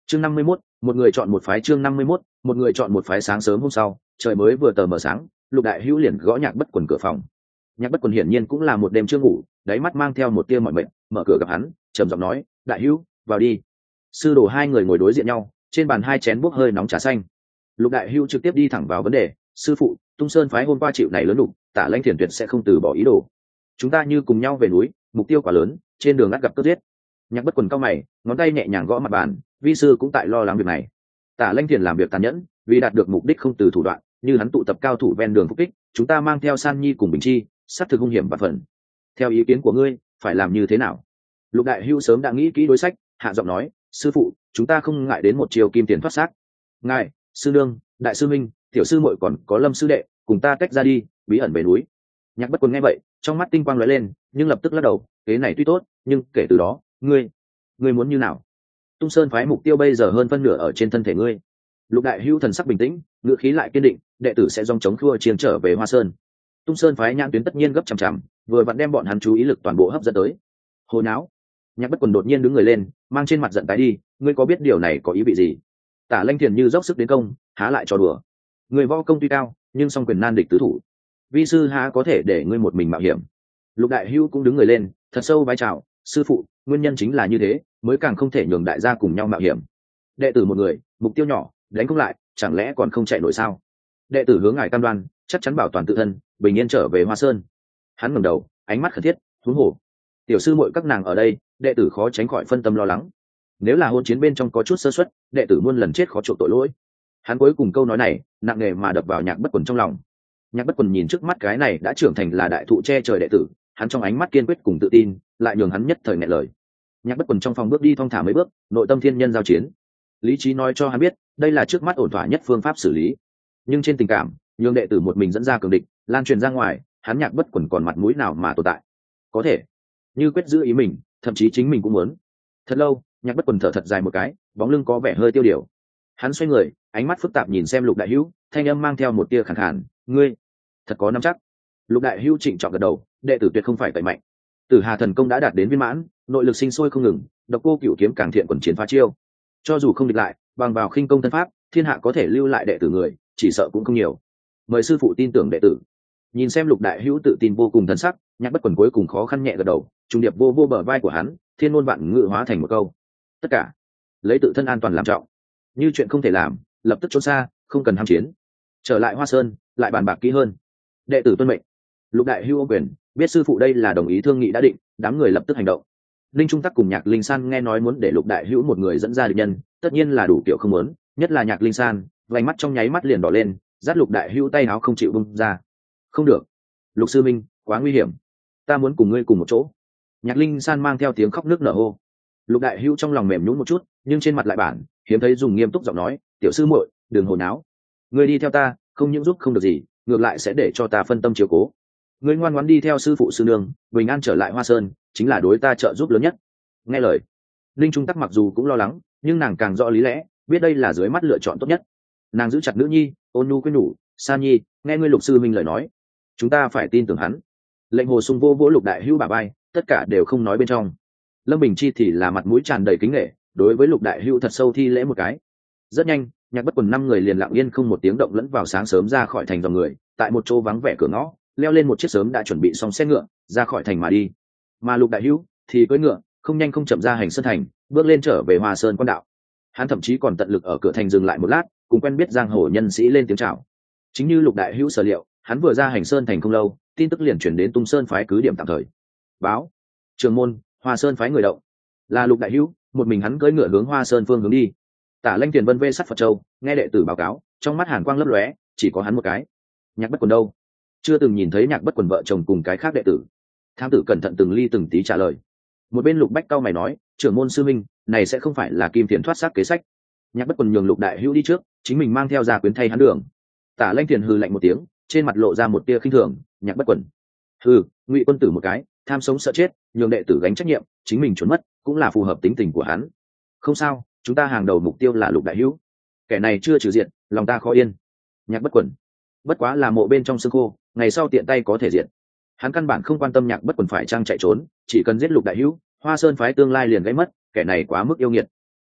chương 51, một người chọn một phái. chương 51, một người chọn một phái. Sáng sớm hôm sau, trời mới vừa tờ mờ sáng, Lục Đại Hữu liền gõ Nhạc Bất Quần cửa phòng. Nhạc Bất Quần hiển nhiên cũng là một đêm chưa ngủ, đáy mắt mang theo một tia mỏi mệt, mở cửa gặp hắn, trầm giọng nói: "Đại Hữu, vào đi." Sư đồ hai người ngồi đối diện nhau, trên bàn hai chén bốc hơi nóng trà xanh. Lục Đại Hữu trực tiếp đi thẳng vào vấn đề: "Sư phụ, Tung Sơn phái hôm qua chịu này lớn đục, Tả Lãnh Thiền tuyệt sẽ không từ bỏ ý đồ. Chúng ta như cùng nhau về núi, mục tiêu quá lớn, trên đường ngắt gặp cướp giết." Nhạc Bất Quần cau mày, ngón tay nhẹ nhàng gõ mặt bàn, vi sư cũng tại lo lắng việc này. Tả Lãnh Thiền làm việc tàn nhẫn, vì đạt được mục đích không từ thủ đoạn, như hắn tụ tập cao thủ ven đường phục kích, chúng ta mang theo San Nhi cùng Bình Chi, sát thực hung hiểm và phần. Theo ý kiến của ngươi, phải làm như thế nào? Lục Đại Hữu sớm đã nghĩ kỹ đối sách, hạ giọng nói: "Sư phụ, chúng ta không ngại đến một chiều kim tiền thoát xác. Ngài, sư nương, đại sư minh, tiểu sư muội còn có Lâm sư đệ, cùng ta tách ra đi, bí ẩn về núi." Nhạc Bất Quần nghe vậy, trong mắt tinh quang lóe lên, nhưng lập tức lắc đầu: "Kế này tuy tốt, nhưng kể từ đó, ngươi muốn như nào? Tung Sơn phái mục tiêu bây giờ hơn phân nửa ở trên thân thể ngươi." Lục Đại Hữu thần sắc bình tĩnh, ngữ khí lại kiên định: "Đệ tử sẽ dòng chống khua chiêng trở về Hoa Sơn. Tung Sơn phái nhãn tuyến tất nhiên gấp chằm chằm, vừa vặn đem bọn hắn chú ý lực toàn bộ hấp dẫn tới." Hồ não! Nhạc Bất Quần đột nhiên đứng người lên, mang trên mặt giận tái đi: "Ngươi có biết điều này có ý vị gì? Tả Lãnh Thiền như dốc sức đến công, há lại cho đùa. Người võ công tuy cao, nhưng song quyền nan địch tứ thủ. Vi sư há có thể để ngươi một mình mạo hiểm?" Lục Đại Hữu cũng đứng người lên, thật sâu vái chào: "Sư phụ, nguyên nhân chính là như thế, mới càng không thể nhường đại gia cùng nhau mạo hiểm. Đệ tử một người, mục tiêu nhỏ, đánh không lại, chẳng lẽ còn không chạy nổi sao? Đệ tử hướng ngài cam đoan, chắc chắn bảo toàn tự thân, bình yên trở về Hoa Sơn." Hắn ngẩng đầu, ánh mắt khẩn thiết: "Huống hồ, tiểu sư muội các nàng ở đây, đệ tử khó tránh khỏi phân tâm lo lắng. Nếu là hôn chiến bên trong có chút sơ suất, đệ tử muôn lần chết khó chuộc tội lỗi." Hắn cuối cùng câu nói này nặng nề mà đập vào Nhạc Bất Quần trong lòng. Nhạc Bất Quần nhìn trước mắt cái này đã trưởng thành là đại thụ che trời đệ tử, hắn trong ánh mắt kiên quyết cùng tự tin, lại nhường hắn nhất thời nghẹn lời. Nhạc Bất Quần trong phòng bước đi thong thả mấy bước, nội tâm thiên nhân giao chiến. Lý trí nói cho hắn biết, đây là trước mắt ổn thỏa nhất phương pháp xử lý, nhưng trên tình cảm, nhường đệ tử một mình dẫn ra cường địch, lan truyền ra ngoài, hắn Nhạc Bất Quần còn mặt mũi nào mà tồn tại? Có thể, như quyết giữ ý mình, thậm chí chính mình cũng muốn. Thật lâu, Nhạc Bất Quần thở thật dài một cái, bóng lưng có vẻ hơi tiêu điều. Hắn xoay người, ánh mắt phức tạp nhìn xem Lục Đại Hữu, thanh âm mang theo một tia khàn khàn: "Ngươi thật có nắm chắc?" Lục Đại Hữu trịnh trọng gật đầu: "Đệ tử tuyệt không phải tẩy mạnh. Tử Hà thần công đã đạt đến viên mãn, nội lực sinh sôi không ngừng, Độc Cô Cửu kiếm càng thiện quần chiến phá chiêu. Cho dù không địch lại, bằng vào khinh công thân pháp, thiên hạ có thể lưu lại đệ tử người, chỉ sợ cũng không nhiều. Mời sư phụ tin tưởng đệ tử." Nhìn xem Lục Đại Hữu tự tin vô cùng thần sắc, Nhạc Bất Quần cuối cùng khó khăn nhẹ gật đầu, trung điệp vô bờ vai của hắn, thiên ngôn vạn ngữ hóa thành một câu: "Tất cả lấy tự thân an toàn làm trọng. Như chuyện không thể làm, lập tức trốn xa, không cần ham chiến. Trở lại Hoa Sơn, lại bàn bạc kỹ hơn. Đệ tử tuân mệnh." Lục Đại Hữu ô quyền, biết sư phụ đây là đồng ý thương nghị đã định, đám người lập tức hành động. Linh Trung Tắc cùng Nhạc Linh San nghe nói muốn để Lục Đại Hữu một người dẫn ra địch nhân, tất nhiên là đủ kiểu không muốn, nhất là Nhạc Linh San, vành mắt trong nháy mắt liền đỏ lên, dắt Lục Đại Hữu tay áo không chịu buông ra. "Không được, Lục sư minh, quá nguy hiểm, ta muốn cùng ngươi cùng một chỗ." Nhạc Linh San mang theo tiếng khóc nước nở hô. Lục Đại Hữu trong lòng mềm nhũn một chút, nhưng trên mặt lại bản hiếm thấy dùng nghiêm túc giọng nói: "Tiểu sư muội, đừng hồ náo. Ngươi đi theo ta, không những giúp không được gì, ngược lại sẽ để cho ta phân tâm chiếu cố. Ngươi ngoan ngoãn đi theo sư phụ sư nương, bình an trở lại Hoa Sơn, chính là đối ta trợ giúp lớn nhất." Nghe lời, Linh Trung Tắc mặc dù cũng lo lắng, nhưng nàng càng rõ lý lẽ, biết đây là dưới mắt lựa chọn tốt nhất. Nàng giữ chặt nữ nhi, ôn nhu khuyên nhủ: "San Nhi, nghe ngươi Lục sư minh lời nói, chúng ta phải tin tưởng hắn." Lệnh Hồ Sung vô vỗ Lục Đại Hữu bả vai, tất cả đều không nói bên trong. Lâm Bình Chi thì là mặt mũi tràn đầy kính nể, đối với Lục Đại Hữu thật sâu thi lễ một cái. Rất nhanh, Nhạc Bất Quần 5 người liền lặng yên không một tiếng động lẫn vào sáng sớm ra khỏi thành dòng người, tại một chỗ vắng vẻ cửa ngõ, leo lên một chiếc sớm đã chuẩn bị xong xe ngựa, ra khỏi thành mà đi. Mà Lục Đại Hữu thì cưỡi ngựa, không nhanh không chậm ra hành sơn thành, bước lên trở về Hoa Sơn quan đạo. Hắn thậm chí còn tận lực ở cửa thành dừng lại một lát, cùng quen biết giang hồ nhân sĩ lên tiếng chào. Chính như Lục Đại Hữu sở liệu, hắn vừa ra hành sơn thành không lâu, tin tức liền chuyển đến Tung Sơn phái cứ điểm tạm thời. Báo: Trường môn, Hoa Sơn phái người động. Là Lục Đại Hữu, một mình hắn cưỡi ngựa hướng Hoa Sơn phương hướng đi. Tả Lãnh Tiền vân vê sắt Phật Châu, nghe đệ tử báo cáo, trong mắt hàn quang lấp lóe, chỉ có hắn một cái. Nhạc Bất Quần đâu? Chưa từng nhìn thấy Nhạc Bất Quần vợ chồng cùng cái khác đệ tử. Thám tử cẩn thận từng ly từng tí trả lời. Một bên Lục Bách cao mày nói: "Trưởng môn sư minh, này sẽ không phải là kim tiền thoát xác kế sách?" Nhạc Bất Quần nhường Lục Đại Hữu đi trước, chính mình mang theo gia quyến thay hắn đường. Tả Lãnh Tiền hừ lạnh một tiếng, trên mặt lộ ra một tia khinh thường: "Nhạc Bất Quần, hừ, Ngụy quân tử một cái, tham sống sợ chết, nhường đệ tử gánh trách nhiệm, chính mình trốn mất, cũng là phù hợp tính tình của hắn. Không sao, chúng ta hàng đầu mục tiêu là Lục Đại Hữu, kẻ này chưa trừ diện, lòng ta khó yên." Nhạc Bất Quần bất quá là mộ bên trong xương khô, ngày sau tiện tay có thể diệt. Hắn căn bản không quan tâm Nhạc Bất Quần phải trang chạy trốn, chỉ cần giết Lục Đại Hữu, Hoa Sơn phái tương lai liền gãy mất, kẻ này quá mức yêu nghiệt.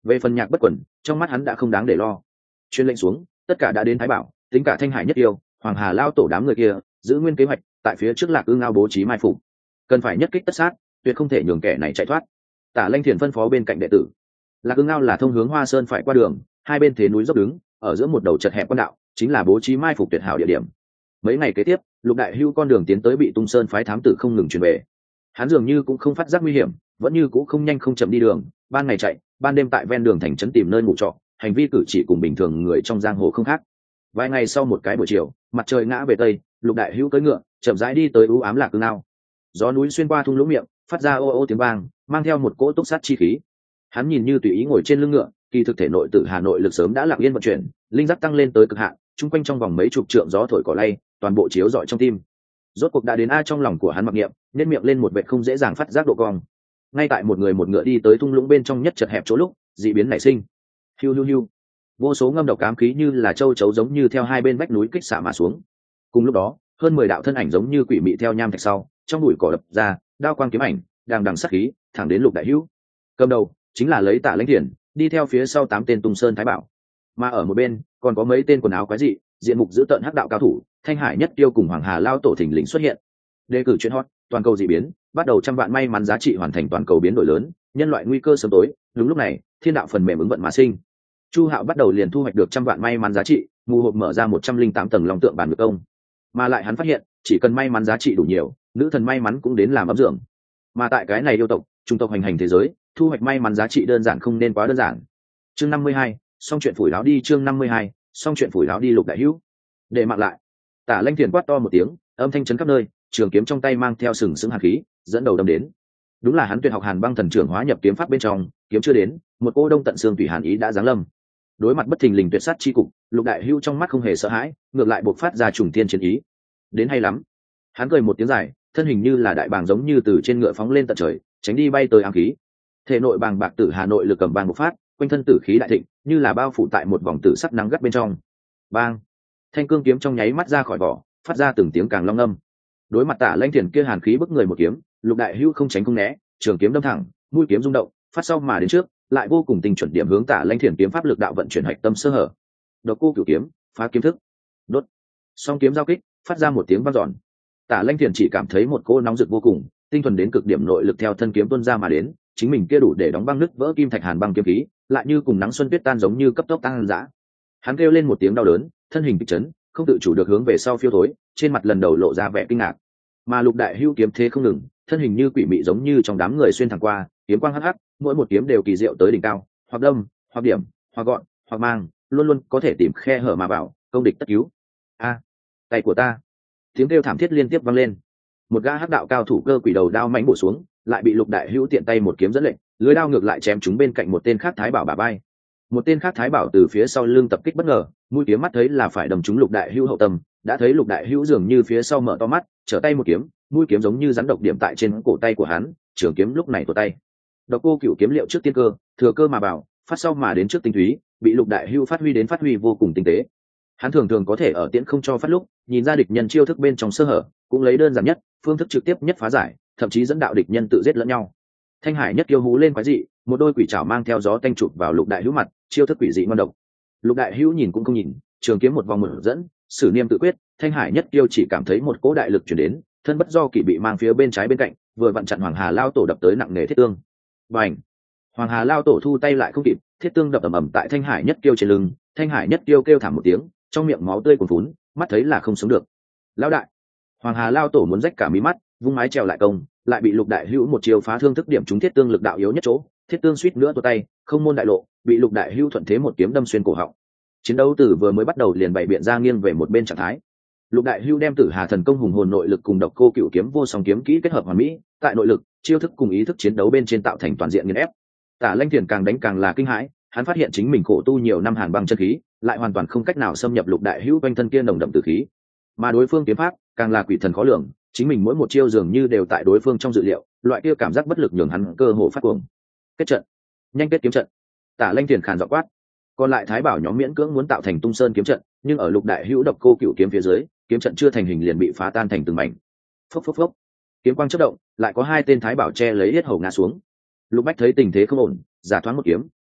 Về phần Nhạc Bất Quần, trong mắt hắn đã không đáng để lo. Chuyên lệnh xuống, tất cả đã đến Thái Bảo, tính cả Thanh Hải Nhất Yêu, Hoàng Hà lao tổ đám người kia, giữ nguyên kế hoạch, tại phía trước Lạc Ưng Ngao bố trí mai phục, cần phải nhất kích tất sát, tuyệt không thể nhường kẻ này chạy thoát. Tả Lanh Thiền phân phó bên cạnh đệ tử. Lạc Ưng Ngao là thông hướng Hoa Sơn phải qua đường, hai bên thế núi dốc đứng, ở giữa một đầu chật hẹp quan đạo, chính là bố trí mai phục tuyệt hảo địa điểm. Mấy ngày kế tiếp, Lục Đại Hưu con đường tiến tới bị Tung Sơn phái thám tử không ngừng truyền về. Hắn dường như cũng không phát giác nguy hiểm, vẫn như cũng không nhanh không chậm đi đường, ban ngày chạy, ban đêm tại ven đường thành trấn tìm nơi ngủ trọ, hành vi cử chỉ cùng bình thường người trong giang hồ không khác. Vài ngày sau một cái buổi chiều, mặt trời ngã về tây, Lục Đại Hưu cưỡi ngựa, chậm rãi đi tới u ám Lạc Ưng Ngao. Gió núi xuyên qua thung lũng miệng, phát ra ô ô tiếng vang, mang theo một cỗ túc sát chi khí. Hắn nhìn như tùy ý ngồi trên lưng ngựa, kỳ thực thể nội tử Hà nội lực sớm đã lặng yên vận chuyển, linh giác tăng lên tới cực hạn, chung quanh trong vòng mấy chục trượng gió thổi cỏ lay, toàn bộ chiếu rọi trong tim. Rốt cuộc đã đến a trong lòng của hắn mặc niệm, nên miệng lên một vệt không dễ dàng phát giác độ cong. Ngay tại một người một ngựa đi tới thung lũng bên trong nhất chật hẹp chỗ lúc, dị biến nảy sinh. Hiu hiu hiu, vô số ngâm độc ám khí như là châu chấu giống như theo hai bên vách núi kích xạ mà xuống. Cùng lúc đó, hơn 10 đạo thân ảnh giống như quỷ mị theo nham thạch sau, trong bụi cỏ đập ra, đao quang kiếm ảnh, đang đằng sát khí, thẳng đến Lục Đại Hữu. Cầm đầu chính là lấy Tả Lãnh Thiền, đi theo phía sau 8 tên Tung Sơn Thái Bảo. Mà ở một bên, còn có mấy tên quần áo quái dị, diện mục dữ tợn hắc đạo cao thủ, Thanh Hải Nhất Tiêu cùng Hoàng Hà lao tổ thình lình xuất hiện. Đề cử chuyện hot, toàn cầu dị biến, bắt đầu trăm vạn may mắn giá trị hoàn thành toàn cầu biến đổi lớn, nhân loại nguy cơ sớm tối. Đúng lúc này, thiên đạo phần mềm ứng vận mà sinh. Chu Hạo bắt đầu liền thu hoạch được trăm vạn may mắn giá trị, mù hộp mở ra 108 tầng long tượng bản ngược công. Mà lại hắn phát hiện, chỉ cần may mắn giá trị đủ nhiều, nữ thần may mắn cũng đến làm ấm dưỡng. Mà tại cái này yêu tộc, trung tộc hành hành thế giới, thu hoạch may mắn giá trị đơn giản không nên quá đơn giản. Chương 52, xong chuyện phủi láo đi. Chương 52, xong chuyện phủi láo đi. Lục Đại Hữu để mặc lại. Tả Lãnh Thiền quát to một tiếng, âm thanh chấn khắp nơi, trường kiếm trong tay mang theo sừng sững hàn khí, dẫn đầu đâm đến. Đúng là hắn tuyệt học Hàn Băng Thần Trưởng hóa nhập kiếm pháp bên trong, kiếm chưa đến, một cô đông tận xương tùy hàn ý đã giáng lâm. Đối mặt bất thình lình tuyệt sát chi cục, Lục Đại Hữu trong mắt không hề sợ hãi, ngược lại bộc phát ra trùng thiên chiến ý. Đến hay lắm. Hắn cười một tiếng dài, thân hình như là đại bàng giống như từ trên ngựa phóng lên tận trời, tránh đi bay tới ám khí. Thể nội bàng bạc tử Hà nội lực cầm bàng một phát, quanh thân tử khí đại thịnh, như là bao phủ tại một vòng tử sắc nắng gắt bên trong. Bang! Thanh cương kiếm trong nháy mắt ra khỏi vỏ, phát ra từng tiếng càng long âm. Đối mặt Tả Lãnh Thiền kia hàn khí bức người một kiếm, Lục Đại Hữu không tránh không né, trường kiếm đâm thẳng, mũi kiếm rung động, phát sau mà đến trước, lại vô cùng tinh chuẩn điểm hướng Tả Lãnh Thiền kiếm pháp lực đạo vận chuyển hạch tâm sơ hở. Độc Cô Cửu kiếm, phá kiếm thức. Đốt. Song kiếm giao kích, phát ra một tiếng vang dọn. Tả Lãnh Thiền chỉ cảm thấy một cô nóng rực vô cùng, tinh thuần đến cực điểm nội lực theo thân kiếm tuôn ra mà đến, chính mình kia đủ để đóng băng nứt vỡ kim thạch hàn băng kiếm khí, lại như cùng nắng xuân tuyết tan giống như cấp tốc tăng dã. Hắn kêu lên một tiếng đau đớn, thân hình kịch chấn, không tự chủ được hướng về sau phiêu thối, trên mặt lần đầu lộ ra vẻ kinh ngạc. Mà Lục Đại Hữu kiếm thế không ngừng, thân hình như quỷ mị giống như trong đám người xuyên thẳng qua, kiếm quang hắc hắc, mỗi một kiếm đều kỳ diệu tới đỉnh cao, hoặc đâm, hoặc điểm, hoặc gọn, hoặc mang, luôn luôn có thể tìm khe hở mà vào, công địch tất cứu. A, tay của ta! Tiếng kêu thảm thiết liên tiếp vang lên. Một gã hắc đạo cao thủ cơ quỷ đầu đao mãnh bổ xuống, lại bị Lục Đại Hữu tiện tay một kiếm dẫn lệnh, lưỡi đao ngược lại chém trúng bên cạnh một tên khác Thái Bảo bả vai. Một tên khác Thái Bảo từ phía sau lưng tập kích bất ngờ, mũi kiếm mắt thấy là phải đâm trúng Lục Đại Hữu hậu tâm, đã thấy Lục Đại Hữu dường như phía sau mở to mắt, trở tay một kiếm, mũi kiếm giống như rắn độc điểm tại trên cổ tay của hắn, trường kiếm lúc này tuột tay. Độc Cô Cửu kiếm liệu trước tiên cơ, thừa cơ mà bảo, phát sau mà đến trước tinh túy, bị Lục Đại Hữu phát huy vô cùng tinh tế. Hắn thường thường có thể ở tiễn không cho phát lúc, nhìn ra địch nhân chiêu thức bên trong sơ hở, cũng lấy đơn giản nhất, phương thức trực tiếp nhất phá giải, thậm chí dẫn đạo địch nhân tự giết lẫn nhau. Thanh Hải Nhất Kiêu hú lên quái dị, một đôi quỷ trảo mang theo gió tanh chụp vào Lục Đại Hữu mặt, chiêu thức quỷ dị ngon độc. Lục Đại Hữu nhìn cũng không nhìn, trường kiếm một vòng mở dẫn, sử niệm tự quyết, Thanh Hải Nhất Kiêu chỉ cảm thấy một cỗ đại lực truyền đến, thân bất do kỷ bị mang phía bên trái bên cạnh, vừa vặn chặn Hoàng Hà lao tổ đập tới nặng nề thiết tương. Bành! Hoàng Hà lao tổ thu tay lại không kịp, thiết tương đập ầm ầm tại Thanh Hải Nhất Kiêu trên lưng, Thanh Hải Nhất Kiêu kêu thảm một tiếng, trong miệng máu tươi cuồn phún, mắt thấy là không sống được. Lão đại! Hoàng Hà lao tổ muốn rách cả mí mắt, vung mái trèo lại công, lại bị Lục Đại Hữu một chiều phá thương thức điểm trúng thiết tương lực đạo yếu nhất chỗ, thiết tương suýt nữa tuột tay, không môn đại lộ, bị Lục Đại Hữu thuận thế một kiếm đâm xuyên cổ họng. Chiến đấu từ vừa mới bắt đầu liền bày biện ra nghiêng về một bên trạng thái. Lục Đại Hữu đem Tử Hà thần công hùng hồn nội lực cùng Độc Cô Cửu kiếm vô song kiếm kỹ kết hợp hoàn mỹ, tại nội lực, chiêu thức cùng ý thức chiến đấu bên trên tạo thành toàn diện nghiền ép. Tả Lãnh Thiền càng đánh càng là kinh hãi, hắn phát hiện chính mình khổ tu nhiều năm hàn băng chân khí, lại hoàn toàn không cách nào xâm nhập Lục Đại Hữu quanh thân kia nồng đậm tử khí. Mà đối phương kiếm pháp càng là quỷ thần khó lường, chính mình mỗi một chiêu dường như đều tại đối phương trong dự liệu, loại kia cảm giác bất lực nhường hắn cơ hồ phát cuồng. Kết trận, nhanh kết kiếm trận! Tả Lãnh Thiền khàn giọng quát. Còn lại Thái Bảo nhóm miễn cưỡng muốn tạo thành Tung Sơn kiếm trận, nhưng ở Lục Đại Hữu Độc Cô Cửu kiếm phía dưới, kiếm trận chưa thành hình liền bị phá tan thành từng mảnh. Phốc phốc phốc, kiếm quang chớp động, lại có hai tên Thái Bảo che lấy yết hầu ngã xuống. Lục Bách thấy tình thế không ổn, giả thoáng một kiếm,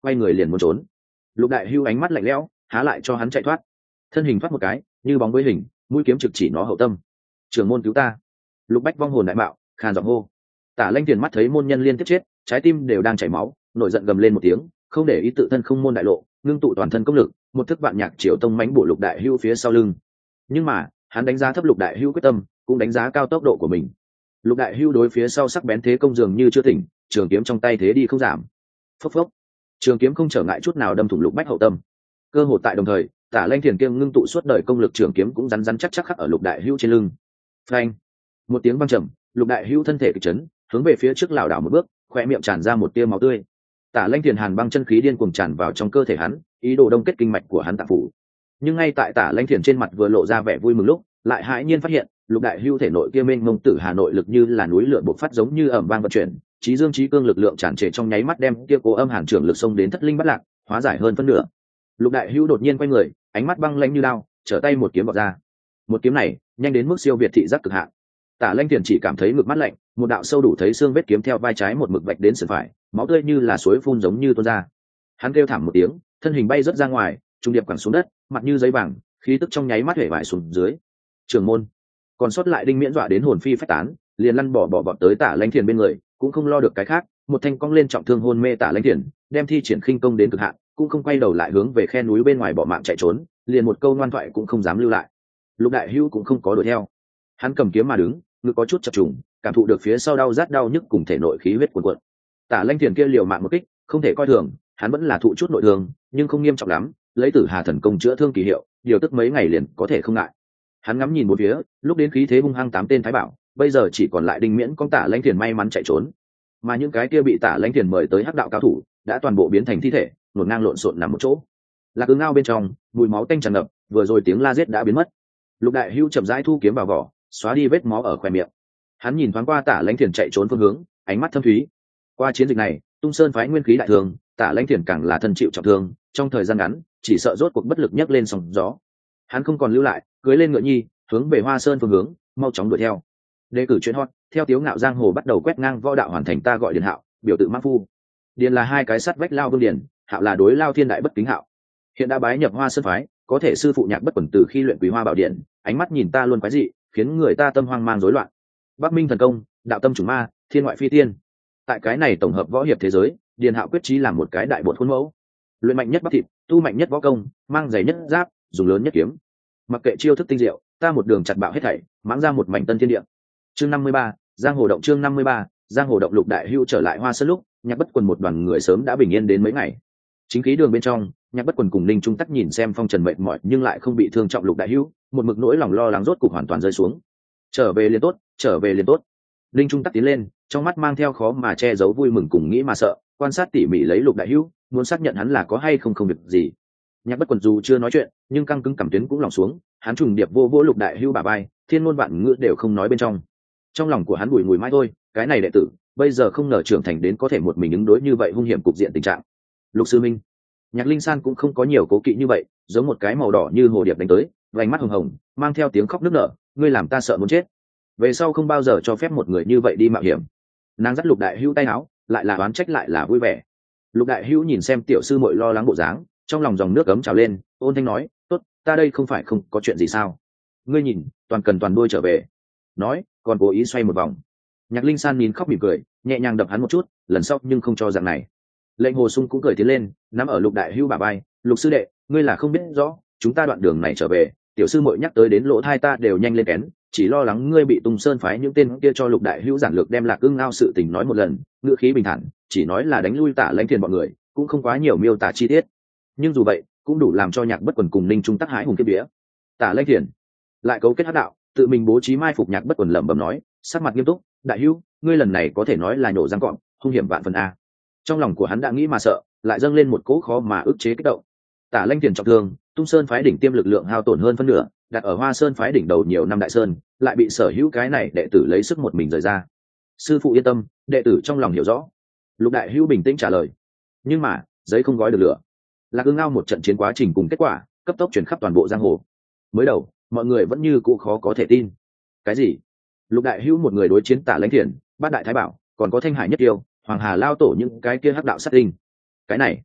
quay người liền muốn trốn. Lục Đại Hưu ánh mắt lạnh lẽo, há lại cho hắn chạy thoát. Thân hình thoát một cái, như bóng với hình, mũi kiếm trực chỉ nó hậu tâm. Trưởng môn cứu ta! Lục Bách vong hồn đại bạo, khàn giọng hô. Tả Lanh Tiền mắt thấy môn nhân liên tiếp chết, trái tim đều đang chảy máu, nổi giận gầm lên một tiếng, không để ý tự thân không môn đại lộ, ngưng tụ toàn thân công lực, một thức vạn nhạc triều tông mãnh bổ Lục Đại Hưu phía sau lưng. Nhưng mà hắn đánh giá thấp Lục Đại Hưu quyết tâm, cũng đánh giá cao tốc độ của mình. Lục Đại Hưu đối phía sau sắc bén thế công dường như chưa tỉnh, trường kiếm trong tay thế đi không giảm. Phốc phốc, trường kiếm không trở ngại chút nào đâm thủng Lục Bách hậu tâm. Cơ hội tại đồng thời, Tả Lanh Thiền kiêng ngưng tụ suốt đời công lực trường kiếm cũng rắn rắn chắc chắc khắc ở Lục Đại Hưu trên lưng. Phanh, một tiếng vang trầm, Lục Đại Hưu thân thể kịch chấn, hướng về phía trước lảo đảo một bước, khóe miệng tràn ra một tia máu tươi. Tả Lanh Thiền hàn băng chân khí điên cuồng tràn vào trong cơ thể hắn, ý đồ đông kết kinh mạch của hắn tạng phủ. Nhưng ngay tại Tả Lanh Thiền trên mặt vừa lộ ra vẻ vui mừng lúc, lại hãi nhiên phát hiện, Lục Đại Hưu thể nội kia mênh mông tử hà nội lực như là núi lửa bộc phát giống như ầm vang vận chuyển, trí dương trí cương lực lượng tràn trề trong nháy mắt đem kia cố âm hàn trưởng lực xông đến thất linh bất lạc, hóa giải hơn phân nửa. Lục Đại Hưu đột nhiên quay người, ánh mắt băng lãnh như đao, trở tay một kiếm vọt ra. Một kiếm này, nhanh đến mức siêu việt thị giác cực hạn. Tả Lanh Tiền chỉ cảm thấy ngực mắt lạnh, một đạo sâu đủ thấy xương vết kiếm theo vai trái một mực vạch đến sườn phải, máu tươi như là suối phun giống như tuôn ra. Hắn kêu thảm một tiếng, thân hình bay rớt ra ngoài, trung điệp quẳng xuống đất, mặt như giấy vàng, khí tức trong nháy mắt hể vải xuống dưới. Trưởng môn, còn sót lại Đinh Miễn dọa đến hồn phi phách tán, liền lăn bỏ vọt tới Tả Lanh Tiền bên người, cũng không lo được cái khác, một thanh cong lên trọng thương hôn mê Tả Lanh Tiền, đem thi triển khinh công đến cực hạn, cũng không quay đầu lại hướng về khe núi bên ngoài bỏ mạng chạy trốn, liền một câu ngoan thoại cũng không dám lưu lại. Lục Đại Hưu cũng không có đuổi theo, hắn cầm kiếm mà đứng, ngực có chút chập trùng, cảm thụ được phía sau đau rát đau nhức cùng thể nội khí huyết cuồn cuộn. Tả Lanh Tiền kia liều mạng một kích, không thể coi thường, hắn vẫn là thụ chút nội thương, nhưng không nghiêm trọng lắm, lấy Tử Hà thần công chữa thương kỳ hiệu, điều tức mấy ngày liền có thể không ngại. Hắn ngắm nhìn một phía, lúc đến khí thế hung hăng 8 tên thái bảo, bây giờ chỉ còn lại Đinh Miễn con Tả Lanh Tiền may mắn chạy trốn, mà những cái kia bị Tả Lanh Tiền mời tới hắc đạo cao thủ, đã toàn bộ biến thành thi thể, ngổn ngang lộn xộn nằm một chỗ. Lạc Ứng Ngao bên trong, mùi máu tanh tràn ngập, vừa rồi tiếng la giết đã biến mất. Lục Đại Hưu chậm rãi thu kiếm vào vỏ, xóa đi vết máu ở khóe miệng. Hắn nhìn thoáng qua Tả Lanh Thiền chạy trốn phương hướng, ánh mắt thâm thúy. Qua chiến dịch này, Tung Sơn phái nguyên khí đại thương, Tả Lanh Thiền càng là thân chịu trọng thương, trong thời gian ngắn, chỉ sợ rốt cuộc bất lực nhấc lên sóng gió. Hắn không còn lưu lại, cưỡi lên ngựa nhi, hướng về Hoa Sơn phương hướng, mau chóng đuổi theo. Đề cử chuyện hot, theo Tiếu Ngạo giang hồ bắt đầu quét ngang võ đạo hoàn thành ta gọi Điền Hạo, biểu tự Mã Phu. Điền là hai cái sắt vách lao vương điền, Hạo là đối lao thiên đại bất kính Hạo. Hiện đã bái nhập Hoa Sơn phái, có thể sư phụ Nhạc Bất Quần từ khi luyện Quý Hoa Bảo Điện, ánh mắt nhìn ta luôn quái dị, khiến người ta tâm hoang mang rối loạn. Bắc Minh thần công, đạo tâm chủng ma, thiên ngoại phi tiên. Tại cái này tổng hợp võ hiệp thế giới, Điền Hạo quyết chí làm một cái đại bột khuôn mẫu. Luyện mạnh nhất bắp thịt, tu mạnh nhất võ công, mang giày nhất giáp, dùng lớn nhất kiếm. Mặc kệ chiêu thức tinh diệu, ta một đường chặt bạo hết thảy, mãng ra một mảnh tân thiên địa. Chương 53, Giang Hồ động chương 53, Giang Hồ động. Lục Đại Hưu trở lại Hoa Sơn lúc, Nhạc Bất Quần một đoàn người sớm đã bình yên đến mấy ngày. Chính khí đường bên trong, Nhạc Bất Quần cùng Ninh Trung Tắc nhìn xem phong trần mệt mỏi nhưng lại không bị thương trọng Lục Đại Hưu, một mực nỗi lòng lo lắng rốt cục hoàn toàn rơi xuống. Trở về liền tốt, trở về liền tốt. Ninh Trung Tắc tiến lên, trong mắt mang theo khó mà che giấu vui mừng cùng nghĩ mà sợ, quan sát tỉ mỉ lấy Lục Đại Hưu, muốn xác nhận hắn là có hay không việc gì. Nhạc Bất Quần dù chưa nói chuyện, nhưng căng cứng cảm tuyến cũng lòng xuống, hắn trùng điệp vô Lục Đại Hưu bả vai, thiên ngôn vạn ngữ đều không nói bên trong. Trong lòng của hắn bùi ngùi mãi thôi, cái này đệ tử, bây giờ không ngờ trưởng thành đến có thể một mình ứng đối như vậy hung hiểm cục diện tình trạng. Lục sư minh, Nhạc Linh San cũng không có nhiều cố kỵ như vậy, giống một cái màu đỏ như hồ điệp đánh tới, vành mắt hồng hồng, mang theo tiếng khóc nức nở, ngươi làm ta sợ muốn chết. Về sau không bao giờ cho phép một người như vậy đi mạo hiểm. Nàng dắt Lục Đại Hưu tay áo, lại là oán trách lại là vui vẻ. Lục Đại Hưu nhìn xem tiểu sư muội lo lắng bộ dáng, trong lòng dòng nước ấm trào lên, ôn thanh nói, tốt, ta đây không phải không có chuyện gì sao? Ngươi nhìn, toàn cần toàn đuôi trở về. Nói, còn cố ý xoay một vòng. Nhạc Linh San nhìn khóc mỉm cười, nhẹ nhàng đập hắn một chút, lần sau nhưng không cho dạng này. Lệnh Hồ Sung cũng cười tiến lên, nắm ở Lục Đại Hưu bả vai, Lục sư đệ, ngươi là không biết rõ, chúng ta đoạn đường này trở về, tiểu sư muội nhắc tới đến lỗ thai ta đều nhanh lên kén, chỉ lo lắng ngươi bị Tung Sơn phái những tên kia cho Lục Đại Hưu giản lược đem Lạc Ưng Ngao sự tình nói một lần, ngữ khí bình thản, chỉ nói là đánh lui Tả Lãnh Thiền bọn người, cũng không quá nhiều miêu tả chi tiết. Nhưng dù vậy, cũng đủ làm cho Nhạc Bất Quần cùng Ninh Trung Tắc hãi hùng kiếp vía. Tả Lãnh Thiền lại cấu kết hắc đạo, tự mình bố trí mai phục. Nhạc Bất Quần lẩm bẩm nói, sắc mặt nghiêm túc, đại hữu, ngươi lần này có thể nói là nhổ răng cọp, hung hiểm vạn phần a. Trong lòng của hắn đã nghĩ mà sợ, lại dâng lên một cỗ khó mà ức chế kích động. Tả Lãnh Thiền trọng thương, Tung Sơn phái đỉnh tiêm lực lượng hao tổn hơn phân nửa, đặt ở Hoa Sơn phái đỉnh đầu nhiều năm đại sơn, lại bị sở hữu cái này đệ tử lấy sức một mình rời ra. Sư phụ yên tâm, đệ tử trong lòng hiểu rõ. Lục Đại Hữu bình tĩnh trả lời. Nhưng mà, giấy không gói được lửa. Lạc Ưng Ngao một trận chiến quá trình cùng kết quả, cấp tốc truyền khắp toàn bộ giang hồ. Mới đầu, mọi người vẫn như cũ khó có thể tin. Cái gì? Lục Đại Hữu một người đối chiến Tả Lãnh Thiền, Bát Đại Thái Bảo, còn có Thanh Hải Nhất Tiêu, Hoàng Hà lao tổ những cái kia hắc đạo sát tinh. Cái này,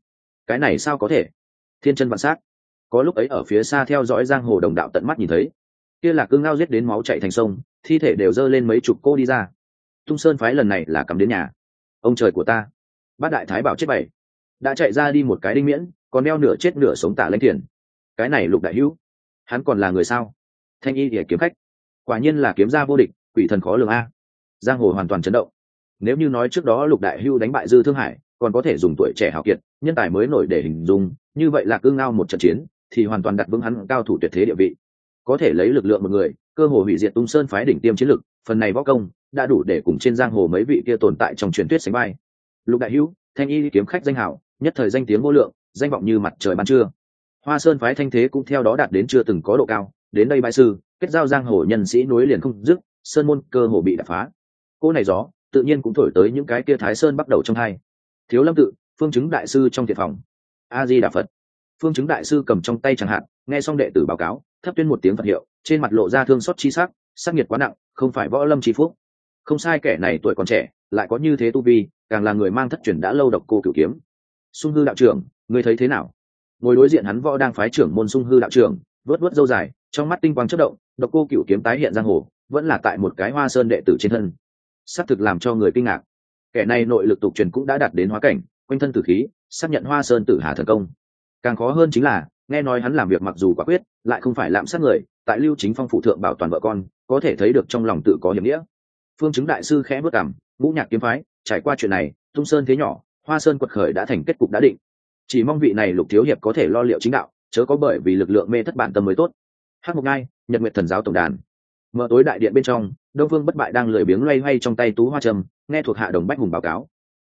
cái này sao có thể? Thiên chân vạn sát. Có lúc ấy ở phía xa theo dõi giang hồ đồng đạo tận mắt nhìn thấy, kia là cương ngao giết đến máu chảy thành sông, thi thể đều dơ lên mấy chục cô đi ra. Tung Sơn phái lần này là cắm đến nhà. Ông trời của ta, bát đại thái bảo chết bảy, đã chạy ra đi một cái đinh miễn, còn đeo nửa chết nửa sống Tả Lãnh Thiền. Cái này Lục đại hữu, hắn còn là người sao? Thanh y địa kiếm khách, quả nhiên là kiếm gia vô địch, quỷ thần khó lường a. Giang hồ hoàn toàn chấn động. Nếu như nói trước đó Lục đại hữu đánh bại Dư Thương Hải còn có thể dùng tuổi trẻ hào kiệt, nhân tài mới nổi để hình dung, như vậy là cương ngao một trận chiến thì hoàn toàn đặt vững hắn cao thủ tuyệt thế địa vị, có thể lấy lực lượng một người cơ hồ hủy diệt Tung Sơn phái đỉnh tiêm chiến lực, phần này võ công đã đủ để cùng trên giang hồ mấy vị kia tồn tại trong truyền thuyết sánh vai. Lục đại hữu, thanh y kiếm khách danh hảo, nhất thời danh tiếng vô lượng, danh vọng như mặt trời ban trưa. Hoa Sơn phái thanh thế cũng theo đó đạt đến chưa từng có độ cao, đến đây bái sư kết giao giang hồ nhân sĩ nối liền không dứt, sơn môn cơ hồ bị đập phá. Cô này gió tự nhiên cũng thổi tới những cái kia Thái Sơn bắt đầu trong hai. Thiếu Lâm tự, Phương Chứng đại sư trong thiệt phòng. A Di Đà Phật. Phương Chứng đại sư cầm trong tay chẳng hạn, nghe xong đệ tử báo cáo, thấp tuyên một tiếng Phật hiệu, trên mặt lộ ra thương xót chi sắc, sắc nhiệt quá nặng, không phải võ lâm chi phúc. Không sai, kẻ này tuổi còn trẻ, lại có như thế tu vi, càng là người mang thất truyền đã lâu độc cô cửu kiếm. Sung Hư đạo trưởng, ngươi thấy thế nào? Ngồi đối diện hắn võ đang phái trưởng môn Sung Hư đạo trưởng, vớt vớt râu dài, trong mắt tinh quang chớp động, độc cô cửu kiếm tái hiện giang hồ, vẫn là tại một cái Hoa Sơn đệ tử trên thân. Sắc thực làm cho người kinh ngạc. Kẻ này nội lực tục truyền cũng đã đạt đến hóa cảnh, quanh thân tử khí, xác nhận Hoa Sơn Tử Hà thần công. Càng khó hơn chính là, nghe nói hắn làm việc mặc dù quả quyết, lại không phải lạm sát người, tại Lưu Chính Phong phụ thượng bảo toàn vợ con, có thể thấy được trong lòng tự có hiểm nghĩa. Phương Chứng đại sư khẽ bước cằm, ngũ nhạc kiếm phái, trải qua chuyện này, Tung Sơn thế nhỏ, Hoa Sơn quật khởi đã thành kết cục đã định. Chỉ mong vị này Lục thiếu hiệp có thể lo liệu chính đạo, chớ có bởi vì lực lượng mê thất bản tâm mới tốt. Hắc Mộc Ngai, Nhật Nguyệt Thần giáo tổng đàn. Mở tối đại điện bên trong, Đông Vương Bất Bại đang lười biếng loay hoay trong tay tú hoa trầm, nghe thuộc hạ Đồng Bách Hùng báo cáo.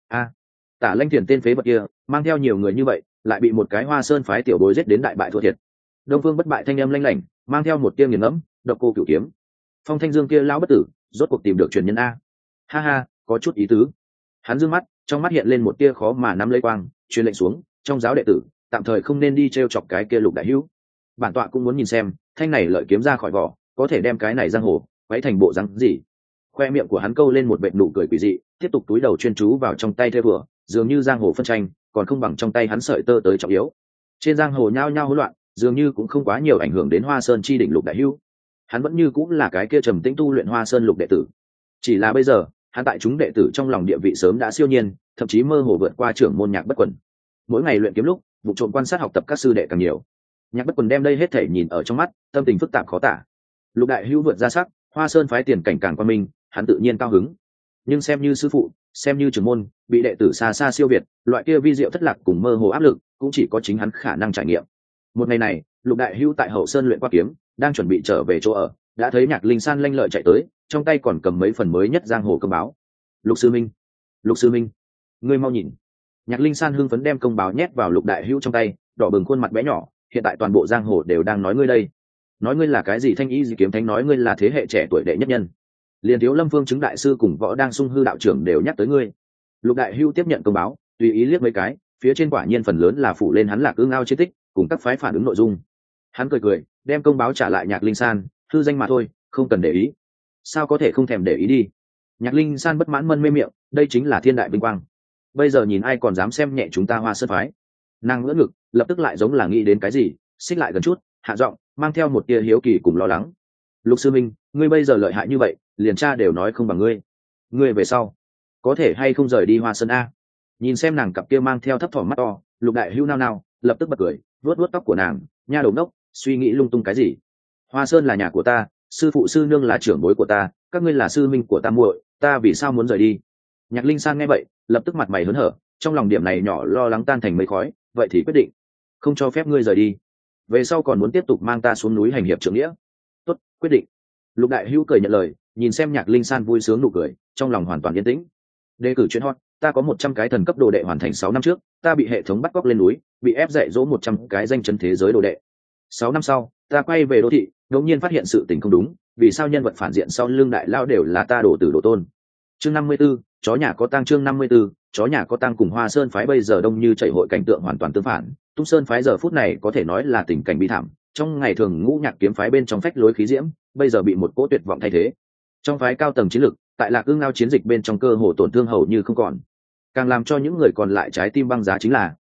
Tả Lãnh Thiền tên phế vật kia, mang theo nhiều người như vậy, lại bị một cái Hoa Sơn phái tiểu bối giết đến đại bại thua thiệt. Đông Phương Bất Bại thanh âm lanh lảnh, mang theo một tia nghiền ngẫm, độc cô cửu kiếm. Phong Thanh Dương kia lão bất tử, rốt cuộc tìm được truyền nhân a. Ha ha, có chút ý tứ. Hắn dương mắt, trong mắt hiện lên một tia khó mà nắm lấy quang, truyền lệnh xuống, trong giáo đệ tử, tạm thời không nên đi trêu chọc cái kia Lục đại hữu. Bản tọa cũng muốn nhìn xem, thanh này lợi kiếm ra khỏi vỏ, có thể đem cái này giang hồ quấy thành bộ răng gì. Khoe miệng của hắn câu lên một vệt nụ cười quỷ dị, tiếp tục túi đầu chuyên chú vào trong tay thêu vừa, dường như giang hồ phân tranh còn không bằng trong tay hắn sợi tơ tới trọng yếu. Trên giang hồ nhao nhao hỗn loạn, dường như cũng không quá nhiều ảnh hưởng đến Hoa Sơn chi đỉnh Lục đại hữu. Hắn vẫn như cũng là cái kia trầm tĩnh tu luyện Hoa Sơn Lục đệ tử, chỉ là bây giờ hắn tại chúng đệ tử trong lòng địa vị sớm đã siêu nhiên, thậm chí mơ hồ vượt qua trưởng môn Nhạc Bất Quần. Mỗi ngày luyện kiếm lúc vụ trộm quan sát học tập các sư đệ càng nhiều, Nhạc Bất Quần đem đây hết thể nhìn ở trong mắt, tâm tình phức tạp khó tả. Lục đại hữu vượt ra sắc, Hoa Sơn phái tiền cảnh càng quan minh, hắn tự nhiên cao hứng. Nhưng xem như sư phụ, xem như trưởng môn, bị đệ tử xa xa siêu việt, loại kia vi diệu thất lạc cùng mơ hồ áp lực, cũng chỉ có chính hắn khả năng trải nghiệm. Một ngày này, Lục đại hữu tại Hậu Sơn luyện qua kiếm, đang chuẩn bị trở về chỗ ở, đã thấy Nhạc Linh San lanh lợi chạy tới, trong tay còn cầm mấy phần mới nhất giang hồ công báo. Lục sư minh, Lục sư minh, ngươi mau nhìn. Nhạc Linh San hưng phấn đem công báo nhét vào Lục đại hữu trong tay, đỏ bừng khuôn mặt bé nhỏ, hiện tại toàn bộ giang hồ đều đang nói ngươi đây. Nói ngươi là cái gì thanh y gì kiếm thánh, nói ngươi là thế hệ trẻ tuổi đệ nhất nhân, liền Thiếu Lâm Phương Chứng đại sư cùng võ đang Sung Hư đạo trưởng đều nhắc tới ngươi. Lục đại hữu tiếp nhận công báo, tùy ý liếc mấy cái, phía trên quả nhiên phần lớn là phủ lên hắn Lạc Ưng Ao chiến tích cùng các phái phản ứng nội dung. Hắn cười cười, đem công báo trả lại Nhạc Linh San, hư danh mà thôi, không cần để ý. Sao có thể không thèm để ý đi. Nhạc Linh San bất mãn mân mê miệng, đây chính là thiên đại vinh quang, bây giờ nhìn ai còn dám xem nhẹ chúng ta Hoa Sơn phái. Nàng ngỡ ngực, lập tức lại giống là nghĩ đến cái gì, xích lại gần chút, hạ giọng, mang theo một tia hiếu kỳ cùng lo lắng. Lục sư minh, ngươi bây giờ lợi hại như vậy, liền cha đều nói không bằng ngươi, ngươi về sau có thể hay không rời đi Hoa Sơn a? Nhìn xem nàng cặp kia mang theo thấp thỏm mắt to, Lục đại hữu nao nao, lập tức bật cười, vuốt vuốt tóc của nàng, nha đầu ngốc, suy nghĩ lung tung cái gì? Hoa Sơn là nhà của ta, sư phụ sư nương là trưởng bối của ta, các ngươi là sư minh của ta muội, ta vì sao muốn rời đi? Nhạc Linh San nghe vậy, lập tức mặt mày hớn hở, trong lòng điểm này nhỏ lo lắng tan thành mây khói. Vậy thì quyết định không cho phép ngươi rời đi, về sau còn muốn tiếp tục mang ta xuống núi hành hiệp trưởng nghĩa. Tốt, quyết định. Lục đại hữu cười nhận lời, nhìn xem Nhạc Linh San vui sướng nụ cười, trong lòng hoàn toàn yên tĩnh. Đề cử chuyện hot, ta có 100 cái thần cấp đồ đệ hoàn thành 6 năm trước, ta bị hệ thống bắt cóc lên núi, bị ép dạy dỗ 100 cái danh chấn thế giới đồ đệ. 6 năm sau, ta quay về đô thị, đột nhiên phát hiện sự tình không đúng, vì sao nhân vật phản diện sau lưng đại lao đều là ta đổ tử đổ tôn. Chương 54, chó nhà có tang. Chương 54, chó nhà có tang cùng Hoa Sơn phái bây giờ đông như chảy hội, cảnh tượng hoàn toàn tương phản. Tung Sơn phái giờ phút này có thể nói là tình cảnh bi thảm, trong ngày thường ngũ nhạc kiếm phái bên trong phách lối khí diễm, bây giờ bị một cỗ tuyệt vọng thay thế. Trong phái cao tầng chiến lực, tại Lạc Ưng Ao chiến dịch bên trong cơ hồ tổn thương hầu như không còn. Càng làm cho những người còn lại trái tim băng giá chính là,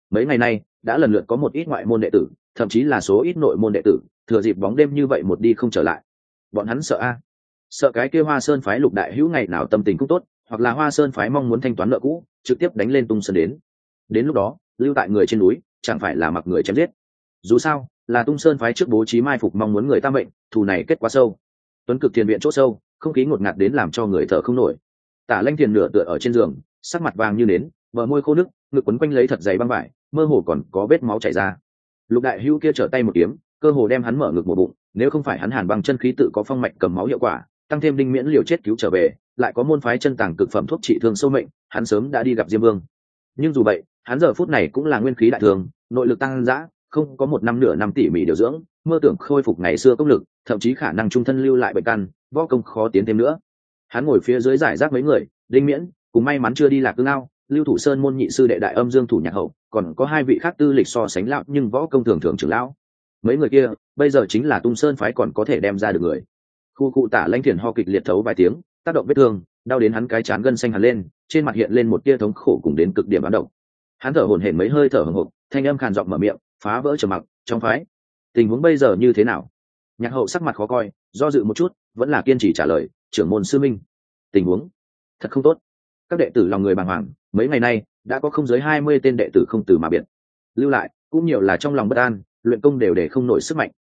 mấy ngày nay đã lần lượt có một ít ngoại môn đệ tử, thậm chí là số ít nội môn đệ tử thừa dịp bóng đêm như vậy một đi không trở lại. Bọn hắn sợ sợ cái kia Hoa Sơn phái Lục đại hữu ngày nào tâm tình cũng tốt, hoặc là Hoa Sơn phái mong muốn thanh toán nợ cũ, trực tiếp đánh lên Tung Sơn đến lúc đó lưu tại người trên núi chẳng phải là mặc người chém giết. Dù sao là Tung Sơn phái trước bố trí mai phục mong muốn người ta mệnh, thù này kết quá sâu. Tuấn Cực Thiền viện chỗ sâu, không khí ngột ngạt đến làm cho người thở không nổi. Tả Lanh Thiền nửa tựa ở trên giường, sắc mặt vàng như nến, bờ môi khô nứt, ngực quấn quanh lấy thật dày băng vải, mơ hồ còn có vết máu chảy ra. Lục đại hữu kia trở tay một kiếm, cơ hồ đem hắn mở ngực một bụng, nếu không phải hắn Hàn Băng chân khí tự có phong mạch cầm máu hiệu quả, tăng thêm Đinh Miễn liều chết cứu trở về, lại có môn phái chân tàng cực phẩm thuốc trị thương sâu mệnh, hắn sớm đã đi gặp Diêm Vương. Nhưng dù vậy, hắn giờ phút này cũng là nguyên khí đại thường, nội lực tăng dã, không có một năm nửa năm tỉ mỉ điều dưỡng, mơ tưởng khôi phục ngày xưa công lực, thậm chí khả năng trung thân lưu lại bệnh căn, võ công khó tiến thêm nữa. Hắn ngồi phía dưới giải rác mấy người, Đinh Miễn cùng may mắn chưa đi Lạc Cương Ao, Lưu Thủ Sơn môn nhị sư đệ Đại Âm Dương thủ nhạc hậu, còn có hai vị khác tư lịch so sánh lão nhưng võ công thường thường trưởng lão. Mấy người kia bây giờ chính là Tung Sơn phái còn có thể đem ra được người. Khu cụ Tả Lãnh Thiền ho kịch liệt thấu vài tiếng, tác động vết thương, đau đến hắn cái trán gân xanh hẳn lên, trên mặt hiện lên một tia thống khổ cùng đến cực điểm báo động. Hắn thở hổn hển mấy hơi thở hổn hộc, thanh âm khàn giọng mở miệng, phá vỡ trầm mặc, trong phái tình huống bây giờ như thế nào? Nhạc hậu sắc mặt khó coi, do dự một chút, vẫn là kiên trì trả lời, trưởng môn sư minh, tình huống thật không tốt. Các đệ tử lòng người bàng hoàng, mấy ngày nay đã có không dưới 20 tên đệ tử không từ mà biệt. Lưu lại cũng nhiều là trong lòng bất an, luyện công đều để không nổi sức mạnh.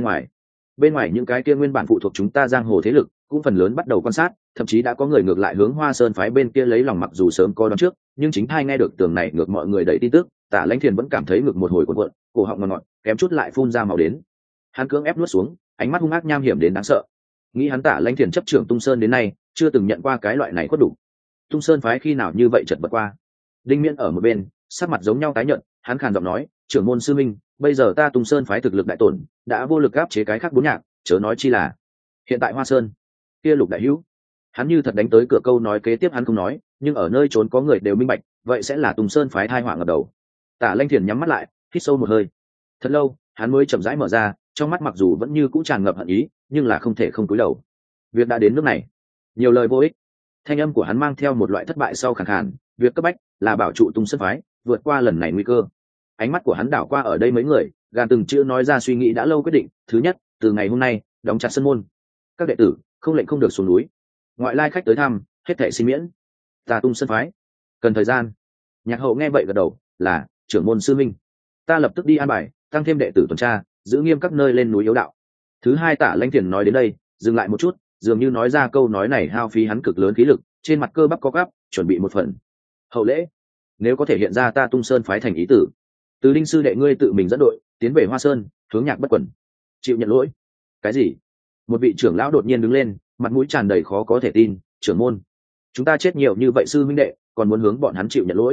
Bên ngoài những cái kia nguyên bản phụ thuộc chúng ta giang hồ thế lực cũng phần lớn bắt đầu quan sát, thậm chí đã có người ngược lại hướng Hoa Sơn phái bên kia lấy lòng, mặc dù sớm có đoán trước, nhưng chính hai nghe được tường này ngược mọi người đẩy tin tức, Tả Lãnh Thiền vẫn cảm thấy ngực một hồi cuộn cuộn, cổ họng ngọt ngọt, kém chút lại phun ra màu đến. Hắn cưỡng ép nuốt xuống, ánh mắt hung ác nham hiểm đến đáng sợ. Nghĩ hắn Tả Lãnh Thiền chấp trưởng Tung Sơn đến nay, chưa từng nhận qua cái loại này khuất đủ. Tung Sơn phái khi nào như vậy chật vật qua? Đinh Miễn ở một bên, sắc mặt giống nhau tái nhợt, hắn khàn giọng nói, trưởng môn sư minh, bây giờ ta Tung Sơn phái thực lực đại tổn, đã vô lực áp chế cái khác bốn nhạc, chớ nói chi là hiện tại Hoa Sơn kia Lục đại hữu. Hắn như thật đánh tới cửa, câu nói kế tiếp hắn không nói, nhưng ở nơi trốn có người đều minh bạch, vậy sẽ là Tung Sơn phái thai họa ngập đầu. Tả Lãnh Thiền nhắm mắt lại, hít sâu một hơi. Thật lâu, hắn mới chậm rãi mở ra, trong mắt mặc dù vẫn như cũ tràn ngập hận ý, nhưng là không thể không cúi đầu. Việc đã đến nước này, nhiều lời vô ích. Thanh âm của hắn mang theo một loại thất bại sau khàn khàn, việc cấp bách là bảo trụ Tung Sơn phái, vượt qua lần này nguy cơ. Ánh mắt của hắn đảo qua ở đây mấy người, gàn từng chữ nói ra suy nghĩ đã lâu quyết định. Thứ nhất, từ ngày hôm nay đóng chặt sân môn, các đệ tử không lệnh không được xuống núi, ngoại lai khách tới thăm hết thảy xin miễn. Ta Tung Sơn phái cần thời gian. Nhạc hậu nghe vậy gật đầu, là trưởng môn sư minh, ta lập tức đi an bài tăng thêm đệ tử tuần tra, giữ nghiêm các nơi lên núi yếu đạo. Thứ hai, Tả Lãnh Thiền nói đến đây dừng lại một chút, dường như nói ra câu nói này hao phí hắn cực lớn khí lực, trên mặt cơ bắp có gắp, chuẩn bị một phần hậu lễ. Nếu có thể hiện ra ta Tung Sơn phái thành ý tử, từ Đinh sư đệ ngươi tự mình dẫn đội tiến về Hoa Sơn, hướng Nhạc Bất Quần chịu nhận lỗi. Cái gì? Một vị trưởng lão đột nhiên đứng lên, mặt mũi tràn đầy khó có thể tin, trưởng môn, chúng ta chết nhiều như vậy sư minh đệ, còn muốn hướng bọn hắn chịu nhận lỗi?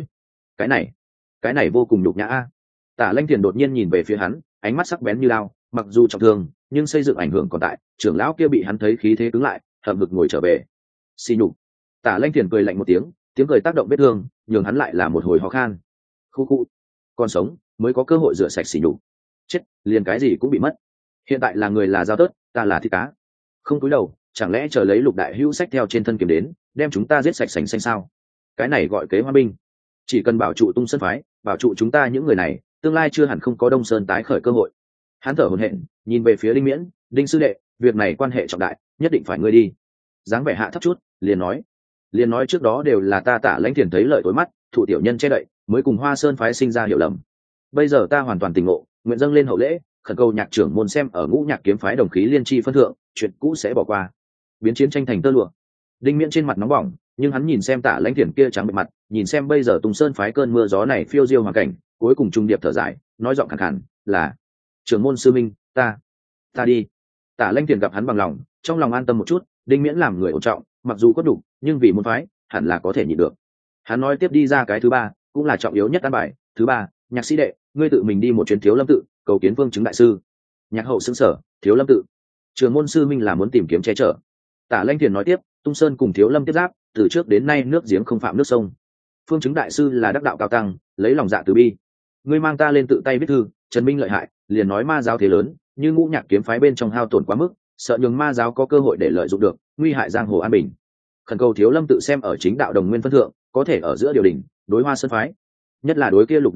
Cái này vô cùng nhục nhã a. Tả Lãnh Thiền đột nhiên nhìn về phía hắn, ánh mắt sắc bén như lao, mặc dù trọng thương nhưng xây dựng ảnh hưởng còn tại. Trưởng lão kia bị hắn thấy khí thế cứng lại, hậm hực ngồi trở về. Xì nhục. Tả Lãnh Thiền cười lạnh một tiếng, tiếng cười tác động vết thương, nhường hắn lại là một hồi ho khan. Khu khu, còn sống mới có cơ hội rửa sạch xì nhục, chết liền cái gì cũng bị mất. Hiện tại là người là dao tớt, ta là thịt cá. Không cúi đầu, chẳng lẽ chờ lấy Lục đại hữu sách theo trên thân kiếm đến, đem chúng ta giết sạch sành xanh sao? Cái này gọi kế hoa binh. Chỉ cần bảo trụ Tung Sơn phái, bảo trụ chúng ta những người này, tương lai chưa hẳn không có Đông Sơn tái khởi cơ hội. Hắn thở hổn hển, nhìn về phía Đinh Miễn, Đinh sư đệ, việc này quan hệ trọng đại, nhất định phải ngươi đi. Dáng vẻ hạ thấp chút, liền nói trước đó đều là ta Tả Lãnh Thiền thấy lợi tối mắt, thụ tiểu nhân che đậy, mới cùng Hoa Sơn phái sinh ra hiểu lầm. Bây giờ ta hoàn toàn tỉnh ngộ, nguyện dâng lên hậu lễ, khẩn cầu Nhạc trưởng môn xem ở Ngũ Nhạc kiếm phái đồng khí liên tri phân thượng, chuyện cũ sẽ bỏ qua, biến chiến tranh thành tơ lụa. Đinh Miễn trên mặt nóng bỏng, nhưng hắn nhìn xem Tả Lãnh Thiền kia trắng bệch mặt, nhìn xem bây giờ Tung Sơn phái cơn mưa gió này phiêu diêu hoàn cảnh, cuối cùng trung điệp thở dài, nói giọng khàn khàn, là trưởng môn sư minh, ta đi. Tả Lãnh Thiền gặp hắn bằng lòng, trong lòng an tâm một chút. Đinh Miễn làm người ổn trọng, mặc dù có đủ, nhưng vì môn phái hẳn là có thể nhịn được. Hắn nói tiếp đi ra cái thứ ba, cũng là trọng yếu nhất an bài. Thứ ba, Nhạc sĩ đệ, ngươi tự mình đi một chuyến Thiếu Lâm tự, cầu kiến Vương Chứng đại sư. Nhạc hậu xứng sở, Thiếu Lâm tự, trưởng môn sư minh là muốn tìm kiếm che chở. Tả Lãnh Thiền nói tiếp, Tung Sơn cùng Thiếu Lâm tiếp giáp, từ trước đến nay nước giếng không phạm nước sông. Phương Chứng đại sư là đắc đạo cao tăng, lấy lòng dạ từ bi. Ngươi mang ta lên tự tay viết thư, trần minh lợi hại, liền nói ma giáo thế lớn, như Ngũ Nhạc kiếm phái bên trong hao tổn quá mức, sợ nhường ma giáo có cơ hội để lợi dụng được, nguy hại giang hồ an bình. Khẩn cầu Thiếu Lâm tự xem ở chính đạo đồng nguyên phân thượng, có thể ở giữa điều đình, đối Hoa Sơn phái, nhất là đối kia Lục đại hữu,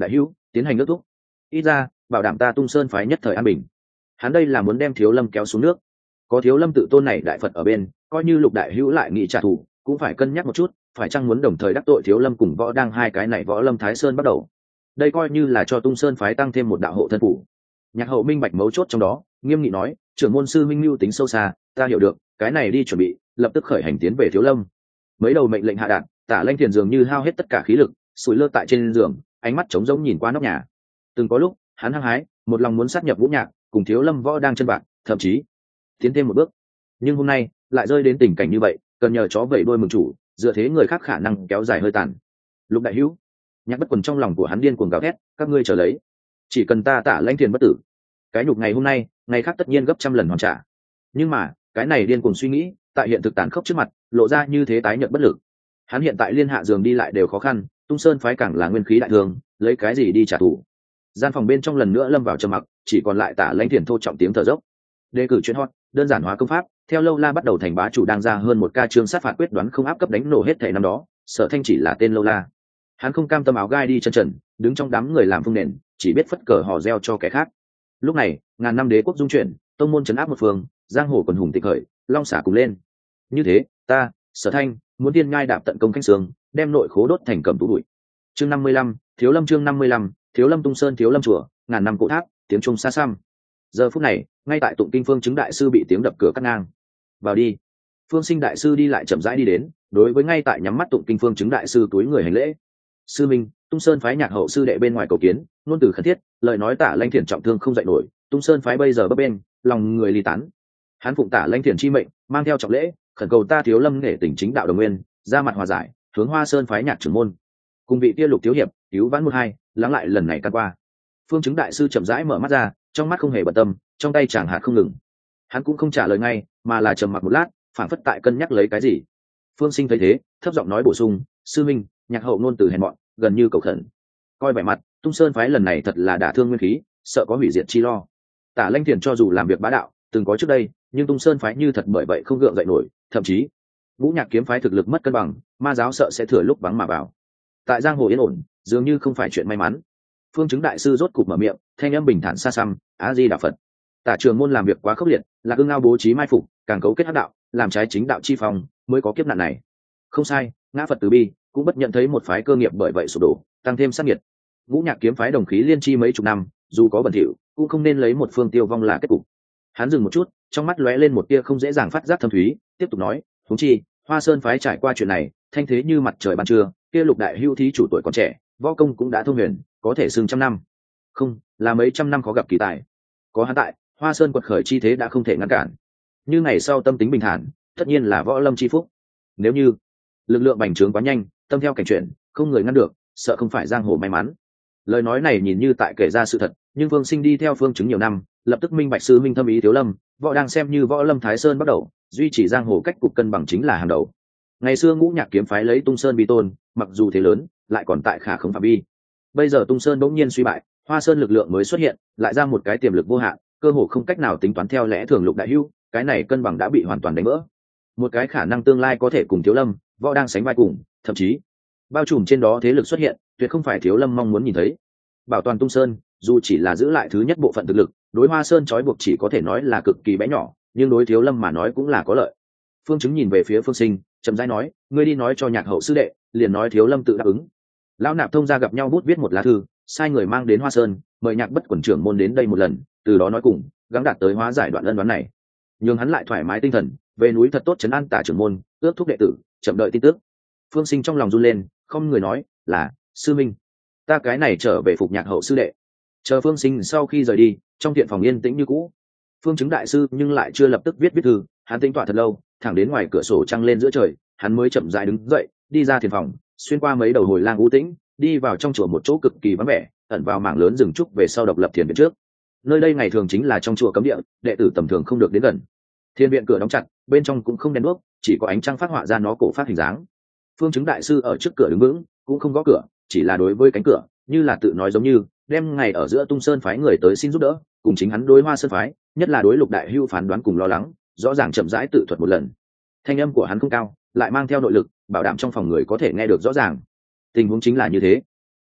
tiến hành nước thúc, ít ra bảo đảm ta Tung Sơn phái nhất thời an bình. Hắn đây là muốn đem Thiếu Lâm kéo xuống nước. Có Thiếu Lâm tự tôn này đại Phật ở bên, coi như Lục đại hữu lại nghị trả thù cũng phải cân nhắc một chút, phải chăng muốn đồng thời đắc tội Thiếu Lâm cùng Võ Đang hai cái này Võ Lâm Thái Sơn bắt đầu. Đây coi như là cho Tung Sơn phái tăng thêm một đạo hộ thân phủ. Nhạc Hậu minh bạch mấu chốt trong đó, nghiêm nghị nói, trưởng môn sư minh lưu tính sâu xa, ta hiểu được, cái này đi chuẩn bị, lập tức khởi hành tiến về Thiếu Lâm. Mấy đầu mệnh lệnh hạ đạt, Tả Lanh Thiền dường như hao hết tất cả khí lực, sủi lơ tại trên giường, ánh mắt trống rỗng nhìn qua nóc nhà. Từng có lúc hắn hăng hái một lòng muốn sát nhập Vũ Nhạc cùng Thiếu Lâm Võ Đang chân bạn, thậm chí tiến thêm một bước, nhưng hôm nay lại rơi đến tình cảnh như vậy, cần nhờ chó vẩy đuôi mừng chủ, dựa thế người khác khả năng kéo dài hơi tàn. Lục đại hữu, Nhạc Bất Quần trong lòng của hắn điên cuồng gào thét, các ngươi chờ lấy, chỉ cần ta Tả Lanh Thiền bất tử, cái nhục ngày hôm nay ngày khác tất nhiên gấp trăm lần hoàn trả. Nhưng mà cái này điên cuồng suy nghĩ tại hiện thực tàn khốc trước mặt lộ ra như thế tái nhợt bất lực. Hắn hiện tại liên hạ giường đi lại đều khó khăn, Tung Sơn phái càng là nguyên khí đại thương, lấy cái gì đi trả thù. Gian phòng bên trong lần nữa lâm vào trầm mặc, chỉ còn lại Tả Lãnh Thiền thô trọng tiếng thở dốc. Đề cử chuyện hot, đơn giản hóa công pháp, theo Lâu La bắt đầu thành bá chủ đang ra hơn một ca chương sát phạt quyết đoán không áp cấp đánh nổ hết thảy năm đó, Sở Thanh chỉ là tên Lâu La. Hắn không cam tâm áo gai đi chân trần, đứng trong đám người làm phương nền, chỉ biết phất cờ hò reo cho kẻ khác. Lúc này, ngàn năm đế quốc dung chuyển, tông môn trấn áp một phương, giang hồ quần hùng tịch khởi, long xả cùng lên. Như thế, ta, Sở Thanh, muốn tiên ngai đạp tận công canh sương, đem nội khố đốt thành cẩm tú bụi. Chương 55, Thiếu Lâm chương 55, Thiếu Lâm Tung Sơn Thiếu Lâm chùa, ngàn năm cổ tháp, tiếng trung xa xăm. Giờ phút này, ngay tại tụng kinh Phương Chứng đại sư bị tiếng đập cửa cắt ngang. Vào đi. Phương Sinh đại sư đi lại chậm rãi đi đến, đối với ngay tại nhắm mắt tụng kinh Phương Chứng đại sư túi người hành lễ. Sư minh, Tung Sơn phái Nhạc Hậu sư đệ bên ngoài cầu kiến, ngôn từ khẩn thiết, lời nói Tả Lãnh Thiền trọng thương không dậy nổi, Tung Sơn phái bây giờ bấp bênh, lòng người ly tán. Hắn phụng Tả Lãnh Thiền chi mệnh, mang theo trọng lễ, khẩn cầu ta Thiếu Lâm nghệ tỉnh chính đạo đồng nguyên, ra mặt hòa giải, hướng Hoa Sơn phái Nhạc trưởng môn, cùng vị kia Lục thiếu hiệp, cứu vãn một hai, lắng lại lần này căn qua. Phương Chứng đại sư chậm rãi mở mắt ra, trong mắt không hề bận tâm, trong tay chàng hạt không ngừng. Hắn cũng không trả lời ngay, mà là trầm mặc một lát, phảng phất tại cân nhắc lấy cái gì. Phương Sinh thấy thế, thấp giọng nói bổ sung, sư minh, Nhạc Hậu ngôn từ hèn mọn, gần như cầu khẩn. Coi vẻ mặt, Tung Sơn phái lần này thật là đả thương nguyên khí, sợ có hủy diệt chi lo. Tả Lãnh Thiền cho dù làm việc bá đạo, từng có trước đây, nhưng Tung Sơn phái như thật bởi vậy không gượng dậy nổi, thậm chí Vũ Nhạc kiếm phái thực lực mất cân bằng, ma giáo sợ sẽ thừa lúc vắng mà vào. Tại giang hồ yên ổn, dường như không phải chuyện may mắn. Phương Chứng đại sư rốt cục mở miệng, thanh âm bình thản xa xăm, A Di Đà Phật. Tả Trường môn làm việc quá khốc liệt, là ương ngao bố trí mai phục, càng cấu kết hắc đạo, làm trái chính đạo chi phòng, mới có kiếp nạn này. Không sai, ngã Phật từ bi, cũng bất nhận thấy một phái cơ nghiệp bởi vậy sụp đổ, tăng thêm sát nghiệt. Vũ Nhạc kiếm phái đồng khí liên chi mấy chục năm, dù có bẩn thỉu, cũng không nên lấy một phương tiêu vong là kết cục. Hắn dừng một chút, trong mắt lóe lên một tia không dễ dàng phát giác thâm thúy, tiếp tục nói, huống chi, Hoa Sơn phái trải qua chuyện này, thanh thế như mặt trời ban trưa, kia Lục đại hưu thí chủ tuổi còn trẻ, võ công cũng đã thông huyền, có thể xưng trăm năm, không là mấy trăm năm khó gặp kỳ tài. Có hắn tại, Hoa Sơn quật khởi chi thế đã không thể ngăn cản. Như ngày sau tâm tính bình thản, tất nhiên là võ lâm chi phúc. Nếu như lực lượng bành trướng quá nhanh, tâm theo cảnh chuyển, không người ngăn được, sợ không phải giang hồ may mắn. Lời nói này nhìn như tại kể ra sự thật, nhưng Phương Sinh đi theo Phương Chứng nhiều năm, lập tức minh bạch sư minh thâm ý Thiếu Lâm, võ đang xem như võ lâm Thái Sơn bắt đầu, duy trì giang hồ cách cục cân bằng chính là hàng đầu. Ngày xưa Ngũ Nhạc kiếm phái lấy Tung Sơn vi tôn, mặc dù thế lớn, lại còn tại khả không phạm vi. Bây giờ Tung Sơn bỗng nhiên suy bại, Hoa Sơn lực lượng mới xuất hiện, lại ra một cái tiềm lực vô hạn, cơ hồ không cách nào tính toán theo lẽ thường Lục đại hưu, cái này cân bằng đã bị hoàn toàn đánh vỡ. Một cái khả năng tương lai có thể cùng Thiếu Lâm, võ đang sánh vai cùng, thậm chí bao trùm trên đó thế lực xuất hiện, tuyệt không phải Thiếu Lâm mong muốn nhìn thấy. Bảo toàn Tung Sơn, dù chỉ là giữ lại thứ nhất bộ phận thực lực, đối Hoa Sơn trói buộc chỉ có thể nói là cực kỳ bé nhỏ, nhưng đối Thiếu Lâm mà nói cũng là có lợi. Phương Chứng nhìn về phía Phương Sinh, chậm rãi nói, ngươi đi nói cho Nhạc Hậu sư đệ, liền nói Thiếu Lâm tự đáp ứng. Lão nạp thông ra gặp nhau bút viết một lá thư, sai người mang đến Hoa Sơn, mời Nhạc Bất Quần trưởng môn đến đây một lần, từ đó nói cùng, gắng đạt tới hóa giải đoạn ân đoán này. Nhưng hắn lại thoải mái tinh thần, về núi thật tốt trấn an Tả trưởng môn, ước thúc đệ tử, chậm đợi tin tức. Phương Sinh trong lòng run lên, không người nói, là sư minh, ta cái này trở về phục Nhạc Hậu sư đệ. Chờ Phương Sinh sau khi rời đi, trong thiện phòng yên tĩnh như cũ. Phương Chứng đại sư nhưng lại chưa lập tức viết thư, hắn tĩnh tọa thật lâu, thẳng đến ngoài cửa sổ trăng lên giữa trời, hắn mới chậm rãi đứng dậy, đi ra thiền phòng, xuyên qua mấy đầu hồi lang u tĩnh, đi vào trong chùa một chỗ cực kỳ vắng vẻ, ẩn vào mảng lớn rừng trúc về sau độc lập thiền viện trước. Nơi đây ngày thường chính là trong chùa cấm địa, đệ tử tầm thường không được đến gần. Thiền viện cửa đóng chặt, bên trong cũng không đèn đuốc, chỉ có ánh trăng phát họa ra nó cổ phát hình dáng. Phương Chứng đại sư ở trước cửa đứng vững, cũng không gõ cửa, chỉ là đối với cánh cửa, như là tự nói giống như, đem ngày ở giữa Tung Sơn phái người tới xin giúp đỡ, cùng chính hắn đối Hoa Sơn phái, nhất là đối Lục đại hưu phán đoán cùng lo lắng, rõ ràng chậm rãi tự thuật một lần. Thanh âm của hắn không cao, lại mang theo nội lực, bảo đảm trong phòng người có thể nghe được rõ ràng. Tình huống chính là như thế.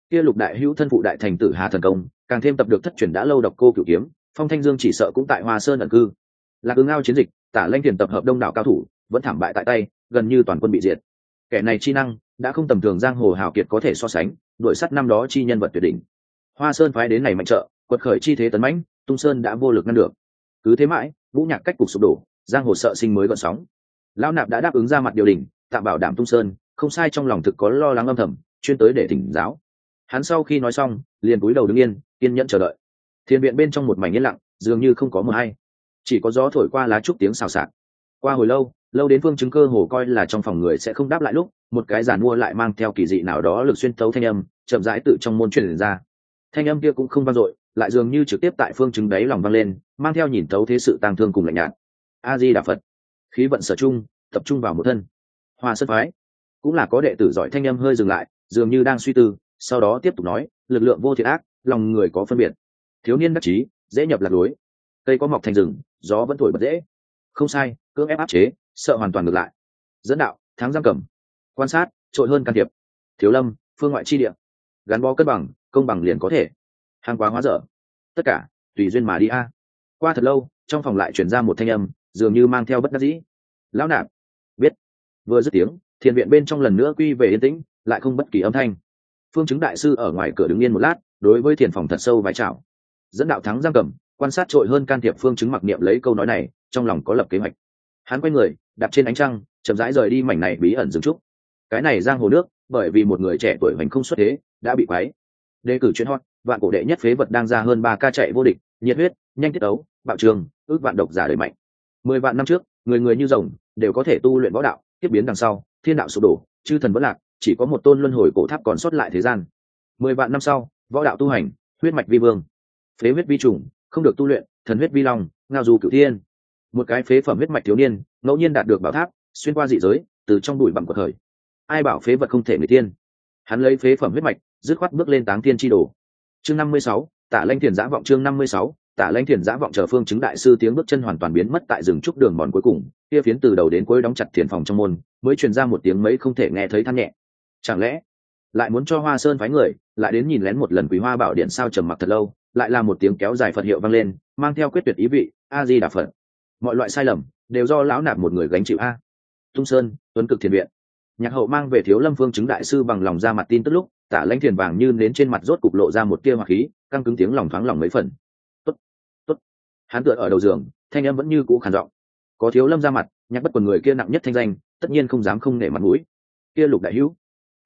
kia Lục đại hữu thân phụ đại thành tử Hà thần công, càng thêm tập được thất truyền đã lâu độc cô cửu kiếm, Phong Thanh Dương chỉ sợ cũng tại Hoa Sơn ẩn cư. Lạc Ứng Ao chiến dịch, Tả Lanh Thiền tập hợp đông đảo cao thủ, vẫn thảm bại tại tay, gần như toàn quân bị diệt. Kẻ này chi năng đã không tầm thường giang hồ hào kiệt có thể so sánh, đội sắt năm đó chi nhân vật tuyệt đỉnh. Hoa Sơn phái đến này mạnh trợ, quật khởi chi thế tấn mãnh, Tung Sơn đã vô lực ngăn được. Cứ thế mãi, Vũ Nhạc cách cục sụp đổ, giang hồ sợ sinh mới gợn sóng. Lão Nạp đã đáp ứng ra mặt điều đình, tạm bảo đảm Tung Sơn, không sai trong lòng thực có lo lắng âm thầm, chuyên tới để thỉnh giáo. Hắn sau khi nói xong, liền cúi đầu đứng yên, kiên nhẫn chờ đợi. Thiên viện bên trong một mảnh yên lặng, dường như không có mưa hay, chỉ có gió thổi qua lá trúc tiếng xào xạc. Qua hồi lâu, lâu đến Phương Chứng cơ hồ coi là trong phòng người sẽ không đáp lại lúc, một cái giàn mua lại mang theo kỳ dị nào đó lực xuyên thấu thanh âm, chậm rãi tự trong môn truyền ra. Thanh âm kia cũng không vang dội, lại dường như trực tiếp tại Phương Chứng đáy lòng vang lên, mang theo nhìn thấu thế sự tang thương cùng lạnh nhạt. A Di Đà Phật, khí vận sở trung, tập trung vào một thân. Hoa Sơn phái cũng là có đệ tử giỏi. Thanh âm hơi dừng lại, dường như đang suy tư, sau đó tiếp tục nói, lực lượng vô thiện ác, lòng người có phân biệt. Thiếu niên đắc chí, dễ nhập lạc lối. Cây có mọc thành rừng, gió vẫn thổi bật dễ. Không sai, cưỡng ép áp chế, sợ hoàn toàn ngược lại. Dẫn đạo, thắng giam cầm. Quan sát, trội hơn can thiệp. Thiếu lâm, phương ngoại chi địa. Gắn bó cân bằng, công bằng liền có thể. Hàng quá hóa dở. Tất cả, tùy duyên mà đi a. Qua thật lâu, trong phòng lại chuyển ra một thanh âm, dường như mang theo bất đắc dĩ. Lão Nạp, biết. Vừa dứt tiếng, thiền viện bên trong lần nữa quy về yên tĩnh, lại không bất kỳ âm thanh. Phương Chứng đại sư ở ngoài cửa đứng yên một lát, đối với thiền phòng thật sâu vái chào. Dẫn đạo thắng giam cầm, quan sát trội hơn can thiệp. Phương Chứng mặc niệm lấy câu nói này, trong lòng có lập kế hoạch. Hắn quay người, đạp trên ánh trăng, chậm rãi rời đi mảnh này bí ẩn rừng trúc. Cái này giang hồ nước, bởi vì một người trẻ tuổi hoành không xuất thế, đã bị quấy. Đề cử chuyên hot, vạn cổ đệ nhất phế vật đang ra hơn 3 ca chạy vô địch, nhiệt huyết, nhanh tiết đấu, bạo trường, ước vạn độc giả đời mạnh. 10 vạn năm trước, người người như rồng, đều có thể tu luyện võ đạo, tiếp biến đằng sau, thiên đạo sụp đổ, chư thần vẫn lạc, chỉ có một tôn luân hồi cổ tháp còn sót lại thế gian. 10 vạn năm sau, võ đạo tu hành, huyết mạch vi vương, phế huyết vi trùng, không được tu luyện, thần huyết vi long, ngao du cửu thiên. Một cái phế phẩm huyết mạch thiếu niên, ngẫu nhiên đạt được bảo tháp, xuyên qua dị giới, từ trong bụi bặm của thời. Ai bảo phế vật không thể người tiên? Hắn lấy phế phẩm huyết mạch, dứt khoát bước lên táng thiên chi đồ. Chương 56, Tả Lanh Thiền giã vọng. Chương 56, Tả Lanh Thiền giã vọng. Chờ Phương Chứng đại sư tiếng bước chân hoàn toàn biến mất tại rừng trúc đường mòn cuối cùng, kia phiến từ đầu đến cuối đóng chặt thiền phòng trong môn, mới truyền ra một tiếng mấy không thể nghe thấy than nhẹ. Chẳng lẽ lại muốn cho Hoa Sơn phái người lại đến nhìn lén một lần Quý Hoa Bảo Điện sao? Trầm mặc thật lâu, lại là một tiếng kéo dài Phật hiệu vang lên, mang theo quyết tuyệt ý vị. A Di Đà Phật. Mọi loại sai lầm đều do lão nạp một người gánh chịu a. Tung Sơn, Tuấn Cực Thiền viện. Nhạc Hậu mang về Thiếu Lâm Phương Chứng đại sư bằng lòng ra mặt tin tức lúc, Tả Lãnh Thiền vàng như nến trên mặt rốt cục lộ ra một tia hỏa khí, căng cứng tiếng lòng thoáng lòng mấy phần. Tốt, tốt. Hắn tựa ở đầu giường, thanh âm vẫn như cũ khàn giọng. Có Thiếu Lâm ra mặt, Nhạc Bất Quần người kia nặng nhất thanh danh, tất nhiên không dám không nể mặt mũi. Kia Lục đại hữu,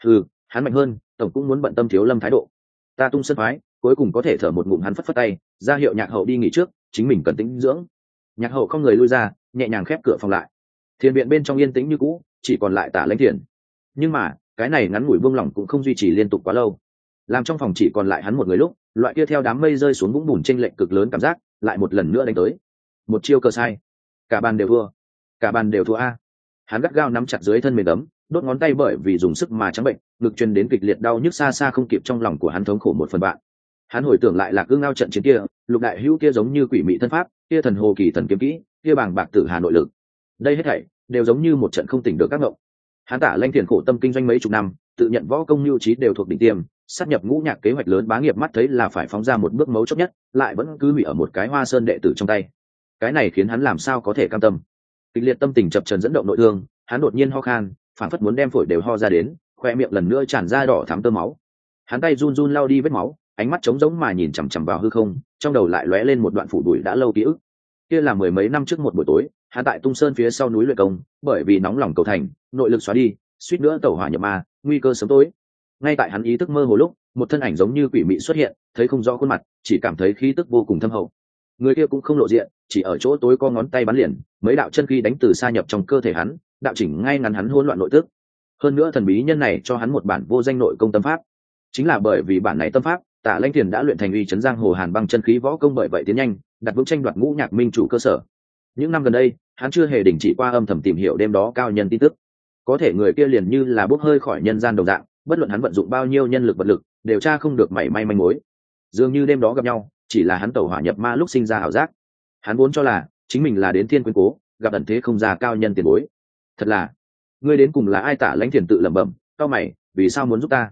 hắn mạnh hơn, tổng cũng muốn bận tâm Thiếu Lâm thái độ. Ta Tung Sơn phái, cuối cùng có thể thở một ngụm. Hắn phất phất tay, ra hiệu Nhạc Hậu đi nghỉ trước, chính mình cần tĩnh dưỡng. Nhạc Hậu không người lui ra, nhẹ nhàng khép cửa phòng lại. Thiền viện bên trong yên tĩnh như cũ, chỉ còn lại Tả Lãnh Thiền. Nhưng mà cái này ngắn ngủi buông lỏng cũng không duy trì liên tục quá lâu. Làm trong phòng chỉ còn lại hắn một người lúc, loại kia theo đám mây rơi xuống vũng bùn chênh lệch cực lớn cảm giác lại một lần nữa đánh tới. Một chiêu cờ sai, cả bàn đều thua, cả bàn đều thua a. Hắn gắt gao nắm chặt dưới thân mềm ấm, đốt ngón tay bởi vì dùng sức mà trắng bệnh, ngực truyền đến kịch liệt đau nhức xa xa không kịp. Trong lòng của hắn thống khổ một phần bạn. Hắn hồi tưởng lại Lạc Ương Ao trận chiến kia, Lục đại hữu kia giống như quỷ mị thân pháp, kia thần hồ kỳ thần kiếm kỹ, kia bàng bạc tử hà nội lực. Đây hết thảy đều giống như một trận không tỉnh được các ngộng. Hắn Tả Lãnh Thiền khổ tâm kinh doanh mấy chục năm, tự nhận võ công nhu trí đều thuộc đỉnh tiêm, sát nhập ngũ nhạc kế hoạch lớn bá nghiệp mắt thấy là phải phóng ra một bước mấu chốt nhất, lại vẫn cứ hủy ở một cái Hoa Sơn đệ tử trong tay. Cái này khiến hắn làm sao có thể cam tâm. Kịch liệt tâm tình chập chờn dẫn động nội thương, hắn đột nhiên ho khan, phản phất muốn đem phổi đều ho ra đến, khoe miệng lần nữa tràn ra đỏ thắm tơ máu. Hắn tay run run lau đi vết máu, ánh mắt trống rỗng mà nhìn chằm chằm vào hư không, trong đầu lại lóe lên một đoạn phủ đuổi đã lâu ký ức. Kia là mười mấy năm trước một buổi tối, hắn tại Tung Sơn phía sau núi luyện công, bởi vì nóng lòng cầu thành, nội lực xóa đi, suýt nữa tẩu hỏa nhập ma, nguy cơ sớm tối. Ngay tại hắn ý thức mơ hồ lúc, một thân ảnh giống như quỷ mị xuất hiện, thấy không rõ khuôn mặt, chỉ cảm thấy khí tức vô cùng thâm hậu. Người kia cũng không lộ diện, chỉ ở chỗ tối co ngón tay bắn liền, mấy đạo chân khí đánh từ xa nhập trong cơ thể hắn, đạo chỉnh ngay ngắn hắn hỗn loạn nội tức. Hơn nữa thần bí nhân này cho hắn một bản vô danh nội công tâm pháp. Chính là bởi vì bản này tâm pháp, Tả Lãnh Thiền đã luyện thành uy chấn giang hồ hàn băng chân khí võ công, bởi vậy tiến nhanh, đặt vững tranh đoạt ngũ nhạc minh chủ cơ sở. Những năm gần đây, hắn chưa hề đình chỉ qua âm thầm tìm hiểu đêm đó cao nhân tin tức. Có thể người kia liền như là bốc hơi khỏi nhân gian đồng dạng, bất luận hắn vận dụng bao nhiêu nhân lực vật lực, đều tra không được mảy may manh mối. Dường như đêm đó gặp nhau, chỉ là hắn tẩu hỏa nhập ma lúc sinh ra ảo giác. Hắn vốn cho là chính mình là đến thiên quyến cố, gặp ẩn thế không già cao nhân tiền bối. Thật là, ngươi đến cùng là ai? Tả Lãnh Thiền tự lẩm bẩm, cao mày, vì sao muốn giúp ta?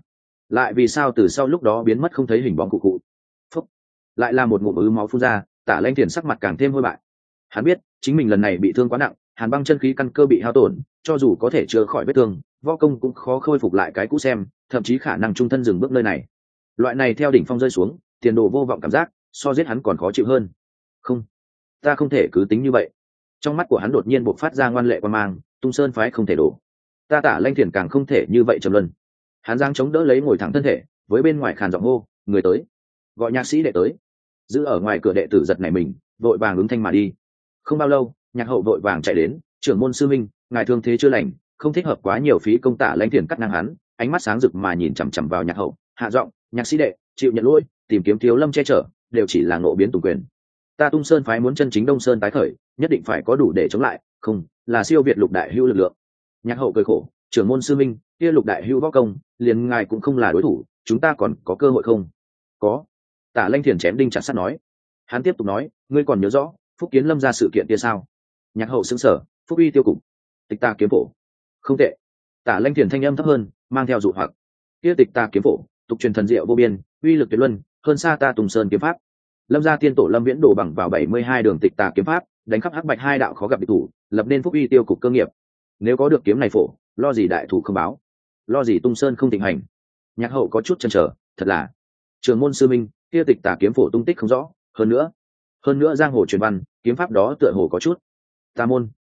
lại vì sao từ sau lúc đó biến mất không thấy hình bóng cụ cụ. Phúc. Lại là một ngụm ứ máu phun ra, Tả Lanh Thiền sắc mặt càng thêm hôi bại. Hắn biết chính mình lần này bị thương quá nặng, hàn băng chân khí căn cơ bị hao tổn, cho dù có thể chữa khỏi vết thương, võ công cũng khó khôi phục lại cái cũ xem, thậm chí khả năng trung thân dừng bước nơi này. Loại này theo đỉnh phong rơi xuống, tiền đồ vô vọng cảm giác, so giết hắn còn khó chịu hơn. Không, ta không thể cứ tính như vậy. Trong mắt của hắn đột nhiên bộc phát ra ngoan lệ quan mang, Tung Sơn phái không thể đổ, ta Tả Lanh Thiền càng không thể như vậy trầm luân. Hắn giang chống đỡ lấy ngồi thẳng thân thể, với bên ngoài khàn giọng hô, người tới, gọi nhạc sĩ đệ tới. Giữ ở ngoài cửa đệ tử giật nảy mình, vội vàng ứng thanh mà đi. Không bao lâu, nhạc hậu vội vàng chạy đến, trưởng môn sư minh, ngài thương thế chưa lành, không thích hợp quá nhiều phí công. Tả Lanh Thiền cắt ngang hắn, ánh mắt sáng rực mà nhìn chằm chằm vào nhạc hậu, hạ giọng, nhạc sĩ đệ, chịu nhận lỗi, tìm kiếm thiếu lâm che chở, đều chỉ là ngộ biến tùng quyền. Ta Tung Sơn phái muốn chân chính Đông Sơn tái khởi, nhất định phải có đủ để chống lại, không là siêu việt Lục đại hữu lực lượng. Nhạc hậu cười khổ, trưởng môn sư minh, kia Lục đại hữu võ công, liền ngài cũng không là đối thủ, chúng ta còn có cơ hội không? Có. Tả Lanh Thiền chém đinh chặt sắt nói. Hắn tiếp tục nói, ngươi còn nhớ rõ Phúc Kiến Lâm ra sự kiện kia sao? Nhạc hậu sững sờ, Phúc uy tiêu cục, Tịch Ta kiếm phổ. Không tệ. Tả Lanh Thiền thanh âm thấp hơn, mang theo dụ hoặc. Kia Tịch Ta kiếm phổ, tục truyền thần diệu vô biên, uy lực tuyệt luân, hơn xa ta Tùng Sơn kiếm pháp. Lâm gia tiên tổ Lâm Viễn đổ bằng vào 72 đường Tịch Ta kiếm pháp, đánh khắp hắc bạch hai đạo khó gặp địch thủ, lập nên Phúc uy tiêu cục cơ nghiệp. Nếu có được kiếm này phổ, lo gì đại thủ không báo, lo gì Tung Sơn không thịnh hành. Nhạc hậu có chút chần chờ, thật là trường môn sư minh, kia Tịch Tà kiếm phổ tung tích không rõ, hơn nữa giang hồ truyền văn, kiếm pháp đó tựa hồ có chút tà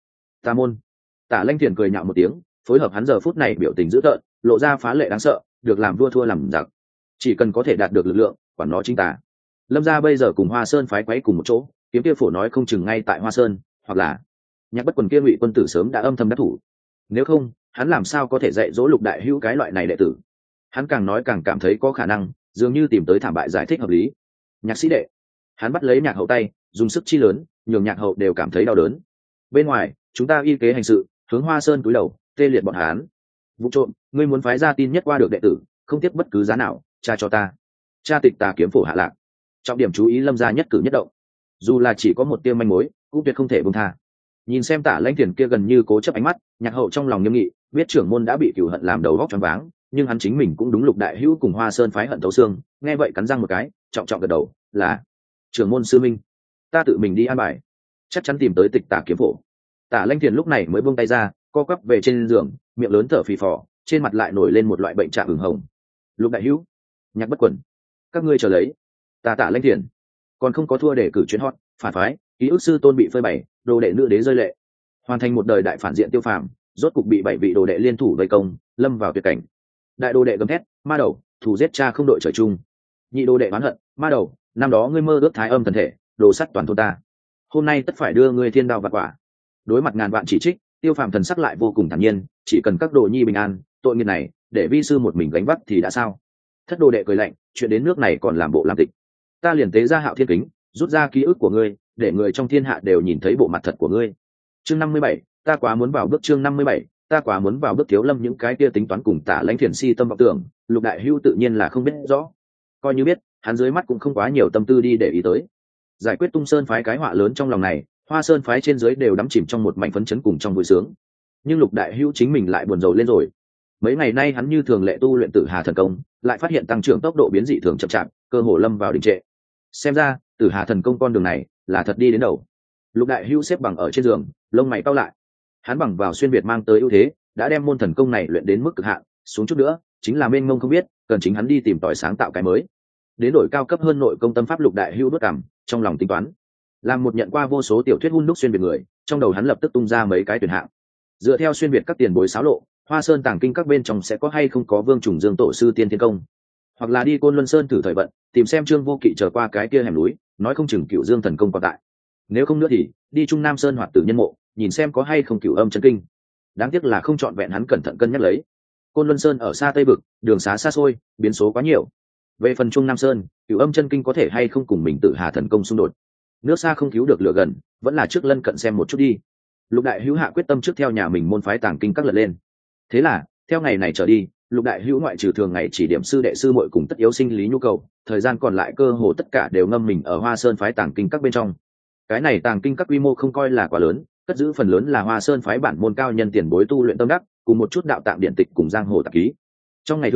môn. Tả Lanh Thiền cười nhạo một tiếng, phối hợp hắn giờ phút này biểu tình dữ tợn, lộ ra phá lệ đáng sợ, được làm vua thua làm giặc, chỉ cần có thể đạt được lực lượng, quản nó chính tà. Lâm gia bây giờ cùng Hoa Sơn phái quấy cùng một chỗ, kiếm kia phổ nói không chừng ngay tại Hoa Sơn, hoặc là Nhạc Bất Quần kia Ngụy quân tử sớm đã âm thầm đắc thủ. Nếu không, hắn làm sao có thể dạy dỗ Lục đại hữu cái loại này đệ tử? Hắn càng nói càng cảm thấy có khả năng, dường như tìm tới thảm bại giải thích hợp lý. Nhạc sĩ đệ. Hắn bắt lấy nhạc hậu tay, dùng sức chi lớn, nhường nhạc hậu đều cảm thấy đau đớn. Bên ngoài, chúng ta y kế hành sự, hướng Hoa Sơn cúi đầu, tê liệt bọn hắn. Vụ trộm, ngươi muốn phái ra tin nhất qua được đệ tử, không tiếc bất cứ giá nào, tra cho ta. Tra Tịch Tà kiếm phổ hạ lạc. Trọng điểm chú ý Lâm gia nhất cử nhất động, dù là chỉ có một tia manh mối, cũng tuyệt không thể buông tha. Nhìn xem Tả Lãnh Thiền kia gần như cố chấp ánh mắt, nhạc hậu trong lòng nghiêm nghị, biết trưởng môn đã bị cửu hận làm đầu óc choáng váng, nhưng hắn chính mình cũng đúng Lục đại hữu cùng Hoa Sơn phái hận thấu xương, nghe vậy cắn răng một cái, trọng trọng gật đầu, là trưởng môn sư minh, ta tự mình đi an bài, chắc chắn tìm tới Tịch Tà kiếm phổ. Tả Lãnh Thiền lúc này mới buông tay ra, co quắp về trên giường, miệng lớn thở phì phò, trên mặt lại nổi lên một loại bệnh trạng ửng hồng. Lục đại hữu, Nhạc Bất Quần, các ngươi chờ lấy, ta Tả Lãnh Thiền còn không có thua để cử chuyến hot, phản phái, ký ức sư tôn bị phơi bày, đồ đệ nữ đế rơi lệ, hoàn thành một đời đại phản diện Tiêu Phàm, rốt cục bị 7 vị đồ đệ liên thủ vây công, lâm vào tuyệt cảnh. Đại đồ đệ gầm thét, ma đầu, thù giết cha không đội trời chung. Nhị đồ đệ oán hận, ma đầu, năm đó ngươi mơ ước thái âm thần thể, đồ sắt toàn thôn ta, hôm nay tất phải đưa ngươi thiên đao vạn quả. Đối mặt ngàn vạn chỉ trích, Tiêu Phàm thần sắc lại vô cùng thản nhiên, chỉ cần các đồ nhi bình an, tội nghiệp này để vi sư một mình gánh vác thì đã sao? Thất đồ đệ cười lạnh, chuyện đến nước này còn làm bộ làm tịch, ta liền tế ra Hạo Thiên kính, rút ra ký ức của ngươi, để người trong thiên hạ đều nhìn thấy bộ mặt thật của ngươi. Chương 57, ta quá muốn vào bước. Chương 57, ta quá muốn vào bước. Thiếu Lâm những cái kia tính toán cùng Tả Lãnh Thiền si tâm vọng tưởng, Lục đại hữu tự nhiên là không biết rõ, coi như biết, hắn dưới mắt cũng không quá nhiều tâm tư đi để ý tới. Giải quyết Tung Sơn phái cái họa lớn trong lòng này, Hoa Sơn phái trên dưới đều đắm chìm trong một mảnh phấn chấn cùng trong vui sướng, nhưng Lục đại hữu chính mình lại buồn rầu lên rồi. Mấy ngày nay hắn như thường lệ tu luyện Tử Hà thần công, lại phát hiện tăng trưởng tốc độ biến dị thường chậm chạp, cơ hồ lâm vào đình trệ. Xem ra Tử Hà thần công con đường này là thật đi đến đầu. Lục đại hữu xếp bằng ở trên giường, lông mày cau lại. Hắn bằng vào xuyên việt mang tới ưu thế, đã đem môn thần công này luyện đến mức cực hạn, xuống chút nữa chính là mênh mông không biết, cần chính hắn đi tìm tòi sáng tạo cái mới. Đến đổi cao cấp hơn nội công tâm pháp. Lục đại hữu đốt cằm, trong lòng tính toán. Làm một nhận qua vô số tiểu thuyết hun đúc xuyên việt người, trong đầu hắn lập tức tung ra mấy cái tuyển hạng. Dựa theo xuyên việt các tiền bối xáo lộ, Hoa Sơn tàng kinh các bên trong sẽ có hay không có Vương Trùng Dương tổ sư tiên thiên công, hoặc là đi Côn Luân Sơn thử thời vận, tìm xem Trương Vô Kỵ trở qua cái kia hẻm núi, nói không chừng Cửu Dương thần công còn tại. Nếu không nữa thì đi Trung Nam Sơn hoặc Tử Nhân mộ, nhìn xem có hay không Cửu Âm chân kinh. Đáng tiếc là không chọn vẹn hắn cẩn thận cân nhắc lấy. Côn Luân Sơn ở xa Tây Vực, đường xá xa xôi, biến số quá nhiều. Về phần Trung Nam Sơn, Cửu Âm chân kinh có thể hay không cùng mình Tử Hà thần công xung đột. Nước xa không cứu được lửa gần, vẫn là trước lân cận xem một chút đi. Lục đại hữu hạ quyết tâm trước theo nhà mình môn phái tàng kinh các lật lên. Thế là theo ngày này trở đi, Lục đại hữu ngoại trừ thường ngày chỉ điểm sư đệ sư muội cùng tất yếu sinh lý nhu cầu, thời gian còn lại cơ hồ tất cả đều ngâm mình ở Hoa Sơn phái tàng kinh các bên trong. Cái này tàng kinh các quy mô không coi là quá lớn, cất giữ phần lớn là Hoa Sơn phái bản môn cao nhân tiền bối tu luyện tâm đắc, cùng một chút đạo tạng điện tịch cùng giang hồ tạp ký. Trong ngày thường,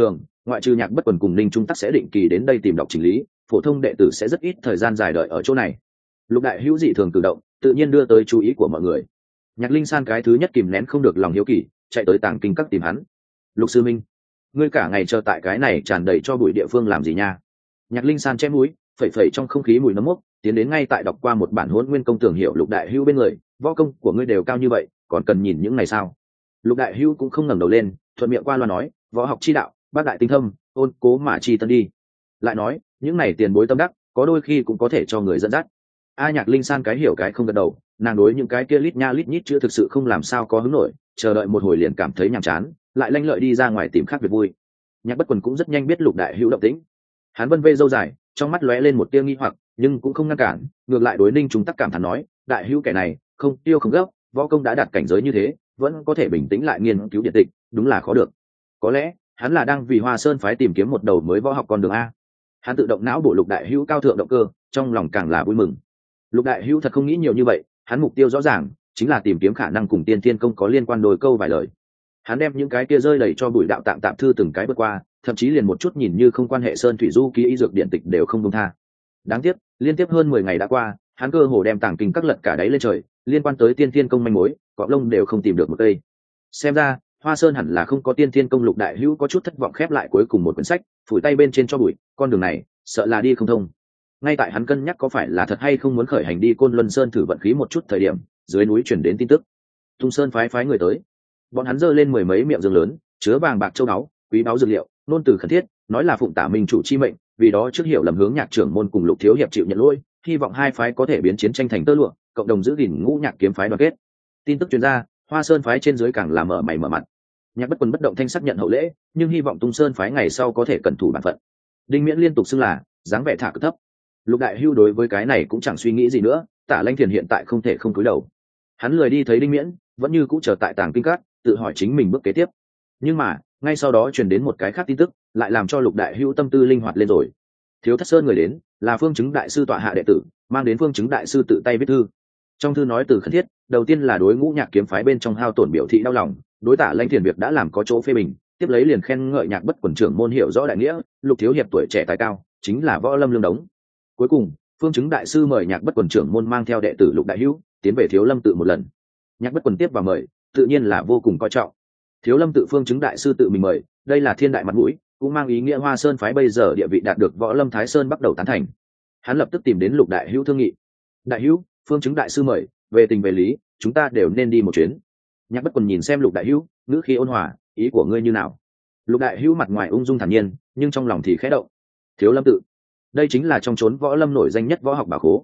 ngoại trừ nhạc bất quần cùng ninh trung tắc sẽ định kỳ đến đây tìm đọc chỉnh lý, phổ thông đệ tử sẽ rất ít thời gian dài đợi ở chỗ này. Lục đại hữu dị thường cử động tự nhiên đưa tới chú ý của mọi người. Nhạc Linh San cái thứ nhất kìm nén không được lòng hiếu kỳ, chạy tới tàng kinh các tìm hắn. Lục sư minh, ngươi cả ngày chờ tại cái này tràn đầy cho bụi địa phương làm gì nha? Nhạc Linh San che mũi, phẩy phẩy trong không khí mùi nấm mốc, tiến đến ngay tại đọc qua một bản Hỗn Nguyên Công tưởng hiệu Lục đại hữu bên người. Võ công của ngươi đều cao như vậy, còn cần nhìn những này sao? Lục đại hữu cũng không ngẩng đầu lên, thuận miệng qua loa nói, võ học chi đạo, bác đại tinh thâm, ôn cố mà chi tân đi. Lại nói, những này tiền bối tâm đắc, có đôi khi cũng có thể cho người dẫn dắt. Nhạc Linh San cái hiểu cái không gật đầu, nàng đối những cái kia lít nha lít nhít chưa thực sự không làm sao có hứng nổi, chờ đợi một hồi liền cảm thấy nhàm chán, lại lanh lợi đi ra ngoài tìm khác việc vui. Nhạc bất quần cũng rất nhanh biết Lục đại hữu động tĩnh, hắn vân vê râu dài, trong mắt lóe lên một tia nghi hoặc, nhưng cũng không ngăn cản, ngược lại đối Ninh Trung Tắc cảm thán nói, đại hữu kẻ này không tiêu không gấp, võ công đã đạt cảnh giới như thế, vẫn có thể bình tĩnh lại nghiên cứu điện tịch, đúng là khó được. Có lẽ hắn là đang vì Hoa Sơn phái tìm kiếm một đầu mới võ học con đường a. Hắn tự động não bộ Lục đại hữu cao thượng động cơ, trong lòng càng là vui mừng. Lục đại hữu thật không nghĩ nhiều như vậy, hắn mục tiêu rõ ràng, chính là tìm kiếm khả năng cùng tiên thiên công có liên quan đôi câu vài lời. Hắn đem những cái kia rơi đầy cho bụi đạo tạng tạm thư từng cái bước qua, thậm chí liền một chút nhìn như không quan hệ sơn thủy du ký y dược điện tịch đều không công tha. Đáng tiếc, liên tiếp hơn 10 ngày đã qua, hắn cơ hồ đem tàng kinh các lật cả đáy lên trời, liên quan tới tiên thiên công manh mối, cọp lông đều không tìm được một cây. Xem ra, Hoa Sơn hẳn là không có tiên thiên công. Lục đại hữu có chút thất vọng khép lại cuối cùng một quyển sách, phủi tay bên trên cho bụi, con đường này, sợ là đi không thông. Ngay tại hắn cân nhắc có phải là thật hay không muốn khởi hành đi Côn Luân Sơn thử vận khí một chút thời điểm, dưới núi chuyển đến tin tức, Tung Sơn phái người tới. Bọn hắn giơ lên mười mấy miệng giường lớn, chứa vàng bạc châu báu, quý báu dược liệu, nôn từ khẩn thiết, nói là phụng Tả Minh chủ chi mệnh, vì đó trước hiểu lầm hướng Nhạc trưởng môn cùng Lục thiếu hiệp chịu nhận lỗi, hy vọng hai phái có thể biến chiến tranh thành tơ lụa, cộng đồng giữ gìn Ngũ Nhạc kiếm phái đoàn kết. Tin tức truyền ra, Hoa Sơn phái trên dưới càng là mở mày mở mặt. Nhạc bất quần bất động thanh sắc nhận hậu lễ, nhưng hy vọng Tung Sơn phái ngày sau có thể cẩn thủ bản phận. Đinh Miễn liên tục xưng là dáng vẻ thả cực thấp. Lục đại hưu đối với cái này cũng chẳng suy nghĩ gì nữa, Tả Lanh Thiền hiện tại không thể không cúi đầu. Hắn lười đi thấy Đinh Miễn, vẫn như cũ chờ tại tàng kinh cát, tự hỏi chính mình bước kế tiếp. Nhưng mà ngay sau đó truyền đến một cái khác tin tức, lại làm cho Lục đại hưu tâm tư linh hoạt lên rồi. Thiếu Thất Sơn người đến, là Phương Chứng đại sư tọa hạ đệ tử, mang đến Phương Chứng đại sư tự tay viết thư. Trong thư nói từ khẩn thiết, đầu tiên là đối Ngũ Nhạc kiếm phái bên trong hao tổn biểu thị đau lòng, đối Tả Lanh Thiền việc đã làm có chỗ phê bình, tiếp lấy liền khen ngợi Nhạc bất quần trưởng môn hiểu rõ đại nghĩa, Lục thiếu hiệp tuổi trẻ tài cao, chính là võ lâm lương đống. Cuối cùng, Phương Chứng đại sư mời Nhạc bất quần trưởng môn mang theo đệ tử Lục đại hữu tiến về Thiếu Lâm tự một lần. Nhạc bất quần tiếp và mời, tự nhiên là vô cùng coi trọng. Thiếu Lâm tự Phương Chứng đại sư tự mình mời, đây là thiên đại mặt mũi, cũng mang ý nghĩa Hoa Sơn phái bây giờ địa vị đạt được võ lâm Thái Sơn bắt đầu tán thành. Hắn lập tức tìm đến Lục đại hữu thương nghị. Đại hữu, Phương Chứng đại sư mời, về tình về lý, chúng ta đều nên đi một chuyến. Nhạc bất quần nhìn xem Lục đại hữu, ngữ khí ôn hòa, ý của ngươi như nào? Lục đại hữu mặt ngoài ung dung thản nhiên, nhưng trong lòng thì khẽ động. Thiếu Lâm tự, đây chính là trong chốn võ lâm nổi danh nhất võ học bảo khố.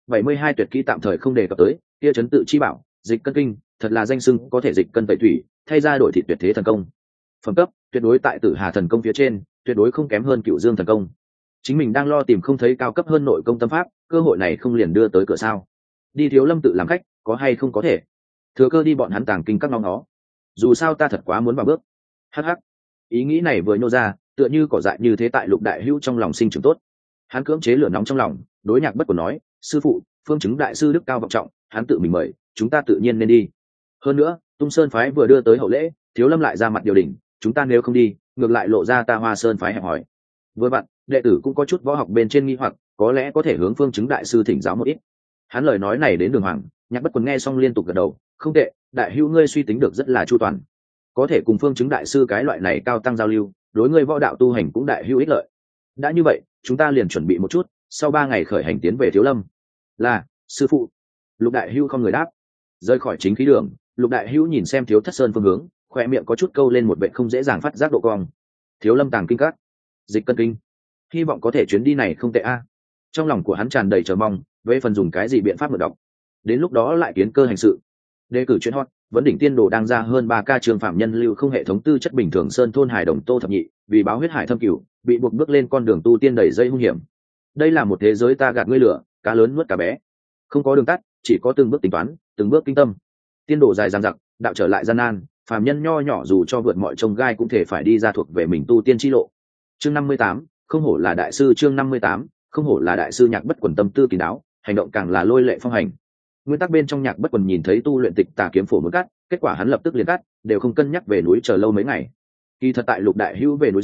72 tuyệt kỹ tạm thời không đề cập tới, kia trấn tự chi bảo, dịch cân kinh, thật là danh xưng có thể dịch cân tẩy thủy, thay ra đổi thịt tuyệt thế thần công. Phẩm cấp tuyệt đối tại Tử Hà thần công phía trên, tuyệt đối không kém hơn Cửu Dương thần công. Chính mình đang lo tìm không thấy cao cấp hơn nội công tâm pháp, cơ hội này không liền đưa tới cửa sao? Đi Thiếu Lâm tự làm khách, có hay không có thể? Thừa cơ đi bọn hắn tàng kinh các ngóng nó. Dù sao ta thật quá muốn vào bước. Hắc hắc. Ý nghĩ này vừa nhô ra, tựa như cỏ dại như thế tại Lục đại hữu trong lòng sinh trưởng tốt. Hắn cưỡng chế lửa nóng trong lòng, đối Nhạc bất quần nói, sư phụ, Phương Chứng đại sư đức cao vọng trọng, hắn tự mình mời, chúng ta tự nhiên nên đi. Hơn nữa, Tung Sơn phái vừa đưa tới hậu lễ, Thiếu Lâm lại ra mặt điều đình, chúng ta nếu không đi, ngược lại lộ ra ta Hoa Sơn phái hẹp hòi. Vừa vặn, đệ tử cũng có chút võ học bên trên nghi hoặc, có lẽ có thể hướng Phương Chứng đại sư thỉnh giáo một ít. Hắn lời nói này đến đường hoàng, Nhạc bất quần nghe xong liên tục gật đầu, không tệ, đại hữu ngươi suy tính được rất là chu toàn, có thể cùng Phương Chứng đại sư cái loại này cao tăng giao lưu, đối ngươi võ đạo tu hành cũng đại hữu ích lợi. Đã như vậy, chúng ta liền chuẩn bị một chút, sau 3 ngày khởi hành tiến về Thiếu Lâm. Là sư phụ. Lục đại hữu không người đáp. Rời khỏi chính khí đường, Lục đại hữu nhìn xem Thiếu Thất Sơn phương hướng, khoe miệng có chút câu lên một vệ không dễ dàng phát giác độ cong. Thiếu Lâm tàng kinh các, dịch cân kinh, hy vọng có thể chuyến đi này không tệ a. Trong lòng của hắn tràn đầy chờ mong, về phần dùng cái gì biện pháp mở đọc, đến lúc đó lại kiến cơ hành sự. Đề cử chuyên hot, vấn đỉnh tiên đồ đang ra hơn 3K trường phạm nhân lưu không hệ thống tư chất bình thường sơn thôn hải đồng Tô Thập Nhị, vì báo huyết hải thâm cửu, bị buộc bước lên con đường tu tiên đầy dây hung hiểm. Đây là một thế giới ta gạt ngươi lửa, cá lớn nuốt cá bé, không có đường tắt, chỉ có từng bước tính toán, từng bước kinh tâm. Tiên đồ dài dằng dặc, đạo trở lại gian nan, phàm nhân nho nhỏ dù cho vượt mọi chông gai cũng thể phải đi ra thuộc về mình tu tiên chi lộ. Chương 58, không hổ là đại sư. Chương 58, không hổ là đại sư. Nhạc bất quần tâm tư kín đáo, hành động càng là lôi lệ phong hành. Nguyên tắc bên trong Nhạc bất quần nhìn thấy tu luyện tịch Tà kiếm phổ muốn cắt, kết quả hắn lập tức liền cắt, đều không cân nhắc về núi chờ lâu mấy ngày. Kỳ thật tại Lục đại hữu về núi sau,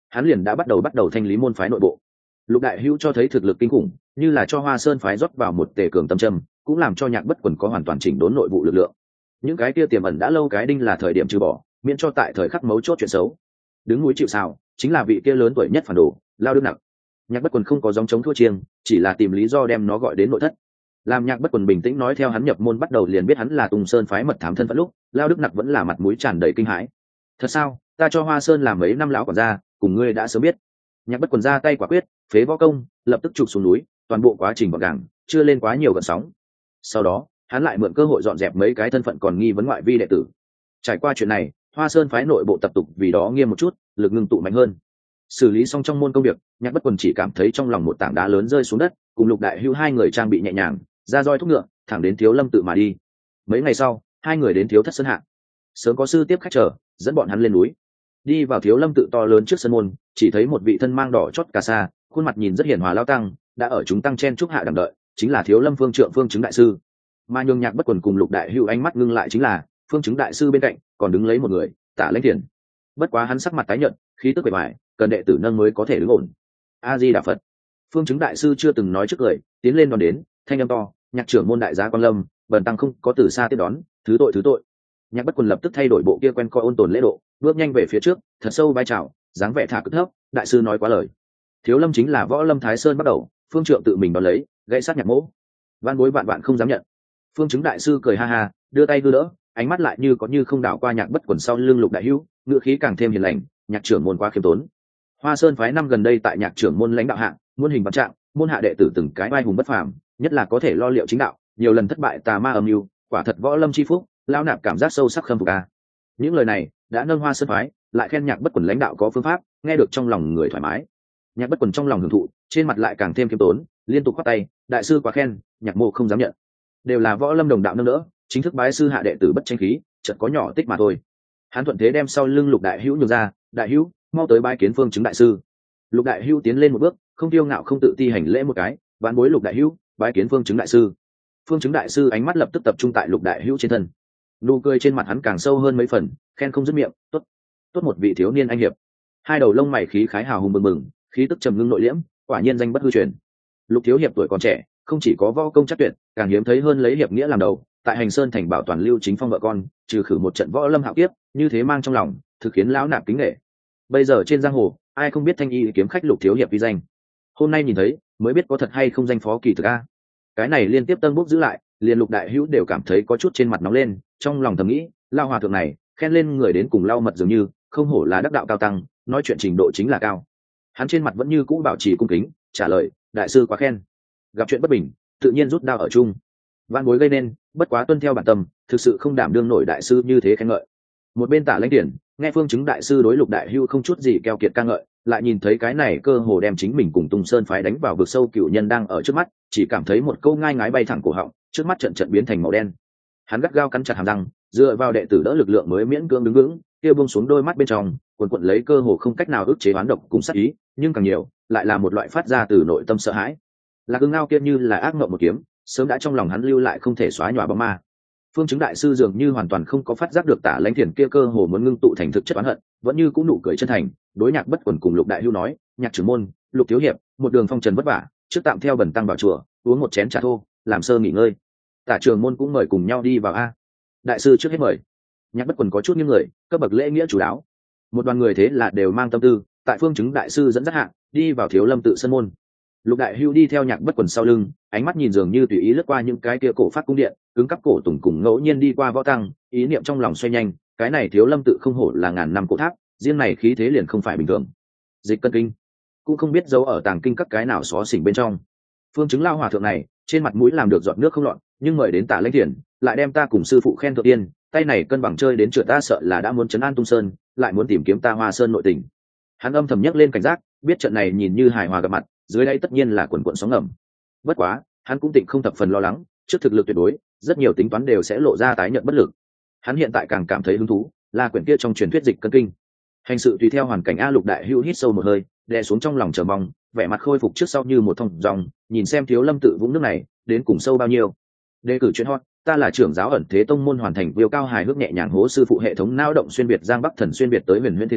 hắn liền đã bắt đầu thanh lý môn phái nội bộ. Lục đại hữu cho thấy thực lực kinh khủng, như là cho Hoa Sơn phái rót vào một tề cường tâm châm, cũng làm cho Nhạc Bất Quần có hoàn toàn chỉnh đốn nội vụ lực lượng. Những cái kia tiềm ẩn đã lâu cái đinh là thời điểm trừ bỏ, miễn cho tại thời khắc mấu chốt chuyện xấu. Đứng núi chịu sào, chính là vị kia lớn tuổi nhất phản đồ, Lao Đức Nặc. Nhạc Bất Quần không có gióng chống thua chiêng, chỉ là tìm lý do đem nó gọi đến nội thất. Làm Nhạc Bất Quần bình tĩnh nói theo hắn nhập môn bắt đầu liền biết hắn là Tùng Sơn phái mật thám thân phận lúc, Lao Đức Nặc vẫn là mặt mũi tràn đầy kinh hãi. Thật sao? Ta cho Hoa Sơn làm mấy năm lão quản gia, cùng ngươi đã sớm biết. Nhạc Bất Quần ra tay quả quyết, phế võ công, lập tức trục xuống núi, toàn bộ quá trình gọn gàng, chưa lên quá nhiều gợn sóng. Sau đó, hắn lại mượn cơ hội dọn dẹp mấy cái thân phận còn nghi vấn ngoại vi đệ tử. Trải qua chuyện này, Hoa Sơn phái nội bộ tập tục vì đó nghiêm một chút, lực ngưng tụ mạnh hơn. Xử lý xong trong môn công việc, Nhạc Bất Quần chỉ cảm thấy trong lòng một tảng đá lớn rơi xuống đất, cùng Lục đại hữu hai người trang bị nhẹ nhàng, ra roi thúc ngựa, thẳng đến Thiếu Lâm tự mà đi. Mấy ngày sau, hai người đến Thiếu Thất Sơn Hạ. Sớm có sư tiếp khách chờ, dẫn bọn hắn lên núi. Đi vào Thiếu Lâm tự to lớn trước sân môn, chỉ thấy một vị thân mang đỏ chót cà sa, khuôn mặt nhìn rất hiền hòa lao tăng, đã ở chúng tăng chen chúc hạ đằng đợi, chính là Thiếu Lâm Phương Trượng Phương Chứng đại sư. Mà nhường Nhạc Bất Quần cùng Lục đại hữu ánh mắt ngưng lại chính là, Phương Chứng đại sư bên cạnh còn đứng lấy một người, Tả Lãnh Thiền. Bất quá hắn sắc mặt tái nhợt, khí tức bề ngoài, cần đệ tử nâng mới có thể đứng ổn. A Di Đà Phật. Phương Chứng đại sư chưa từng nói trước người, tiến lên đón đến, thanh âm to, Nhạc trưởng môn đại gia Quan Lâm, bần tăng không có từ xa tiếp đón, thứ tội. Nhạc Bất Quần lập tức thay đổi bộ kia quen coi ôn tồn lễ độ, bước nhanh về phía trước, thật sâu vai chào, dáng vẻ thả cực thấp, đại sư nói quá lời. Thiếu Lâm chính là Võ Lâm Thái Sơn bắt đầu, Phương Trượng tự mình đón lấy, gãy sát Nhạc mỗ. Van bối vạn không dám nhận. Phương Chứng đại sư cười ha ha, đưa tay đưa đỡ, ánh mắt lại như có như không đảo qua Nhạc Bất Quần sau lưng Lục đại hữu, ngữ khí càng thêm hiền lành, Nhạc trưởng môn quá khiêm tốn. Hoa Sơn phái năm gần đây tại Nhạc trưởng môn lãnh đạo hạng, muôn hình vạn trạng, môn hạ đệ tử từng cái oai hùng bất phàm, nhất là có thể lo liệu chính đạo, nhiều lần thất bại tà ma âm mưu, quả thật Võ Lâm chi phúc, lão nạp cảm giác sâu sắc khâm phục a. Những lời này đã nâng Hoa Sơn phái, lại khen Nhạc Bất Quần lãnh đạo có phương pháp, nghe được trong lòng người thoải mái. Nhạc Bất Quần trong lòng hưởng thụ, trên mặt lại càng thêm khiêm tốn, liên tục quát tay, đại sư quá khen, Nhạc mô không dám nhận. Đều là Võ Lâm đồng đạo nâng đỡ, chính thức bái sư hạ đệ tử bất tranh khí, chợt có nhỏ tích mà thôi. Hắn thuận thế đem sau lưng Lục đại hữu nhường ra, đại hữu, mau tới bái kiến Phương Chứng đại sư. Lục đại hữu tiến lên một bước, không kiêu ngạo không tự ti hành lễ một cái, vãn bối Lục đại hữu, bái kiến Phương Chứng đại sư. Phương Chứng đại sư ánh mắt lập tức tập trung tại Lục đại hữu trên thân, nụ cười trên mặt hắn càng sâu hơn mấy phần, khen không dứt miệng, tốt một vị thiếu niên anh hiệp. Hai đầu lông mày khí khái hào hùng bừng bừng, khí tức trầm ngưng nội liễm, quả nhiên danh bất hư truyền. Lục thiếu hiệp tuổi còn trẻ, không chỉ có võ công chắc tuyệt, càng hiếm thấy hơn lấy hiệp nghĩa làm đầu, tại Hành Sơn thành bảo toàn Lưu Chính Phong vợ con, trừ khử một trận võ lâm hạo kiếp, như thế mang trong lòng, thực khiến lão nạp kính nể. Bây giờ trên giang hồ, ai không biết thanh y kiếm khách Lục thiếu hiệp uy danh. Hôm nay nhìn thấy, mới biết có thật hay không danh phó kỳ thực a. Cái này liên tiếp tân bốc giữ lại, liền Lục đại hữu đều cảm thấy có chút trên mặt nóng lên, trong lòng thầm nghĩ, lao hòa thượng này, khen lên người đến cùng lau mật dường như, không hổ là đắc đạo cao tăng, nói chuyện trình độ chính là cao. Hắn trên mặt vẫn như cũ bảo trì cung kính, trả lời, đại sư quá khen. Gặp chuyện bất bình, tự nhiên rút đao ở chung. Van bối gây nên, bất quá tuân theo bản tâm, thực sự không đảm đương nổi đại sư như thế khen ngợi. Một bên Tả Lãnh Điển, nghe Phương Chứng đại sư đối Lục đại hữu không chút gì keo kiệt ca ngợi, lại nhìn thấy cái này cơ hồ đem chính mình cùng Tùng Sơn phái đánh vào vực sâu cửu nhân đang ở trước mắt, chỉ cảm thấy một câu ngai ngái bay thẳng cổ họng, trước mắt trận biến thành màu đen. Hắn gắt gao cắn chặt hàm răng, dựa vào đệ tử đỡ lực lượng mới miễn cưỡng đứng vững, kia buông xuống đôi mắt bên trong, cuộn lấy cơ hồ không cách nào ức chế oán độc cùng sát ý, nhưng càng nhiều, lại là một loại phát ra từ nội tâm sợ hãi. Là Ưng Ngao kia như là ác mộng một kiếm, sớm đã trong lòng hắn lưu lại không thể xóa nhòa bóng ma. Phương Chứng đại sư dường như hoàn toàn không có phát giác được Tả Lãnh Thiền kia cơ hồ muốn ngưng tụ thành thực chất oán hận, vẫn như cũng nụ cười chân thành, đối Nhạc Bất Quần cùng Lục đại hữu nói, Nhạc trưởng môn, Lục thiếu hiệp, một đường phong trần vất vả, trước tạm theo bần tăng vào chùa, uống một chén trà thô, làm sơ nghỉ ngơi. Tả trưởng môn cũng mời cùng nhau đi vào a. Đại sư trước hết mời. Nhạc Bất Quần có chút những người, cấp bậc lễ nghĩa chủ đáo. Một đoàn người thế là đều mang tâm tư, tại Phương Chứng đại sư dẫn dắt hạ, đi vào Thiếu Lâm tự sân môn. Lục đại hữu đi theo Nhạc Bất Quần sau lưng, ánh mắt nhìn dường như tùy ý lướt qua những cái kia cổ phát cung điện, cứng cắp cổ tùng cùng ngẫu nhiên đi qua võ tăng, ý niệm trong lòng xoay nhanh, cái này Thiếu Lâm tự không hổ là ngàn năm cổ tháp, riêng này khí thế liền không phải bình thường. Dịch cân kinh, cũng không biết giấu ở tàng kinh các cái nào xó xỉnh bên trong. Phương Chứng lao hòa thượng này, trên mặt mũi làm được giọt nước không lọt, nhưng mời đến Tả Lãnh Thiền, lại đem ta cùng sư phụ khen thượng tiên, tay này cân bằng chơi đến trượt, ta sợ là đã muốn trấn an Tung Sơn, lại muốn tìm kiếm ta Hoa Sơn nội tình. Hắn âm thầm nhấc lên cảnh giác, biết trận này nhìn như hài hòa gặp mặt, dưới đây tất nhiên là quần quần sóng ngầm. Bất quá, hắn cũng tịnh không thập phần lo lắng, trước thực lực tuyệt đối, rất nhiều tính toán đều sẽ lộ ra tái nhận bất lực. Hắn hiện tại càng cảm thấy hứng thú, là quyển kia trong truyền thuyết dịch cân kinh. Hành sự tùy theo hoàn cảnh a. Lục đại hữu hít sâu một hơi, đè xuống trong lòng chờ mong, vẻ mặt khôi phục trước sau như một thong dòng, nhìn xem Thiếu Lâm tự vũng nước này đến cùng sâu bao nhiêu. Đề cử chuyện hot, ta là trưởng giáo ẩn thế tông môn hoàn thành viêu cao hài hước nhẹ nhàng hố sư phụ hệ thống nao động xuyên việt giang bắc thần xuyên việt tới huyền huyễn thế giới,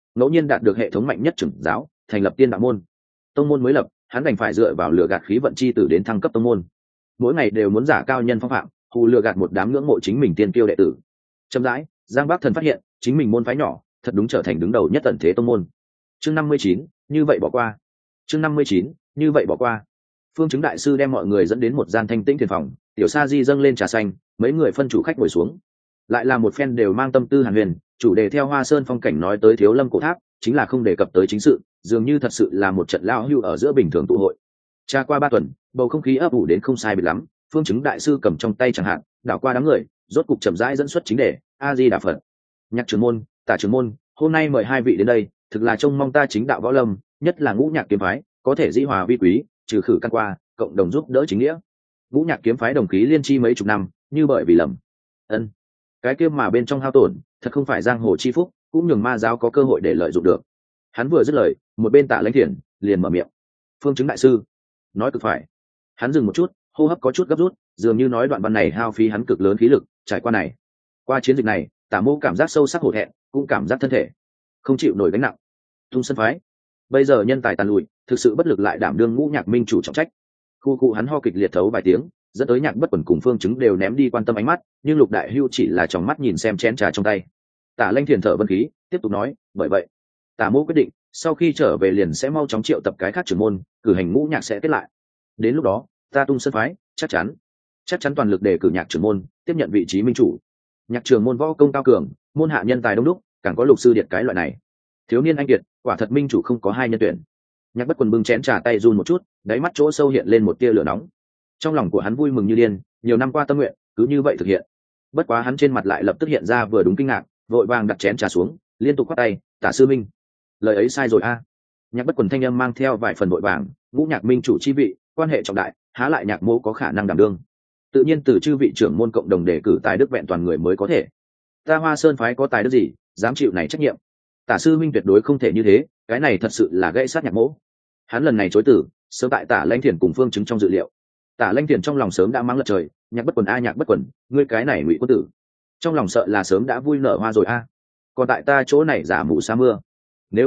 ngẫu nhiên đạt được hệ thống mạnh nhất trưởng giáo, thành lập tiên đạo môn. Tông môn mới lập, hắn đành phải dựa vào lừa gạt khí vận chi tử đến thăng cấp tông môn, mỗi ngày đều muốn giả cao nhân phong phạm, hù lừa gạt một đám ngưỡng mộ chính mình tiên kiêu đệ tử. Chậm rãi, Giang Bắc Thần phát hiện chính mình môn phái nhỏ thật đúng trở thành đứng đầu nhất tận thế tông môn. Chương 59, như vậy bỏ qua. Chương 59, như vậy bỏ qua. Phương Chứng đại sư đem mọi người dẫn đến một gian thanh tĩnh thiền phòng, Tiểu Sa Di dâng lên trà xanh, mấy người phân chủ khách ngồi xuống. Lại là một phen đều mang tâm tư hàn huyền, chủ đề theo Hoa Sơn phong cảnh nói tới Thiếu Lâm cổ tháp, chính là không đề cập tới chính sự, dường như thật sự là một trận lao hưu ở giữa bình thường tụ hội. Trà qua 3 tuần, bầu không khí ấp ủ đến không sai biệt lắm, Phương Chứng đại sư cầm trong tay chẳng hạn, đảo qua đám người, rốt cục chậm rãi dẫn xuất chính đề, A Di Đà Phật. Nhạc trưởng môn, Tả trưởng môn, hôm nay mời hai vị đến đây, thực là trông mong ta chính đạo võ lâm, nhất là Ngũ Nhạc kiếm phái, có thể dĩ hòa vi quý, trừ khử căn qua, cộng đồng giúp đỡ chính nghĩa. Ngũ Nhạc kiếm phái đồng khí liên chi mấy chục năm, như bởi vì lầm. Ân, cái kia mà bên trong hao tổn, thật không phải giang hồ chi phúc, cũng nhường ma giáo có cơ hội để lợi dụng được. Hắn vừa dứt lời, một bên Tạ Lãnh Thiền liền mở miệng. Phương Chứng đại sư, nói cực phải. Hắn dừng một chút, hô hấp có chút gấp rút, dường như nói đoạn văn này hao phí hắn cực lớn khí lực. Trải qua này, qua chiến dịch này, Tả Mô cảm giác sâu sắc hổ thẹn, cũng cảm giác thân thể không chịu nổi gánh nặng. Tung Sơn phái bây giờ nhân tài tàn lụi, thực sự bất lực lại đảm đương Ngũ Nhạc minh chủ trọng trách. Khu cụ hắn ho kịch liệt thấu vài tiếng, dẫn tới Nhạc Bất Quần cùng Phương Chứng đều ném đi quan tâm ánh mắt, nhưng Lục Đại Hưu chỉ là tròng mắt nhìn xem chén trà trong tay. Tả Lãnh Thiền thở vân khí, tiếp tục nói, bởi vậy Tả Mô quyết định sau khi trở về liền sẽ mau chóng triệu tập cái khác trưởng môn, cử hành ngũ nhạc sẽ kết lại. Đến lúc đó, ta Tung Sơn phái chắc chắn toàn lực để cử Nhạc trưởng môn tiếp nhận vị trí minh chủ. Nhạc trưởng môn võ công cao cường, môn hạ nhân tài đông đúc, càng có Lục sư điệt cái loại này thiếu niên anh kiệt, quả thật minh chủ không có hai nhân tuyển. Nhạc Bất Quần bưng chén trà tay run một chút, đáy mắt chỗ sâu hiện lên một tia lửa nóng. Trong lòng của hắn vui mừng như điên, nhiều năm qua tâm nguyện cứ như vậy thực hiện. Bất quá hắn trên mặt lại lập tức hiện ra vừa đúng kinh ngạc, vội vàng đặt chén trà xuống, liên tục quát tay, Tả sư minh, lời ấy sai rồi a. Nhạc Bất Quần thanh âm mang theo vài phần vội vàng, Ngũ Nhạc minh chủ chi vị, quan hệ trọng đại, há lại Nhạc Mô có khả năng đảm đương. Tự nhiên từ chư vị trưởng môn cộng đồng đề cử tài đức vẹn toàn người mới có thể. Ta Hoa Sơn phái có tài đức gì, dám chịu này trách nhiệm? Tả sư minh tuyệt đối không thể như thế, cái này thật sự là gãy sát Nhạc Mỗ. Hắn lần này chối từ, sớm tại Tả Lãnh Thiền cùng Phương Chứng trong dự liệu. Tả Lãnh Thiền trong lòng sớm đã mắng lật trời, Nhạc Bất Quần a Nhạc Bất Quần, ngươi cái này ngụy quân tử, trong lòng sợ là sớm đã vui nở hoa rồi a. Còn tại ta chỗ này giả mù sa mưa. Nếu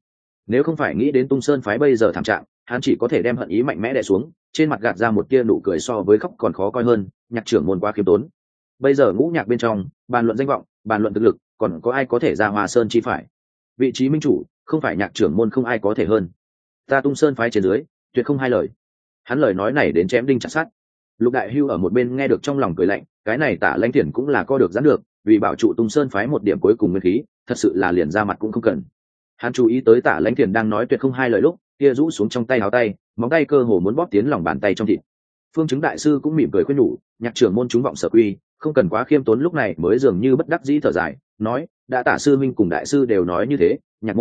không phải nghĩ đến Tung Sơn phái bây giờ thảm trạng, hắn chỉ có thể đem hận ý mạnh mẽ đè xuống, trên mặt gạt ra một tia nụ cười so với khóc còn khó coi hơn. Nhạc trưởng môn quá khiêm tốn. Bây giờ ngũ nhạc bên trong, bàn luận danh vọng, bàn luận thực lực, còn có ai có thể ra Hoa Sơn chi phải? Vị trí minh chủ, không phải Nhạc trưởng môn không ai có thể hơn. Ta Tung Sơn phái trên dưới, tuyệt không hai lời. Hắn lời nói này đến chém đinh chặt sắt. Lục Đại Hưu ở một bên nghe được trong lòng cười lạnh, cái này Tả Lãnh Thiền cũng là co được giãn được, vì bảo trụ Tung Sơn phái một điểm cuối cùng nguyên khí, thật sự là liền ra mặt cũng không cần. Hắn chú ý tới Tả Lãnh Thiền đang nói tuyệt không hai lời lúc, kia rũ xuống trong tay áo tay, móng tay cơ hồ muốn bóp tiến lòng bàn tay trong thịt. Phương Chứng đại sư cũng mỉm cười khuyên nhủ, Nhạc trưởng môn chúng vọng sở quy, không cần quá khiêm tốn. Lúc này mới dường như bất đắc dĩ thở dài, nói, đã Tả sư minh cùng đại sư đều nói như thế, Nhạc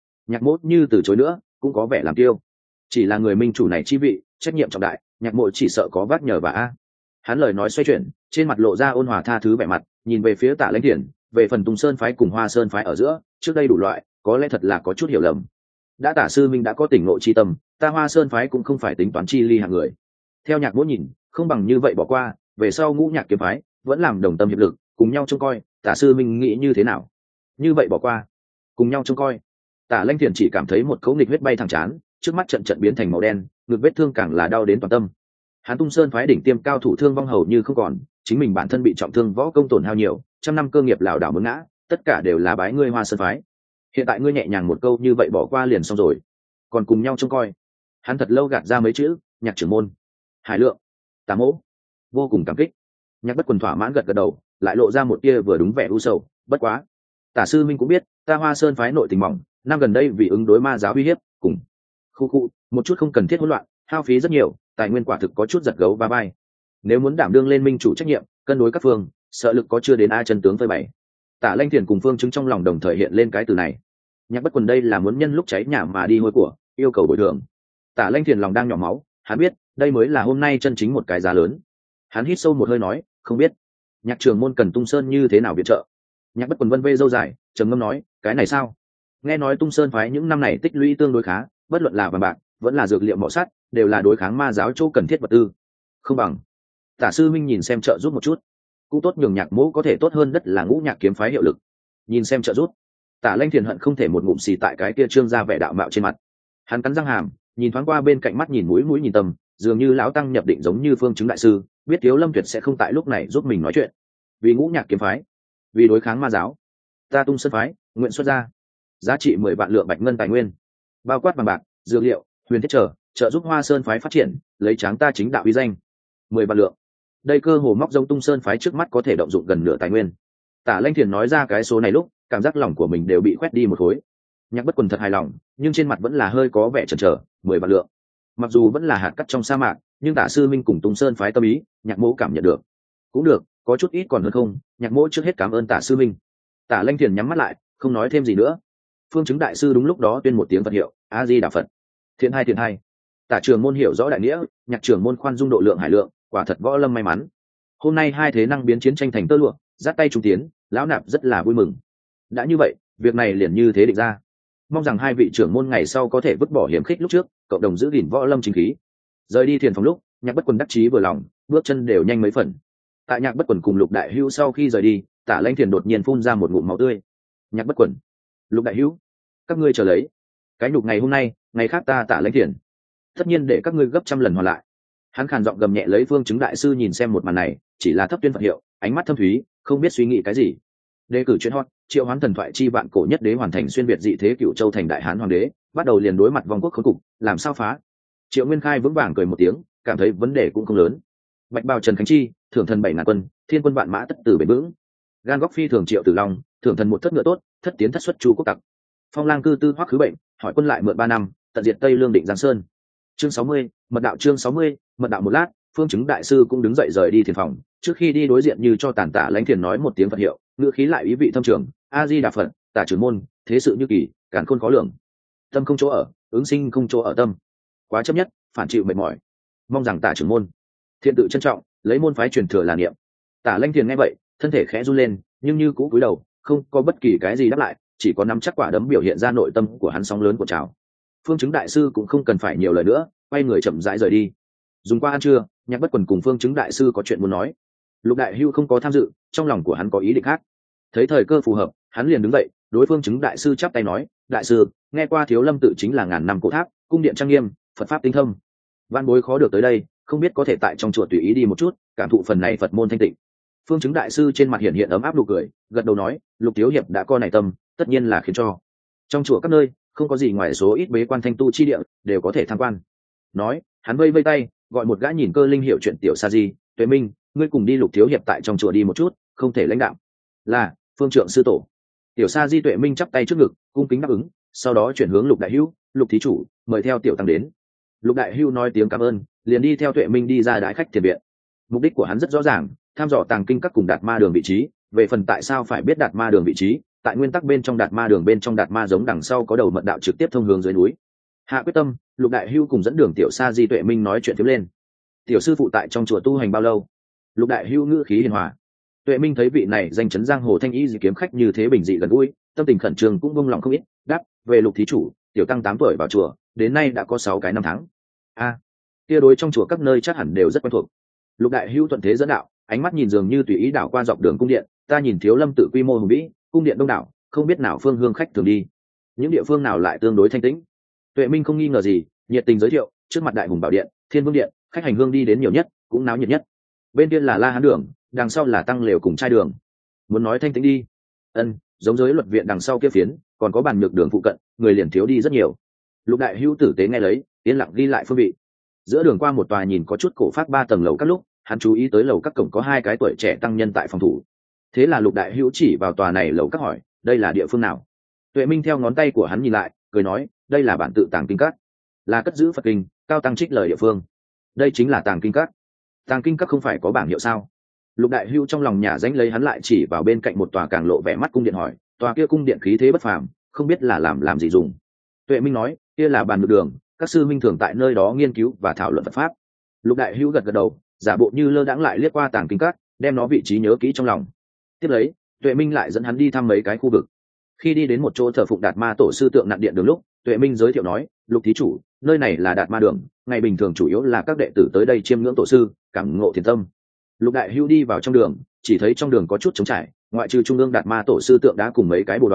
Mỗ như từ chối nữa, cũng có vẻ làm tiêu. Chỉ là người minh chủ này chi vị, trách nhiệm trọng đại, Nhạc Mỗ chỉ sợ có vác nhờ vả. Hắn lời nói xoay chuyển, trên mặt lộ ra ôn hòa tha thứ vẻ mặt, nhìn về phía Tả Lãnh Thiền, về phần Tung Sơn phái cùng Hoa Sơn phái ở giữa, trước đây đủ loại, có lẽ thật là có chút hiểu lầm. Đã Tả sư minh đã có tỉnh ngộ chi tâm, ta Hoa Sơn phái cũng không phải tính toán chi ly hạng người. Theo Nhạc Mỗ nhìn, không bằng như vậy bỏ qua, về sau Ngũ Nhạc kiếm phái vẫn làm đồng tâm hiệp lực, cùng nhau trông coi, Tả sư minh nghĩ như thế nào? Như vậy bỏ qua, cùng nhau trông coi. Tả Lãnh Thiền chỉ cảm thấy một cấu nghịch huyết bay thẳng chán, trước mắt trận biến thành màu đen, ngực vết thương càng là đau đến toàn tâm. Hắn Tung Sơn phái đỉnh tiêm cao thủ thương vong hầu như không còn, chính mình bản thân bị trọng thương võ công tổn hao nhiều, trăm năm cơ nghiệp lảo đảo muốn ngã, tất cả đều là bái ngươi Hoa Sơn phái. Hiện tại ngươi nhẹ nhàng một câu như vậy bỏ qua liền xong rồi, còn cùng nhau trông coi. Hắn thật lâu gạt ra mấy chữ, Nhạc trưởng môn, Hải Lượng, Tả Mỗ, vô cùng cảm kích. Nhạc Bất Quần thỏa mãn gật gật đầu, lại lộ ra một tia vừa đúng vẻ u sầu, bất quá, Tả sư minh cũng biết, ta Hoa Sơn phái nội tình mỏng, năm gần đây vì ứng đối ma giáo uy hiếp, cùng khu một chút không cần thiết hỗn loạn, hao phí rất nhiều, tài nguyên quả thực có chút giật gấu va vai. Nếu muốn đảm đương lên minh chủ trách nhiệm, cân đối các phương, sợ lực có chưa đến a chân tướng phơi bày. Tả Lãnh Thiền cùng Phương Chứng trong lòng đồng thời hiện lên cái từ này. Nhạc Bất Quần đây là muốn nhân lúc cháy nhà mà đi hôi của, yêu cầu bồi thường. Tả Lãnh Thiền lòng đang nhỏ máu, hắn biết, đây mới là hôm nay chân chính một cái giá lớn. Hắn hít sâu một hơi nói, không biết Nhạc trưởng môn cần Tung Sơn như thế nào viện trợ. Nhạc Bất Quần vân vê dâu dài, trầm ngâm nói, cái này sao? Nghe nói Tung Sơn phái những năm này tích lũy tương đối khá, bất luận là vàng bạc, vẫn là dược liệu mỏ sắt, đều là đối kháng ma giáo chỗ cần thiết vật tư. Không bằng Tả sư minh nhìn xem trợ giúp một chút, cũng tốt, nhường Nhạc Mỗ có thể tốt hơn, đất là Ngũ Nhạc kiếm phái hiệu lực. Nhìn xem trợ giúp. Tả Lanh Thiền hận không thể một ngụm xì tại cái kia trương ra vẻ đạo mạo trên mặt. Hắn cắn răng hàm, nhìn thoáng qua bên cạnh, mắt nhìn mũi mũi nhìn tâm, dường như lão tăng nhập định giống như phương chứng đại sư, biết Thiếu Lâm Tuyệt sẽ không tại lúc này giúp mình nói chuyện. Vì Ngũ Nhạc kiếm phái, vì đối kháng ma giáo, ta Tung Sơn phái nguyện xuất ra giá trị 10 vạn lượng bạch ngân tài nguyên, bao quát vàng bạc, dược liệu, huyền thiết trợ giúp Hoa Sơn phái phát triển, lấy tráng ta chính đạo uy danh. 10 vạn lượng. Đây cơ hồ móc giống Tung Sơn phái trước mắt có thể động dụng gần nửa tài nguyên. Tả Lanh Thiền nói ra cái số này lúc, cảm giác lòng của mình đều bị quét đi một khối. Nhạc Bất Quần thật hài lòng, nhưng trên mặt vẫn là hơi có vẻ chần chờ. 10 vạn lượng, mặc dù vẫn là hạt cát trong sa mạc, nhưng Tả sư minh cùng Tung Sơn phái tâm ý, Nhạc Mỗ cảm nhận được. Cũng được, có chút ít còn hơn không, Nhạc Mỗ trước hết cảm ơn Tả sư minh. Tả Lanh Thiền nhắm mắt lại, không nói thêm gì nữa. Phương chứng đại sư đúng lúc đó tuyên một tiếng Phật hiệu, A Di Đà Phật. Thiện hai. Tả Trường môn hiểu rõ đại nghĩa, Nhạc trưởng môn khoan dung độ lượng hải lượng, quả thật võ lâm may mắn. Hôm nay hai thế năng biến chiến tranh thành tơ lụa, dắt tay trung tiến, lão nạp rất là vui mừng. Đã như vậy, việc này liền như thế định ra. Mong rằng hai vị trưởng môn ngày sau có thể vứt bỏ hiểm khích lúc trước, cộng đồng giữ gìn võ lâm chính khí. Rời đi thiền phòng lúc, Nhạc Bất Quần đắc chí vừa lòng, bước chân đều nhanh mấy phần. Tại Nhạc Bất Quần cùng Lục Đại Hữu sau khi rời đi, Tả Lanh Thiền đột nhiên phun ra một ngụm máu tươi. Nhạc Bất Quần, Lục Đại Hữu, các ngươi chờ lấy. Cái nhục ngày hôm nay, ngày khác ta Tả Lanh Thiền tất nhiên để các ngươi gấp trăm lần hoàn lại. Hắn khàn giọng gầm nhẹ lấy phương chứng đại sư nhìn xem một màn này, chỉ là thấp tuyên Phật hiệu, ánh mắt thâm thúy, không biết suy nghĩ cái gì. Đề cử chuyên hot, triệu hoán thần thoại chi vạn cổ nhất đế hoàn thành xuyên việt dị thế cựu châu thành đại hán hoàng đế, bắt đầu liền đối mặt vong quốc khốn cục, làm sao phá. Triệu Nguyên Khai vững vàng cười một tiếng, cảm thấy vấn đề cũng không lớn. Bạch bào Trần Khánh Chi, thưởng thần 7.000 quân, thiên quân vạn mã tất tử bền vững. Gan góc phi thường Triệu Tử Long, thưởng thần một thất ngựa tốt, thất tiến thất xuất chu quốc tặc. Phong lang cư tư hoắc khứ bệnh, hỏi quân lại mượn 3 năm, tận diệt Tây Lương định Giang Sơn. Chương 60, mật đạo. Chương 60, mật đạo. Một lát, phương chứng đại sư cũng đứng dậy rời đi thiền phòng, trước khi đi đối diện như cho Tản Tả Lãnh Thiền nói một tiếng Phật hiệu, ngữ khí lại ý vị thâm trường. A Di Đà Phật. Tả trưởng môn, thế sự như kỳ, càn khôn khó lường, tâm không chỗ ở, ứng sinh không chỗ ở tâm, quá chấp nhất, phản chịu mệt mỏi, mong rằng Tả trưởng môn thiện tự trân trọng, lấy môn phái truyền thừa là niệm. Tả Lãnh Thiền nghe vậy, thân thể khẽ run lên, nhưng như cũ cúi đầu, không có bất kỳ cái gì đáp lại, chỉ có nắm chắc quả đấm biểu hiện ra nội tâm của hắn sóng lớn của trào. Phương chứng đại sư cũng không cần phải nhiều lời nữa, quay người chậm rãi rời đi. Dùng qua ăn trưa, Nhạc Bất Quần cùng phương chứng đại sư có chuyện muốn nói. Lục Đại Hưu không có tham dự, trong lòng của hắn có ý định khác. Thấy thời cơ phù hợp, hắn liền đứng dậy, đối phương chứng đại sư chắp tay nói: đại sư, nghe qua Thiếu Lâm tự chính là ngàn năm cổ tháp, cung điện trang nghiêm, Phật pháp tinh thông, văn bối khó được tới đây, không biết có thể tại trong chùa tùy ý đi một chút, cảm thụ phần này Phật môn thanh tịnh. Phương chứng đại sư trên mặt hiện ấm áp nụ cười, gật đầu nói: Lục thiếu hiệp đã co này tâm, tất nhiên là khiến cho trong chùa các nơi không có gì ngoài số ít bế quan thanh tu chi địa đều có thể tham quan. Nói, hắn vây vây tay, gọi một gã nhìn cơ linh hiểu chuyện tiểu sa di: Tuệ Minh, ngươi cùng đi Lục thiếu hiệp tại trong chùa đi một chút, không thể lãnh đạo. Là, phương trượng sư tổ. Tiểu sa di Tuệ Minh chắp tay trước ngực, cung kính đáp ứng, sau đó chuyển hướng Lục Đại Hữu: Lục thí chủ, mời theo tiểu tăng đến. Lục Đại Hữu nói tiếng cảm ơn, liền đi theo Tuệ Minh đi ra đái khách thiền viện. Mục đích của hắn rất rõ ràng, tham dò tàng kinh các cùng đạt ma đường vị trí. Về phần tại sao phải biết đạt ma đường vị trí, tại nguyên tắc bên trong đạt ma đường bên trong đạt ma giống đằng sau có đầu mật đạo trực tiếp thông hướng dưới núi. Hạ quyết tâm, Lục Đại Hữu cùng dẫn đường tiểu sa di Tuệ Minh nói chuyện tiếp lên. Tiểu sư phụ tại trong chùa tu hành bao lâu? Lục Đại Hữu ngữ khí hiền hòa. Tuệ Minh thấy vị này danh chấn giang hồ thanh y dị kiếm khách như thế bình dị gần gũi, tâm tình khẩn trương cũng vung lòng không ít, đáp: về Lục thí chủ, tiểu tăng 8 tuổi vào chùa, đến nay đã có 6 cái năm tháng. Kia đối trong chùa các nơi chắc hẳn đều rất quen thuộc. Lục Đại Hữu thuận thế dẫn đạo, ánh mắt nhìn dường như tùy ý đảo qua dọc đường cung điện, ta nhìn Thiếu Lâm tự quy mô hùng vĩ, cung điện đông đảo, không biết nào phương hương khách thường đi, những địa phương nào lại tương đối thanh tĩnh. Tuệ Minh không nghi ngờ gì, nhiệt tình giới thiệu, trước mặt Đại Hùng Bảo Điện, Thiên Vương Điện, khách hành hương đi đến nhiều nhất, cũng náo nhiệt nhất. Bên kia là La Hán đường, đằng sau là Tăng Lều cùng Trai đường. Muốn nói thanh tĩnh đi, giống giới luật viện đằng sau kia phiến, còn có bàn nhược đường phụ cận, người liền thiếu đi rất nhiều. Lục Đại Hữu tử tế nghe lấy, yên lặng ghi lại phương vị. Giữa đường qua một tòa nhìn có chút cổ phác 3 tầng lầu các lúc, hắn chú ý tới lầu các cổng có 2 cái tuổi trẻ tăng nhân tại phòng thủ. Thế là Lục Đại Hữu chỉ vào tòa này lầu các hỏi: đây là địa phương nào? Tuệ Minh theo ngón tay của hắn nhìn lại, cười nói: đây là bản tự tàng kinh các, là cất giữ Phật kinh, cao tăng trích lời địa phương. Đây chính là tàng kinh các. Tàng kinh các không phải có bảng hiệu sao? Lục Đại Hữu trong lòng nhả danh lấy hắn lại chỉ vào bên cạnh một tòa càng lộ vẻ mắt cung điện hỏi: tòa kia cung điện khí thế bất phàm, không biết là làm gì dùng? Tuệ Minh nói: kia là bàn ngược đường, các sư minh thường tại nơi đó nghiên cứu và thảo luận Phật pháp. Lục Đại Hữu gật đầu, giả bộ như lơ đãng lại liếc qua tàng kinh các, đem nó vị trí nhớ kỹ trong lòng. Tiếp lấy, Tuệ Minh lại dẫn hắn đi thăm mấy cái khu vực. Khi đi đến một chỗ thờ phụng Đạt Ma tổ sư tượng nặn điện đường lúc, Tuệ Minh giới thiệu nói: Lục thí chủ, nơi này là Đạt Ma đường, ngày bình thường chủ yếu là các đệ tử tới đây chiêm ngưỡng tổ sư, cảm ngộ thiền tâm. Lục Đại Hữu đi vào trong đường, chỉ thấy trong đường có chút trống trải, ngoại trừ trung ương Đạt Ma tổ sư tượng đá cùng mấy cái bồ đoàn,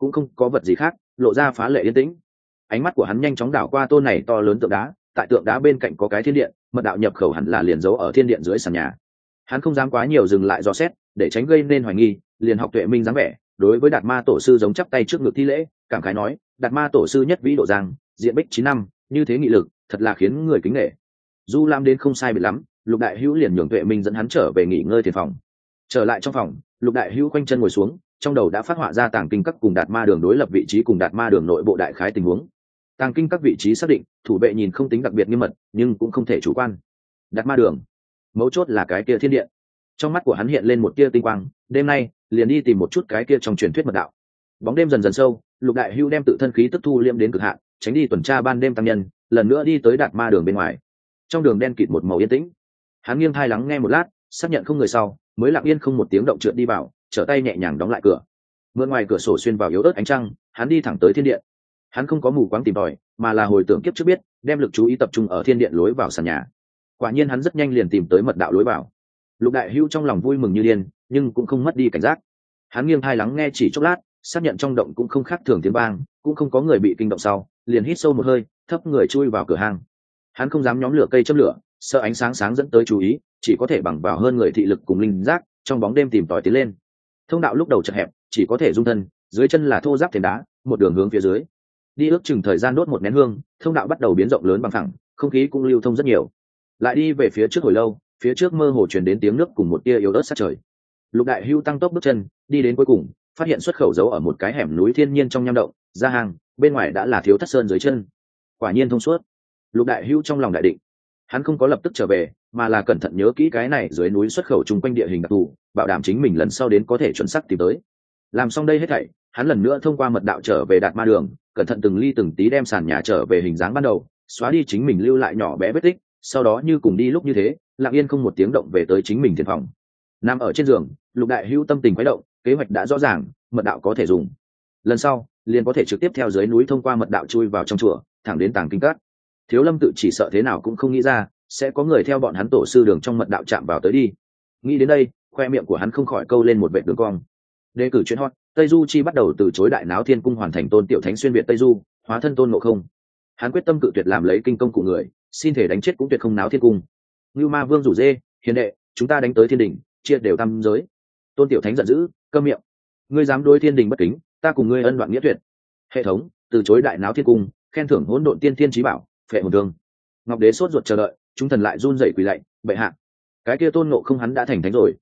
cũng không có vật gì khác, lộ ra phá lệ yên tĩnh. Ánh mắt của hắn nhanh chóng đảo qua tôn này to lớn tượng đá, tại tượng đá bên cạnh có cái thiên điện, mật đạo nhập khẩu hẳn là liền giấu ở thiên điện dưới sàn nhà. Hắn không dám quá nhiều dừng lại dò xét, để tránh gây nên hoài nghi, liền học Tuệ Minh dáng vẻ, đối với Đạt Ma tổ sư giống chắp tay trước ngực thi lễ, cảm khái nói: Đạt Ma tổ sư nhất vĩ độ giang, diện bích 9 năm, như thế nghị lực, thật là khiến người kính nể. Du Lam đến không sai biệt lắm, Lục Đại Hữu liền nhường Tuệ Minh dẫn hắn trở về nghỉ ngơi thiền phòng. Trở lại trong phòng, Lục Đại Hữu quanh chân ngồi xuống, trong đầu đã phát họa ra tàng kinh các cùng Đạt Ma đường đối lập vị trí cùng Đạt Ma đường nội bộ đại khái tình huống. Tàng kinh các vị trí xác định, thủ vệ nhìn không tính đặc biệt nghiêm mật, nhưng cũng không thể chủ quan. Đạt Ma đường, mấu chốt là cái kia thiên điện. Trong mắt của hắn hiện lên một tia tinh quang, đêm nay liền đi tìm một chút cái kia trong truyền thuyết mật đạo. Bóng đêm dần dần sâu, Lục Đại Hữu đem tự thân khí tức thu liêm đến cực hạn, tránh đi tuần tra ban đêm tăng nhân, lần nữa đi tới Đạt Ma đường bên ngoài. Trong đường đen kịt một màu yên tĩnh, hắn nghiêng thai lắng nghe một lát, xác nhận không người sau, mới lặng yên không một tiếng động trượt đi vào, trở tay nhẹ nhàng đóng lại cửa. Mượn ngoài cửa sổ xuyên vào yếu ớt ánh trăng, hắn đi thẳng tới thiên điện. Hắn không có mù quáng tìm tòi, mà là hồi tưởng kiếp trước biết, đem lực chú ý tập trung ở thiên điện lối vào sàn nhà. Quả nhiên hắn rất nhanh liền tìm tới mật đạo lối vào. Lục Đại Hữu trong lòng vui mừng như điên, nhưng cũng không mất đi cảnh giác. Hắn nghiêng thai lắng nghe chỉ chốc lát, xác nhận trong động cũng không khác thường tiếng vang, cũng không có người bị kinh động sau, liền hít sâu một hơi, thấp người chui vào cửa hang. Hắn không dám nhóm lửa cây châm lửa, sợ ánh sáng sáng dẫn tới chú ý, chỉ có thể bằng vào hơn người thị lực cùng linh giác, trong bóng đêm tìm tòi tiến lên. Thông đạo lúc đầu chật hẹp, chỉ có thể dung thân, dưới chân là thô ráp thềm đá, một đường hướng phía dưới. Đi ước chừng thời gian đốt một nén hương, thông đạo bắt đầu biến rộng lớn bằng phẳng, không khí cũng lưu thông rất nhiều. Lại đi về phía trước hồi lâu, phía trước mơ hồ truyền đến tiếng nước cùng một tia yếu ớt sát trời. Lục Đại Hữu tăng tốc bước chân, đi đến cuối cùng, phát hiện xuất khẩu giấu ở một cái hẻm núi thiên nhiên trong nham động, ra hàng, bên ngoài đã là Thiếu Thất Sơn dưới chân. Quả nhiên thông suốt. Lục Đại Hữu trong lòng đại định. Hắn không có lập tức trở về, mà là cẩn thận nhớ kỹ cái này dưới núi xuất khẩu chung quanh địa hình đặc thù, bảo đảm chính mình lần sau đến có thể chuẩn xác tìm tới. Làm xong đây hết thảy, hắn lần nữa thông qua mật đạo trở về Đạt Ma đường, cẩn thận từng ly từng tí đem sàn nhà trở về hình dáng ban đầu, xóa đi chính mình lưu lại nhỏ bé vết tích, sau đó như cùng đi lúc như thế, lặng yên không một tiếng động về tới chính mình thiền phòng. Nằm ở trên giường, Lục Đại Hữu tâm tình quấy động, kế hoạch đã rõ ràng, mật đạo có thể dùng. Lần sau, liền có thể trực tiếp theo dưới núi thông qua mật đạo chui vào trong chùa, thẳng đến tàng kinh các. Thiếu Lâm tự chỉ sợ thế nào cũng không nghĩ ra, sẽ có người theo bọn hắn tổ sư đường trong mật đạo chạm vào tới đi. Nghĩ đến đây, khoe miệng của hắn không khỏi câu lên một vệt đường cong. Đề cử chuyên hot, Tây Du Chi bắt đầu từ chối Đại Náo Thiên Cung hoàn thành Tôn Tiểu Thánh xuyên việt Tây Du, hóa thân Tôn Ngộ Không. Hắn quyết tâm cự tuyệt làm lấy kinh công của người, xin thể đánh chết cũng tuyệt không náo thiên cung. Ngưu Ma Vương rủ dê, hiền đệ, chúng ta đánh tới thiên đình, chia đều tam giới. Tôn Tiểu Thánh giận dữ, câm miệng. Ngươi dám đối thiên đình bất kính, ta cùng ngươi ân đoạn nghĩa tuyệt. Hệ thống, từ chối Đại Náo Thiên Cung, khen thưởng hỗn độn tiên thiên chí bảo, phệ hồn thương. Ngọc Đế sốt ruột chờ đợi, chúng thần lại run rẩy quỳ lạy, bệ hạ. Cái kia Tôn Ngộ Không hắn đã thành thánh rồi.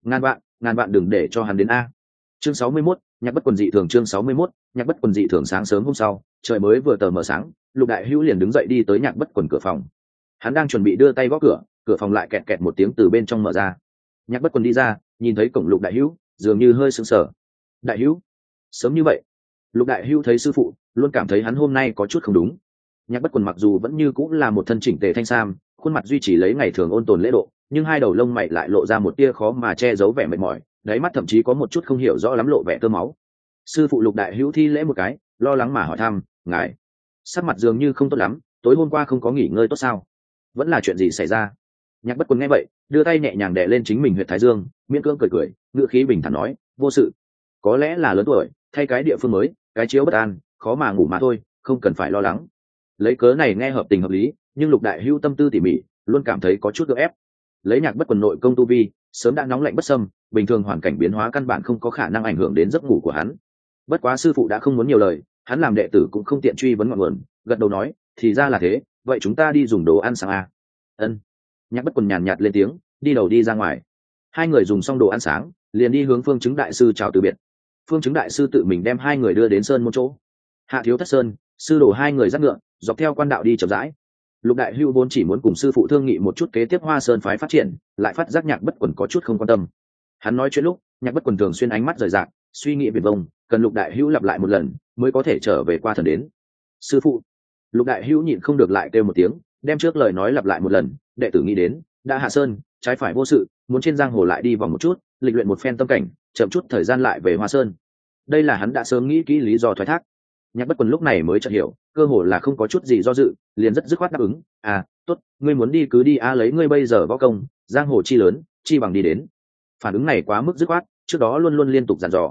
Ngàn vạn đừng để cho hắn đến a. Chương 61, Nhạc Bất Quần dị thường. Chương 61, Nhạc Bất Quần dị thường. Sáng sớm hôm sau, trời mới vừa tờ mờ sáng, Lục Đại Hữu liền đứng dậy đi tới Nhạc Bất Quần cửa phòng. Hắn đang chuẩn bị đưa tay gõ cửa, cửa phòng lại kẹt kẹt một tiếng từ bên trong mở ra. Nhạc Bất Quần đi ra, nhìn thấy cổng Lục Đại Hữu, dường như hơi sững sờ. Đại Hữu, sớm như vậy? Lục Đại Hữu thấy sư phụ, luôn cảm thấy hắn hôm nay có chút không đúng. Nhạc Bất Quần mặc dù vẫn như cũng là một thân chỉnh tề thanh sam, khuôn mặt duy trì lấy ngày thường ôn tồn lễ độ, nhưng hai đầu lông mày lại lộ ra một tia khó mà che giấu vẻ mệt mỏi, đáy mắt thậm chí có một chút không hiểu rõ lắm lộ vẻ tơ máu. Sư phụ Lục Đại Hữu thi lễ một cái, lo lắng mà hỏi thăm, ngài sắc mặt dường như không tốt lắm, tối hôm qua không có nghỉ ngơi tốt sao? Vẫn là chuyện gì xảy ra? Nhạc Bất Quần nghe vậy, đưa tay nhẹ nhàng đè lên chính mình huyệt thái dương, miễn cưỡng cười cười, ngữ khí bình thản nói, vô sự. Có lẽ là lớn tuổi, thay cái địa phương mới, cái chiếu bất an, khó mà ngủ mà thôi, không cần phải lo lắng. Lấy cớ này nghe hợp tình hợp lý, nhưng Lục Đại Hữu tâm tư tỉ mỉ, luôn cảm thấy có chút gượng ép. Lấy Nhạc Bất Quần nội công tu vi, sớm đã nóng lạnh bất xâm, bình thường hoàn cảnh biến hóa căn bản không có khả năng ảnh hưởng đến giấc ngủ của hắn. Bất quá sư phụ đã không muốn nhiều lời, hắn làm đệ tử cũng không tiện truy vấn ngọn nguồn, gật đầu nói, thì ra là thế, vậy chúng ta đi dùng đồ ăn sáng à? Ân. Nhạc Bất Quần nhàn nhạt lên tiếng, đi đầu đi ra ngoài. Hai người dùng xong đồ ăn sáng, liền đi hướng Phương Chứng đại sư chào từ biệt. Phương Chứng đại sư tự mình đem hai người đưa đến sơn môn chỗ. Hạ Thiếu Thất Sơn, sư đồ hai người dắt ngựa, dọc theo quan đạo đi chậm rãi. Lục Đại Hữu vốn chỉ muốn cùng sư phụ thương nghị một chút kế tiếp Hoa Sơn phái phát triển, lại phát giác Nhạc Bất Quần có chút không quan tâm. Hắn nói chuyện lúc, Nhạc Bất Quần thường xuyên ánh mắt rời rạc, suy nghĩ viển vông, cần Lục Đại Hữu lặp lại một lần mới có thể trở về qua thần đến. Sư phụ. Lục Đại Hữu nhịn không được lại kêu một tiếng, đem trước lời nói lặp lại một lần, đệ tử nghĩ đến, đã hạ sơn, trái phải vô sự, muốn trên giang hồ lại đi vòng một chút, lịch luyện một phen tâm cảnh, chậm chút thời gian lại về Hoa Sơn. Đây là hắn đã sớm nghĩ kỹ lý do thoái thác. Nhạc Bất Quần lúc này mới chợt hiểu, cơ hồ là không có chút gì do dự, liền rất dứt khoát đáp ứng, tốt, ngươi muốn đi cứ đi lấy ngươi bây giờ võ công, giang hồ chi lớn, chi bằng đi đến. Phản ứng này quá mức dứt khoát, trước đó luôn luôn liên tục dặn dò.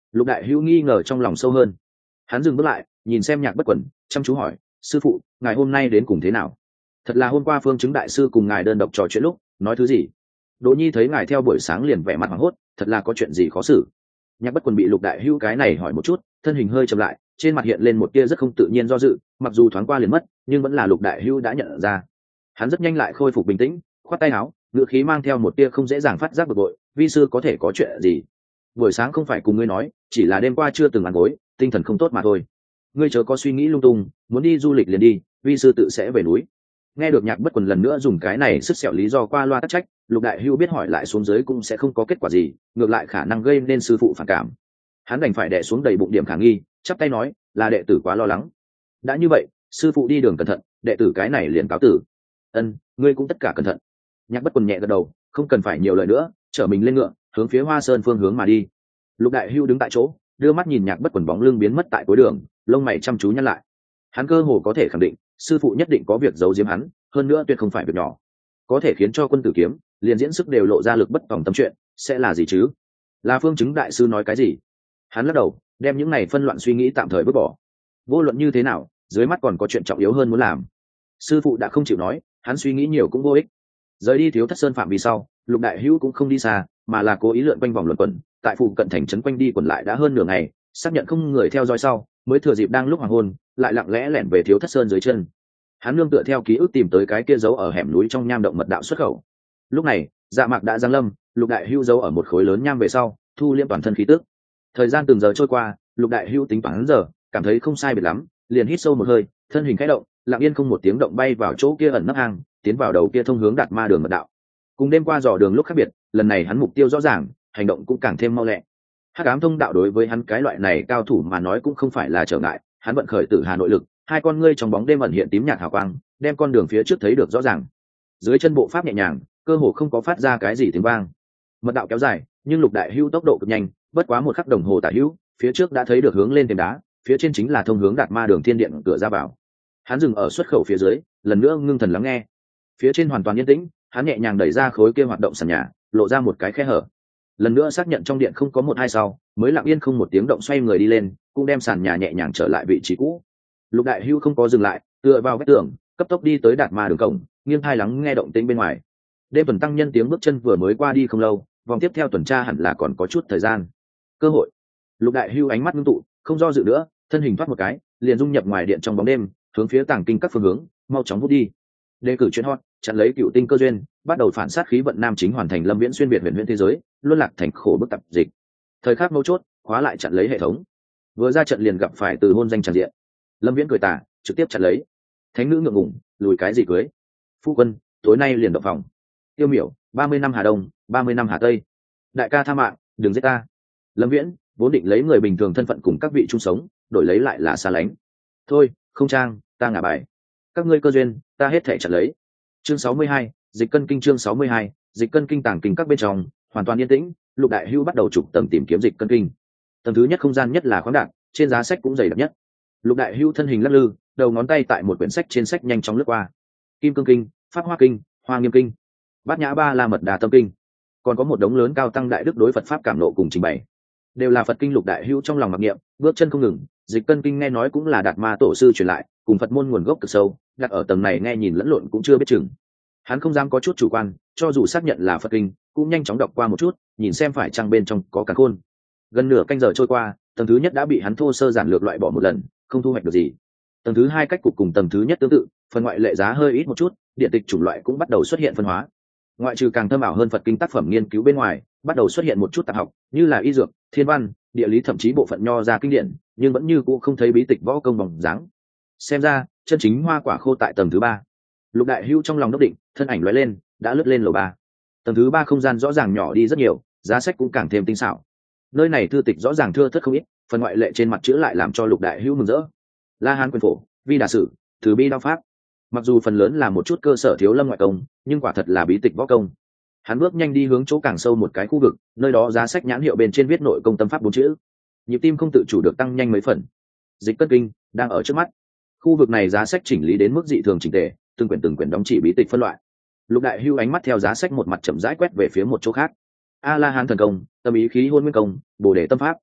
Lục đại hữu nghi ngờ trong lòng sâu hơn, hắn dừng bước lại nhìn xem Nhạc Bất Quần, chăm chú hỏi: sư phụ, ngài hôm nay đến cùng thế nào? Thật là hôm qua Phương Chứng đại sư cùng ngài đơn độc trò chuyện lúc nói thứ gì? Đỗ Nhi thấy ngài theo buổi sáng liền vẻ mặt hoảng hốt, thật là có chuyện gì khó xử. Nhạc Bất Quần bị Lục đại hữu cái này hỏi một chút, thân hình hơi chậm lại, trên mặt hiện lên một tia rất không tự nhiên do dự, mặc dù thoáng qua liền mất, nhưng vẫn là Lục đại hữu đã nhận ra. Hắn rất nhanh lại khôi phục bình tĩnh, khoát tay áo, ngữ khí mang theo một tia không dễ dàng phát giác bực bội: vi sư có thể có chuyện gì? Buổi sáng không phải cùng ngươi nói, chỉ là đêm qua chưa từng ăn gối, tinh thần không tốt mà thôi. Ngươi chớ có suy nghĩ lung tung, muốn đi du lịch liền đi, vi sư tự sẽ về núi. Nghe được Nhạc Bất Quần lần nữa dùng cái này sức sẹo lý do qua loa tắc trách, Lục đại hưu biết hỏi lại xuống dưới cũng sẽ không có kết quả gì, ngược lại khả năng gây nên sư phụ phản cảm. Hắn đành phải đè xuống đầy bụng điểm khả nghi, chắp tay nói: là đệ tử quá lo lắng. Đã như vậy, sư phụ đi đường cẩn thận, đệ tử cái này liền cáo tử. Ân, ngươi cũng tất cả cẩn thận. Nhạc Bất Quần nhẹ gật đầu, không cần phải nhiều lời nữa, chở mình lên ngựa, hướng phía Hoa Sơn phương hướng mà đi. Lục đại hưu đứng tại chỗ, đưa mắt nhìn Nhạc Bất Quần bóng lưng biến mất tại cuối đường, lông mày chăm chú nhăn lại. Hắn cơ hồ có thể khẳng định, sư phụ nhất định có việc giấu giếm hắn, hơn nữa tuyệt không phải việc nhỏ. Có thể khiến cho Quân Tử Kiếm liền diễn sức đều lộ ra lực bất tòng tâm chuyện, sẽ là gì chứ? Là Phương Chứng đại sư nói cái gì? Hắn lắc đầu, đem những này phân loạn suy nghĩ tạm thời vứt bỏ. Vô luận như thế nào, dưới mắt còn có chuyện trọng yếu hơn muốn làm. Sư phụ đã không chịu nói, hắn suy nghĩ nhiều cũng vô ích. Rời đi Thiếu Thất Sơn phạm vi sau, Lục đại hữu cũng không đi xa, mà là cố ý lượn quanh vòng luẩn quẩn, tại phụ cận thành trấn quanh đi quẩn lại đã hơn nửa ngày, xác nhận không người theo dõi sau, mới thừa dịp đang lúc hoàng hôn, lại lặng lẽ lẻn về Thiếu Thất Sơn dưới chân. Hắn nương tựa theo ký ức tìm tới cái kia giấu ở hẻm núi trong nham động mật đạo xuất khẩu. Lúc này, Dạ Mạc đã giáng lâm, Lục đại hữu giấu ở một khối lớn nham về sau, thu liễm toàn thân khí tức. Thời gian từng giờ trôi qua, Lục đại hữu tính toán giờ, cảm thấy không sai biệt lắm, liền hít sâu một hơi, thân hình khẽ động, lặng yên không một tiếng động bay vào chỗ kia ẩn nấp hang, tiến vào đầu kia thông hướng Đạt Ma đường mật đạo. Cùng đêm qua dò đường lúc khác biệt, lần này hắn mục tiêu rõ ràng, hành động cũng càng thêm mau lẹ. Hắc ám thông đạo đối với hắn cái loại này cao thủ mà nói cũng không phải là trở ngại, hắn vận khởi Tử Hà nội lực, hai con ngươi trong bóng đêm ẩn hiện tím nhạt hào quang, đem con đường phía trước thấy được rõ ràng. Dưới chân bộ pháp nhẹ nhàng, cơ hồ không có phát ra cái gì tiếng vang. Mật đạo kéo dài, nhưng Lục đại hữu tốc độ cực nhanh, bất quá một khắc đồng hồ tả hữu, phía trước đã thấy được hướng lên thềm đá, phía trên chính là thông hướng Đạt Ma đường thiên điện cửa ra vào. Hắn dừng ở xuất khẩu phía dưới, lần nữa ngưng thần lắng nghe. Phía trên hoàn toàn yên tĩnh, hắn nhẹ nhàng đẩy ra khối kia hoạt động sàn nhà, lộ ra một cái khe hở. Lần nữa xác nhận trong điện không có một hai sau, mới lặng yên không một tiếng động xoay người đi lên, cũng đem sàn nhà nhẹ nhàng trở lại vị trí cũ. Lục đại hưu không có dừng lại, tựa vào vách tường, cấp tốc đi tới Đạt Ma đường cổng, nghiêng tai lắng nghe động tĩnh bên ngoài. Đêm tuần tăng nhân tiếng bước chân vừa mới qua đi không lâu, vòng tiếp theo tuần tra hẳn là còn có chút thời gian. Cơ hội. Lục đại hưu ánh mắt ngưng tụ, không do dự nữa, thân hình thoát một cái, liền dung nhập ngoài điện trong bóng đêm, hướng phía tàng kinh các phương hướng mau chóng vút đi. Đề cử chuyên hot, chặn lấy cựu tinh cơ duyên, bắt đầu phản sát khí vận nam chính hoàn thành lâm viễn xuyên việt huyền thế giới, luân lạc thành khổ bức tập dịch. Thời khắc mấu chốt, khóa lại chặn lấy hệ thống. Vừa ra trận liền gặp phải từ hôn danh tràn diện. Lâm viễn cười tà, trực tiếp chặn lấy. Thánh nữ ngượng ngùng, lùi cái gì cưới? Phu quân, tối nay liền động phòng. Tiêu miểu, 30 năm Hà Đông, 30 năm Hà Tây. Đại ca tha mạng, đừng giết ta. Lâm viễn vốn định lấy người bình thường thân phận cùng các vị chung sống, đổi lấy lại là xa lánh. Thôi, không trang, ta ngả bài. Các ngươi cơ duyên, ta hết thể chặn lấy. Chương 62, dịch cân kinh. Chương 62, dịch cân kinh. Tàng kinh các bên trong hoàn toàn yên tĩnh. Lục đại hưu bắt đầu chụp tầng tìm kiếm dịch cân kinh. Tầng thứ nhất không gian nhất là khoáng đạt, trên giá sách cũng dày đặc nhất. Lục đại hưu thân hình lắc lư, đầu ngón tay tại một quyển sách trên sách nhanh chóng lướt qua. Kim cương kinh, pháp hoa kinh, hoa nghiêm kinh, bát nhã ba la mật đà tâm kinh, còn có một đống lớn cao tăng đại đức đối Phật pháp cảm nộ cùng trình bày, đều là Phật kinh. Lục đại hưu trong lòng mặc niệm, bước chân không ngừng. Dịch cân kinh nghe nói cũng là Đạt Ma tổ sư truyền lại, cùng Phật môn nguồn gốc cực sâu, đặt ở tầng này nghe nhìn lẫn lộn cũng chưa biết chừng. Hắn không dám có chút chủ quan, cho dù xác nhận là Phật kinh, cũng nhanh chóng đọc qua một chút, nhìn xem phải chăng bên trong có cả khôn. Gần nửa canh giờ trôi qua, tầng thứ nhất đã bị hắn thô sơ giản lược loại bỏ một lần, không thu hoạch được gì. Tầng thứ hai cách cục cùng tầng thứ nhất tương tự, phần ngoại lệ giá hơi ít một chút, điện tịch chủng loại cũng bắt đầu xuất hiện phân hóa. Ngoại trừ càng thâm ảo hơn Phật kinh tác phẩm nghiên cứu bên ngoài, bắt đầu xuất hiện một chút tạp học, như là y dược, thiên văn, địa lý, thậm chí bộ phận nho ra kinh điển, nhưng vẫn như cũ không thấy bí tịch võ công bóng dáng. Xem ra chân chính hoa quả khô tại tầng thứ ba. Lục đại hưu trong lòng đốc định, thân ảnh lóe lên, đã lướt lên lầu ba. Tầng thứ ba không gian rõ ràng nhỏ đi rất nhiều, giá sách cũng càng thêm tinh xảo. Nơi này thư tịch rõ ràng thưa thớt không ít, phần ngoại lệ trên mặt chữ lại làm cho Lục đại hưu mừng rỡ. La Hán quyền phổ, Vi đà sử, Từ bi đao pháp. Mặc dù phần lớn là một chút cơ sở thiếu lâm ngoại công, nhưng quả thật là bí tịch võ công. Hắn bước nhanh đi hướng chỗ càng sâu một cái khu vực, nơi đó giá sách nhãn hiệu bên trên viết nội công tâm pháp 4 chữ. Nhịp tim không tự chủ được tăng nhanh mấy phần. Dịch cân kinh đang ở trước mắt. Khu vực này giá sách chỉnh lý đến mức dị thường chỉnh tề, từng quyển đóng chỉ bí tịch phân loại. Lục đại hưu ánh mắt theo giá sách một mặt chậm rãi quét về phía một chỗ khác. A La Hán thần công, tâm ý khí hôn nguyên công, Bồ đề tâm pháp.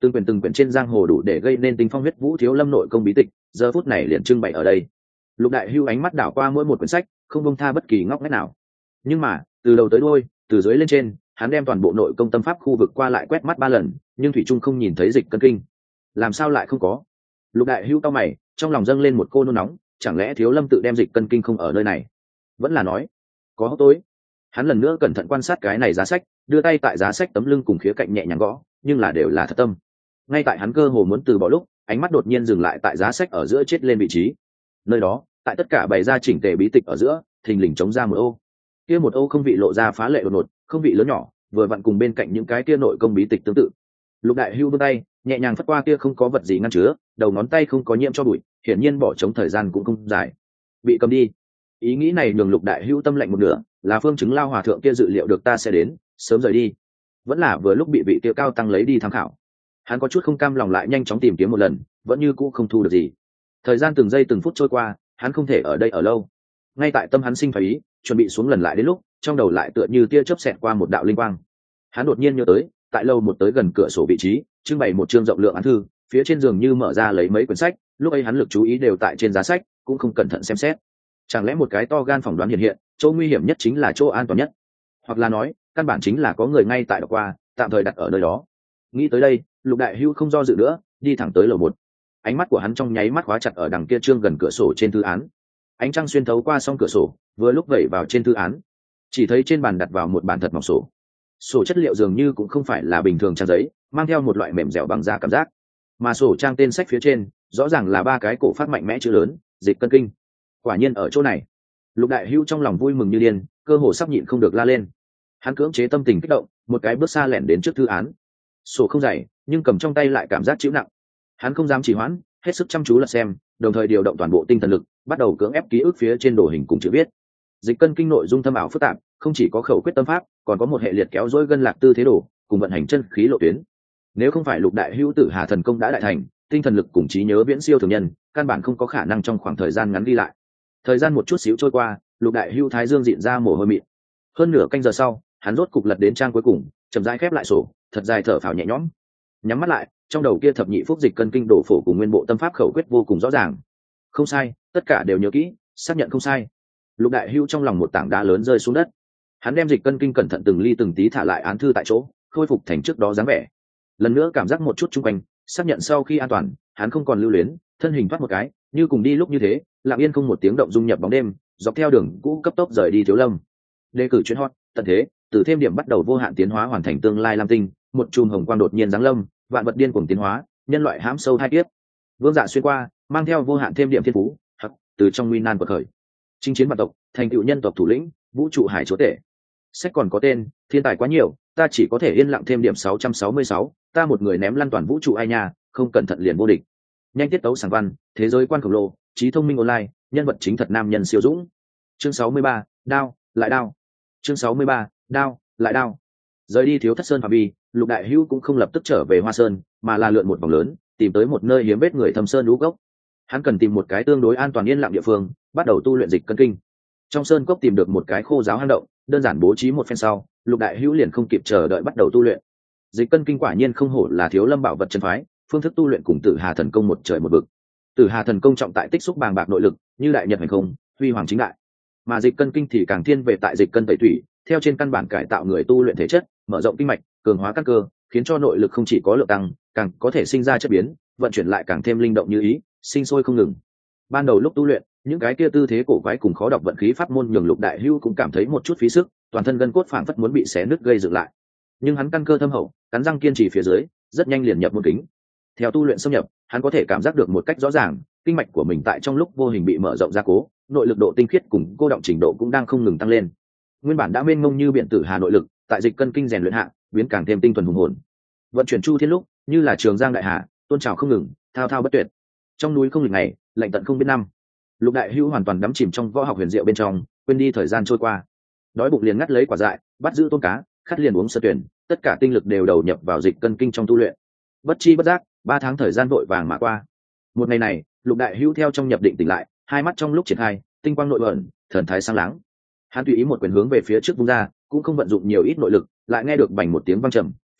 từng quyển trên giang hồ đủ để gây nên tinh phong huyết vũ thiếu lâm nội công bí tịch giờ phút này liền trưng bày ở đây. Lục Đại Hưu ánh mắt đảo qua mỗi một quyển sách, không buông tha bất kỳ ngóc ngách nào. Nhưng mà từ đầu tới đuôi, từ dưới lên trên, hắn đem toàn bộ nội công tâm pháp khu vực qua lại quét mắt 3 lần, nhưng thủy trung không nhìn thấy Dịch Cân Kinh. Làm sao lại không có? Lục Đại Hưu cau mày, trong lòng dâng lên một cô nôn nóng, chẳng lẽ Thiếu Lâm tự đem Dịch Cân Kinh không ở nơi này? Vẫn là nói có hốc tối. Hắn lần nữa cẩn thận quan sát cái này giá sách, đưa tay tại giá sách tấm lưng cùng khía cạnh nhẹ nhàng gõ, nhưng là đều là thật tâm. Ngay tại hắn cơ hồ muốn từ bỏ lúc, ánh mắt đột nhiên dừng lại tại giá sách ở giữa chết lên vị trí. Nơi đó, tại tất cả bày ra chỉnh tề bí tịch ở giữa, thình lình trống ra một ô. Kia một ô không vị lộ ra phá lệ đột ngột, không vị lớn nhỏ, vừa vặn cùng bên cạnh những cái kia nội công bí tịch tương tự. Lục Đại Hưu vươn tay, nhẹ nhàng phất qua kia không có vật gì ngăn chứa, đầu ngón tay không có nhiễm cho bụi, hiển nhiên bỏ trống thời gian cũng không dài. Bị cầm đi. Ý nghĩ này nhường Lục Đại Hưu tâm lạnh một nửa, là phương chứng lao hòa thượng kia dự liệu được ta sẽ đến, sớm rời đi. Vẫn là vừa lúc bị vị kia cao tăng lấy đi tham khảo. Hắn có chút không cam lòng lại nhanh chóng tìm kiếm một lần, vẫn như cũ không thu được gì. Thời gian từng giây từng phút trôi qua, hắn không thể ở đây ở lâu. Ngay tại tâm hắn sinh phải ý, chuẩn bị xuống lần lại đến lúc, trong đầu lại tựa như tia chớp xẹt qua một đạo linh quang. Hắn đột nhiên nhớ tới, tại lâu một tới gần cửa sổ vị trí, trưng bày một chương rộng lượng án thư, phía trên giường như mở ra lấy mấy quyển sách, lúc ấy hắn lực chú ý đều tại trên giá sách, cũng không cẩn thận xem xét. Chẳng lẽ một cái to gan phỏng đoán hiện, chỗ nguy hiểm nhất chính là chỗ an toàn nhất, hoặc là nói, căn bản chính là có người ngay tại đọc qua, tạm thời đặt ở nơi đó. Nghĩ tới đây, Lục Đại Hưu không do dự nữa, đi thẳng tới lầu 1. Ánh mắt của hắn trong nháy mắt khóa chặt ở đằng kia trương gần cửa sổ trên thư án. Ánh trăng xuyên thấu qua song cửa sổ, vừa lúc vẩy vào trên thư án, chỉ thấy trên bàn đặt vào một bản thật mỏng sổ. Sổ chất liệu dường như cũng không phải là bình thường trang giấy, mang theo một loại mềm dẻo bằng da cảm giác, mà sổ trang tên sách phía trên rõ ràng là 3 cái cổ phát mạnh mẽ chữ lớn, Dịch Cân Kinh. Quả nhiên ở chỗ này. Lục Đại Hưu trong lòng vui mừng như điên, cơ hồ sắp nhịn không được la lên. Hắn cưỡng chế tâm tình kích động, một cái bước xa lẻn đến trước thư án. Sổ không dày, nhưng cầm trong tay lại cảm giác chịu nặng. Hắn không dám trì hoãn, hết sức chăm chú lật xem, đồng thời điều động toàn bộ tinh thần lực, bắt đầu cưỡng ép ký ức phía trên đồ hình cùng chữ viết. Dịch Cân Kinh nội dung thâm ảo phức tạp, không chỉ có khẩu quyết tâm pháp, còn có một hệ liệt kéo dối gân lạc tư thế đồ, cùng vận hành chân khí lộ tuyến. Nếu không phải Lục Đại Hưu Tử Hà thần công đã đại thành, tinh thần lực cùng trí nhớ viễn siêu thường nhân, căn bản không có khả năng trong khoảng thời gian ngắn đi lại. Thời gian một chút xíu trôi qua, Lục Đại Hưu thái dương dịn ra mồ hôi mịn. Hơn nửa canh giờ sau, hắn rốt cục lật đến trang cuối cùng, chậm rãi khép lại sổ, thật dài thở phào nhẹ nhõm. Nhắm mắt lại, trong đầu kia thập nhị phúc Dịch Cân Kinh đổ phổ cùng nguyên bộ tâm pháp khẩu quyết vô cùng rõ ràng. Không sai, tất cả đều nhớ kỹ, xác nhận không sai. Lục Đại Hưu trong lòng một tảng đá lớn rơi xuống đất. Hắn đem Dịch Cân Kinh cẩn thận từng ly từng tí thả lại án thư tại chỗ, khôi phục thành trước đó dáng vẻ. Lần nữa cảm giác một chút chung quanh, xác nhận sau khi an toàn, hắn không còn lưu luyến, thân hình thoát một cái, như cùng đi lúc như thế, lặng yên không một tiếng động dung nhập bóng đêm, dọc theo đường cũ cấp tốc rời đi Thiếu Lâm. Đề cử chuyên hot, tận thế, từ thêm điểm bắt đầu vô hạn tiến hóa hoàn thành tương lai lam tinh, một chùm hồng quang đột nhiên giáng lâm, vạn vật điên cuồng tiến hóa, nhân loại hãm sâu hai kiếp. Vương Dạ xuyên qua, mang theo vô hạn thêm điểm thiên phú, từ trong nguy nan quật khởi, chinh chiến vạn tộc, thành tựu nhân tộc thủ lĩnh, vũ trụ hải chúa tể. Sách còn có tên, thiên tài quá nhiều, ta chỉ có thể yên lặng thêm điểm 666, ta một người ném lăn toàn vũ trụ ai nha, không cẩn thận liền vô địch. Nhanh tiết tấu sảng văn, thế giới quan khổng lồ, trí thông minh online, nhân vật chính thật nam nhân siêu dũng. Chương 63, đao, lại đao. Chương 63, đao, lại đao. Rời đi Thiếu Thất Sơn phạm vi, Lục Đại Hưu cũng không lập tức trở về Hoa Sơn, mà là lượn một vòng lớn, tìm tới một nơi hiếm vết người thâm sơn lũ gốc. Hắn cần tìm một cái tương đối an toàn yên lặng địa phương, bắt đầu tu luyện Dịch Cân Kinh. Trong sơn cốc tìm được một cái khô giáo hang động, đơn giản bố trí một phen sau, Lục Đại Hưu liền không kịp chờ đợi bắt đầu tu luyện. Dịch Cân Kinh quả nhiên không hổ là Thiếu Lâm bảo vật chân phái, phương thức tu luyện cùng Tử Hà thần công một trời một vực. Tử Hà thần công trọng tại tích xúc bàng bạc nội lực, như đại nhật hành không, huy hoàng chính đại. Mà Dịch Cân Kinh thì càng thiên về tại dịch cân tẩy thủy, theo trên căn bản cải tạo người tu luyện thể chất, mở rộng kinh mạch, cường hóa các cơ, khiến cho nội lực không chỉ có lượng tăng, càng có thể sinh ra chất biến, vận chuyển lại càng thêm linh động như ý, sinh sôi không ngừng. Ban đầu lúc tu luyện, những cái kia tư thế cổ quái cùng khó đọc vận khí pháp môn nhường Lục Đại Hưu cũng cảm thấy một chút phí sức, toàn thân gân cốt phảng phất muốn bị xé nứt gây dựng lại. Nhưng hắn căn cơ thâm hậu, cắn răng kiên trì phía dưới, rất nhanh liền nhập môn kính. Theo tu luyện xâm nhập, hắn có thể cảm giác được một cách rõ ràng, kinh mạch của mình tại trong lúc vô hình bị mở rộng ra cố, nội lực độ tinh khiết cùng cô động trình độ cũng đang không ngừng tăng lên. Nguyên bản đã mênh mông như biển Tử Hà nội lực, tại Dịch Cân Kinh rèn luyện hạ, biến càng thêm tinh thuần hùng hồn. Vận chuyển chu thiên lúc, như là trường giang đại hà, tôn trào không ngừng, thao thao bất tuyệt. Trong núi không lịch ngày, lạnh tận không biết năm. Lục Đại Hưu hoàn toàn đắm chìm trong võ học huyền diệu bên trong, quên đi thời gian trôi qua. Đói bụng liền ngắt lấy quả dại, bắt giữ tôm cá, khát liền uống sơ tuyển, tất cả tinh lực đều đầu nhập vào Dịch Cân Kinh trong tu luyện. Bất chi bất giác, 3 tháng thời gian vội vàng mà qua. Một ngày này, Lục Đại Hưu theo trong nhập định tỉnh lại, hai mắt trong lúc triển khai, tinh quang nội ẩn, thần thái sáng láng. Hắn tùy ý một quyền hướng về phía trước vung ra, cũng không vận dụng nhiều ít nội lực, lại nghe được bành một tiếng vang trầm,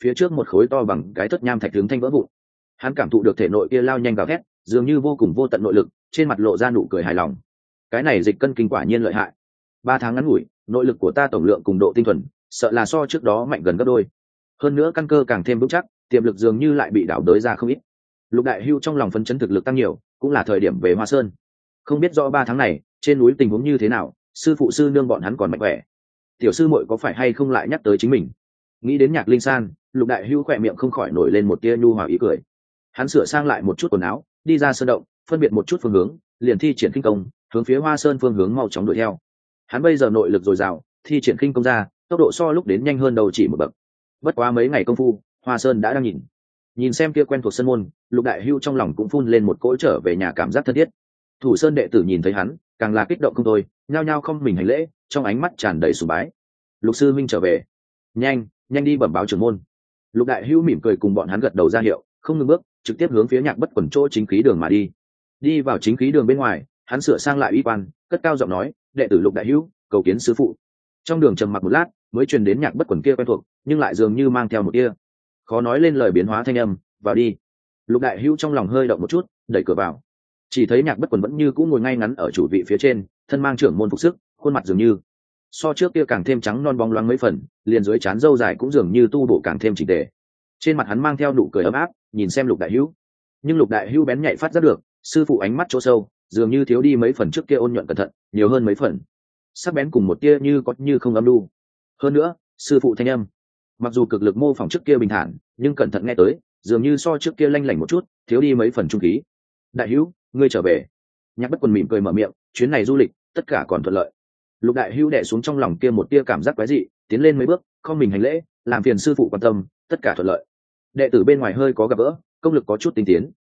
phía trước một khối to bằng cái thất nham thạch tướng thanh vỡ vụn. Hắn cảm thụ được thể nội kia lao nhanh gào thét, dường như vô cùng vô tận nội lực, trên mặt lộ ra nụ cười hài lòng. Cái này dịch cân kinh quả nhiên lợi hại. 3 tháng ngắn ngủi, nội lực của ta tổng lượng cùng độ tinh thuần, sợ là so trước đó mạnh gần gấp đôi. Hơn nữa căn cơ càng thêm vững chắc, tiềm lực dường như lại bị đảo đới ra không ít. Lục Đại Hưu trong lòng phấn chấn thực lực tăng nhiều, cũng là thời điểm về Hoa Sơn. Không biết rõ 3 tháng này, trên núi tình huống như thế nào, sư phụ sư nương bọn hắn còn mạnh khỏe. Tiểu sư muội có phải hay không lại nhắc tới chính mình? Nghĩ đến Nhạc Linh San, Lục Đại Hưu khỏe miệng không khỏi nổi lên một tia nhu hòa ý cười. Hắn sửa sang lại một chút quần áo, đi ra sơn động, phân biệt một chút phương hướng, liền thi triển khinh công, hướng phía Hoa Sơn phương hướng mau chóng đuổi theo. Hắn bây giờ nội lực dồi dào, thi triển khinh công ra, tốc độ so lúc đến nhanh hơn đầu chỉ một bậc. Bất quá mấy ngày công phu, Hoa Sơn đã đang nhìn xem kia quen thuộc sân môn, Lục Đại Hưu trong lòng cũng phun lên một cỗ trở về nhà cảm giác thân thiết. Thủ Sơn đệ tử nhìn thấy hắn, càng là kích động không thôi, nhao nhao không mình hành lễ, trong ánh mắt tràn đầy sùng bái. Lục sư minh trở về, nhanh nhanh đi bẩm báo trưởng môn. Lục Đại Hưu mỉm cười cùng bọn hắn gật đầu ra hiệu, không ngừng bước, trực tiếp hướng phía Nhạc Bất Quần chỗ chính khí đường mà đi. Đi vào chính khí đường bên ngoài, hắn sửa sang lại y quan, cất cao giọng nói, đệ tử Lục Đại Hưu cầu kiến sư phụ. Trong đường trầm mặc một lát, mới truyền đến Nhạc Bất Quần kia quen thuộc, nhưng lại dường như mang theo một tia khó nói lên lời biến hóa thanh âm, vào đi. Lục Đại Hưu trong lòng hơi động một chút, đẩy cửa vào, chỉ thấy Nhạc Bất Quần vẫn như cũ ngồi ngay ngắn ở chủ vị phía trên, thân mang trưởng môn phục sức, khuôn mặt dường như so trước kia càng thêm trắng non bóng loáng mấy phần, liền dưới trán râu dài cũng dường như tu bổ càng thêm chỉnh tề. Trên mặt hắn mang theo nụ cười ấm áp, nhìn xem Lục Đại Hưu. Nhưng Lục Đại Hưu bén nhạy phát giác được, sư phụ ánh mắt chỗ sâu, dường như thiếu đi mấy phần trước kia ôn nhuận cẩn thận, nhiều hơn mấy phần sắc bén cùng một tia như có như không âm lưu. Hơn nữa, sư phụ thanh âm, mặc dù cực lực mô phỏng trước kia bình thản, nhưng cẩn thận nghe tới, dường như so trước kia lanh lảnh một chút, thiếu đi mấy phần trung khí. Đại Hữu, ngươi trở về. Nhạc Bất Quần mỉm cười mở miệng, chuyến này du lịch, tất cả còn thuận lợi. Lục Đại Hữu đè xuống trong lòng kia một tia cảm giác quái dị, tiến lên mấy bước, không mình hành lễ, làm phiền sư phụ quan tâm, tất cả thuận lợi. Đệ tử bên ngoài hơi có gặp gỡ, công lực có chút tinh tiến.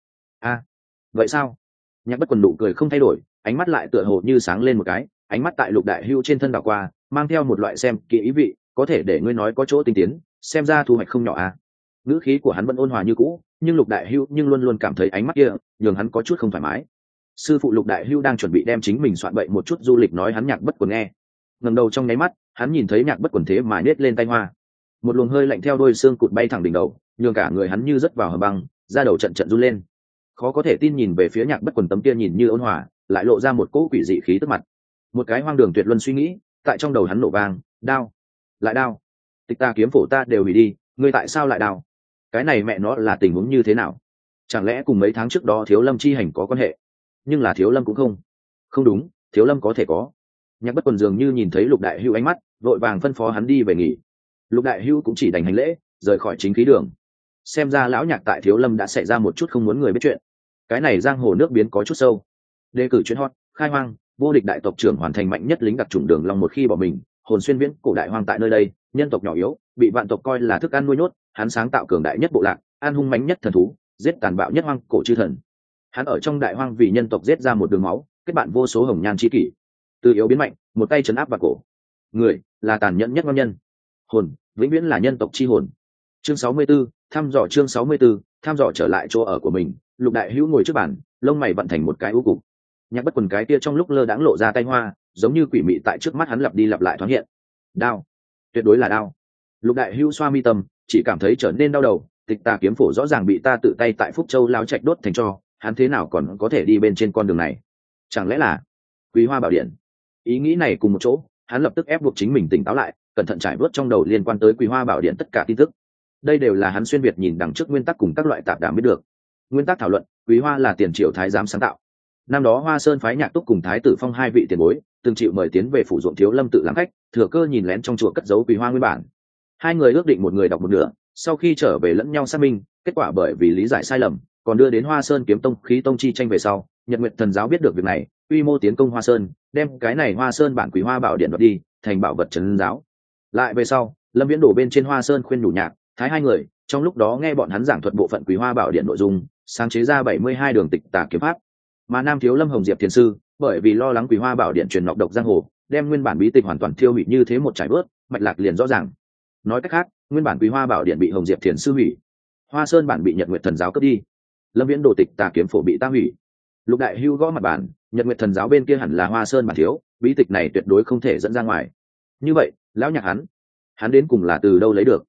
Vậy sao? Nhạc Bất Quần nụ cười không thay đổi, ánh mắt lại tựa hồ như sáng lên một cái, ánh mắt tại Lục Đại Hưu trên thân đảo qua, mang theo một loại xem kỹ ý vị, có thể để ngươi nói có chỗ tinh tiến, xem ra thu hoạch không nhỏ à. Ngữ khí của hắn vẫn ôn hòa như cũ, nhưng Lục Đại Hưu nhưng luôn luôn cảm thấy ánh mắt kia nhường hắn có chút không thoải mái. Sư phụ Lục Đại Hưu đang chuẩn bị đem chính mình soạn bậy một chút du lịch nói hắn Nhạc Bất Quần nghe. Ngẩng đầu trong nháy mắt, hắn nhìn thấy Nhạc Bất Quần thế mà nết lên tay hoa. Một luồng hơi lạnh theo đôi xương cụt bay thẳng đỉnh đầu, nhường cả người hắn như rớt vào hầm băng, da đầu trận trận run lên. Khó có thể tin nhìn về phía Nhạc Bất Quần tấm kia nhìn như ôn hòa, lại lộ ra một cỗ quỷ dị khí tức mặt. Một cái hoang đường tuyệt luân suy nghĩ tại trong đầu hắn nổ vang, đao, lại đao, tịch ta kiếm phổ ta đều hủy đi, ngươi tại sao lại đao? Cái này mẹ nó là tình huống như thế nào? Chẳng lẽ cùng mấy tháng trước đó Thiếu Lâm chi hành có quan hệ? Nhưng là Thiếu Lâm cũng không đúng, Thiếu Lâm có thể có. Nhạc Bất Quần dường như nhìn thấy Lục Đại Hưu ánh mắt, vội vàng phân phó hắn đi về nghỉ. Lục Đại Hưu cũng chỉ đành hành lễ, rời khỏi chính khí đường. Xem ra lão Nhạc tại Thiếu Lâm đã xảy ra một chút không muốn người biết chuyện. Cái này giang hồ nước biến có chút sâu. Đề cử chuyên hot, khai hoang, vô địch đại tộc trưởng hoàn thành mạnh nhất lính đặc chủng Đường Long một khi bỏ mình, hồn xuyên viễn cổ đại hoang tại nơi đây, nhân tộc nhỏ yếu, bị vạn tộc coi là thức ăn nuôi nhốt, hắn sáng tạo cường đại nhất bộ lạc, an hung mãnh nhất thần thú, giết tàn bạo nhất hoang cổ chư thần. Hắn ở trong đại hoang vì nhân tộc giết ra một đường máu, kết bạn vô số hồng nhan chi kỷ. Từ yếu biến mạnh, một tay trấn áp vào cổ. Người là tàn nhẫn nhất ngon nhân. Hồn, vĩnh viễn là nhân tộc chi hồn. Chương 64, thăm dò chương 64, thăm dò trở lại chỗ ở của mình. Lục Đại Hữu ngồi trước bàn, lông mày vận thành một cái u cục. Nhạc Bất Quần cái kia trong lúc lơ đãng lộ ra tay hoa, giống như quỷ mị tại trước mắt hắn lặp đi lặp lại thoáng hiện. Đao, tuyệt đối là đao. Lục Đại Hữu xoa mi tâm, chỉ cảm thấy trở nên đau đầu, tịch tà kiếm phổ rõ ràng bị ta tự tay tại Phúc Châu lao trạch đốt thành tro, hắn thế nào còn có thể đi bên trên con đường này? Chẳng lẽ là Quý Hoa Bảo Điện? Ý nghĩ này cùng một chỗ, hắn lập tức ép buộc chính mình tỉnh táo lại, cẩn thận trải vớt trong đầu liên quan tới Quý Hoa Bảo Điện tất cả tin tức. Đây đều là hắn xuyên việt nhìn đằng trước nguyên tắc cùng các loại tạp đàm biết được. Nguyên tắc thảo luận, Quý Hoa là tiền triệu thái giám sáng tạo. Năm đó Hoa Sơn phái Nhạc Túc cùng Thái Tử Phong hai vị tiền bối, từng chịu mời tiến về phủ ruộng Thiếu Lâm tự làm khách, thừa cơ nhìn lén trong chùa cất giấu Quý Hoa nguyên bản. Hai người ước định một người đọc một nửa, sau khi trở về lẫn nhau xác minh, kết quả bởi vì lý giải sai lầm, còn đưa đến Hoa Sơn kiếm tông khí tông chi tranh về sau, Nhật Nguyệt Thần giáo biết được việc này, quy mô tiến công Hoa Sơn, đem cái này Hoa Sơn bản Quý Hoa Bảo Điện đoạt đi, thành bảo vật trấn giáo. Lại về sau, Lâm Viễn đổ bên trên Hoa Sơn khuyên nhủ Nhạc, Thái hai người, trong lúc đó nghe bọn hắn giảng thuật bộ phận Quý Hoa Bảo Điện nội dung, sáng chế ra 72 đường tịch tà kiếm pháp. Mà Nam Thiếu Lâm Hồng Diệp Thiền sư, bởi vì lo lắng Quý Hoa Bảo Điện truyền nọc độc giang hồ, đem nguyên bản bí tịch hoàn toàn thiêu hủy như thế một trải bớt, mạch lạc liền rõ ràng. Nói cách khác, nguyên bản Quý Hoa Bảo Điện bị Hồng Diệp Thiền sư hủy, Hoa Sơn bản bị Nhật Nguyệt Thần giáo cướp đi, Lâm Viễn đồ tịch tà kiếm phổ bị ta hủy. Lục Đại Hưu gõ mặt bàn, Nhật Nguyệt Thần giáo bên kia hẳn là Hoa Sơn bản thiếu, bí tịch này tuyệt đối không thể dẫn ra ngoài. Như vậy, lão Nhạc hắn đến cùng là từ đâu lấy được?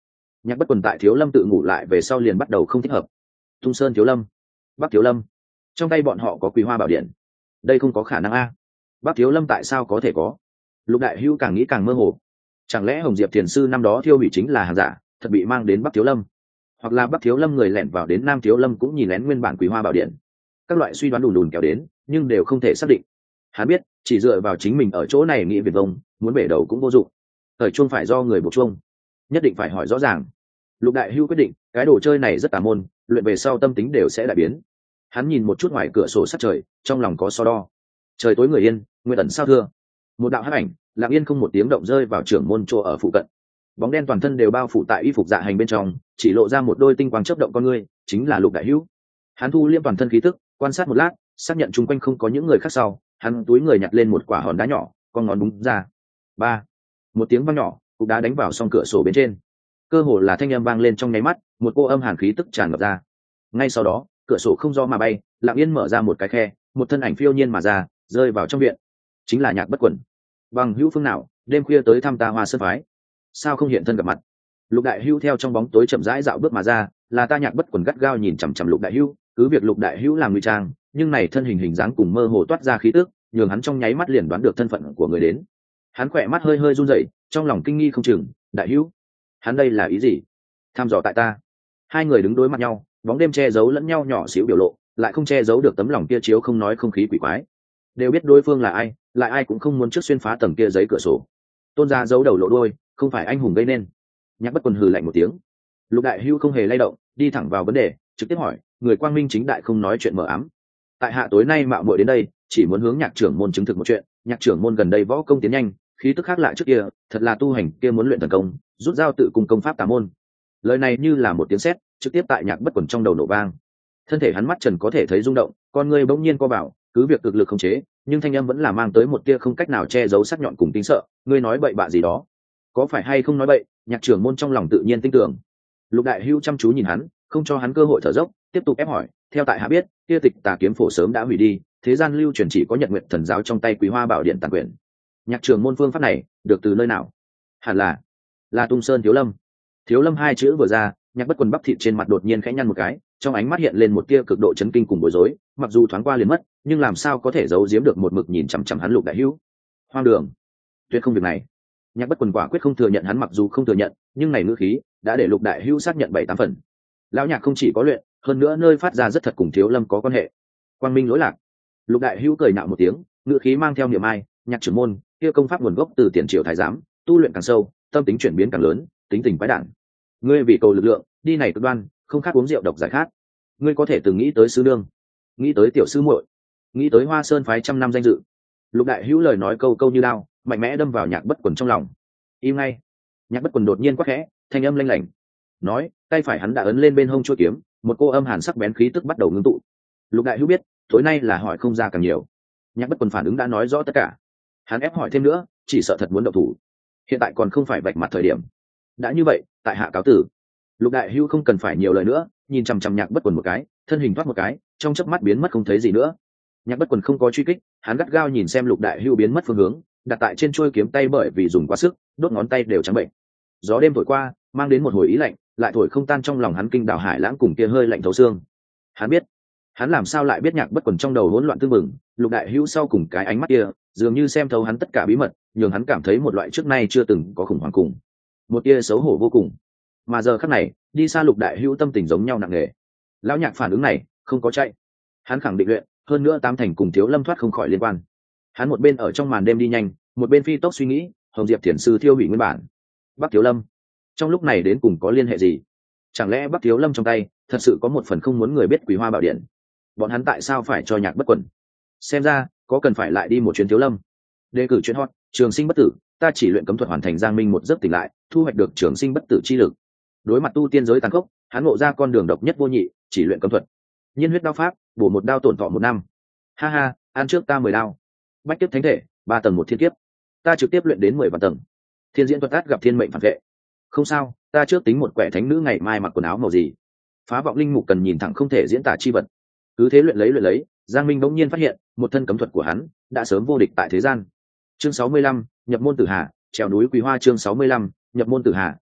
Nhạc Bất Quần tại Thiếu Lâm tự ngủ lại về sau liền bắt đầu không thích hợp. Tung Sơn Thiếu Lâm, Bắc Thiếu Lâm, trong tay bọn họ có Quý Hoa Bảo Điện, đây không có khả năng a. Bắc Thiếu Lâm tại sao có thể có? Lục Đại Hữu càng nghĩ càng mơ hồ. Chẳng lẽ Hồng Diệp Thiền sư năm đó thiêu hủy chính là hàng giả, thật bị mang đến Bắc Thiếu Lâm, hoặc là Bắc Thiếu Lâm người lẻn vào đến Nam Thiếu Lâm cũng nhìn lén nguyên bản Quý Hoa Bảo Điện? Các loại suy đoán đùn đùn kéo đến, nhưng đều không thể xác định. Hắn biết, chỉ dựa vào chính mình ở chỗ này nghĩ viển vông, muốn bể đầu cũng vô dụng. Thời chuông phải do người buộc chuông, nhất định phải hỏi rõ ràng. Lục Đại Hữu quyết định, cái đồ chơi này rất tà môn, luyện về sau tâm tính đều sẽ đại biến. Hắn nhìn một chút ngoài cửa sổ sát trời, trong lòng có so đo. Trời tối người yên, nguyệt ẩn sao thưa. Một đạo hắc ảnh lặng yên không một tiếng động rơi vào trưởng môn chỗ ở phụ cận. Bóng đen toàn thân đều bao phủ tại y phục dạ hành bên trong, chỉ lộ ra một đôi tinh quang chớp động con ngươi, chính là Lục Đại Hữu. Hắn thu liêm toàn thân khí tức, quan sát một lát, xác nhận chung quanh không có những người khác sau, hắn túi người nhặt lên một quả hòn đá nhỏ, con ngón búng ra. Ba, một tiếng vang nhỏ, cục đá đánh vào song cửa sổ bên trên. Cơ hồ là thanh âm vang lên trong nháy mắt, một cô âm hàn khí tức tràn ngập ra. Ngay sau đó, cửa sổ không do mà bay, lặng yên mở ra một cái khe, một thân ảnh phiêu nhiên mà ra, rơi vào trong viện. Chính là Nhạc Bất Quần. Bằng hữu phương nào, đêm khuya tới thăm ta Hoa Sơn phái, sao không hiện thân gặp mặt? Lục Đại Hữu theo trong bóng tối chậm rãi dạo bước mà ra, là ta Nhạc Bất Quần gắt gao nhìn chằm chằm Lục Đại Hữu, cứ việc Lục Đại Hữu làm ngụy trang, nhưng này thân hình hình dáng cùng mơ hồ toát ra khí tức, nhường hắn trong nháy mắt liền đoán được thân phận của người đến. Hắn khỏe mắt hơi hơi run rẩy, trong lòng kinh nghi không chừng. Đại Hữu, hắn đây là ý gì? Tham dò tại ta? Hai người đứng đối mặt nhau, bóng đêm che giấu lẫn nhau nhỏ xíu biểu lộ, lại không che giấu được tấm lòng kia chiếu không nói không khí quỷ quái. Đều biết đối phương là ai, lại ai cũng không muốn trước xuyên phá tầng kia giấy cửa sổ. Tôn gia giấu đầu lộ đuôi, không phải anh hùng gây nên. Nhạc Bất Quần hừ lạnh một tiếng. Lục Đại Hữu không hề lay động, đi thẳng vào vấn đề, trực tiếp hỏi, người quang minh chính đại không nói chuyện mờ ám. Tại hạ tối nay mạo muội đến đây, chỉ muốn hướng Nhạc trưởng môn chứng thực một chuyện. Nhạc trưởng môn gần đây võ công tiến nhanh, khí tức khác lạ trước kia, thật là tu hành kia muốn luyện thần công, rút dao tự cùng công pháp tà môn. Lời này như là một tiếng sét, trực tiếp tại Nhạc Bất Quần trong đầu nổ vang. Thân thể hắn mắt trần có thể thấy rung động, con người bỗng nhiên co vào, cứ việc cực lực khống chế, nhưng thanh âm vẫn là mang tới một tia không cách nào che giấu sắc nhọn cùng tính sợ. Ngươi nói bậy bạ gì đó? Có phải hay không nói bậy? Nhạc trưởng môn trong lòng tự nhiên tin tưởng. Lục Đại Hữu chăm chú nhìn hắn, không cho hắn cơ hội thở dốc, tiếp tục ép hỏi. Theo tại hạ biết, kia tịch Tà Kiếm Phổ sớm đã hủy đi, thế gian lưu truyền chỉ có Nhật Nguyệt Thần giáo trong tay Quý Hoa Bảo Điện tàn quyển. Nhạc trưởng môn phương pháp này được từ nơi nào? Hẳn là Tung Sơn Thiếu Lâm. Thiếu Lâm hai chữ vừa ra, Nhạc Bất Quần bắp thịt trên mặt đột nhiên khẽ nhăn một cái, trong ánh mắt hiện lên một tia cực độ chấn kinh cùng bối rối, mặc dù thoáng qua liền mất, nhưng làm sao có thể giấu giếm được một mực nhìn chằm chằm hắn Lục Đại Hữu. Hoang đường, tuyệt không việc này. Nhạc Bất Quần quả quyết không thừa nhận, hắn mặc dù không thừa nhận, nhưng này ngữ khí đã để Lục Đại Hữu xác nhận 7-8 phần. Lão Nhạc không chỉ có luyện, hơn nữa nơi phát ra rất thật cùng Thiếu Lâm có quan hệ. Quang minh lỗi lạc. Lục Đại Hữu cười nạo một tiếng, ngữ khí mang theo niềm ai. Nhạc trưởng môn kia công pháp nguồn gốc từ tiền triều thái giám, tu luyện càng sâu, tâm tính chuyển biến càng lớn, tính tình quái đản. Ngươi vì cầu lực lượng, đi này cực đoan, không khác uống rượu độc giải khát. Ngươi có thể từng nghĩ tới sư nương, nghĩ tới tiểu sư muội, nghĩ tới Hoa Sơn phái trăm năm danh dự. Lục Đại Hữu lời nói câu câu như đao, mạnh mẽ đâm vào Nhạc Bất Quần trong lòng. Im ngay. Nhạc Bất Quần đột nhiên quát khẽ, thanh âm lanh lảnh. Nói, tay phải hắn đã ấn lên bên hông chuôi kiếm, một cô âm hàn sắc bén khí tức bắt đầu ngưng tụ. Lục Đại Hữu biết, tối nay là hỏi không ra càng nhiều. Nhạc Bất Quần phản ứng đã nói rõ tất cả. Hắn ép hỏi thêm nữa, chỉ sợ thật muốn động thủ. Hiện tại còn không phải vạch mặt thời điểm. Đã như vậy, tại hạ cáo tử. Lục Đại Hữu không cần phải nhiều lời nữa, nhìn chằm chằm Nhạc Bất Quần một cái, thân hình thoát một cái, trong chớp mắt biến mất không thấy gì nữa. Nhạc Bất Quần không có truy kích, hắn gắt gao nhìn xem Lục Đại Hữu biến mất phương hướng, đặt tại trên chuôi kiếm tay, bởi vì dùng quá sức, đốt ngón tay đều trắng bệnh. Gió đêm thổi qua, mang đến một hồi ý lạnh, lại thổi không tan trong lòng hắn kinh đảo hải lãng cùng kia hơi lạnh thấu xương. Hắn biết, hắn làm sao lại biết Nhạc Bất Quần trong đầu hỗn loạn tương mừng. Lục Đại Hữu sau cùng cái ánh mắt kia, dường như xem thấu hắn tất cả bí mật, nhường hắn cảm thấy một loại trước nay chưa từng có khủng hoảng cùng một tia xấu hổ vô cùng. Mà giờ khắc này, đi xa Lục Đại Hữu tâm tình giống nhau nặng nề. Lão Nhạc phản ứng này không có chạy, hắn khẳng định luyện, hơn nữa tám thành cùng Thiếu Lâm thoát không khỏi liên quan. Hắn một bên ở trong màn đêm đi nhanh, một bên phi tốc suy nghĩ, Hồng Diệp Thiền sư thiêu hủy nguyên bản, Bắc Thiếu Lâm trong lúc này đến cùng có liên hệ gì? Chẳng lẽ Bắc Thiếu Lâm trong tay thật sự có một phần không muốn người biết Quý Hoa Bảo Điện? Bọn hắn tại sao phải cho Nhạc Bất Quần? Xem ra có cần phải lại đi một chuyến Thiếu Lâm. Đề cử chuyên hot, trường sinh bất tử, ta chỉ luyện cấm thuật hoàn thành Giang Minh một giấc tỉnh lại, thu hoạch được trường sinh bất tử chi lực. Đối mặt tu tiên giới tàn khốc, hắn ngộ ra con đường độc nhất vô nhị, chỉ luyện cấm thuật. Nhiên huyết đao pháp, bổ một đao tổn thọ 1 năm. Ha ha, ăn trước ta 10 đao. Bách kiếp thánh thể, 3 tầng một thiên kiếp. Ta trực tiếp luyện đến 10 vạn tầng. Thiên diễn thuật át gặp thiên mệnh phản vệ. Không sao, ta trước tính một quẻ thánh nữ ngày mai mặc quần áo màu gì. Phá vọng linh mục cần nhìn thẳng không thể diễn tả chi vật. Cứ thế luyện lấy, Giang Minh bỗng nhiên phát hiện, một thân cấm thuật của hắn đã sớm vô địch tại thế gian. Chương 65, nhập môn Tử Hà, trèo núi Quý Hoa. Chương 65, nhập môn Tử Hà,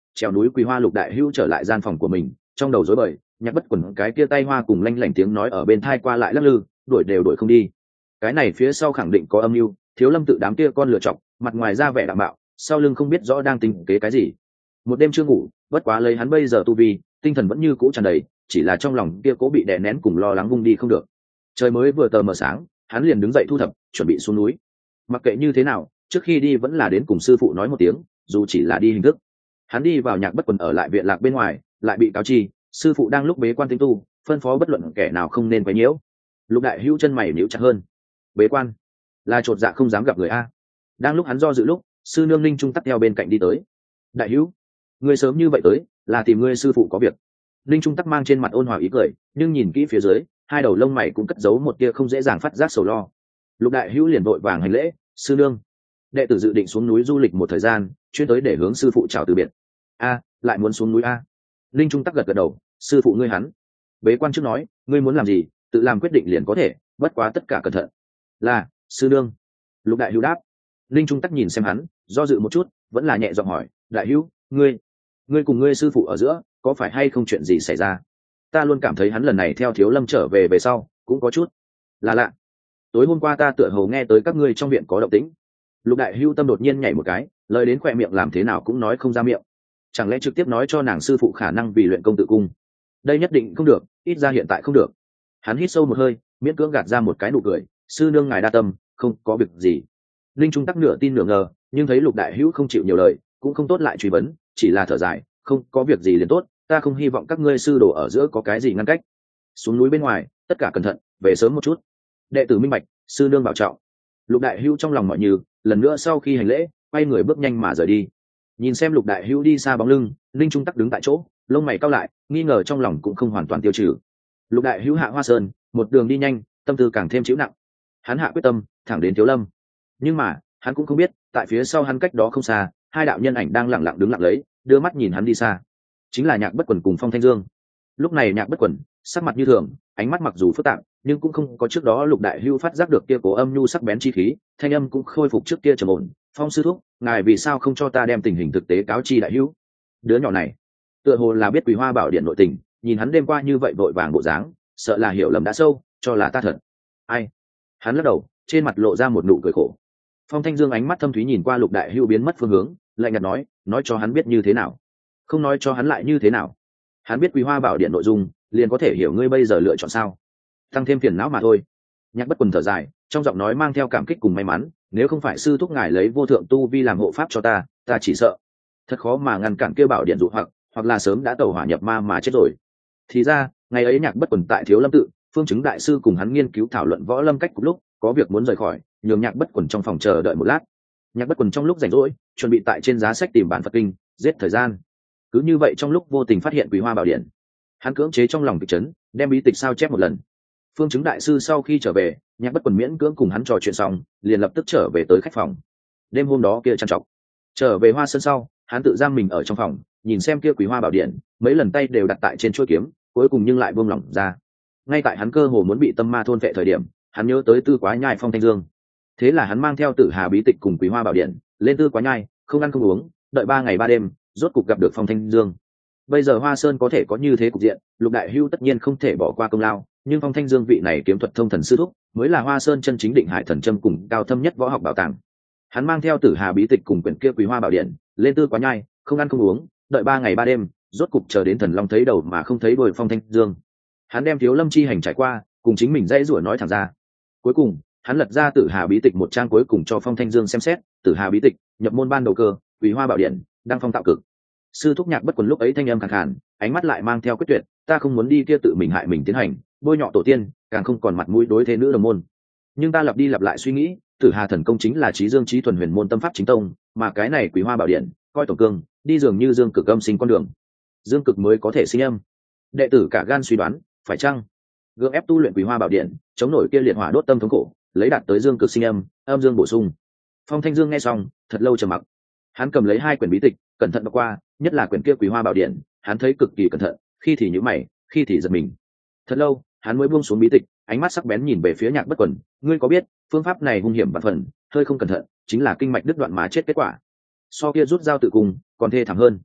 trèo núi Quý Hoa Lục Đại Hữu trở lại gian phòng của mình, trong đầu rối bời, Nhạc Bất Quần cái kia tay hoa cùng lanh lảnh tiếng nói ở bên thai qua lại lắc lư, đuổi đều đuổi không đi. Cái này phía sau khẳng định có âm mưu, Thiếu Lâm tự đám kia con lựa chọc, mặt ngoài ra vẻ đạm bạo, sau lưng không biết rõ đang tính kế cái gì. Một đêm chưa ngủ, bất quá lấy hắn bây giờ tu vi, tinh thần vẫn như cũ tràn đầy, chỉ là trong lòng kia cố bị đè nén cùng lo lắng vung đi không được. Trời mới vừa tờ mờ sáng, hắn liền đứng dậy thu thập, chuẩn bị xuống núi. Mặc kệ như thế nào, trước khi đi vẫn là đến cùng sư phụ nói một tiếng, dù chỉ là đi hình thức. Hắn đi vào Nhạc Bất Quần ở lại viện lạc bên ngoài, lại bị cáo chi sư phụ đang lúc bế quan tinh tu, phân phó bất luận kẻ nào không nên quấy nhiễu. Lục Đại Hữu chân mày nhíu chặt hơn. Bế quan là chột dạ không dám gặp người a. Đang lúc hắn do dự lúc, sư nương Linh Trung tắc theo bên cạnh đi tới. Đại Hữu, ngươi sớm như vậy tới là tìm ngươi sư phụ có việc. Linh Trung tắc mang trên mặt ôn hòa ý cười, nhưng nhìn kỹ phía dưới, hai đầu lông mày cũng cất giấu một tia không dễ dàng phát giác sầu lo. Lục Đại Hữu liền vội vàng hành lễ, sư nương, đệ tử dự định xuống núi du lịch một thời gian, chuyên tới để hướng sư phụ chào từ biệt. A, lại muốn xuống núi a? Linh Trung tắc gật gật đầu, sư phụ ngươi hắn bế quan trước nói, ngươi muốn làm gì tự làm quyết định liền có thể, bất quá tất cả cẩn thận. Là sư nương. Lục Đại Hữu đáp. Linh Trung tắc nhìn xem hắn, do dự một chút, vẫn là nhẹ giọng hỏi, Đại Hữu, ngươi cùng ngươi sư phụ ở giữa có phải hay không chuyện gì xảy ra? Ta luôn cảm thấy hắn lần này theo Thiếu Lâm trở về sau cũng có chút là lạ. Tối hôm qua ta tựa hồ nghe tới các ngươi trong viện có động tĩnh. Lục Đại Hữu tâm đột nhiên nhảy một cái, lời đến khỏe miệng làm thế nào cũng nói không ra miệng. Chẳng lẽ trực tiếp nói cho nàng sư phụ khả năng vì luyện công tự cung? Đây nhất định không được, ít ra hiện tại không được. Hắn hít sâu một hơi, miễn cưỡng gạt ra một cái nụ cười, sư nương ngài đa tâm, không có việc gì. Linh Trung tắc nửa tin nửa ngờ, nhưng thấy Lục Đại Hữu không chịu nhiều lời, cũng không tốt lại truy vấn, chỉ là thở dài, không có việc gì liền tốt, ta không hy vọng các ngươi sư đồ ở giữa có cái gì ngăn cách. Xuống núi bên ngoài, tất cả cẩn thận, về sớm một chút. Đệ tử minh bạch, sư nương bảo trọng. Lục Đại Hữu trong lòng mọi như, lần nữa sau khi hành lễ, quay người bước nhanh mà rời đi. Nhìn xem Lục Đại Hữu đi xa bóng lưng, Linh Trung tắc đứng tại chỗ, lông mày cau lại, nghi ngờ trong lòng cũng không hoàn toàn tiêu trừ. Lục Đại Hữu hạ Hoa Sơn, một đường đi nhanh, tâm tư càng thêm chịu nặng. Hắn hạ quyết tâm, thẳng đến Thiếu Lâm. Nhưng mà, hắn cũng không biết, tại phía sau hắn cách đó không xa, hai đạo nhân ảnh đang lặng lặng đứng lặng lấy, đưa mắt nhìn hắn đi xa. Chính là Nhạc Bất Quần cùng Phong Thanh Dương. Lúc này Nhạc Bất Quần, sắc mặt như thường, ánh mắt mặc dù phức tạp, nhưng cũng không có trước đó Lục Đại Hữu phát giác được kia cố âm nhu sắc bén chi khí, thanh âm cũng khôi phục trước kia trầm ổn. Phong sư thúc, ngài vì sao không cho ta đem tình hình thực tế cáo chi Đại Hữu? Đứa nhỏ này, tựa hồ là biết Quý Hoa Bảo Điện nội tình, nhìn hắn đêm qua như vậy vội vàng bộ dáng, sợ là hiểu lầm đã sâu, cho là ta thật. Ai? Hắn lắc đầu, trên mặt lộ ra một nụ cười khổ. Phong Thanh Dương ánh mắt thâm thúy nhìn qua Lục Đại Hữu biến mất phương hướng, lạnh nhạt nói cho hắn biết như thế nào? Không nói cho hắn lại như thế nào? Hắn biết Quý Hoa Bảo Điện nội dung, liền có thể hiểu ngươi bây giờ lựa chọn sao? Tăng thêm phiền não mà thôi. Nhạc Bất Quần thở dài, trong giọng nói mang theo cảm kích cùng may mắn, nếu không phải sư thúc ngài lấy vô thượng tu vi làm hộ pháp cho ta chỉ sợ thật khó mà ngăn cản kêu Bảo Điện dụ hoặc là sớm đã tẩu hỏa nhập ma mà chết rồi. Thì ra, ngày ấy Nhạc Bất Quần tại Thiếu Lâm tự, Phương Chứng đại sư cùng hắn nghiên cứu thảo luận võ lâm cách cục lúc, có việc muốn rời khỏi, nhường Nhạc Bất Quần trong phòng chờ đợi một lát. Nhạc Bất Quần trong lúc rảnh rỗi, chuẩn bị tại trên giá sách tìm bản Phật kinh, giết thời gian. Cứ như vậy trong lúc vô tình phát hiện Quý Hoa Bảo Điện, hắn cưỡng chế trong lòng kịch chấn, đem bí tịch sao chép một lần. Phương Chứng đại sư sau khi trở về, Nhạc Bất Quần miễn cưỡng cùng hắn trò chuyện xong, liền lập tức trở về tới khách phòng. Đêm hôm đó kia trằn trọc, trở về Hoa Sơn sau, hắn tự giam mình ở trong phòng, nhìn xem kia Quý Hoa Bảo Điện, mấy lần tay đều đặt tại trên chuôi kiếm, cuối cùng nhưng lại buông lỏng ra. Ngay tại hắn cơ hồ muốn bị tâm ma thôn vệ thời điểm, hắn nhớ tới Tư Quá Nhai Phong Thanh Dương. Thế là hắn mang theo Tử Hà bí tịch cùng Quý Hoa Bảo Điện lên Tư Quá Nhai, không ăn không uống, đợi 3 ngày 3 đêm, rốt cục gặp được Phong Thanh Dương. Bây giờ Hoa Sơn có thể có như thế cục diện, Lục Đại Hữu tất nhiên không thể bỏ qua công lao, nhưng Phong Thanh Dương vị này kiếm thuật thông thần sư thúc, mới là Hoa Sơn chân chính định hải thần châm cùng cao thâm nhất võ học bảo tàng. Hắn mang theo Tử Hà bí tịch cùng quyển kia Quý Hoa Bảo Điện lên Tư Quá Nhai, không ăn không uống, đợi 3 ngày 3 đêm, rốt cục chờ đến Thần Long thấy đầu mà không thấy đuôi Phong Thanh Dương. Hắn đem Thiếu Lâm chi hành trải qua, cùng chính mình dãy rủa nói thẳng ra. Cuối cùng, hắn lật ra Tử Hà bí tịch một trang cuối cùng cho Phong Thanh Dương xem xét, Tử Hà bí tịch, nhập môn ban đầu cơ, Quý Hoa Bảo Điện, đăng phong tạo cực. Sư thúc Nhạc Bất Quần lúc ấy thanh âm khàn khàn, ánh mắt lại mang theo quyết tuyệt, ta không muốn đi kia tự mình hại mình tiến hành, bôi nhọ tổ tiên, càng không còn mặt mũi đối thế nữ đồng môn. Nhưng ta lặp đi lặp lại suy nghĩ, Tử Hà thần công chính là trí dương trí thuần huyền môn tâm pháp chính tông, mà cái này Quý Hoa Bảo Điện, coi tổng cương, đi dường như dương cực âm sinh con đường. Dương cực mới có thể sinh âm. Đệ tử cả gan suy đoán, phải chăng gượng ép tu luyện Quý Hoa Bảo Điện, chống nổi kia liệt hỏa đốt tâm thống khổ, lấy đạt tới dương cực sinh âm, âm dương bổ sung. Phong Thanh Dương nghe xong, thật lâu trầm mặc. Hắn cầm lấy 2 quyển bí tịch, cẩn thận đọc qua, nhất là quyển kia Quý Hoa Bảo Điện, hắn thấy cực kỳ cẩn thận, khi thì nhíu mày, khi thì giật mình. Thật lâu, hắn mới buông xuống bí tịch, ánh mắt sắc bén nhìn về phía Nhạc Bất Quần, ngươi có biết, phương pháp này hung hiểm vạn phần, hơi không cẩn thận, chính là kinh mạch đứt đoạn mà chết kết quả. So kia rút dao tự cùng, còn thê thảm hơn.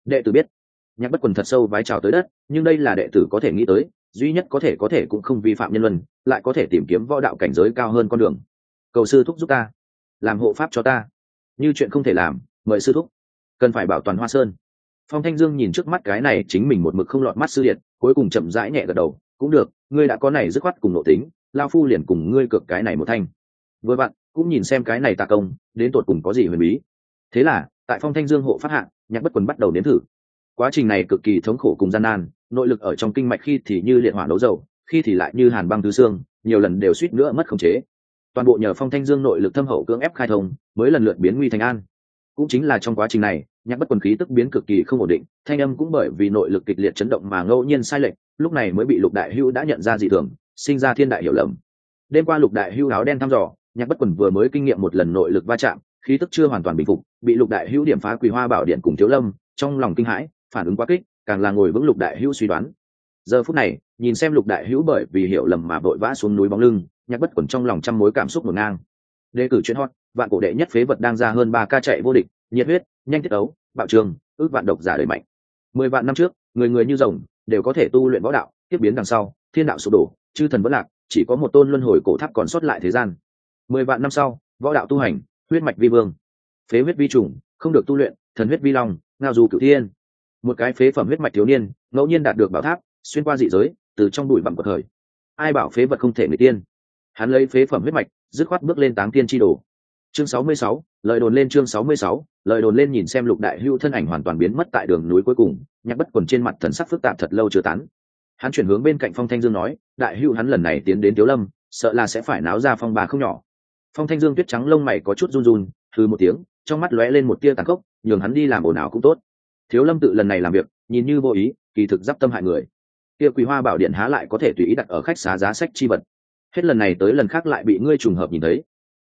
Đệ tử biết. Nhạc Bất Quần thật sâu vái chào tới đất, nhưng đây là đệ tử có thể nghĩ tới, duy nhất có thể cũng không vi phạm nhân luân, lại có thể tìm kiếm võ đạo cảnh giới cao hơn con đường. Cầu sư thúc giúp ta, làm hộ pháp cho ta. Như chuyện không thể làm, mời sư thúc. Cần phải bảo toàn Hoa Sơn. Phong Thanh Dương nhìn trước mắt cái này chính mình một mực không lọt mắt sư điện, cuối cùng chậm rãi nhẹ gật đầu, cũng được, ngươi đã có này dứt khoát cùng nội tính, lao phu liền cùng ngươi cược cái này một thanh. Vừa vặn, cũng nhìn xem cái này tà công, đến tột cùng có gì huyền bí. Thế là, tại Phong Thanh Dương hộ phát hạ, Nhạc Bất Quần bắt đầu nếm thử. Quá trình này cực kỳ thống khổ cùng gian nan, nội lực ở trong kinh mạch khi thì như liệt hỏa nấu dầu, khi thì lại như hàn băng tứ xương, nhiều lần đều suýt nữa mất khống chế. Toàn bộ nhờ Phong Thanh Dương nội lực thâm hậu cưỡng ép khai thông, mới lần lượt biến nguy thành an. Cũng chính là trong quá trình này, Nhạc Bất Quần khí tức biến cực kỳ không ổn định, thanh âm cũng bởi vì nội lực kịch liệt chấn động mà ngẫu nhiên sai lệch, lúc này mới bị Lục Đại Hưu đã nhận ra dị thường, sinh ra thiên đại hiểu lầm. Đêm qua Lục Đại Hưu áo đen thăm dò, Nhạc Bất Quần vừa mới kinh nghiệm một lần nội lực va chạm, khí tức chưa hoàn toàn bình phục, bị Lục Đại Hưu điểm phá Quỳ Hoa Bảo Điện cùng Thiếu Lâm, trong lòng kinh hãi, phản ứng quá kích, càng là ngồi vững Lục Đại Hưu suy đoán. Giờ phút này, nhìn xem Lục Đại Hưu bởi vì hiểu lầm mà vội vã xuống núi bóng lưng, Nhạc Bất Quần trong lòng trăm mối cảm xúc ngổn ngang. Đề cử chuyên hot, vạn cổ đệ nhất phế vật đang ra hơn 3 ca chạy vô địch, nhiệt huyết, nhanh tiết ấu, bạo trường, ước vạn độc giả đời mạnh. 10 vạn năm trước, người người như rồng, đều có thể tu luyện võ đạo, tiếp biến đằng sau, thiên đạo sụp đổ, chư thần vẫn lạc, chỉ có một tôn luân hồi cổ tháp còn sót lại thế gian. 10 vạn năm sau, võ đạo tu hành, huyết mạch vi vương, phế huyết vi trùng, không được tu luyện, thần huyết vi long, ngao du cửu thiên. Một cái phế phẩm huyết mạch thiếu niên, ngẫu nhiên đạt được bảo tháp, xuyên qua dị giới, từ trong bụi bặm quật khởi. Ai bảo phế vật không thể người tiên? Hắn lấy phế phẩm huyết mạch, dứt khoát bước lên táng tiên chi đồ. Chương 66, lời đồn lên. Chương 66, lời đồn lên. Nhìn xem Lục Đại Hưu thân ảnh hoàn toàn biến mất tại đường núi cuối cùng, Nhạc Bất Quần trên mặt thần sắc phức tạp thật lâu chưa tán. Hắn chuyển hướng bên cạnh Phong Thanh Dương nói, Đại Hưu hắn lần này tiến đến Tiếu Lâm, sợ là sẽ phải náo ra phong bà không nhỏ. Phong Thanh Dương tuyết trắng lông mày có chút run run, hừ một tiếng, trong mắt lóe lên một tia tàn khốc, nhường hắn đi làm ồn ào cũng tốt. Thiếu Lâm tự lần này làm việc, nhìn như vô ý, kỳ thực giáp tâm hại người. Kia Quỳ Hoa Bảo Điện há lại có thể tùy ý đặt ở khách xá giá sách chi vật. Hết lần này tới lần khác lại bị ngươi trùng hợp nhìn thấy.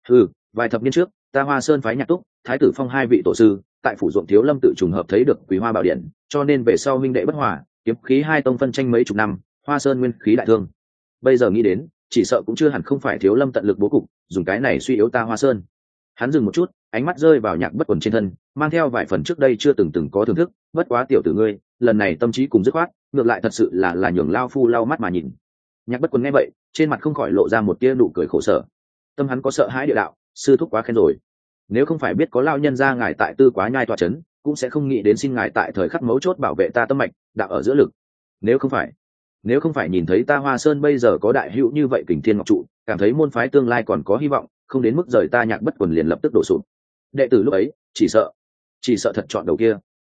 Vài thập niên trước, ta Hoa Sơn phái Nhạc Túc, Thái tử Phong hai vị tổ sư, tại phủ ruộng Thiếu Lâm tự trùng hợp thấy được Quỳ Hoa Bảo Điện, cho nên về sau huynh đệ bất hòa, kiếm khí hai tông phân tranh mấy chục năm, Hoa Sơn nguyên khí đại thương. Bây giờ nghĩ đến, chỉ sợ cũng chưa hẳn không phải Thiếu Lâm tận lực bố cục, dùng cái này suy yếu ta Hoa Sơn. Hắn dừng một chút, ánh mắt rơi vào Nhạc Bất Quần trên thân, mang theo vài phần trước đây chưa từng có thưởng thức, bất quá tiểu tử ngươi, lần này tâm trí cùng dứt khoát, ngược lại thật sự là nhường lao phu lau mắt mà nhìn. Nhạc Bất Quần nghe vậy, trên mặt không khỏi lộ ra một tia nụ cười khổ sở. Tâm hắn có sợ hãi địa đạo, sư thúc quá khen rồi. Nếu không phải biết có lao nhân ra ngài tại Tư Quá Nhai tọa chấn, cũng sẽ không nghĩ đến xin ngài tại thời khắc mấu chốt bảo vệ ta tâm mạch, đạo ở giữa lực. Nếu không phải nhìn thấy ta Hoa Sơn bây giờ có đại hữu như vậy kình thiên ngọc trụ, cảm thấy môn phái tương lai còn có hy vọng, không đến mức rời ta Nhạc Bất Quần liền lập tức đổ sụp. Đệ tử lúc ấy, chỉ sợ thật chọn đầu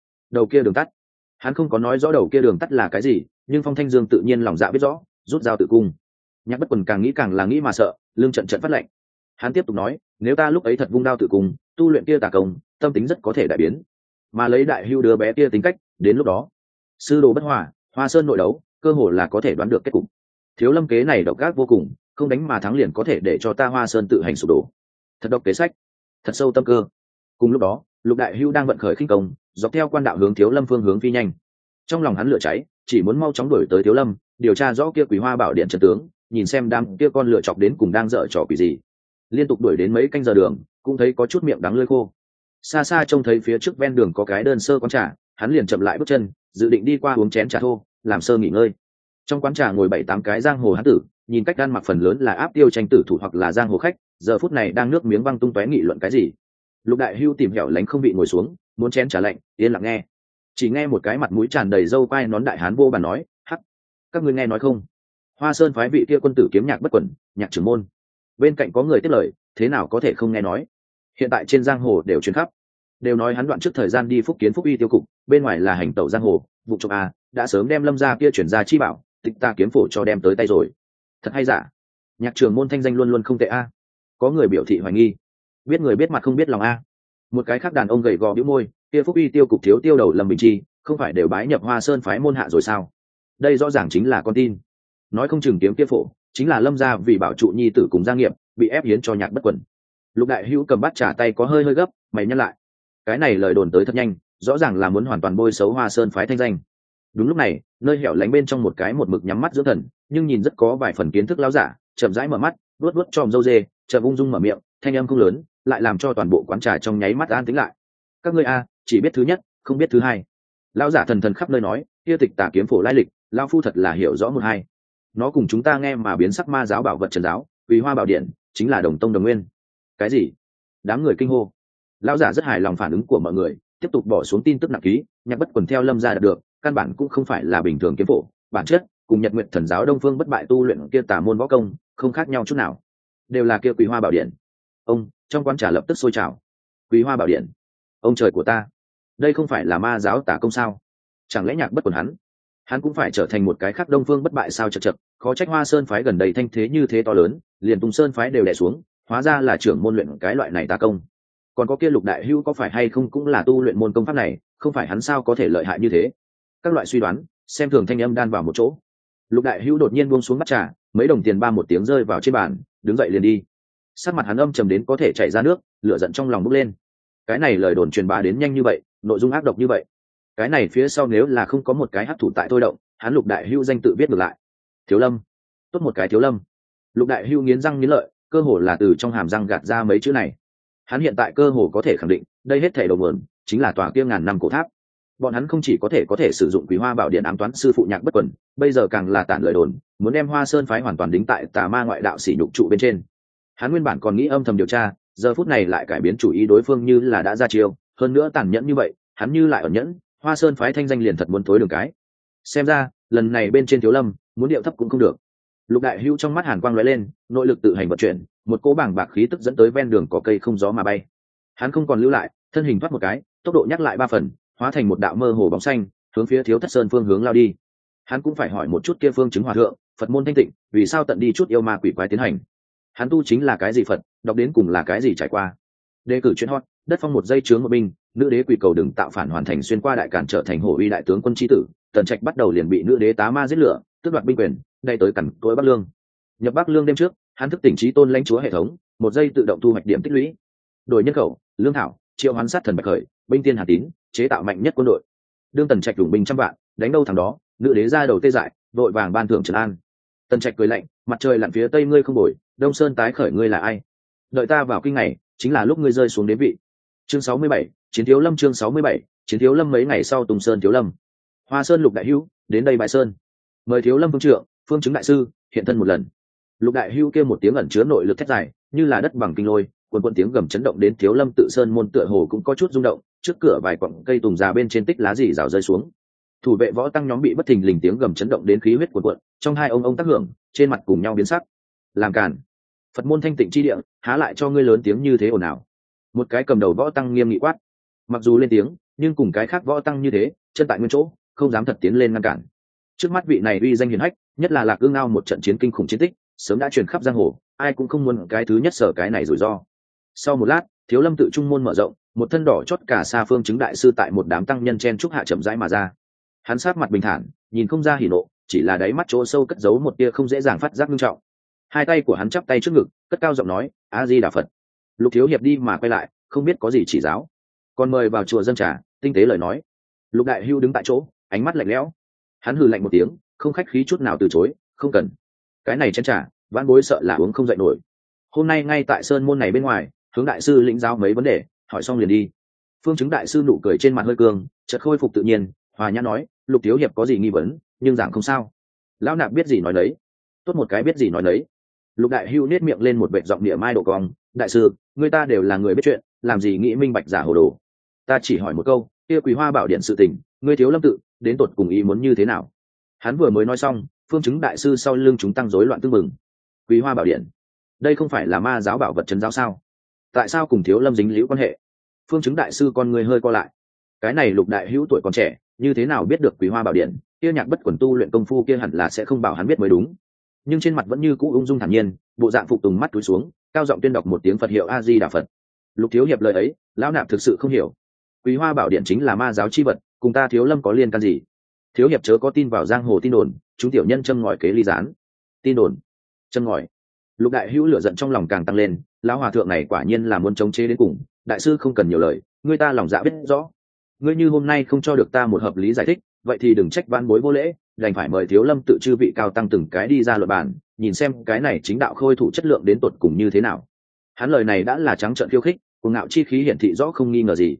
kia đường tắt. Hắn không có nói rõ đầu kia đường tắt là cái gì, nhưng Phong Thanh Dương tự nhiên lòng dạ biết rõ, rút dao tự cung. Nhạc Bất Quần càng nghĩ càng là nghĩ mà sợ, lưng trận phát lạnh. Hắn tiếp tục nói, nếu ta lúc ấy thật vung đao tự cung, tu luyện kia tà công, tâm tính rất có thể đại biến. Mà lấy đại hưu đứa bé kia tính cách, đến lúc đó, sư đồ bất hòa, Hoa Sơn nội đấu, cơ hồ là có thể đoán được kết cục. Thiếu Lâm kế này độc ác vô cùng, không đánh mà thắng liền có thể để cho ta Hoa Sơn tự hành sụp đổ. Thật độc kế sách, thật sâu tâm cơ. Cùng lúc đó, Lục Đại Hưu đang vận khởi khinh công, dọc theo quan đạo hướng Thiếu Lâm phương hướng phi nhanh. Trong lòng hắn lửa cháy, chỉ muốn mau chóng đuổi tới Thiếu Lâm, điều tra rõ kia Quỳ Hoa Bảo Điện trận tướng, nhìn xem đám kia con lựa chọc đến cùng đang dở trò quỷ gì. Liên tục đuổi đến mấy canh giờ đường, cũng thấy có chút miệng đắng lưỡi khô. Xa xa trông thấy phía trước ven đường có cái đơn sơ quán trà, hắn liền chậm lại bước chân, dự định đi qua uống chén trà thô, làm sơ nghỉ ngơi. Trong quán trà ngồi 7-8 cái giang hồ hán tử, nhìn cách ăn mặc phần lớn là áp tiêu tranh tử thủ hoặc là giang hồ khách, giờ phút này đang nước miếng văng tung tóe nghị luận cái gì. Lục Đại Hưu tìm hẻo lánh không bị ngồi xuống, muốn chén trà lạnh, yên lặng nghe. Chỉ nghe một cái mặt mũi tràn đầy râu quai nón đại hán vô bàn nói, hắc, các ngươi nghe nói không? Hoa Sơn phái vị kia quân tử kiếm Nhạc Bất Quần, Nhạc trưởng môn. Bên cạnh có người tiếp lời, thế nào có thể không nghe nói? Hiện tại trên giang hồ đều truyền khắp, đều nói hắn đoạn trước thời gian đi Phúc Kiến Phúc Uy tiêu cục, bên ngoài là hành tẩu giang hồ, vụ trộm a, đã sớm đem Lâm gia kia chuyển ra chi bảo, Tịch Ta kiếm phổ cho đem tới tay rồi. Thật hay giả? Nhạc trưởng môn thanh danh luôn luôn không tệ a. Có người biểu thị hoài nghi. Biết người biết mặt không biết lòng a. Một cái khác đàn ông gầy gò bĩu môi, kia Phúc Uy tiêu cục thiếu tiêu đầu Lâm Bình Chi, không phải đều bái nhập Hoa Sơn phái môn hạ rồi sao? Đây rõ ràng chính là con tin. Nói không chừng kiếm kia phổ chính là Lâm gia vì bảo trụ nhi tử cùng gia nghiệp, bị ép hiến cho Nhạc Bất Quần. Lục Đại Hữu cầm bát trà tay có hơi gấp, mày nhăn lại. Cái này lời đồn tới thật nhanh, rõ ràng là muốn hoàn toàn bôi xấu Hoa Sơn phái thanh danh. Đúng lúc này, nơi hẻo lánh bên trong một cái một mực nhắm mắt dưỡng thần, nhưng nhìn rất có vài phần kiến thức lão giả, chậm rãi mở mắt, vuốt chòm râu dê, chậm ung dung mở miệng, thanh âm không lớn, lại làm cho toàn bộ quán trà trong nháy mắt an tĩnh lại. Các ngươi a, chỉ biết thứ nhất, không biết thứ hai. Lão giả thần thần khắp nơi nói, kia tịch tà kiếm phổ lai lịch, lão phu thật là hiểu rõ một hai. Nó cùng chúng ta nghe mà biến sắc ma giáo bảo vật trần giáo, Quý Hoa Bảo Điện chính là đồng tông đồng nguyên. Cái gì? Đám người kinh hô. Lão giả rất hài lòng phản ứng của mọi người, tiếp tục bỏ xuống tin tức nặng ký, Nhạc Bất Quần theo Lâm gia đạt được, căn bản cũng không phải là bình thường kiếm phổ, bản chất cùng Nhật Nguyện Thần giáo Đông Phương bất bại tu luyện kia tà môn võ công không khác nhau chút nào, đều là kia Quý Hoa Bảo Điện. Ông trong quán trà lập tức sôi trào. Quý Hoa Bảo Điện, ông trời của ta, đây không phải là ma giáo tà công sao? Chẳng lẽ Nhạc Bất Quần hắn cũng phải trở thành một cái khác Đông Phương bất bại sao? Chật chật, khó trách Hoa Sơn phái gần đây thanh thế như thế to lớn, liền Tùng Sơn phái đều đè xuống, hóa ra là trưởng môn luyện cái loại này tà công. Còn có kia Lục Đại Hữu có phải hay không cũng là tu luyện môn công pháp này, không phải hắn sao có thể lợi hại như thế? Các loại suy đoán xem thường thanh âm đan vào một chỗ. Lục Đại Hữu đột nhiên buông xuống bát trà, mấy đồng tiền ba một tiếng rơi vào trên bàn, đứng dậy liền đi. Sắc mặt hắn âm trầm đến có thể chảy ra nước, lửa giận trong lòng bốc lên. Cái này lời đồn truyền bá đến nhanh như vậy, nội dung ác độc như vậy, cái này phía sau nếu là không có một cái hắc thủ tại thôi động, hắn Lục Đại Hữu danh tự viết ngược lại. Thiếu Lâm, tốt một cái Thiếu Lâm. Lục Đại Hữu nghiến răng nghiến lợi, cơ hồ là từ trong hàm răng gạt ra mấy chữ này. Hắn hiện tại cơ hồ có thể khẳng định, đây hết thảy đầu nguồn chính là tòa kia ngàn năm cổ tháp. Bọn hắn không chỉ có thể sử dụng Quý Hoa Bảo Điện ám toán sư phụ Nhạc Bất Quần, bây giờ càng là tản lời đồn, muốn đem Hoa Sơn phái hoàn toàn đính tại tà ma ngoại đạo sỉ nhục trụ bên trên. Hắn nguyên bản còn nghĩ âm thầm điều tra, giờ phút này lại cải biến chủ ý, đối phương như là đã ra chiêu, hơn nữa tàn nhẫn như vậy, hắn như lại ẩn nhẫn, Hoa Sơn phái thanh danh liền thật muốn thối đường cái. Xem ra, lần này bên trên Thiếu Lâm, muốn điệu thấp cũng không được. Lục Đại Hữu trong mắt hàn quang lóe lên, nội lực tự hành vận chuyển, một cỗ bảng bạc khí tức dẫn tới ven đường có cây không gió mà bay. Hắn không còn lưu lại, thân hình thoát một cái, tốc độ nhắc lại 3 phần, hóa thành một đạo mơ hồ bóng xanh, hướng phía Thiếu Thất Sơn phương hướng lao đi. Hắn cũng phải hỏi một chút kia Phương Chứng Hòa thượng, Phật môn thanh tịnh, vì sao tận đi chút yêu ma quỷ quái tiến hành? Hắn tu chính là cái gì Phật, đọc đến cùng là cái gì trải qua? Đề cử chuyện hot, đất phong một giây chướng một binh, nữ đế quỷ cầu đừng tạo phản hoàn thành xuyên qua đại cản trở thành hổ uy đại tướng quân chi tử, Tần Trạch bắt đầu liền bị nữ đế tá ma giết lửa, tước đoạt binh quyền, đây tới cẩn tối Bắc Lương. Nhập Bắc Lương đêm trước, hắn thức tỉnh trí tôn lãnh chúa hệ thống, một giây tự động thu hoạch điểm tích lũy. Đổi nhân khẩu, lương thảo, triệu hoán sát thần bạch khởi, binh tiên Hà Tín, chế tạo mạnh nhất quân đội. Đương Tần Trạch đủng binh trăm vạn, đánh đâu thằng đó, nữ đế ra đầu tê dại, vội vàng ban thưởng trấn an. Tần Trạch cười lạnh, mặt trời lặn phía tây ngươi không bồi, Đông Sơn tái khởi ngươi là ai? Đợi ta vào kinh này, chính là lúc ngươi rơi xuống đế vị. Chương 67, Chiến Thiếu Lâm. Chương 67, Chiến Thiếu Lâm. Mấy ngày sau Tùng Sơn Thiếu Lâm, Hoa Sơn Lục Đại Hữu đến đây bãi sơn, mời Thiếu Lâm phương trượng, Phương Chứng đại sư hiện thân một lần. Lục Đại Hữu kêu một tiếng ẩn chứa nội lực thét dài, như là đất bằng kinh lôi, quần tiếng gầm chấn động đến Thiếu Lâm tự sơn môn tựa hồ cũng có chút rung động, trước cửa vài quặng cây tùng già bên trên tích lá rỉ rào rơi xuống. Thủ vệ võ tăng nhóm bị bất thình lình tiếng gầm chấn động đến khí huyết cuồn cuộn, trong hai ông tác hưởng, trên mặt cùng nhau biến sắc. Làm cản! Phật môn thanh tịnh chi địa, há lại cho ngươi lớn tiếng như thế ồn ào? Một cái cầm đầu võ tăng nghiêm nghị quát. Mặc dù lên tiếng, nhưng cùng cái khác võ tăng như thế, chân tại nguyên chỗ, không dám thật tiến lên ngăn cản. Trước mắt vị này uy danh hiển hách, nhất là Lạc Ương Ngao một trận chiến kinh khủng chiến tích, sớm đã truyền khắp giang hồ, ai cũng không muốn cái thứ nhất sở cái này rủi ro. Sau một lát, Thiếu Lâm tự trung môn mở rộng, một thân đỏ chót cả xa Phương Chứng đại sư tại một đám tăng nhân chen trúc hạ chậm rãi mà ra. Hắn sát mặt bình thản, nhìn không ra hỉ nộ, chỉ là đáy mắt chỗ sâu cất giấu một tia không dễ dàng phát giác nghiêm trọng. Hai tay của hắn chắp tay trước ngực, cất cao giọng nói: A Di Đà Phật. Lục Thiếu Hiệp đi mà quay lại, không biết có gì chỉ giáo, còn mời vào chùa dân trà. Tinh tế lời nói. Lục Đại Hưu đứng tại chỗ, ánh mắt lạnh lẽo. Hắn hừ lạnh một tiếng, không khách khí chút nào từ chối: không cần. Cái này chén trà, vãn bối sợ là uống không dậy nổi. Hôm nay ngay tại sơn môn này bên ngoài, hướng đại sư lĩnh giáo mấy vấn đề, hỏi xong liền đi. Phương Chứng đại sư nụ cười trên mặt hơi cương, chợt khôi phục tự nhiên, hòa nhã nói: Lục Thiếu Hiệp có gì nghi vấn, nhưng giảng không sao. Lão nạp biết gì nói đấy. Tốt một cái biết gì nói đấy. Lục Đại Hưu nết miệng lên một vệt giọng địa mai độ cong: đại sư, người ta đều là người biết chuyện, làm gì nghĩ minh bạch giả hồ đồ. Ta chỉ hỏi một câu, kia Quý Hoa Bảo Điện sự tình, ngươi Thiếu Lâm tự đến tột cùng ý muốn như thế nào? Hắn vừa mới nói xong, Phương Chứng đại sư sau lưng chúng tăng rối loạn tương mừng. Quý Hoa Bảo Điện, đây không phải là ma giáo bảo vật trấn giáo sao? Tại sao cùng Thiếu Lâm dính liễu quan hệ? Phương Chứng đại sư con người hơi co lại. Cái này Lục Đại Hữu tuổi còn trẻ, như thế nào biết được Quý Hoa Bảo Điện? Kia Nhạc Bất Quần tu luyện công phu kia hẳn là sẽ không bảo hắn biết mới đúng. Nhưng trên mặt vẫn như cũ ung dung thản nhiên, bộ dạng phục tùng mắt túi xuống, cao giọng tuyên đọc một tiếng Phật hiệu A Di Đà Phật. Lục Thiếu Hiệp lời ấy, lão nạp thực sự không hiểu. Quý Hoa Bảo Điện chính là ma giáo chi vật, cùng ta Thiếu Lâm có liên can gì? Thiếu Hiệp chớ có tin vào giang hồ tin đồn, chúng tiểu nhân châm ngòi kế ly gián. Tin đồn, châm ngòi. Lục Đại Hữu lửa giận trong lòng càng tăng lên, lão hòa thượng này quả nhiên là muốn chống chế đến cùng. Đại sư không cần nhiều lời, ngươi ta lòng dạ biết rõ. Ngươi như hôm nay không cho được ta một hợp lý giải thích, vậy thì đừng trách van bối vô lễ, đành phải mời Thiếu Lâm tự chư vị cao tăng từng cái đi ra luận bàn, nhìn xem cái này chính đạo khôi thủ chất lượng đến tột cùng như thế nào. Hắn lời này đã là trắng trợn khiêu khích, cuồng ngạo chi khí hiển thị rõ không nghi ngờ gì.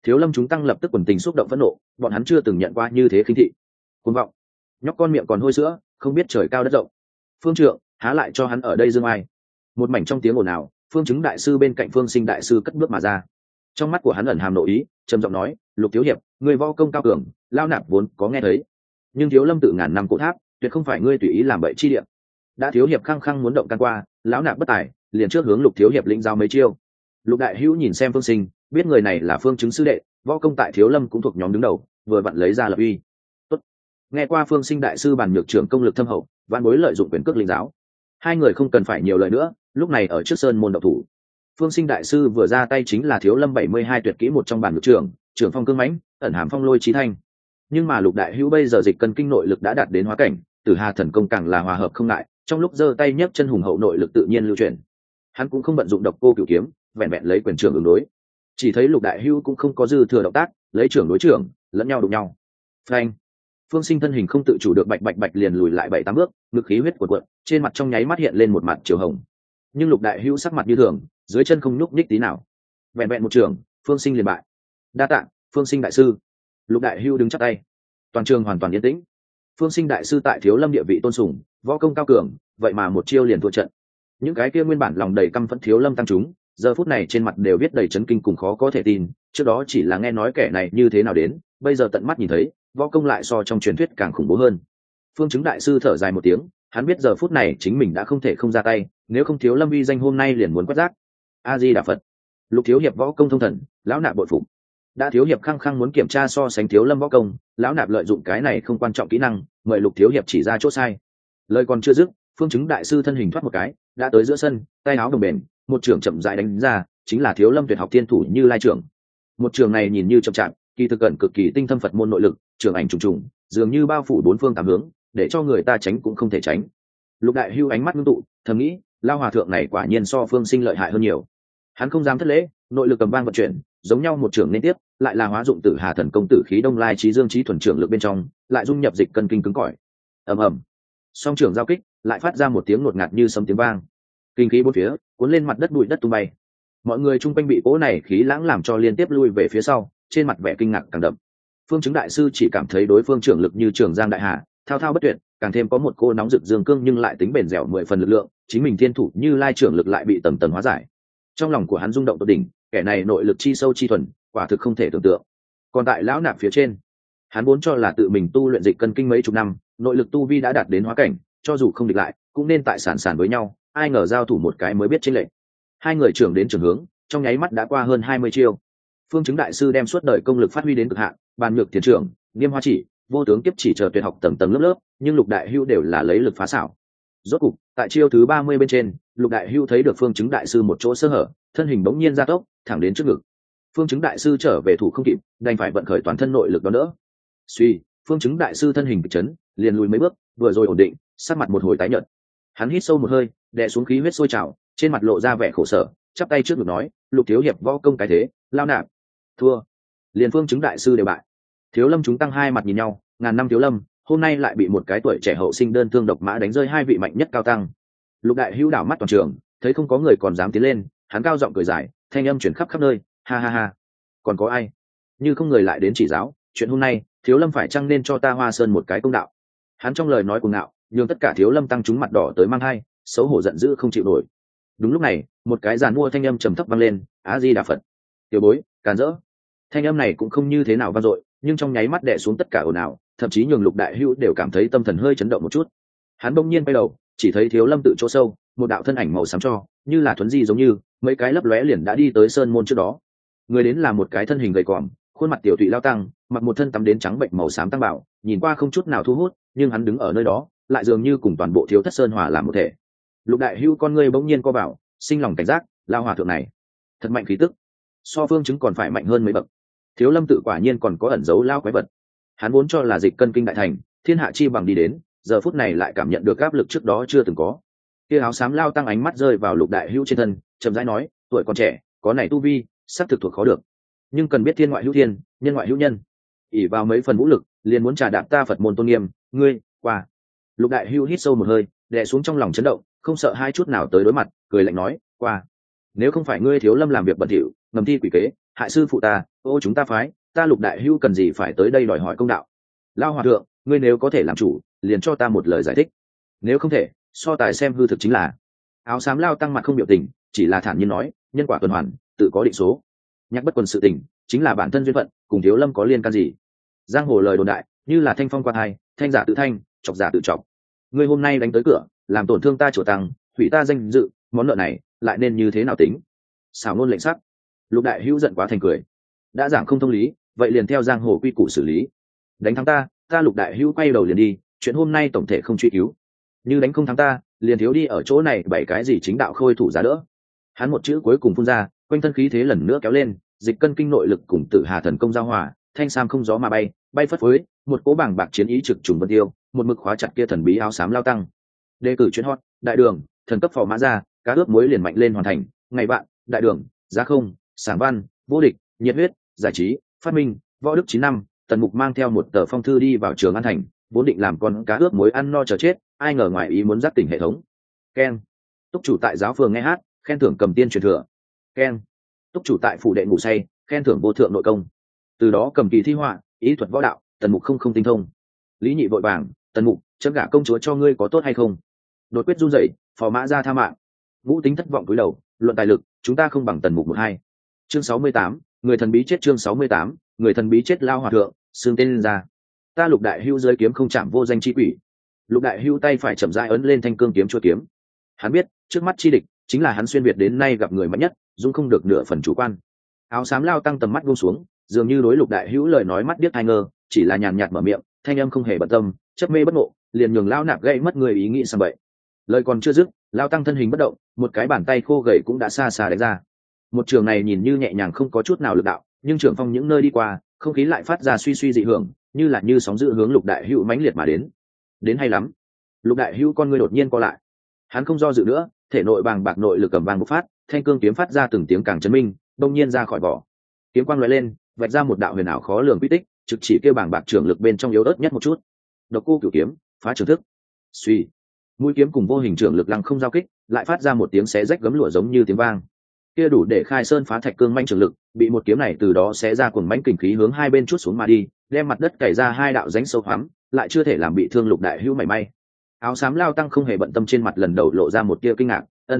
Thiếu lâm chúng tăng lập tức quần tình xúc động phẫn nộ, bọn hắn chưa từng nhận qua như thế khinh thị. Cuồng vọng, nhóc con miệng còn hôi sữa, không biết trời cao đất rộng. Phương trượng, há lại cho hắn ở đây dương ai. Một mảnh trong tiếng ồn ào, Phương Chứng đại sư bên cạnh Phương Sinh đại sư cất bước mà ra. Trong mắt của hắn ẩn hàm nội ý, trầm giọng nói, Lục thiếu hiệp, người võ công cao cường, lao nạp vốn có nghe thấy, nhưng thiếu lâm tự ngàn năm cổ tháp, tuyệt không phải ngươi tùy ý làm bậy chi địa. Đã thiếu hiệp khăng khăng muốn động can qua, lão nạp bất tài, liền trước hướng Lục thiếu hiệp lĩnh giáo mấy chiêu. Lục đại hữu nhìn xem Phương Sinh, biết người này là Phương Chứng sư đệ, võ công tại thiếu lâm cũng thuộc nhóm đứng đầu, vừa vặn lấy ra lập uy. Tốt. Nghe qua Phương Sinh đại sư bàn nhược trưởng công lực thâm hậu, vạn bối lợi dụng quyền cước lĩnh giáo. Hai người không cần phải nhiều lời nữa, lúc này ở trước sơn môn động thủ. Phương Sinh đại sư vừa ra tay chính là thiếu lâm 72 tuyệt kỹ một trong bản ngược trưởng phong cương mãnh, ẩn hàm phong lôi chí thanh. Nhưng mà Lục đại hữu bây giờ dịch cân kinh nội lực đã đạt đến hóa cảnh, Tử Hà thần công càng là hòa hợp không ngại, trong lúc giơ tay nhấc chân hùng hậu nội lực tự nhiên lưu chuyển. Hắn cũng không bận dụng độc cô cửu kiếm, vẹn vẹn lấy quyền trưởng ứng đối. Chỉ thấy Lục đại hữu cũng không có dư thừa động tác, lấy trưởng đối trưởng, lẫn nhau đụng nhau. Phanh! Phương Sinh thân hình không tự chủ được bạch bạch bạch liền lùi lại 7-8 bước, ngực khí huyết cuộn cuộn, trên mặt trong nháy mắt hiện lên một mặt chiều hồng. Nhưng Lục đại hữu sắc mặt như thường, dưới chân không nhúc nhích tí nào. Vẹn vẹn một trường, Phương Sinh liền bại. Đa tạ, Phương Sinh đại sư. Lục đại hữu đứng chắp tay. Toàn trường hoàn toàn yên tĩnh. Phương Sinh đại sư tại thiếu lâm địa vị tôn sùng, võ công cao cường, vậy mà một chiêu liền thua trận. Những cái kia nguyên bản lòng đầy căm phẫn thiếu lâm tăng chúng, giờ phút này trên mặt đều viết đầy chấn kinh cùng khó có thể tin, trước đó chỉ là nghe nói kẻ này như thế nào đến, bây giờ tận mắt nhìn thấy, võ công lại so trong truyền thuyết càng khủng bố hơn. Phương Chứng đại sư thở dài một tiếng, hắn biết giờ phút này chính mình đã không thể không ra tay, nếu không thiếu lâm uy danh hôm nay liền muốn quét rác. A Di Đà Phật. Lục thiếu hiệp võ công thông thần, lão nạp bội phục. Đã thiếu hiệp khăng khăng muốn kiểm tra so sánh thiếu lâm võ công, lão nạp lợi dụng cái này không quan trọng kỹ năng, mời Lục thiếu hiệp chỉ ra chỗ sai. Lời còn chưa dứt, Phương Chứng đại sư thân hình thoát một cái, đã tới giữa sân, tay áo đồng bền, một trường chậm rãi đánh ra, chính là thiếu lâm tuyệt học thiên thủ Như Lai trưởng. Một trường này nhìn như chậm chạp, kỳ thực cận cực kỳ tinh thâm Phật môn nội lực, trường ảnh trùng trùng, dường như bao phủ bốn phương tám hướng, để cho người ta tránh cũng không thể tránh. Lục đại hưu ánh mắt ngưng tụ, thầm nghĩ, lao hòa thượng này quả nhiên so Phương Sinh lợi hại hơn nhiều. Hắn không dám thất lễ, nội lực cầm vang vận chuyển, giống nhau một trường liên tiếp, lại là hóa dụng Tử Hà thần công tử khí Đông Lai trí dương trí thuần trưởng lực bên trong, lại dung nhập dịch cân kinh cứng cỏi. Ầm ầm. Song trường giao kích, lại phát ra một tiếng ngột ngạt như sấm tiếng vang. Kinh khí bốn phía, cuốn lên mặt đất bụi đất tung bay. Mọi người chung quanh bị cỗ này khí lãng làm cho liên tiếp lui về phía sau, trên mặt vẻ kinh ngạc càng đậm. Phương Chứng đại sư chỉ cảm thấy đối phương trưởng lực như trường giang đại hà, thao thao bất tuyệt, càng thêm có một cô nóng rực dương cương nhưng lại tính bền dẻo 10 phần lực lượng, chính mình thiên thủ Như Lai trưởng lực lại bị tầng tầng hóa giải. Trong lòng của hắn rung động tột đỉnh, kẻ này nội lực chi sâu chi thuần, quả thực không thể tưởng tượng. Còn tại lão nạp phía trên, hắn vốn cho là tự mình tu luyện dịch cân kinh mấy chục năm, nội lực tu vi đã đạt đến hóa cảnh, cho dù không địch lại, cũng nên tại sản sản với nhau, ai ngờ giao thủ một cái mới biết chênh lệch. Hai người trưởng đến trường hướng, trong nháy mắt đã qua hơn 20 chiêu. Phương Chứng đại sư đem suốt đời công lực phát huy đến cực hạn, bàn nhược thiền trưởng, Nghiêm Hoa chỉ, vô tướng kiếp chỉ chờ tuyệt học tầng tầng lớp lớp, nhưng Lục đại hưu đều là lấy lực phá xảo. Rốt cục, tại chiêu thứ 30 bên trên, Lục đại hưu thấy được Phương Chứng đại sư một chỗ sơ hở, thân hình bỗng nhiên gia tốc, thẳng đến trước ngực. Phương Chứng đại sư trở về thủ không kịp, đành phải vận khởi toàn thân nội lực đó nữa. Suy, Phương Chứng đại sư thân hình bị chấn, liền lùi mấy bước, vừa rồi ổn định, sắc mặt một hồi tái nhợt. Hắn hít sâu một hơi, đè xuống khí huyết sôi trào, trên mặt lộ ra vẻ khổ sở, chắp tay trước ngực nói, Lục thiếu hiệp võ công cái thế, lao nạp thua. Liền Phương Chứng đại sư đều bại. Thiếu lâm chúng tăng hai mặt nhìn nhau, ngàn năm thiếu lâm, hôm nay lại bị một cái tuổi trẻ hậu sinh đơn thương độc mã đánh rơi hai vị mạnh nhất cao tăng. Lục đại hữu đảo mắt toàn trường, thấy không có người còn dám tiến lên, hắn cao giọng cười dài, thanh âm chuyển khắp khắp nơi, ha ha ha. Còn có ai? Như không người lại đến chỉ giáo, chuyện hôm nay, thiếu lâm phải chăng nên cho ta Hoa Sơn một cái công đạo? Hắn trong lời nói cuồng ngạo, nhưng tất cả thiếu lâm tăng chúng mặt đỏ tới mang hai, xấu hổ giận dữ không chịu nổi. Đúng lúc này, một cái giàn mua thanh âm trầm thấp vang lên, A Di Đà Phật. Tiểu bối, càn rỡ. Thanh âm này cũng không như thế nào vang dội, nhưng trong nháy mắt đè xuống tất cả ồn ào, thậm chí nhường Lục đại hữu đều cảm thấy tâm thần hơi chấn động một chút. Hắn bỗng nhiên quay đầu, chỉ thấy thiếu lâm tự chỗ sâu, một đạo thân ảnh màu xám cho, như là thuấn di giống như, mấy cái lấp lóe liền đã đi tới sơn môn trước đó. Người đến là một cái thân hình gầy còm, khuôn mặt tiểu tụy lao tăng, mặc một thân tắm đến trắng bệnh màu xám tăng bảo, nhìn qua không chút nào thu hút, nhưng hắn đứng ở nơi đó, lại dường như cùng toàn bộ thiếu thất sơn hòa làm một thể. Lục đại hữu con ngươi bỗng nhiên co bảo, sinh lòng cảnh giác, lao hòa thượng này thật mạnh khí tức, so Phương Chứng còn phải mạnh hơn mấy bậc. Thiếu lâm tự quả nhiên còn có ẩn dấu lao quái vật. Hắn vốn cho là dịch cân kinh đại thành, thiên hạ chi bằng đi đến, giờ phút này lại cảm nhận được áp lực trước đó chưa từng có. Kia áo xám lao tăng ánh mắt rơi vào Lục đại hữu trên thân, chậm rãi nói, tuổi còn trẻ, có này tu vi, sắp thực thuộc khó được, nhưng cần biết thiên ngoại hữu thiên, nhân ngoại hữu nhân. ỷ vào mấy phần vũ lực, liền muốn trà đạp ta Phật môn tôn nghiêm, ngươi qua. Lục đại hữu hít sâu một hơi, đè xuống trong lòng chấn động, không sợ hai chút nào tới đối mặt, cười lạnh nói, qua. Nếu không phải ngươi thiếu lâm làm việc bẩn thỉu, ngầm thi quỷ kế, hại sư phụ ta, ô chúng ta phái, ta Lục đại hữu cần gì phải tới đây đòi hỏi công đạo? Lao hòa thượng, ngươi nếu có thể làm chủ, liền cho ta một lời giải thích, nếu không thể, so tài xem hư thực chính là. Áo xám Lao tăng mặt không biểu tình, chỉ là thản nhiên nói, nhân quả tuần hoàn, tự có định số. Nhạc Bất Quần sự tình chính là bản thân duyên phận, cùng Thiếu Lâm có liên can gì? Giang hồ lời đồn đại như là thanh phong qua hai, thanh giả tự thanh, chọc giả tự chọc. Ngươi hôm nay đánh tới cửa, làm tổn thương ta chùa tăng, hủy ta danh dự, món nợ này lại nên như thế nào tính? Xảo ngôn lệnh sắc. Lục đại hữu giận quá thành cười, đã giảng không thông lý, vậy liền theo giang hồ quy củ xử lý. Đánh thắng ta Lục đại hữu quay đầu liền đi, chuyện hôm nay tổng thể không truy cứu. Như đánh không thắng ta, liền thiếu đi ở chỗ này bảy cái gì chính đạo khôi thủ giá đỡ. Hắn một chữ cuối cùng phun ra, quanh thân khí thế lần nữa kéo lên, dịch cân kinh nội lực cùng Tử Hà thần công giao hòa, thanh sam không gió mà bay, bay phất phới, một cỗ bảng bạc chiến ý trực trùng vân tiêu, một mực khóa chặt kia thần bí áo xám Lao tăng. Đề cử chuyến hot, đại đường, thần cấp phò mã ra, cá ướp muối liền mạnh lên hoàn thành, ngày bạn, đại đường, giá không, sảng văn, vô địch, nhiệt huyết, giải trí, phát minh, võ đức 9 năm, Tần Mục mang theo một tờ phong thư đi vào Trường An thành, vốn định làm con cá ướp muối ăn no chờ chết, ai ngờ ngoài ý muốn giác tỉnh hệ thống. Keng. Túc chủ tại giáo phường nghe hát, khen thưởng cầm tiên truyền thừa. Keng. Túc chủ tại phủ đệ ngủ say, khen thưởng vô thượng nội công. Từ đó cầm kỳ thi họa, ý thuật võ đạo, Tần Mục không tinh thông. Lý Nhị vội vàng, Tần Mục, chấm gả công chúa cho ngươi có tốt hay không? Đột quyết run rẩy, phò mã ra tha mạng. Vũ Tính thất vọng cúi đầu, luận tài lực, chúng ta không bằng Tần Mục một hai. Chương 68, người thần bí chết. Chương 68, người thần bí chết. Lao hòa thượng, xương tên lên ra. Ta Lục đại hữu dưới kiếm không chạm vô danh chi quỷ. Lục đại hữu tay phải chậm rãi ấn lên thanh cương kiếm chua kiếm. Hắn biết, trước mắt chi địch chính là hắn xuyên việt đến nay gặp người mạnh nhất, dung không được nửa phần chủ quan. Áo xám Lao tăng tầm mắt buông xuống, dường như đối Lục đại hữu lời nói mắt điếc hai ngơ, chỉ là nhàn nhạt mở miệng, thanh âm không hề bận tâm, chấp mê bất ngộ, liền nhường Lao nạp gây mất người ý nghĩ sang vậy. Lời còn chưa dứt, Lao tăng thân hình bất động, một cái bàn tay khô gầy cũng đã xa xa đánh ra. Một trường này nhìn như nhẹ nhàng không có chút nào lực đạo, nhưng trường phong những nơi đi qua, không khí lại phát ra suy suy dị hưởng, như sóng dữ hướng Lục đại hữu mãnh liệt mà đến. Đến hay lắm. Lục đại hữu con ngươi đột nhiên co lại, hắn không do dự nữa, thể nội bàng bạc nội lực cầm vang bộc phát, thanh cương kiếm phát ra từng tiếng càng chấn minh, đông nhiên ra khỏi vỏ. Kiếm quang lóe lên, vạch ra một đạo huyền ảo khó lường quy tích, trực chỉ kêu bàng bạc trường lực bên trong yếu ớt nhất một chút. Độc cô cửu kiếm, phá trường thức. Suy, mũi kiếm cùng vô hình trường lực lăng không giao kích, lại phát ra một tiếng xé rách gấm lụa giống như tiếng vang. Kia đủ để khai sơn phá thạch cương mãnh trường lực, bị một kiếm này từ đó xé ra cuồng mãnh kình khí hướng hai bên chút xuống mà đi, đem mặt đất cày ra hai đạo rãnh sâu hoắm, lại chưa thể làm bị thương Lục đại hữu mảy may. Áo xám Lao tăng không hề bận tâm, trên mặt lần đầu lộ ra một tia kinh ngạc.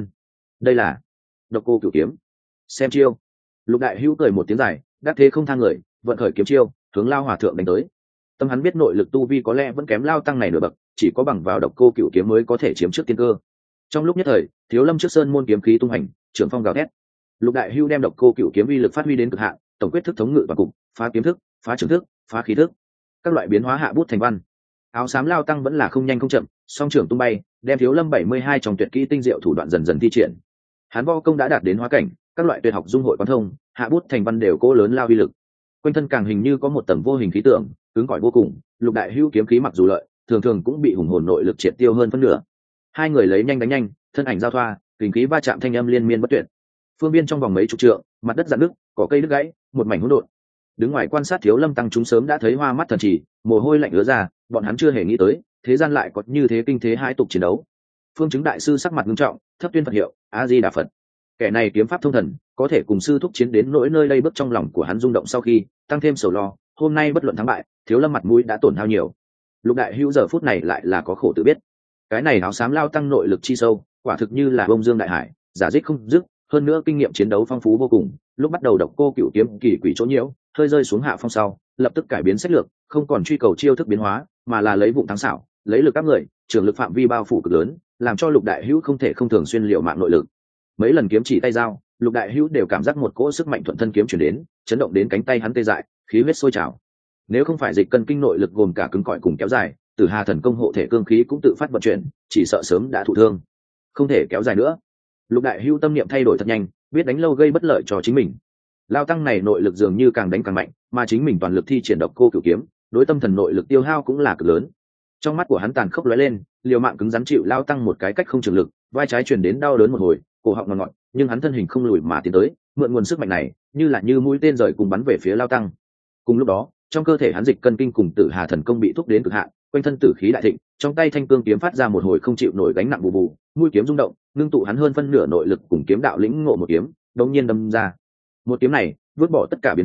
Đây là Độc cô cửu kiếm. Xem chiêu. Lục đại hữu cười một tiếng dài, đắc thế không thang người, vận khởi kiếm chiêu hướng Lao hòa thượng đánh tới. Tâm hắn biết nội lực tu vi có lẽ vẫn kém Lao tăng này nửa bậc, chỉ có bằng vào Độc cô cửu kiếm mới có thể chiếm trước tiên cơ. Trong lúc nhất thời, Thiếu Lâm trước sơn môn kiếm khí tung hành, trưởng phong gào thét. Lục đại hữu đem Độc cô cửu kiếm uy lực phát huy đến cực hạn, tổng quyết thức thống ngự và cục, phá kiếm thức, phá trường thức, phá khí thức, các loại biến hóa hạ bút thành văn. Áo xám Lao tăng vẫn là không nhanh không chậm, song trưởng tung bay, đem Thiếu Lâm 72 trong tuyệt kỹ tinh diệu thủ đoạn dần dần thi triển. Hắn võ công đã đạt đến hóa cảnh, các loại tuyệt học dung hội quán thông, hạ bút thành văn đều cố lớn lao uy lực. Quanh thân càng hình như có một tầng vô hình khí tượng, cứng cỏi vô cùng. Lục đại hữu kiếm khí mặc dù lợi, thường thường cũng bị hùng hồn nội lực triệt tiêu hơn phân nửa. Hai người lấy nhanh đánh nhanh, thân ảnh giao thoa, kình khí va chạm thanh âm liên miên bất tuyệt. Phương biên trong vòng mấy chục trượng, mặt đất rạn nứt, cỏ cây đứt gãy, một mảnh hỗn độn. Đứng ngoài quan sát Thiếu Lâm tăng chúng sớm đã thấy hoa mắt thần chỉ, mồ hôi lạnh ứa ra, bọn hắn chưa hề nghĩ tới thế gian lại có như thế kinh thế hai tục chiến đấu. Phương chứng đại sư sắc mặt nghiêm trọng, thấp tuyên Phật hiệu, A Di Đà Phật. Kẻ này kiếm pháp thông thần, có thể cùng sư thúc chiến đến nỗi nơi đây bước trong lòng của hắn rung động, sau khi tăng thêm sầu lo, hôm nay bất luận thắng bại, Thiếu Lâm mặt mũi đã tổn hao nhiều. Lục đại hữu giờ phút này lại là có khổ tự biết. Cái này áo xám Lao tăng nội lực chi sâu, quả thực như là bông dương đại hải, giả dích không dứt, hơn nữa kinh nghiệm chiến đấu phong phú vô cùng. Lúc bắt đầu Độc cô cửu kiếm kỳ quỷ chỗ nhiễu, hơi rơi xuống hạ phong sau, lập tức cải biến sách lược, không còn truy cầu chiêu thức biến hóa, mà là lấy vụng thắng xảo, lấy lực áp người, trường lực phạm vi bao phủ cực lớn, làm cho Lục đại hữu không thể không thường xuyên liều mạng nội lực. Mấy lần kiếm chỉ tay giao, Lục đại hữu đều cảm giác một cỗ sức mạnh thuận thân kiếm chuyển đến, chấn động đến cánh tay hắn tê dại, khí huyết sôi trào. Nếu không phải dịch cân kinh nội lực gồm cả cứng cỏi cùng kéo dài, Tử Hà thần công hộ thể cương khí cũng tự phát vận chuyển, chỉ sợ sớm đã thụ thương, không thể kéo dài nữa. Lục đại hữu tâm niệm thay đổi thật nhanh, biết đánh lâu gây bất lợi cho chính mình. Lao tăng này nội lực dường như càng đánh càng mạnh, mà chính mình toàn lực thi triển Độc cô cửu kiếm, đối tâm thần nội lực tiêu hao cũng là cực lớn. Trong mắt của hắn tàn khốc lóe lên, liều mạng cứng rắn chịu Lao tăng một cái cách không trường lực, vai trái truyền đến đau đớn một hồi, cổ họng ngọt ngọt, nhưng hắn thân hình không lùi mà tiến tới, mượn nguồn sức mạnh này, như mũi tên rời cùng bắn về phía Lao tăng. Cùng lúc đó, trong cơ thể hắn dịch cân kinh cùng Tử Hà thần công bị thúc đến cực hạn, quanh thân tử khí đại thịnh, trong tay thanh cương kiếm phát ra một hồi không chịu nổi gánh nặng bù bù, mũi kiếm rung động, ngưng tụ hắn hơn phân nửa nội lực cùng kiếm đạo lĩnh ngộ một kiếm, đống nhiên đâm ra. Một kiếm này, vứt bỏ tất cả biến hóa,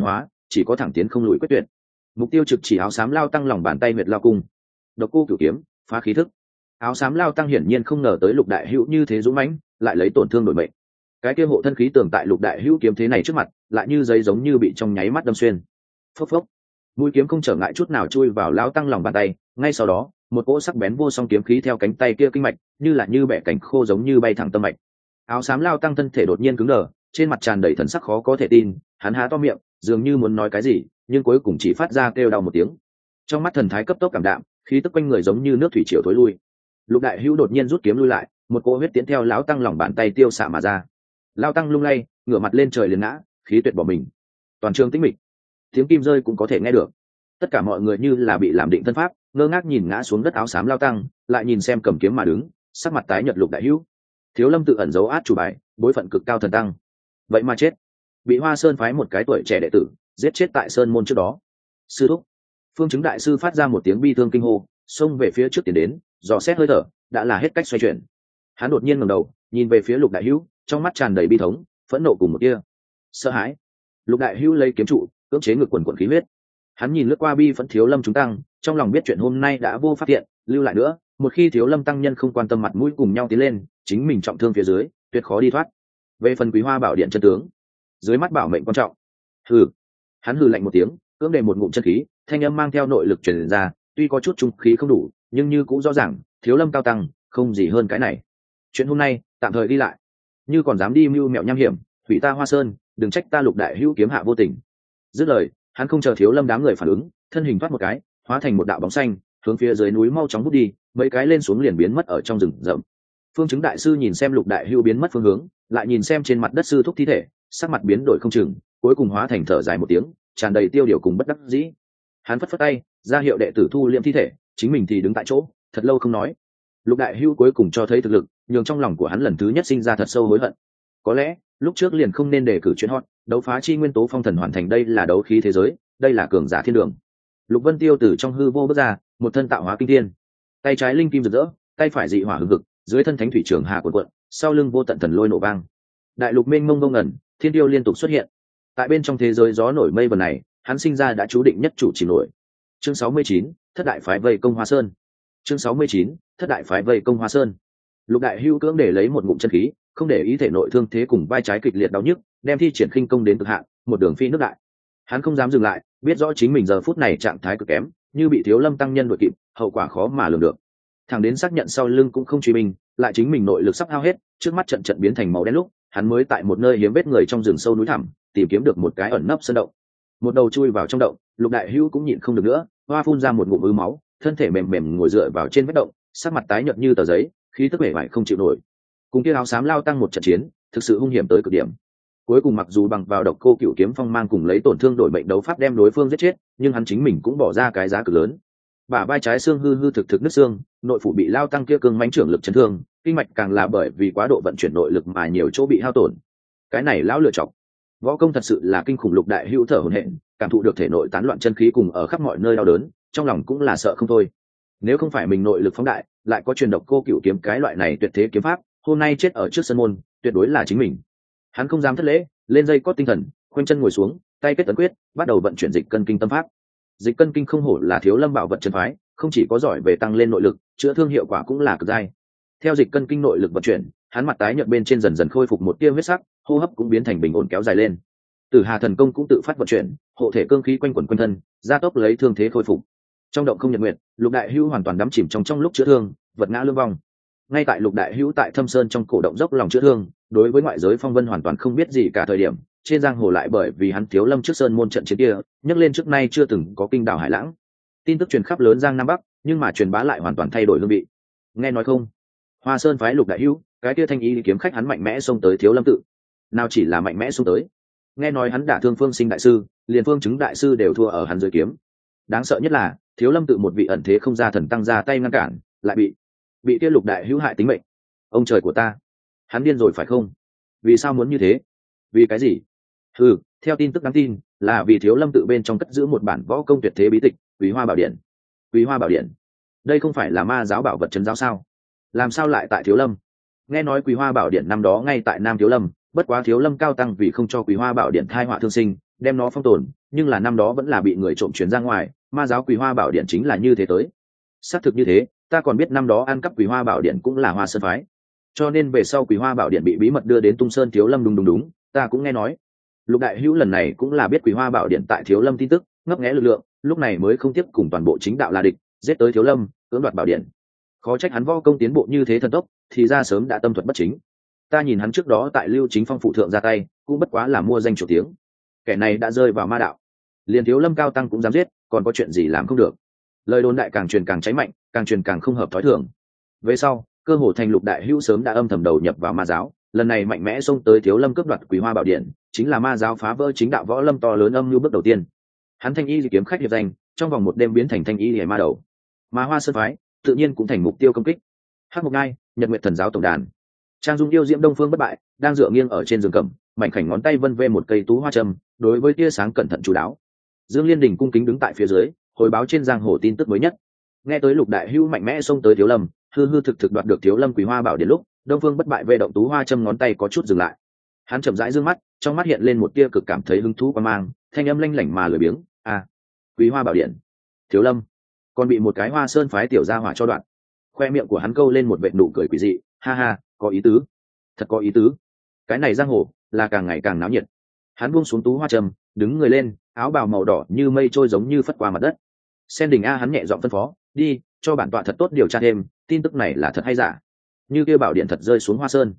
chỉ có thẳng tiến không lùi quyết tuyệt. Mục tiêu trực chỉ áo xám lao tăng lòng bàn tay huyệt lao cung. Độc cô cửu kiếm, phá khí thức. Áo xám lao tăng hiển nhiên không ngờ tới Lục Đại Hữu như thế dũng mãnh, lại lấy tổn thương đổi mệnh. Cái kia hộ thân khí tường tại Lục Đại Hữu kiếm thế này trước mặt, lại như giấy giống như bị trong nháy mắt đâm xuyên. Phốc phốc. Mũi kiếm không trở ngại chút nào chui vào lao tăng lòng bàn tay, ngay sau đó, một cỗ sắc bén vô song kiếm khí theo cánh tay kia kinh mạch, như bẻ cảnh khô giống như bay thẳng tâm mạch. Áo xám lao tăng thân thể đột nhiên cứng đờ, trên mặt tràn đầy thần sắc khó có thể tin, hắn há to miệng, dường như muốn nói cái gì, nhưng cuối cùng chỉ phát ra kêu đau một tiếng. Trong mắt thần thái cấp tốc cảm đạm, khí tức quanh người giống như nước thủy triều thối lui. Lục Đại Hữu đột nhiên rút kiếm lui lại, một cỗ huyết tiễn theo lão tăng lòng bàn tay tiêu xạ mà ra. Lão tăng lung lay, ngửa mặt lên trời liền ngã, khí tuyệt bỏ mình. Toàn trường tĩnh mịch, tiếng kim rơi cũng có thể nghe được. Tất cả mọi người như là bị làm định thân pháp, ngơ ngác nhìn ngã xuống đất áo xám lão tăng, lại nhìn xem cầm kiếm mà đứng, sắc mặt tái nhợt Lục Đại Hữu. Thiếu Lâm tự ẩn giấu át chủ bài, bối phận cực cao thần tăng, vậy mà chết, bị Hoa Sơn phái một cái tuổi trẻ đệ tử giết chết tại sơn môn trước đó. Sư thúc. Phương Chứng đại sư phát ra một tiếng bi thương kinh hô, xông về phía trước tiến đến, dò xét hơi thở, đã là hết cách xoay chuyển. Hắn đột nhiên ngẩng đầu, nhìn về phía Lục Đại Hữu, trong mắt tràn đầy bi thống, phẫn nộ cùng một tia sợ hãi. Lục Đại Hữu lấy kiếm trụ, cưỡng chế ngực quần quần khí huyết. Hắn nhìn lướt qua bi phẫn Thiếu Lâm chúng tăng, trong lòng biết chuyện hôm nay đã vô phát hiện, lưu lại nữa, một khi Thiếu Lâm tăng nhân không quan tâm mặt mũi cùng nhau tiến lên, chính mình trọng thương phía dưới, tuyệt khó đi thoát. Về phần Quý Hoa Bảo Điện chân tướng, dưới mắt bảo mệnh quan trọng. Hừ. Hắn hừ lạnh một tiếng, cưỡng đề một ngụm chân khí, thanh âm mang theo nội lực truyền ra, tuy có chút trung khí không đủ, nhưng như cũng rõ ràng, Thiếu Lâm cao tăng, không gì hơn cái này. Chuyện hôm nay, tạm thời đi lại. Như còn dám đi mưu mẹo nham hiểm, hủy ta Hoa Sơn, đừng trách ta Lục Đại Hữu kiếm hạ vô tình. Dứt lời, hắn không chờ Thiếu Lâm đám người phản ứng, thân hình thoát một cái, hóa thành một đạo bóng xanh, hướng phía dưới núi mau chóng vút đi, mấy cái lên xuống liền biến mất ở trong rừng rậm. Phương Chứng đại sư nhìn xem Lục Đại Hữu biến mất phương hướng, lại nhìn xem trên mặt đất sư thúc thi thể, sắc mặt biến đổi không chừng, cuối cùng hóa thành thở dài một tiếng, tràn đầy tiêu điều cùng bất đắc dĩ. Hắn phất phất tay, ra hiệu đệ tử thu liệm thi thể, chính mình thì đứng tại chỗ, thật lâu không nói. Lục Đại Hữu cuối cùng cho thấy thực lực, nhường trong lòng của hắn lần thứ nhất sinh ra thật sâu hối hận. Có lẽ lúc trước liền không nên đề cử chuyện hot, đấu phá chi nguyên tố phong thần hoàn thành, đây là đấu khí thế giới, đây là cường giả thiên đường. Lục Vân Tiêu từ trong hư vô bước ra, một thân tạo hóa kinh thiên, tay trái linh kim rực rỡ, tay phải dị hỏa hừng hực, dưới thân thánh thủy trường hà cuộn cuộn, sau lưng vô tận thần lôi nổ vang. Đại lục mênh mông vô ngần, thiên tiêu liên tục xuất hiện. Tại bên trong thế giới gió nổi mây vần này, hắn sinh ra đã chú định nhất chủ chỉ nổi. Chương 69, thất đại phái vây công Hoa Sơn. Chương 69, thất đại phái vây công Hoa Sơn. Lục Đại Hữu cưỡng để lấy một ngụm chân khí, không để ý thể nội thương thế cùng vai trái kịch liệt đau nhức, đem thi triển khinh công đến cực hạn, một đường phi nước đại. Hắn không dám dừng lại, biết rõ chính mình giờ phút này trạng thái cực kém, như bị Thiếu Lâm tăng nhân đuổi kịp, hậu quả khó mà lường được. Thằng đến xác nhận sau lưng cũng không truy mình, lại chính mình nội lực sắp hao hết, trước mắt trận trận biến thành màu đen lúc, hắn mới tại một nơi hiếm vết người trong rừng sâu núi thẳm, tìm kiếm được một cái ẩn nấp sơn động. Một đầu chui vào trong động, Lục Đại Hữu cũng nhịn không được nữa, hoa phun ra một ngụm ứ máu, thân thể mềm mềm ngồi dựa vào trên vết động, sắc mặt tái nhợt như tờ giấy, khí tức vẻ vải không chịu nổi. Cùng kia áo xám lao tăng một trận chiến, thực sự hung hiểm tới cực điểm. Cuối cùng mặc dù bằng vào độc cô cửu kiếm phong mang cùng lấy tổn thương đổi mệnh đấu pháp đem đối phương giết chết, nhưng hắn chính mình cũng bỏ ra cái giá cực lớn. Bả vai trái xương hư hư thực nứt xương, nội phủ bị lao tăng kia cương mãnh trưởng lực chấn thương, kinh mạch càng là bởi vì quá độ vận chuyển nội lực mà nhiều chỗ bị hao tổn. Cái này lão lựa chọc. Võ công thật sự là kinh khủng. Lục Đại Hữu thở hổn hển, cảm thụ được thể nội tán loạn chân khí cùng ở khắp mọi nơi đau đớn, trong lòng cũng là sợ không thôi. Nếu không phải mình nội lực phóng đại, lại có truyền độc cô cửu kiếm cái loại này tuyệt thế kiếm pháp, hôm nay chết ở trước sân môn, tuyệt đối là chính mình. Hắn không dám thất lễ, lên dây cót tinh thần, khoanh chân ngồi xuống, tay kết tấn quyết, bắt đầu vận chuyển dịch cân kinh tâm pháp. Dịch cân kinh không hổ là Thiếu Lâm bảo vật chân phái, không chỉ có giỏi về tăng lên nội lực, chữa thương hiệu quả cũng là cực giai. Theo dịch cân kinh nội lực vận chuyển, hắn mặt tái nhợt bên trên dần dần khôi phục một tia huyết sắc, hô hấp cũng biến thành bình ổn kéo dài lên. Tử Hà thần công cũng tự phát vận chuyển, hộ thể cương khí quanh quẩn quanh thân, gia tốc lấy thương thế khôi phục. Trong động không nhật nguyệt, Lục Đại Hữu hoàn toàn đắm chìm trong lúc chữa thương, vật ngã lương vong. Ngay tại Lục Đại Hữu tại Thâm Sơn trong cổ động dốc lòng chữa thương, đối với ngoại giới phong vân hoàn toàn không biết gì cả thời điểm, trên giang hồ lại bởi vì hắn Thiếu Lâm trước sơn môn trận chiến kia, nhắc lên trước nay chưa từng có kinh đảo hải lãng. Tin tức truyền khắp lớn giang nam bắc, nhưng mà truyền bá lại hoàn toàn thay đổi hương vị. Nghe nói không? Hoa Sơn phái Lục Đại Hữu, cái kia thanh ý kiếm khách hắn mạnh mẽ xông tới Thiếu Lâm tự. Nào chỉ là mạnh mẽ xông tới, nghe nói hắn đả thương Phương Sinh đại sư, liền Phương Chứng đại sư đều thua ở hắn dưới kiếm. Đáng sợ nhất là Thiếu Lâm tự một vị ẩn thế không ra thần tăng ra tay ngăn cản, lại bị kia Lục Đại Hữu hại tính mệnh. Ông trời của ta, hắn điên rồi phải không? Vì sao muốn như thế? Vì cái gì? Theo tin tức đáng tin, là vì Thiếu Lâm tự bên trong cất giữ một bản võ công tuyệt thế bí tịch, Quý Hoa Bảo Điện. Quý Hoa Bảo Điện, đây không phải là ma giáo bảo vật trấn giáo sao? Làm sao lại tại Thiếu Lâm? Nghe nói Quý Hoa Bảo Điện năm đó ngay tại Nam Thiếu Lâm, bất quá Thiếu Lâm cao tăng vì không cho Quý Hoa Bảo Điện thai họa thương sinh, đem nó phong tồn, nhưng là năm đó vẫn là bị người trộm chuyển ra ngoài. Ma giáo Quý Hoa Bảo Điện chính là như thế tới. Xác thực như thế, ta còn biết năm đó ăn cắp Quý Hoa Bảo Điện cũng là Hoa Sơn phái, cho nên về sau Quý Hoa Bảo Điện bị bí mật đưa đến Tung Sơn Thiếu Lâm. Đúng, ta cũng nghe nói. Lục đại hữu lần này cũng là biết Quý Hoa Bảo Điện tại Thiếu Lâm tin tức, ngấp nghé lực lượng, lúc này mới không tiếp cùng toàn bộ chính đạo là địch, giết tới Thiếu Lâm, cưỡng đoạt bảo điện. Khó trách hắn võ công tiến bộ như thế thần tốc, thì ra sớm đã tâm thuật bất chính. Ta nhìn hắn trước đó tại Lưu Chính Phong phụ thượng ra tay, cũng bất quá là mua danh chủ tiếng. Kẻ này đã rơi vào ma đạo, liền Thiếu Lâm cao tăng cũng dám giết, còn có chuyện gì làm không được. Lời đồn đại càng truyền càng cháy mạnh, càng truyền càng không hợp thói thường. Về sau, cơ hồ thành Lục đại hữu sớm đã âm thầm đầu nhập vào ma giáo, lần này mạnh mẽ xông tới Thiếu Lâm cướp đoạt Quý Hoa Bảo Điện, chính là ma giáo phá vỡ chính đạo võ lâm to lớn âm mưu bước đầu tiên. Hắn thanh y kiếm khách hiệp danh, trong vòng một đêm biến thành thanh y liễu ma đầu. Mà Hoa Sơn phái tự nhiên cũng thành mục tiêu công kích. Hắc Mộc Ngai, Nhật Nguyệt Thần giáo tổng đàn, Trang Dung yêu diễm Đông Phương bất bại, đang dựa nghiêng ở trên giường cẩm, mảnh khảnh ngón tay vân vê một cây tú hoa trâm, đối với tia sáng cẩn thận chú đáo. Dương Liên Đình cung kính đứng tại phía dưới, hồi báo trên giang hồ tin tức mới nhất. Nghe tới Lục đại hữu mạnh mẽ xông tới Thiếu Lâm, hư thực đoạt được Thiếu Lâm Quý Hoa Bảo Điện lúc, Đông Phương bất bại vê động tú hoa trâm ngón tay có chút dừng lại. Hắn chậm rãi dương mắt, trong mắt hiện lên một tia cực cảm thấy hứng thú qua mang, thanh âm lanh lảnh mà lười biếng, Quý Hoa Bảo Điện, Thiếu Lâm, còn bị một cái Hoa Sơn phái tiểu gia hỏa cho đoạn. Khoe miệng của hắn câu lên một vệt nụ cười quỷ dị, ha ha, có ý tứ, thật có ý tứ. Cái này giang hồ là càng ngày càng náo nhiệt. Hắn buông xuống tú hoa trầm, đứng người lên, áo bào màu đỏ như mây trôi giống như phất qua mặt đất. Sen Đình hắn nhẹ giọng phân phó, đi, cho bản tọa thật tốt điều tra thêm, tin tức này là thật hay giả. Như kia bảo điện thật rơi xuống Hoa Sơn.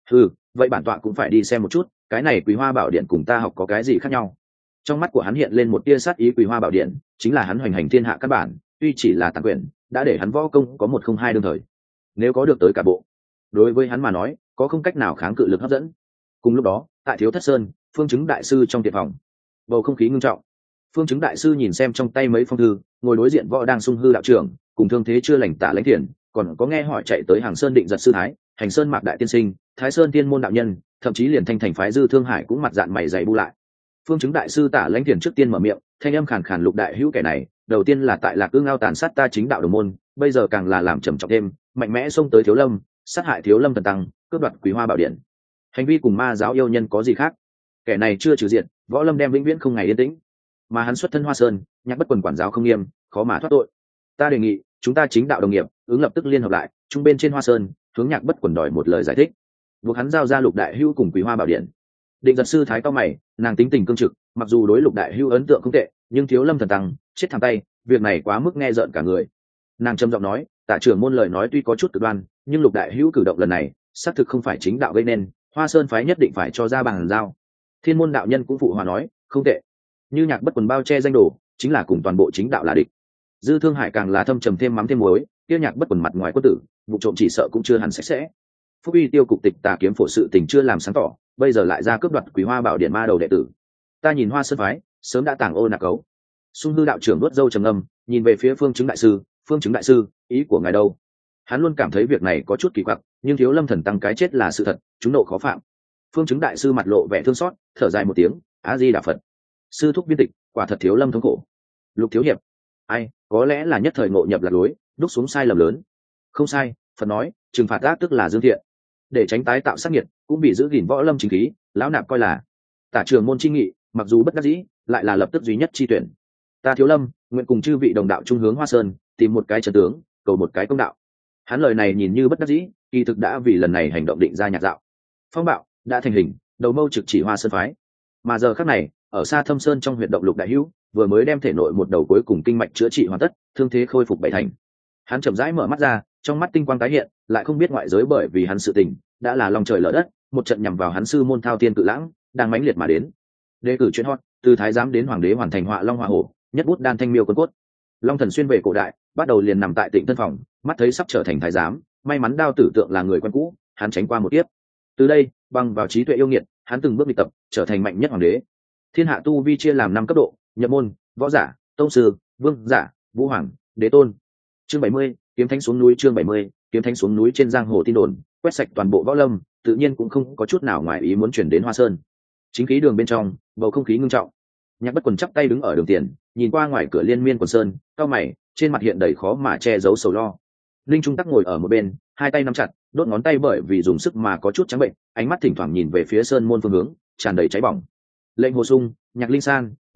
Vậy bản tọa cũng phải đi xem một chút, cái này Quý Hoa Bảo Điện cùng ta học có cái gì khác nhau. Trong mắt của hắn hiện lên một tia sát ý. Quý Hoa Bảo Điện chính là hắn hoành hành thiên hạ căn bản, tuy chỉ là tàn quyền, đã để hắn võ công có 102 đương thời. Nếu có được tới cả bộ, đối với hắn mà nói, có không cách nào kháng cự lực hấp dẫn. Cùng lúc đó, tại Thiếu Thất Sơn, Phương Chứng đại sư trong tiệm phòng, bầu không khí ngưng trọng. Phương Chứng đại sư nhìn xem trong tay mấy phong thư, ngồi đối diện võ đang sung hư đạo trưởng, cùng thương thế chưa lành Tả Lãnh Thiền, còn có nghe hỏi chạy tới Hàng Sơn Định Giật sư thái, Hành Sơn Mạc đại tiên sinh, Thái Sơn Thiên môn đạo nhân, thậm chí liền Thanh Thành phái Dư Thương Hải cũng mặt dạng mày dày bu lại. Phương Chứng đại sư Tả Lãnh Thiền trước tiên mở miệng, thanh âm khàn khàn, Lục đại hữu kẻ này, đầu tiên là tại Lạc Ương Ao tàn sát ta chính đạo đồng môn, bây giờ càng là làm trầm trọng thêm, mạnh mẽ xông tới Thiếu Lâm, sát hại Thiếu Lâm thần tăng, cướp đoạt Quý Hoa Bảo Điện. Hành vi cùng ma giáo yêu nhân có gì khác? Kẻ này chưa trừ diện, võ lâm đem vĩnh viễn không ngày yên tĩnh. Mà hắn xuất thân Hoa Sơn, Nhạc Bất Quần quản giáo không nghiêm, khó mà thoát tội. Ta đề nghị, chúng ta chính đạo đồng nghiệp, ứng lập tức liên hợp lại, chung bên trên Hoa Sơn, hướng Nhạc Bất Quần đòi một lời giải thích. Buộc hắn giao ra Lục đại hữu cùng Quý Hoa Bảo Điện. Định Giật sư thái cao mày, nàng tính tình cương trực, mặc dù đối Lục đại hữu ấn tượng không tệ, nhưng Thiếu Lâm thần tăng chết thẳng tay, việc này quá mức nghe rợn cả người. Nàng trầm giọng nói, Tạ trưởng môn lời nói tuy có chút cực đoan, nhưng Lục đại hữu cử động lần này xác thực không phải chính đạo gây nên, Hoa Sơn phái nhất định phải cho ra bàn giao. Thiên môn đạo nhân cũng phụ hòa nói, không tệ. Như Nhạc Bất Quần bao che danh đồ, chính là cùng toàn bộ chính đạo là địch. Dư Thương Hải càng là thâm trầm thêm mắm thêm muối, kia Nhạc Bất Quần mặt ngoài quân tử, vụ trộm chỉ sợ cũng chưa hẳn sạch sẽ. Phúc uy tiêu cục tịch Tà kiếm phổ sự tình chưa làm sáng tỏ, bây giờ lại ra cướp đoạt Quý Hoa Bảo Điện ma đầu đệ tử. Ta nhìn Hoa Sơn phái sớm đã tàng ô nạc cấu. Sung hư đạo trưởng đốt dâu trầm ngâm, nhìn về phía Phương Chứng đại sư, Phương Chứng đại sư, ý của ngài đâu? Hắn luôn cảm thấy việc này có chút kỳ quặc, nhưng Thiếu Lâm thần tăng cái chết là sự thật, chúng nộ khó phạm. Phương Chứng đại sư mặt lộ vẻ thương xót, thở dài một tiếng, A Di Đà Phật. Sư thúc biên tịch, quả thật Thiếu Lâm thống khổ. Lục thiếu hiệp, ai, có lẽ là nhất thời ngộ nhập lạc lối, đúc xuống sai lầm lớn. Không sai, Phật nói, trừng phạt ác tức là dương thiện, để tránh tái tạo sát nghiệt, cũng bị giữ gìn võ lâm chính khí, lão nạp coi là Tả trường môn chi nghị, mặc dù bất đắc dĩ, lại là lập tức duy nhất chi tuyển. Ta Thiếu Lâm nguyện cùng chư vị đồng đạo trung hướng Hoa Sơn, tìm một cái trận tướng, cầu một cái công đạo. Hắn lời này nhìn như bất đắc dĩ, kỳ thực đã vì lần này hành động định ra nhạc dạo. Phong bạo đã thành hình, đầu mâu trực chỉ Hoa Sơn phái. Mà giờ khắc này, ở xa Thâm Sơn trong huyệt động Lục đại hữu vừa mới đem thể nội một đầu cuối cùng kinh mạch chữa trị hoàn tất, thương thế khôi phục bảy thành. Hắn chậm rãi mở mắt ra, trong mắt tinh quang tái hiện, lại không biết ngoại giới bởi vì hắn sự tình đã là lòng trời lở đất, một trận nhằm vào hắn sư môn Thao Tiên Cự Lãng đang mãnh liệt mà đến. Đề cử chuyện hot, từ thái giám đến hoàng đế hoàn thành họa long họa hổ, nhất bút đan thanh miêu quân cốt. Long Thần xuyên về cổ đại, bắt đầu liền nằm tại Tịnh Thân phòng, mắt thấy sắp trở thành thái giám, may mắn Đao Tử Tượng là người quen cũ, hắn tránh qua một tiếp. Từ đây, bằng vào trí tuệ yêu nghiệt, hắn từng bước đi tập, trở thành mạnh nhất hoàng đế. Thiên hạ tu vi chia làm 5 cấp độ: nhập môn, võ giả, tông sư, vương giả, vũ hoàng, đế tôn. Chương 70, kiếm thánh xuống núi. Chương 70, kiếm thánh xuống núi. Trên giang hồ tin đồn quét sạch toàn bộ võ lâm, tự nhiên cũng không có chút nào ngoài ý muốn chuyển đến Hoa Sơn. Chính khí đường bên trong, bầu không khí ngưng trọng. Nhạc Bất Quần chắp tay đứng ở đường tiền, nhìn qua ngoài cửa liên miên quần sơn, cao mày, trên mặt hiện đầy khó mà che giấu sầu lo. Linh Trung Tắc ngồi ở một bên, hai tay nắm chặt, đốt ngón tay bởi vì dùng sức mà có chút trắng bệnh, ánh mắt thỉnh thoảng nhìn về phía sơn môn phương hướng, tràn đầy cháy bỏng. Lệnh Hồ Sung, Nhạc Linh San,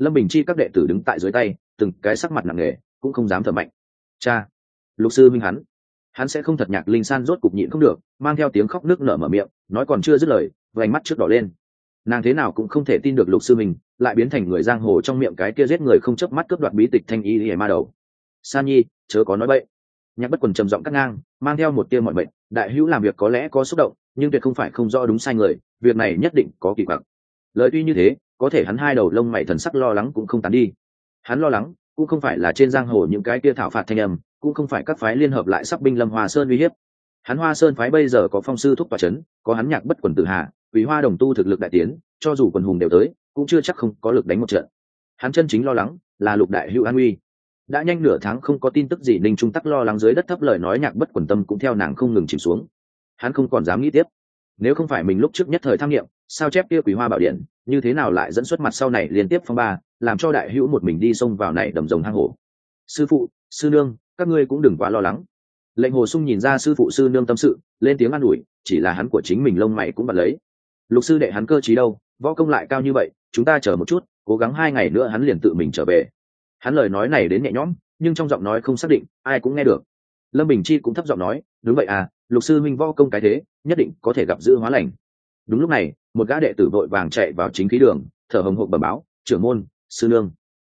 Lâm Bình Chi các đệ tử đứng tại dưới tay, từng cái sắc mặt nặng nề, cũng không dám thở mạnh. Cha, lục sư minh hắn sẽ không thật. Nhạc Linh San rốt cục nhịn không được, mang theo tiếng khóc nước nở mở miệng, nói còn chưa dứt lời, vành mắt trước đỏ lên. Nàng thế nào cũng không thể tin được lục sư mình lại biến thành người giang hồ trong miệng cái kia giết người không chớp mắt cướp đoạt bí tịch thanh y hề ma đầu. San Nhi, chớ có nói bậy. Nhạc Bất Quần trầm giọng cắt ngang, mang theo một tia mọi mệnh. Đại hữu làm việc có lẽ có xúc động, nhưng tuyệt không phải không rõ đúng sai người, việc này nhất định có kỳ quặc. Lời tuy như thế, có thể hắn hai đầu lông mày thần sắc lo lắng cũng không tán đi. Hắn lo lắng cũng không phải là trên giang hồ những cái kia thảo phạt thanh âm, cũng không phải các phái liên hợp lại sắp binh lâm Hoa Sơn uy hiếp. Hắn Hoa Sơn phái bây giờ có phong sư thúc tọa chấn, có hắn Nhạc Bất Quần tự hạ, Quý Hoa đồng tu thực lực đại tiến, cho dù quần hùng đều tới, cũng chưa chắc không có lực đánh một trận. Hắn chân chính lo lắng là lục đại hữu an uy. Đã nhanh nửa tháng không có tin tức gì, Ninh Trung Tắc lo lắng dưới đất thấp lời nói, Nhạc Bất Quần tâm cũng theo nàng không ngừng chìm xuống. Hắn không còn dám nghĩ tiếp. Nếu không phải mình lúc trước nhất thời tham nghiệm, sao chép kia Quý Hoa bảo điện, như thế nào lại dẫn xuất mặt sau này liên tiếp phong ba, làm cho đại hữu một mình đi xông vào này đầm rồng hang hổ. Sư phụ, sư nương, các ngươi cũng đừng quá lo lắng. Lệnh Hồ Sung nhìn ra sư phụ sư nương tâm sự, lên tiếng an ủi, chỉ là hắn của chính mình lông mày cũng bật lấy. Lục sư đệ hắn cơ trí đâu, võ công lại cao như vậy, chúng ta chờ một chút, cố gắng 2 ngày nữa hắn liền tự mình trở về. Hắn lời nói này đến nhẹ nhõm, nhưng trong giọng nói không xác định, ai cũng nghe được. Lâm Bình Chi cũng thấp giọng nói, đúng vậy à, lục sư minh võ công cái thế, nhất định có thể gặp dữ hóa lành. Đúng lúc này, một gã đệ tử vội vàng chạy vào chính khí đường, thở hồng hộc bẩm báo, trưởng môn, sư nương,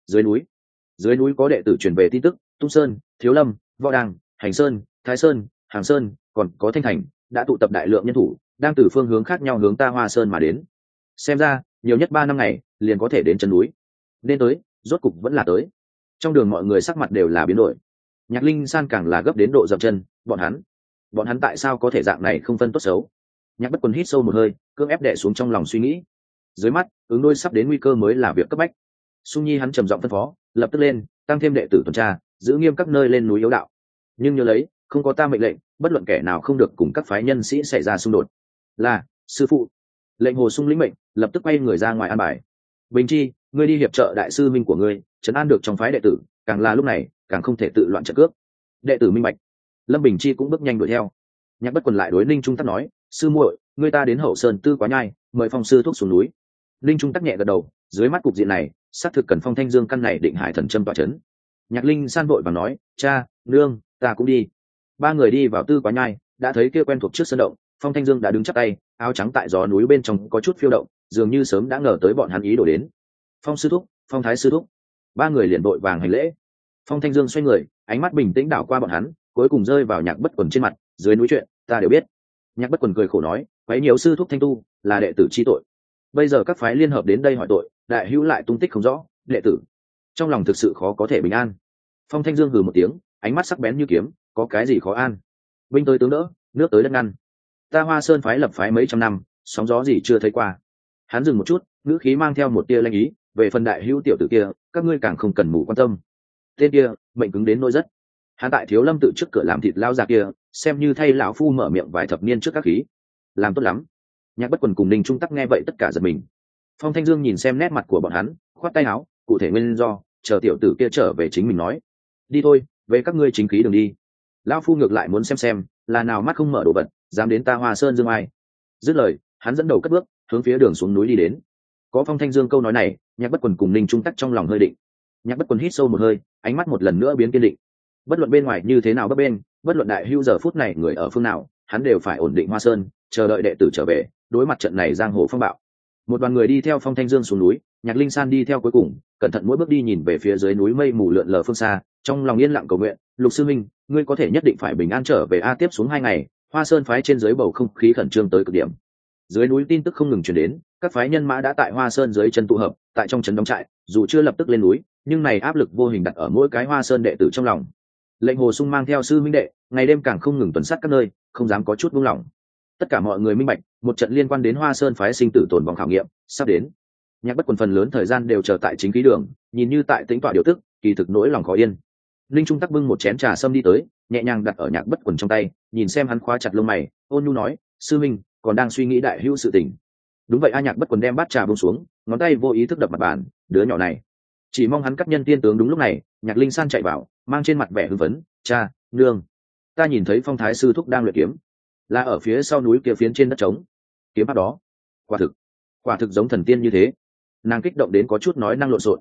dưới núi có đệ tử truyền về tin tức, Tung Sơn, Thiếu Lâm, Võ Đăng, Hành Sơn, Thái Sơn, Hàng Sơn, còn có Thanh Thành, đã tụ tập đại lượng nhân thủ, đang từ phương hướng khác nhau hướng ta Hoa Sơn mà đến. Xem ra nhiều nhất 3 năm ngày liền có thể đến chân núi. Nên tới, rốt cục vẫn là tới. Trong đường mọi người sắc mặt đều là biến đổi. Nhạc Linh San càng là gấp đến độ dậm chân, bọn hắn tại sao có thể dạng này không phân tốt xấu. Nhạc Bất Quần hít sâu một hơi, cưỡng ép đè xuống trong lòng suy nghĩ. Dưới mắt ứng đôi sắp đến nguy cơ mới là việc cấp bách. Sung Nhi hắn trầm giọng phân phó, lập tức lên, tăng thêm đệ tử tuần tra, giữ nghiêm các nơi lên núi yếu đạo. Nhưng nhớ lấy, không có ta mệnh lệnh, bất luận kẻ nào không được cùng các phái nhân sĩ xảy ra xung đột. Là sư phụ. Lệnh Hồ Sung lĩnh mệnh, lập tức quay người ra ngoài an bài. Bình Chi, ngươi đi hiệp trợ đại sư minh của ngươi, trấn an được trong phái đệ tử, càng là lúc này càng không thể tự loạn trận cướp. Đệ tử minh bạch. Lâm Bình Chi cũng bước nhanh đuổi theo. Nhạc Bất Quần lại đối Ninh Trung Tắc nói, sư muội, ngươi ta đến Hậu Sơn Tư Quá Nhai, mời phong sư thúc xuống núi. Ninh Trung Tắc nhẹ gật đầu, dưới mắt cục diện này, xác thực cần Phong Thanh Dương căn này định hải thần châm tọa chấn. Nhạc Linh San vội và nói, cha, nương, ta cũng đi. 3 người đi vào Tư Quá Nhai, đã thấy kia quen thuộc trước sân động, Phong Thanh Dương đã đứng chắp tay, áo trắng tại gió núi bên trong có chút phiêu động, dường như sớm đã ngờ tới bọn hắn ý đồ đến. Phong sư thúc, Phong thái sư thúc. 3 người liền vội vàng hành lễ. Phong Thanh Dương xoay người, ánh mắt bình tĩnh đảo qua bọn hắn, cuối cùng rơi vào Nhạc Bất Quần trên mặt, dưới núi chuyện ta đều biết. Nhạc Bất Quần cười khổ nói, quấy nhiều sư thúc Thanh tu là đệ tử chi tội. Bây giờ các phái liên hợp đến đây hỏi tội, đại hữu lại tung tích không rõ, đệ tử trong lòng thực sự khó có thể bình an. Phong Thanh Dương hừ một tiếng, ánh mắt sắc bén như kiếm, có cái gì khó an? Binh tới tướng đỡ, nước tới đất ngăn. Ta Hoa Sơn phái lập phái mấy trăm năm, sóng gió gì chưa thấy qua. Hắn dừng một chút, ngữ khí mang theo một tia lanh ý, về phần đại hữu tiểu tử kia, các ngươi càng không cần mù quan tâm. Tên kia mệnh cứng đến nỗi rất. Hắn tại Thiếu Lâm tự trước cửa làm thịt lao già kia, xem như thay lão phu mở miệng vài thập niên trước các khí, làm tốt lắm. Nhạc Bất Quần cùng Ninh Trung Tắc nghe vậy tất cả giật mình. Phong Thanh Dương nhìn xem nét mặt của bọn hắn, khoát tay áo, cụ thể nguyên do chờ tiểu tử kia trở về chính mình nói. Đi thôi, về các ngươi chính khí đường đi. Lão phu ngược lại muốn xem là nào mắt không mở đồ vật, dám đến ta Hoa Sơn dương ai. Dứt lời, hắn dẫn đầu cất bước hướng phía đường xuống núi đi đến. Có Phong Thanh Dương câu nói này, Nhạc Bất Quần cùng Ninh Trung Tắc trong lòng hơi định. Nhạc Bất Quần hít sâu một hơi, ánh mắt một lần nữa biến kiên định. Bất luận bên ngoài như thế nào bấp bênh, bất luận đại hữu giờ phút này người ở phương nào, hắn đều phải ổn định Hoa Sơn, chờ đợi đệ tử trở về, đối mặt trận này giang hồ phong bạo. Một đoàn người đi theo Phong Thanh Dương xuống núi, Nhạc Linh San đi theo cuối cùng, cẩn thận mỗi bước đi nhìn về phía dưới núi mây mù lượn lờ phương xa, trong lòng yên lặng cầu nguyện, Lục sư minh, ngươi có thể nhất định phải bình an trở về a. Tiếp xuống 2 ngày, Hoa Sơn phái trên dưới bầu không khí khẩn trương tới cực điểm. Dưới núi tin tức không ngừng truyền đến, các phái nhân mã đã tại Hoa Sơn dưới chân tụ hợp, tại trong trấn đóng trại, dù chưa lập tức lên núi, nhưng này áp lực vô hình đặt ở mỗi cái Hoa Sơn đệ tử trong lòng. Lệnh Hồ Sung mang theo sư minh đệ, ngày đêm càng không ngừng tuần sát các nơi, không dám có chút buông lỏng. Tất cả mọi người minh bạch, một trận liên quan đến Hoa Sơn phái sinh tử tồn vong khảo nghiệm sắp đến. Nhạc Bất Quần phần lớn thời gian đều chờ tại chính khí đường, nhìn như tại tĩnh tọa điều tức, kỳ thực nỗi lòng khó yên. Linh Trung Tắc bưng một chén trà sâm đi tới, nhẹ nhàng đặt ở Nhạc Bất Quần trong tay, nhìn xem hắn khóa chặt lông mày, ôn nhu nói, sư minh còn đang suy nghĩ đại hữu sự tình. Đúng vậy a. Nhạc Bất Quần đem bát trà buông xuống, ngón tay vô ý thức đập mặt bàn, đứa nhỏ này chỉ mong hắn cắt nhân tiên tướng. Đúng lúc này, Nhạc Linh San chạy vào, mang trên mặt vẻ hưng phấn, cha, nương, ta nhìn thấy Phong thái sư thúc đang luyện kiếm, là ở phía sau núi kia phiến trên đất trống. Kiếm pháp đó quả thực giống thần tiên như thế. Nàng kích động đến có chút nói năng lộn xộn.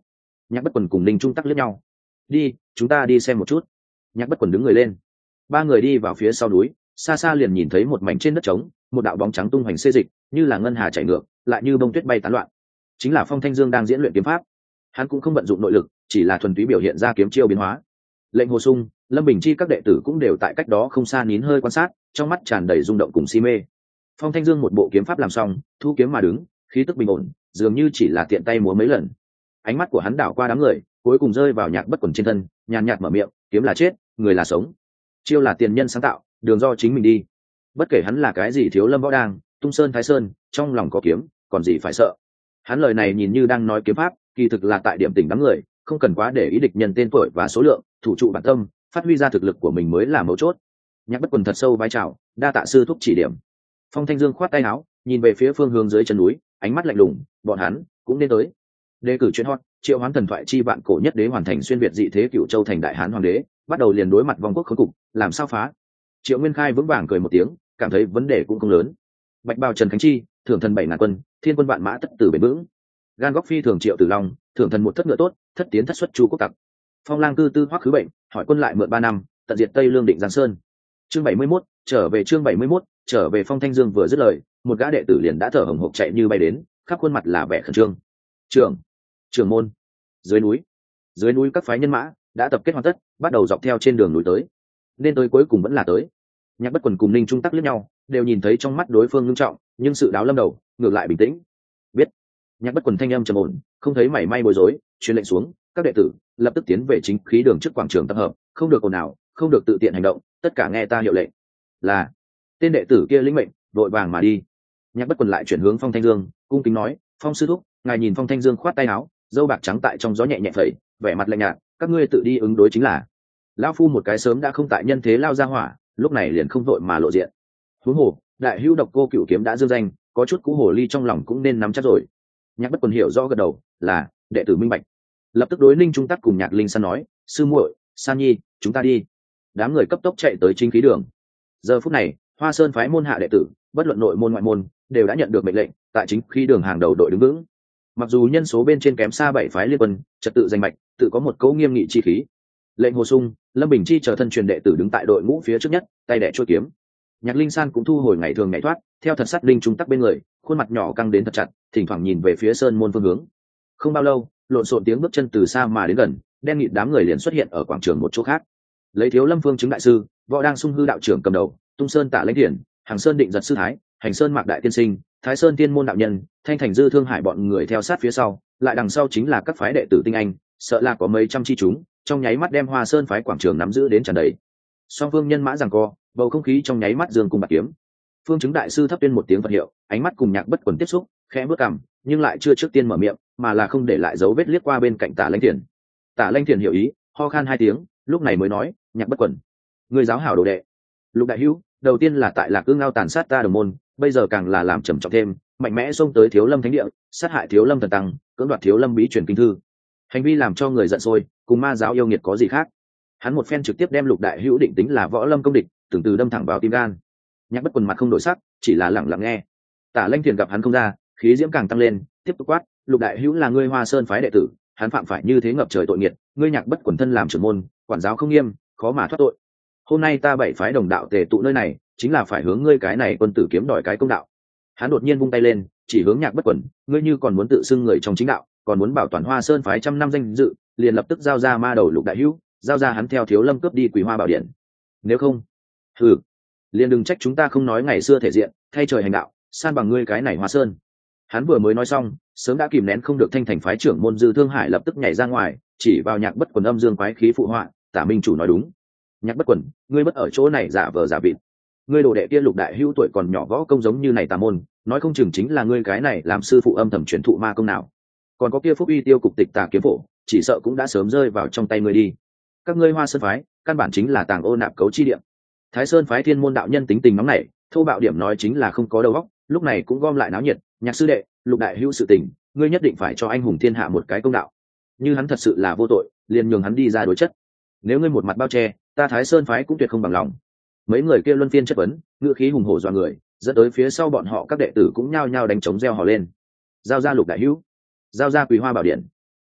Nhạc Bất Quần cùng Ninh Trung Tắc liếc nhau. Đi, chúng ta đi xem một chút. Nhạc Bất Quần đứng người lên. Ba người đi vào phía sau núi, xa xa liền nhìn thấy một mảnh trên đất trống, một đạo bóng trắng tung hoành xê dịch, như là ngân hà chảy ngược, lại như bông tuyết bay tán loạn. Chính là Phong Thanh Dương đang diễn luyện kiếm pháp. Hắn cũng không vận dụng nội lực, chỉ là thuần túy biểu hiện ra kiếm chiêu biến hóa. Lệnh Hồ Sung, Lâm Bình Chi các đệ tử cũng đều tại cách đó không xa nín hơi quan sát, trong mắt tràn đầy rung động cùng si mê. Phong Thanh Dương một bộ kiếm pháp làm xong, thu kiếm mà đứng, khí tức bình ổn, dường như chỉ là tiện tay múa mấy lần. Ánh mắt của hắn đảo qua đám người, cuối cùng rơi vào Nhạc Bất Quần trên thân, nhàn nhạt mở miệng, kiếm là chết, người là sống. Chiêu là tiền nhân sáng tạo, đường do chính mình đi. Bất kể hắn là cái gì Thiếu Lâm Võ Đang, Tung Sơn Thái Sơn, trong lòng có kiếm, còn gì phải sợ. Hắn lời này nhìn như đang nói kiếm pháp, kỳ thực là tại điểm tỉnh đám người, không cần quá để ý địch nhân tên tuổi và số lượng, thủ trụ bản tâm, phát huy ra thực lực của mình mới là mấu chốt. Nhạc Bất Quần thật sâu vái chào, đa tạ sư thúc chỉ điểm. Phong Thanh Dương khoát tay áo, nhìn về phía phương hướng dưới chân núi, ánh mắt lạnh lùng, bọn hắn cũng nên tới. Đề cử chuyên hot, triệu hoán thần thoại chi vạn cổ nhất đế hoàn thành xuyên việt dị thế Cửu Châu thành đại hán hoàng đế, bắt đầu liền đối mặt vong quốc khốn cục, làm sao phá? Triệu Nguyên Khai vững vàng cười một tiếng, cảm thấy vấn đề cũng không lớn. Bạch bào Trần Khánh Chi, thưởng thần 7.000 quân, thiên quân vạn mã tất tử bền vững. Gan góc phi thường Triệu Tử Long, thưởng thần một thất ngựa tốt, thất tiến thất xuất chu quốc tặc. Phong lang cư tư hoắc khứ bệnh, hỏi quân lại mượn 3 năm, tận diệt Tây Lương định Giang Sơn. Chương 71, trở về chương 71, trở về. Phong Thanh Dương vừa dứt lời, một gã đệ tử liền đã thở hổn hộc chạy như bay đến, khắp khuôn mặt là vẻ khẩn trương. Trưởng môn, dưới núi các phái nhân mã đã tập kết hoàn tất, bắt đầu dọc theo trên đường núi tới. Nên tới cuối cùng vẫn là tới. Nhạc Bất Quần cùng Ninh Trung Tắc liếc nhau, đều nhìn thấy trong mắt đối phương nghiêm trọng, nhưng sự đáo lâm đầu ngược lại bình tĩnh. Biết. Nhạc Bất Quần thanh âm trầm ổn, không thấy mảy may bối rối, truyền lệnh xuống, các đệ tử lập tức tiến về chính khí đường trước quảng trường tập hợp, không được ồn ào, không được tự tiện hành động, tất cả nghe ta hiệu lệnh. Là. Tên đệ tử kia lĩnh mệnh, vội vàng mà đi. Nhạc Bất Quần lại chuyển hướng Phong Thanh Dương, cung kính nói, Phong sư thúc, ngài nhìn. Phong Thanh Dương khoát tay áo, dâu bạc trắng tại trong gió nhẹ nhẹ phẩy, vẻ mặt lạnh nhạt, các ngươi tự đi ứng đối chính là. Lão phu một cái sớm đã không tại nhân thế lao ra hỏa, lúc này liền không vội mà lộ diện. Huống hồ, đại hữu độc cô cửu kiếm đã dương danh, có chút cũ hồ ly trong lòng cũng nên nắm chắc rồi. Nhạc Bất Quần hiểu rõ gật đầu, là đệ tử minh bạch. Lập tức đối Ninh Trung Tắc cùng Nhạc Linh San nói, sư muội, San Nhi, chúng ta đi. Đám người cấp tốc chạy tới chính khí đường. Giờ phút này, Hoa Sơn phái môn hạ đệ tử, bất luận nội môn ngoại môn, đều đã nhận được mệnh lệnh, tại chính khí đường hàng đầu đội đứng vững. Mặc dù nhân số bên trên kém xa 7 phái liên quân, trật tự danh mạch, tự có một cấu nghiêm nghị chi khí. Lệnh Hồ Sung, Lâm Bình Chi chờ thân truyền đệ tử đứng tại đội ngũ phía trước nhất, tay đẻ chuôi kiếm. Nhạc Linh San cũng thu hồi ngày thường nhảy thoát, theo thật sát Linh Trung Tắc bên người, khuôn mặt nhỏ căng đến thật chặt, thỉnh thoảng nhìn về phía sơn môn phương hướng. Không bao lâu, lộn xộn tiếng bước chân từ xa mà đến gần, đen nghịt đám người liền xuất hiện ở quảng trường một chỗ khác. Lấy Thiếu Lâm Phương chứng đại sư, Võ Đang Sung hư đạo trưởng cầm đầu, Tung Sơn Tạ Lãnh Thiền, Hàng Sơn Định Giật sư thái, Hành Sơn Mạc Đại tiên sinh, Thái Sơn Tiên môn đạo nhân, Thanh Thành Dư Thương Hải bọn người theo sát phía sau, lại đằng sau chính là các phái đệ tử tinh anh, sợ là có mấy trăm chi chúng, trong nháy mắt đem Hoa Sơn phái quảng trường nắm giữ đến tràn đầy. Song phương nhân mã giằng co, bầu không khí trong nháy mắt dương cùng bạc kiếm. Phương chứng đại sư thấp tuyên một tiếng Phật hiệu, ánh mắt cùng Nhạc Bất Quần tiếp xúc, khẽ bước cằm, nhưng lại chưa trước tiên mở miệng, mà là không để lại dấu vết liếc qua bên cạnh Tạ Lãnh Thiền. Tạ Lãnh Thiền hiểu ý, ho khan 2 tiếng, lúc này mới nói, Nhạc Bất Quần, người giáo hảo đồ đệ. Lục đại hữu, đầu tiên là tại Lạc Ương Ao tàn sát ta đồng môn, bây giờ càng là làm trầm trọng thêm, mạnh mẽ xông tới Thiếu Lâm thánh địa, sát hại Thiếu Lâm thần tăng, cưỡng đoạt Thiếu Lâm bí truyền kinh thư. Hành vi làm cho người giận sôi, cùng ma giáo yêu nghiệt có gì khác. Hắn một phen trực tiếp đem Lục đại hữu định tính là võ lâm công địch, từng từ đâm thẳng vào tim gan. Nhạc Bất Quần mặt không đổi sắc, chỉ là lặng lặng nghe. Tạ Lãnh Thiền gặp hắn không ra, khí diễm càng tăng lên, tiếp tục quát, Lục đại hữu là ngươi Hoa Sơn phái đệ tử, hắn phạm phải như thế ngập trời tội nghiệt, ngươi Nhạc Bất Quần thân làm trưởng môn, quản giáo không nghiêm, khó mà thoát tội. Hôm nay ta 7 phái đồng đạo tề tụ nơi này, chính là phải hướng ngươi cái này quân tử kiếm đòi cái công đạo. Hắn đột nhiên vung tay lên, chỉ hướng Nhạc Bất Quần, ngươi như còn muốn tự xưng người trong chính đạo, còn muốn bảo toàn Hoa Sơn phái trăm năm danh dự, liền lập tức giao ra ma đầu Lục đại hữu, giao ra hắn theo Thiếu Lâm cướp đi Quỳ Hoa bảo điện. Nếu không, liền đừng trách chúng ta không nói ngày xưa thể diện, thay trời hành đạo, san bằng ngươi cái này Hoa Sơn. Hắn vừa mới nói xong, sớm đã kìm nén không được Thanh Thành phái trưởng môn Dư Thương Hải lập tức nhảy ra ngoài, chỉ vào Nhạc Bất Quần âm dương quái khí phụ họa, Tả Minh chủ nói đúng. Nhạc Bất Quần, ngươi bất ở chỗ này giả vờ giả vịt. Ngươi đồ đệ kia Lục đại hữu tuổi còn nhỏ võ công giống như này tà môn, nói không chừng chính là ngươi cái này làm sư phụ âm thầm truyền thụ ma công nào. Còn có kia Phúc Uy Tiêu cục tịch Tà kiếm phổ, chỉ sợ cũng đã sớm rơi vào trong tay ngươi đi. Các ngươi Hoa Sơn phái, căn bản chính là tàng ô nạp cấu chi địa. Thái Sơn phái Thiên môn đạo nhân tính tình nóng nảy, thô bạo điểm nói chính là không có đầu óc, lúc này cũng gom lại náo nhiệt, Nhạc sư đệ, Lục đại hữu sự tình, ngươi nhất định phải cho anh hùng thiên hạ một cái công đạo. Như hắn thật sự là vô tội, liền nhường hắn đi ra đối chất. Nếu ngươi một mặt bao che, ta Thái Sơn phái cũng tuyệt không bằng lòng. Mấy người kia luân phiên chất vấn, ngữ khí hùng hổ dọa người, dẫn tới phía sau bọn họ các đệ tử cũng nhao nhao đánh trống reo hò lên. Giao ra Lục đại hữu, giao ra Quỳ Hoa bảo điện.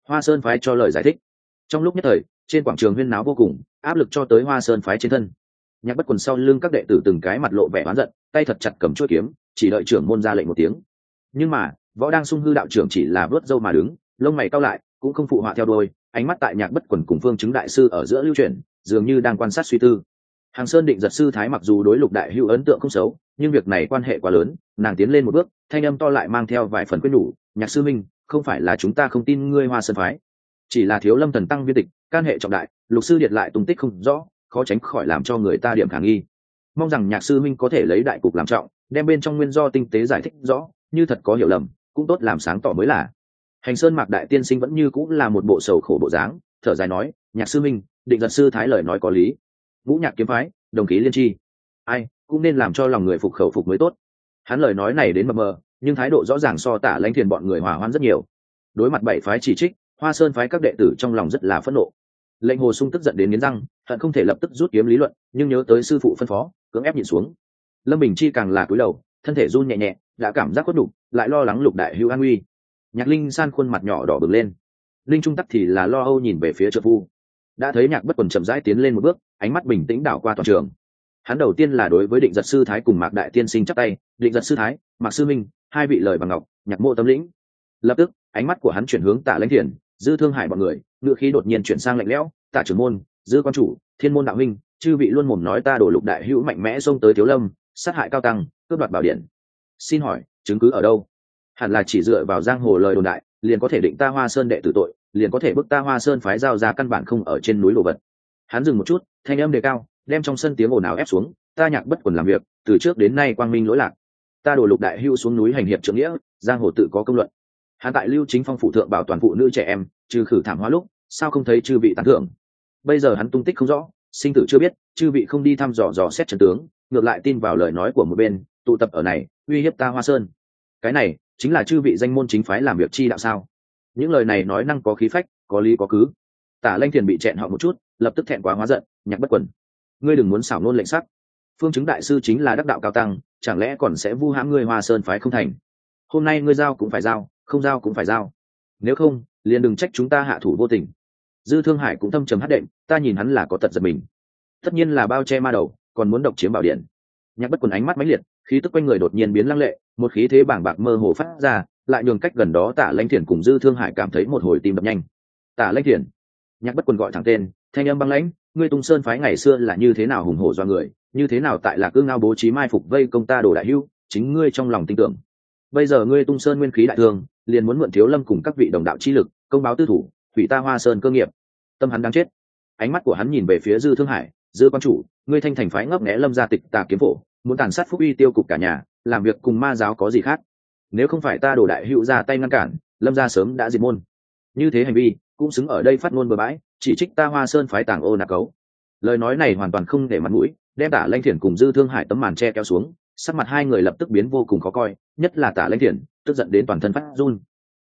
Hoa Sơn phái cho lời giải thích. Trong lúc nhất thời, trên quảng trường huyên náo vô cùng, áp lực cho tới Hoa Sơn phái trên thân. Nhạc Bất Quần sau lưng các đệ tử từng cái mặt lộ vẻ oán giận, tay thật chặt cầm chuôi kiếm, chỉ đợi trưởng môn ra lệnh một tiếng. Nhưng mà, Võ Đang Sung hư đạo trưởng chỉ là vớt râu mà đứng, lông mày cau lại, cũng không phụ họa theo đuôi, ánh mắt tại Nhạc Bất Quần cùng Phương Chứng đại sư ở giữa lưu chuyển, dường như đang quan sát suy tư. Hàng Sơn Định Giật sư thái mặc dù đối Lục đại hữu ấn tượng không xấu, nhưng việc này quan hệ quá lớn, nàng tiến lên một bước, thanh âm to lại mang theo vài phần quyết nhủ, "Nhạc sư minh, không phải là chúng ta không tin ngươi Hoa Sơn phái, chỉ là Thiếu Lâm thần tăng viên tịch, can hệ trọng đại, Lục sư điệt lại tung tích không rõ, khó tránh khỏi làm cho người ta điểm khả nghi. Mong rằng Nhạc sư minh có thể lấy đại cục làm trọng, đem bên trong nguyên do tinh tế giải thích rõ, như thật có hiểu lầm, cũng tốt làm sáng tỏ mới là." Hành Sơn Mạc đại tiên sinh vẫn như cũng là một bộ sầu khổ bộ dáng, thở dài nói, "Nhạc sư minh, Định Giật sư thái lời nói có lý, Vũ Nhạc kiếm phái, đồng khí liên tri, ai cũng nên làm cho lòng người phục khẩu phục mới tốt." Hắn lời nói này đến mờ mờ, nhưng thái độ rõ ràng so Tả Lãnh Thiền bọn người hòa hoãn rất nhiều. Đối mặt bảy phái chỉ trích, Hoa Sơn phái các đệ tử trong lòng rất là phẫn nộ. Lệnh Hồ Sung tức giận đến nghiến răng, hận không thể lập tức rút kiếm lý luận, nhưng nhớ tới sư phụ phân phó, cưỡng ép nhịn xuống. Lâm Bình Chi càng là cúi đầu, thân thể run nhẹ nhẹ, đã cảm giác khuất nhục, lại lo lắng Lục đại hữu an nguy. Nhạc Linh San khuôn mặt nhỏ đỏ bừng lên, Linh Trung Tắc thì là lo âu nhìn về phía trợ phu. Đã thấy Nhạc Bất Quần chậm rãi tiến lên một bước, ánh mắt bình tĩnh đảo qua toàn trường. Hắn đầu tiên là đối với Định Giật sư thái cùng Mạc đại tiên sinh chắp tay, "Định Giật sư thái, Mạc sư minh, hai vị lời bằng ngọc, Nhạc mộ tâm lĩnh." Lập tức, ánh mắt của hắn chuyển hướng Tả Lãnh Thiền, Dư Thương Hải bọn người, ngữ khí đột nhiên chuyển sang lạnh lẽo, "Tả trưởng môn, Dư quan chủ, Thiên môn đạo huynh, chư vị luôn mồm nói ta đổ Lục đại hữu mạnh mẽ xông tới Thiếu Lâm, sát hại cao tăng, cướp đoạt bảo điện. Xin hỏi, chứng cứ ở đâu? Hẳn là chỉ dựa vào giang hồ lời đồn đại, liền có thể định ta Hoa Sơn đệ tử tội, liền có thể bức ta Hoa Sơn phái giao ra căn bản không ở trên núi đồ vật." Hắn dừng một chút, thanh âm đề cao, đem trong sân tiếng ồn ào ép xuống, "Ta Nhạc Bất Quần làm việc, từ trước đến nay quang minh lỗi lạc. Ta đổ Lục đại hữu xuống núi hành hiệp trượng nghĩa, giang hồ tự có công luận. Hắn tại Lưu Chính Phong phủ thượng bảo toàn phụ nữ trẻ em, trừ khử thảm hóa lúc, sao không thấy chư vị tán thưởng? Bây giờ hắn tung tích không rõ, sinh tử chưa biết, chư vị không đi thăm dò xét trận tướng, ngược lại tin vào lời nói của một bên, tụ tập ở này, uy hiếp ta Hoa Sơn. Cái này chính là chư vị danh môn chính phái làm việc chi đạo sao?" Những lời này nói năng có khí phách, có lý có cứ. Tả Lãnh Thiền bị chẹn họ một chút, lập tức thẹn quá hóa giận, "Nhạc Bất Quần, ngươi đừng muốn xảo nôn lệnh sắc. Phương Chứng đại sư chính là đắc đạo cao tăng, chẳng lẽ còn sẽ vu hãm ngươi Hoa Sơn phái không thành? Hôm nay ngươi giao cũng phải giao, không giao cũng phải giao. Nếu không, liền đừng trách chúng ta hạ thủ vô tình." Dư Thương Hải cũng thâm trầm hất đệm, ta nhìn hắn là có tật giật mình. Tất nhiên là bao che ma đầu, còn muốn độc chiếm bảo điện. Nhạc Bất Quần ánh mắt mãnh liệt, khí tức quanh người đột nhiên biến lăng lệ, một khí thế bàng bạc mơ hồ phát ra, lại nhường cách gần đó Tả Lãnh Thiền cùng Dư Thương Hải cảm thấy một hồi tim đập nhanh. "Tả Lãnh Thiền." Nhạc Bất Quần gọi thẳng tên, thanh âm băng lãnh, "Ngươi Tung Sơn phái ngày xưa là như thế nào hùng hổ do người, như thế nào tại Lạc Ương Ngao bố trí mai phục vây công ta Đồ đại hữu, chính ngươi trong lòng tin tưởng. Bây giờ ngươi Tung Sơn nguyên khí đại thương, liền muốn mượn Thiếu Lâm cùng các vị đồng đạo chi lực, công báo tư thủ, hủy ta Hoa Sơn cơ nghiệp. Tâm hắn đang chết." Ánh mắt của hắn nhìn về phía Dư Thương Hải, "Dư quan chủ, ngươi thanh thành phái ngấp nghé Lâm gia tịch tà kiếm phổ, muốn tàn sát phúc uy tiêu cục cả nhà, làm việc cùng ma giáo có gì khác? Nếu không phải ta Đồ đại hữu ra tay ngăn cản, Lâm gia sớm đã diệt môn. Như thế hành vi cũng xứng ở đây phát ngôn bừa bãi, chỉ trích ta Hoa Sơn phái tàng ô nạc cấu." Lời nói này hoàn toàn không để mặt mũi, đem Tả Lãnh Thiền cùng Dư Thương Hải tấm màn che kéo xuống, sắc mặt hai người lập tức biến vô cùng khó coi, nhất là Tả Lãnh Thiền, tức giận đến toàn thân phát run.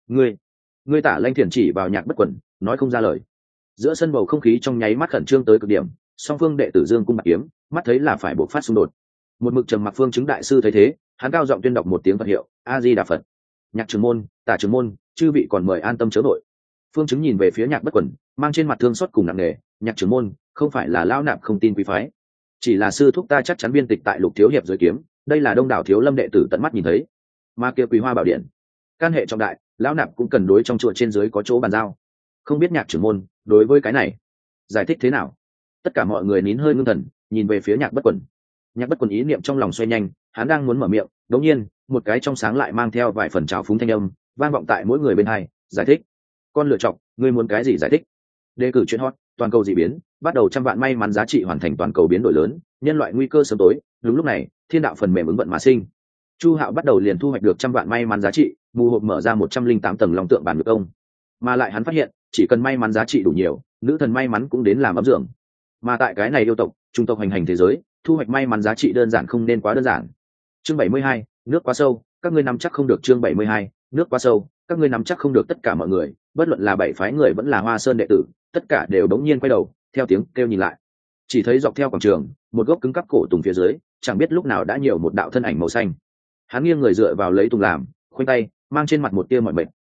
Ngươi Tả Lãnh Thiền chỉ vào Nhạc Bất Quần, nói không ra lời. Giữa sân bầu không khí trong nháy mắt khẩn trương tới cực điểm, song phương đệ tử dương cung bạc kiếm, mắt thấy là phải buộc phát xung đột. Một mực trầm mặc Phương Chứng đại sư thấy thế, hắn cao giọng tuyên đọc một tiếng Phật hiệu, "A Di Đà Phật." "Nhạc trưởng môn, Tả trưởng môn, chư vị còn mời an tâm chớ nội." Phương Chứng nhìn về phía Nhạc Bất Quần, mang trên mặt thương xót cùng nặng nề, "Nhạc trưởng môn, không phải là lão nạp không tin quý phái, chỉ là sư thúc ta chắc chắn biên tịch tại Lục thiếu hiệp dưới kiếm, đây là đông đảo Thiếu Lâm đệ tử tận mắt nhìn thấy. Mà kia Quý Hoa bảo điện, can hệ trọng đại, lão nạp cũng cần đối trong chùa trên dưới có chỗ bàn giao. Không biết Nhạc trưởng môn đối với cái này giải thích thế nào?" Tất cả mọi người nín hơi ngưng thần, nhìn về phía Nhạc Bất Quần. Nhạc Bất Quần ý niệm trong lòng xoay nhanh, hắn đang muốn mở miệng, đột nhiên, một cái trong sáng lại mang theo vài phần trào phúng thanh âm, vang vọng tại mỗi người bên hai, "Giải thích." "Con lựa chọc, ngươi muốn cái gì giải thích?" Đề cử chuyện hot, toàn cầu dị biến, bắt đầu trăm vạn may mắn giá trị hoàn thành toàn cầu biến đổi lớn, nhân loại nguy cơ sớm tối. Đúng lúc này, thiên đạo phần mềm ứng vận mà sinh. Chu Hạo bắt đầu liền thu hoạch được trăm vạn may mắn giá trị, mù hộp mở ra 108 tầng long tượng bản ngược công. Mà lại hắn phát hiện, chỉ cần may mắn giá trị đủ nhiều, nữ thần may mắn cũng đến làm ấm dưỡng. Mà tại cái này yêu tộc, trung tộc hành hành thế giới, thu hoạch may mắn giá trị đơn giản không nên quá đơn giản. Chương 72, nước quá sâu, các ngươi nắm chắc không được. Chương 72, nước quá sâu, các ngươi nắm chắc không được. Tất cả mọi người, bất luận là bảy phái người vẫn là Hoa Sơn đệ tử, tất cả đều đống nhiên quay đầu, theo tiếng kêu nhìn lại. Chỉ thấy dọc theo quảng trường, một gốc cứng cắp cổ tùng phía dưới, chẳng biết lúc nào đã nhiều một đạo thân ảnh màu xanh. Hắn nghiêng người dựa vào lấy tùng làm, khoanh tay, mang trên mặt một tia mỏi mệt,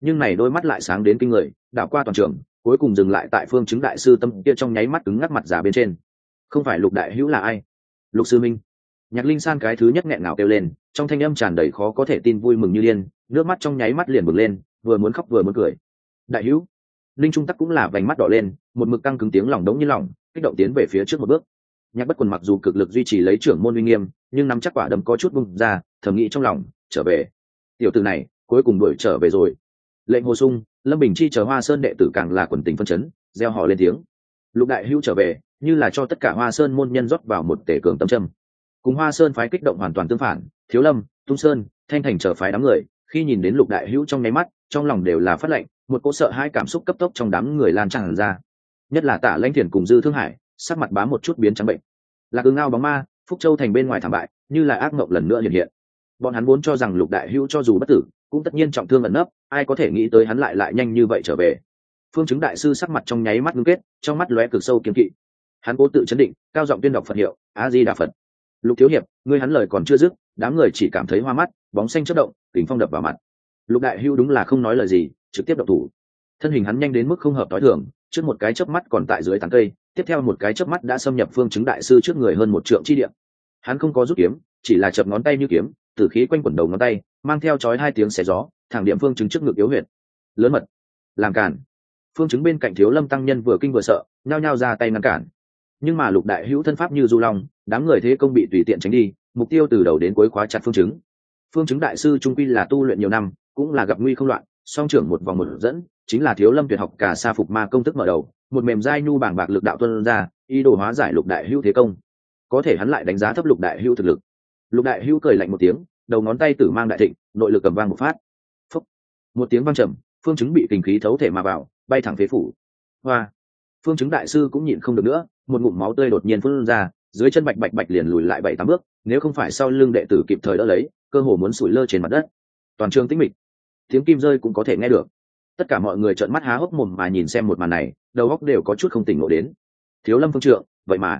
nhưng này đôi mắt lại sáng đến kinh người, đảo qua toàn trường, cuối cùng dừng lại tại phương chứng đại sư tâm kia trong nháy mắt cứng ngắc mặt giả bên trên. Không phải Lục đại hữu là ai? Lục sư minh. Nhạc Linh San cái thứ nhất nghẹn ngào kêu lên, trong thanh âm tràn đầy khó có thể tin vui mừng như điên, nước mắt trong nháy mắt liền bừng lên, vừa muốn khóc vừa muốn cười. Đại hữu. Linh Trung Tắc cũng là vành mắt đỏ lên, một mực căng cứng tiếng lòng đống như lòng, kích động tiến về phía trước một bước. Nhạc Bất Quần mặc dù cực lực duy trì lấy trưởng môn uy nghiêm, nhưng nắm chắc quả đấm có chút bung ra, thầm nghĩ trong lòng, trở về. Tiểu tử này, cuối cùng đuổi trở về rồi. Lệnh Hồ Sung, Lâm Bình Chi chờ Hoa Sơn đệ tử càng là quần tình phân chấn, reo hò lên tiếng. Lục đại hữu trở về, như là cho tất cả Hoa Sơn môn nhân rót vào một tể cường tâm châm. Cùng Hoa Sơn phái kích động hoàn toàn tương phản, Thiếu Lâm, Tung Sơn, Thanh Thành chờ phái đám người, khi nhìn đến Lục đại hữu trong nháy mắt, trong lòng đều là phát lệnh, một cỗ sợ hai cảm xúc cấp tốc trong đám người lan tràn ra. Nhất là Tạ Lãnh Thiền cùng Dư Thương Hải, sắc mặt bám một chút biến trắng bệnh. Lạc Ưng Ngao bóng ma, Phúc Châu thành bên ngoài thảm bại, như là ác mộng lần nữa hiện hiện. Bọn hắn vốn cho rằng Lục đại hữu cho dù bất tử, cũng tất nhiên trọng thương ẩn nấp, ai có thể nghĩ tới hắn lại nhanh như vậy trở về. Phương Chứng đại sư sắc mặt trong nháy mắt ngưng kết, trong mắt lóe cực sâu kiên kỵ. Hắn cố tự chấn định, cao giọng tuyên đọc Phật hiệu, A Di Đà Phật. Lục thiếu hiệp, ngươi hắn lời còn chưa dứt, đám người chỉ cảm thấy hoa mắt, bóng xanh chớp động, kình phong đập vào mặt. Lục đại hữu đúng là không nói lời gì, trực tiếp động thủ. Thân hình hắn nhanh đến mức không hợp tối thường, trước một cái chớp mắt còn tại dưới tán cây, tiếp theo một cái chớp mắt đã xâm nhập Phương Chứng đại sư trước người hơn một trượng chi địa. Hắn không có rút kiếm, chỉ là chập ngón tay như kiếm, tử khí quanh quẩn đầu ngón tay, mang theo chói hai tiếng xé gió, thẳng điểm Phương Chứng trước ngực yếu huyệt. Lớn mật, làm cản. Phương Chứng bên cạnh Thiếu Lâm tăng nhân vừa kinh vừa sợ, nhao nhao ra tay ngăn cản. Nhưng mà Lục đại hữu thân pháp như du long, đám người thế công bị tùy tiện tránh đi, mục tiêu từ đầu đến cuối khóa chặt Phương Chứng. Phương Chứng đại sư trung quy là tu luyện nhiều năm, cũng là gặp nguy không loạn, song trưởng một vòng một dẫn, chính là Thiếu Lâm tuyệt học cả sa phục ma công thức mở đầu, một mềm dai nhu bảng bạc lực đạo tuôn ra, ý đồ hóa giải Lục đại hữu thế công. Có thể hắn lại đánh giá thấp Lục đại hữu thực lực. Lục đại hữu cười lạnh một tiếng, đầu ngón tay tử mang đại thịnh, nội lực cầm vang một phát. Phúc. Một tiếng vang trầm, Phương Chứng bị kình khí thấu thể mà vào, bay thẳng phế phủ. Hoa. Phương Chứng đại sư cũng nhịn không được nữa, một ngụm máu tươi đột nhiên phun ra, dưới chân bạch bạch bạch liền lùi lại 7-8 bước, nếu không phải sau lưng đệ tử kịp thời đỡ lấy, cơ hồ muốn sủi lơ trên mặt đất. Toàn trường tĩnh mịch, tiếng kim rơi cũng có thể nghe được. Tất cả mọi người trợn mắt há hốc mồm mà nhìn xem một màn này, đầu óc đều có chút không tỉnh ngộ đến. Thiếu Lâm phương trượng,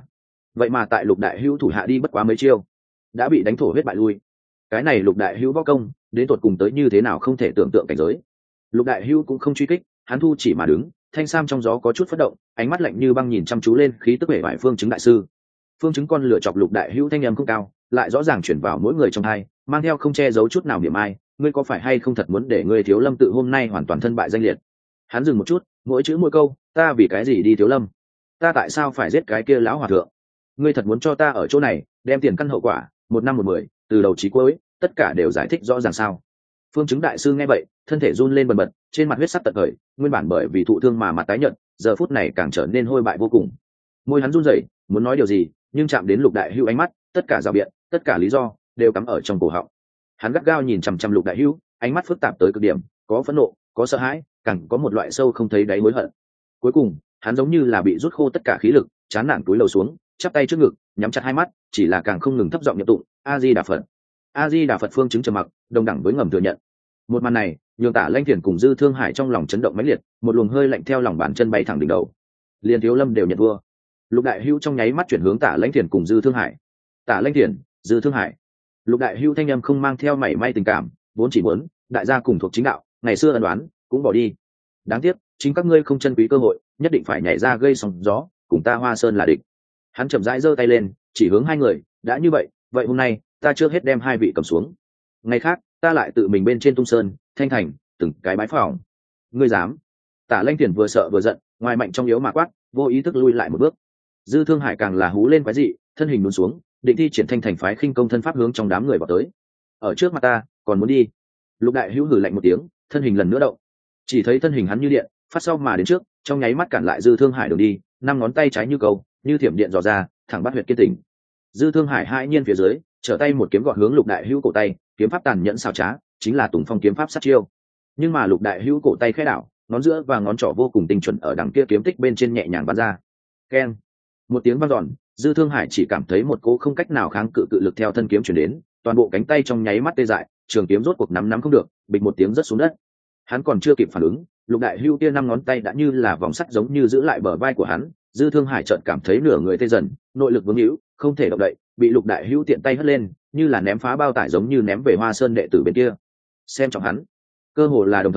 vậy mà tại Lục đại hữu thủ hạ đi bất quá mấy chiêu, đã bị đánh thổ huyết bại lui. Cái này Lục đại hữu võ công, đến tột cùng tới như thế nào không thể tưởng tượng cảnh giới. Lục đại hữu cũng không truy kích, hắn thu chỉ mà đứng, thanh sam trong gió có chút phất động, ánh mắt lạnh như băng nhìn chăm chú lên khí tức bể bại Phương Chứng đại sư. Phương Chứng con lựa chọc Lục đại hữu thanh âm không cao, lại rõ ràng chuyển vào mỗi người trong hai, mang theo không che giấu chút nào niệm ai, ngươi có phải hay không thật muốn để ngươi Thiếu Lâm tự hôm nay hoàn toàn thân bại danh liệt. Hắn dừng một chút, mỗi chữ mỗi câu, ta vì cái gì đi Thiếu Lâm, ta tại sao phải giết cái kia lão hòa thượng, ngươi thật muốn cho ta ở chỗ này đem tiền căn hậu quả, 1 năm 1 10, từ đầu chí cuối, tất cả đều giải thích rõ ràng sao. Phương Chứng đại sư nghe vậy, thân thể run lên bần bật, trên mặt huyết sắc tận khởi, nguyên bản bởi vì thụ thương mà mặt tái nhợt, giờ phút này càng trở nên hôi bại vô cùng. Môi hắn run rẩy, muốn nói điều gì, nhưng chạm đến Lục đại hữu ánh mắt, tất cả rào biện, tất cả lý do đều cắm ở trong cổ họng. Hắn gắt gao nhìn chằm chằm Lục đại hữu, ánh mắt phức tạp tới cực điểm, có phẫn nộ, có sợ hãi, càng có một loại sâu không thấy đáy hối hận. Cuối cùng, hắn giống như là bị rút khô tất cả khí lực, chán nản cúi đầu xuống, chắp tay trước ngực, nhắm chặt hai mắt, chỉ là càng không ngừng thấp giọng niệm tụng A Di Đà Phật. A Di Đà Phật. Phương Chứng trầm mặc, đồng đẳng với ngầm thừa nhận. Một màn này nhường Tạ Lãnh Thiền cùng Dư Thương Hải trong lòng chấn động mãnh liệt, một luồng hơi lạnh theo lòng bàn chân bay thẳng đỉnh đầu. Liên Thiếu Lâm đều nhận vua. Lục đại hữu trong nháy mắt chuyển hướng Tạ Lãnh Thiền cùng Dư Thương Hải. Tạ Lãnh Thiền, Dư Thương Hải. Lục đại hữu thanh âm không mang theo mảy may tình cảm, vốn chỉ muốn đại gia cùng thuộc chính đạo, ngày xưa ân đoán cũng bỏ đi. Đáng tiếc, chính các ngươi không trân quý cơ hội, nhất định phải nhảy ra gây sóng gió, cùng ta Hoa Sơn là địch. Hắn chậm rãi giơ tay lên, chỉ hướng hai người, đã như vậy, vậy hôm nay ta trước hết đem hai vị cầm xuống. Ngày khác, ta lại tự mình bên trên Tung Sơn, Thanh Thành, từng cái bái phỏng. Ngươi dám? Tạ Lãnh Thiền vừa sợ vừa giận, ngoài mạnh trong yếu mà quát, vô ý thức lui lại một bước. Dư Thương Hải càng là hú lên quái dị, thân hình lún xuống, định thi triển Thanh Thành phái khinh công thân pháp hướng trong đám người vào tới. Ở trước mặt ta, còn muốn đi? Lục đại hữu hừ lạnh một tiếng, thân hình lần nữa động. Chỉ thấy thân hình hắn như điện, phát sau mà đến trước, trong nháy mắt cản lại Dư Thương Hải đường đi, 5 ngón tay trái như câu, như thiểm điện dò ra, thẳng bắt huyệt kiên tỉnh. Dư Thương Hải hai nhiên phía dưới, trở tay một kiếm gọt hướng Lục đại hữu cổ tay, kiếm pháp tàn nhẫn xảo trá, chính là Tùng Phong kiếm pháp sát chiêu. Nhưng mà Lục đại hữu cổ tay khẽ đảo, ngón giữa và ngón trỏ vô cùng tinh chuẩn ở đằng kia kiếm tích bên trên nhẹ nhàng bắn ra. Keng! Một tiếng vang dọn, Dư Thương Hải chỉ cảm thấy một cỗ không cách nào kháng cự lực theo thân kiếm truyền đến, toàn bộ cánh tay trong nháy mắt tê dại, trường kiếm rốt cuộc nắm không được, bịch một tiếng rớt xuống đất. Hắn còn chưa kịp phản ứng, Lục đại hữu kia 5 ngón tay đã như là vòng sắt giống như giữ lại bờ vai của hắn. Dư Thương Hải chợt cảm thấy nửa người tê dần, nội lực vướng hữu, không thể động đậy, bị Lục đại hữu tiện tay hất lên, như là ném phá bao tải giống như ném về Hoa Sơn đệ tử bên kia. Xem trọng hắn. Cơ hồ là đồng thời,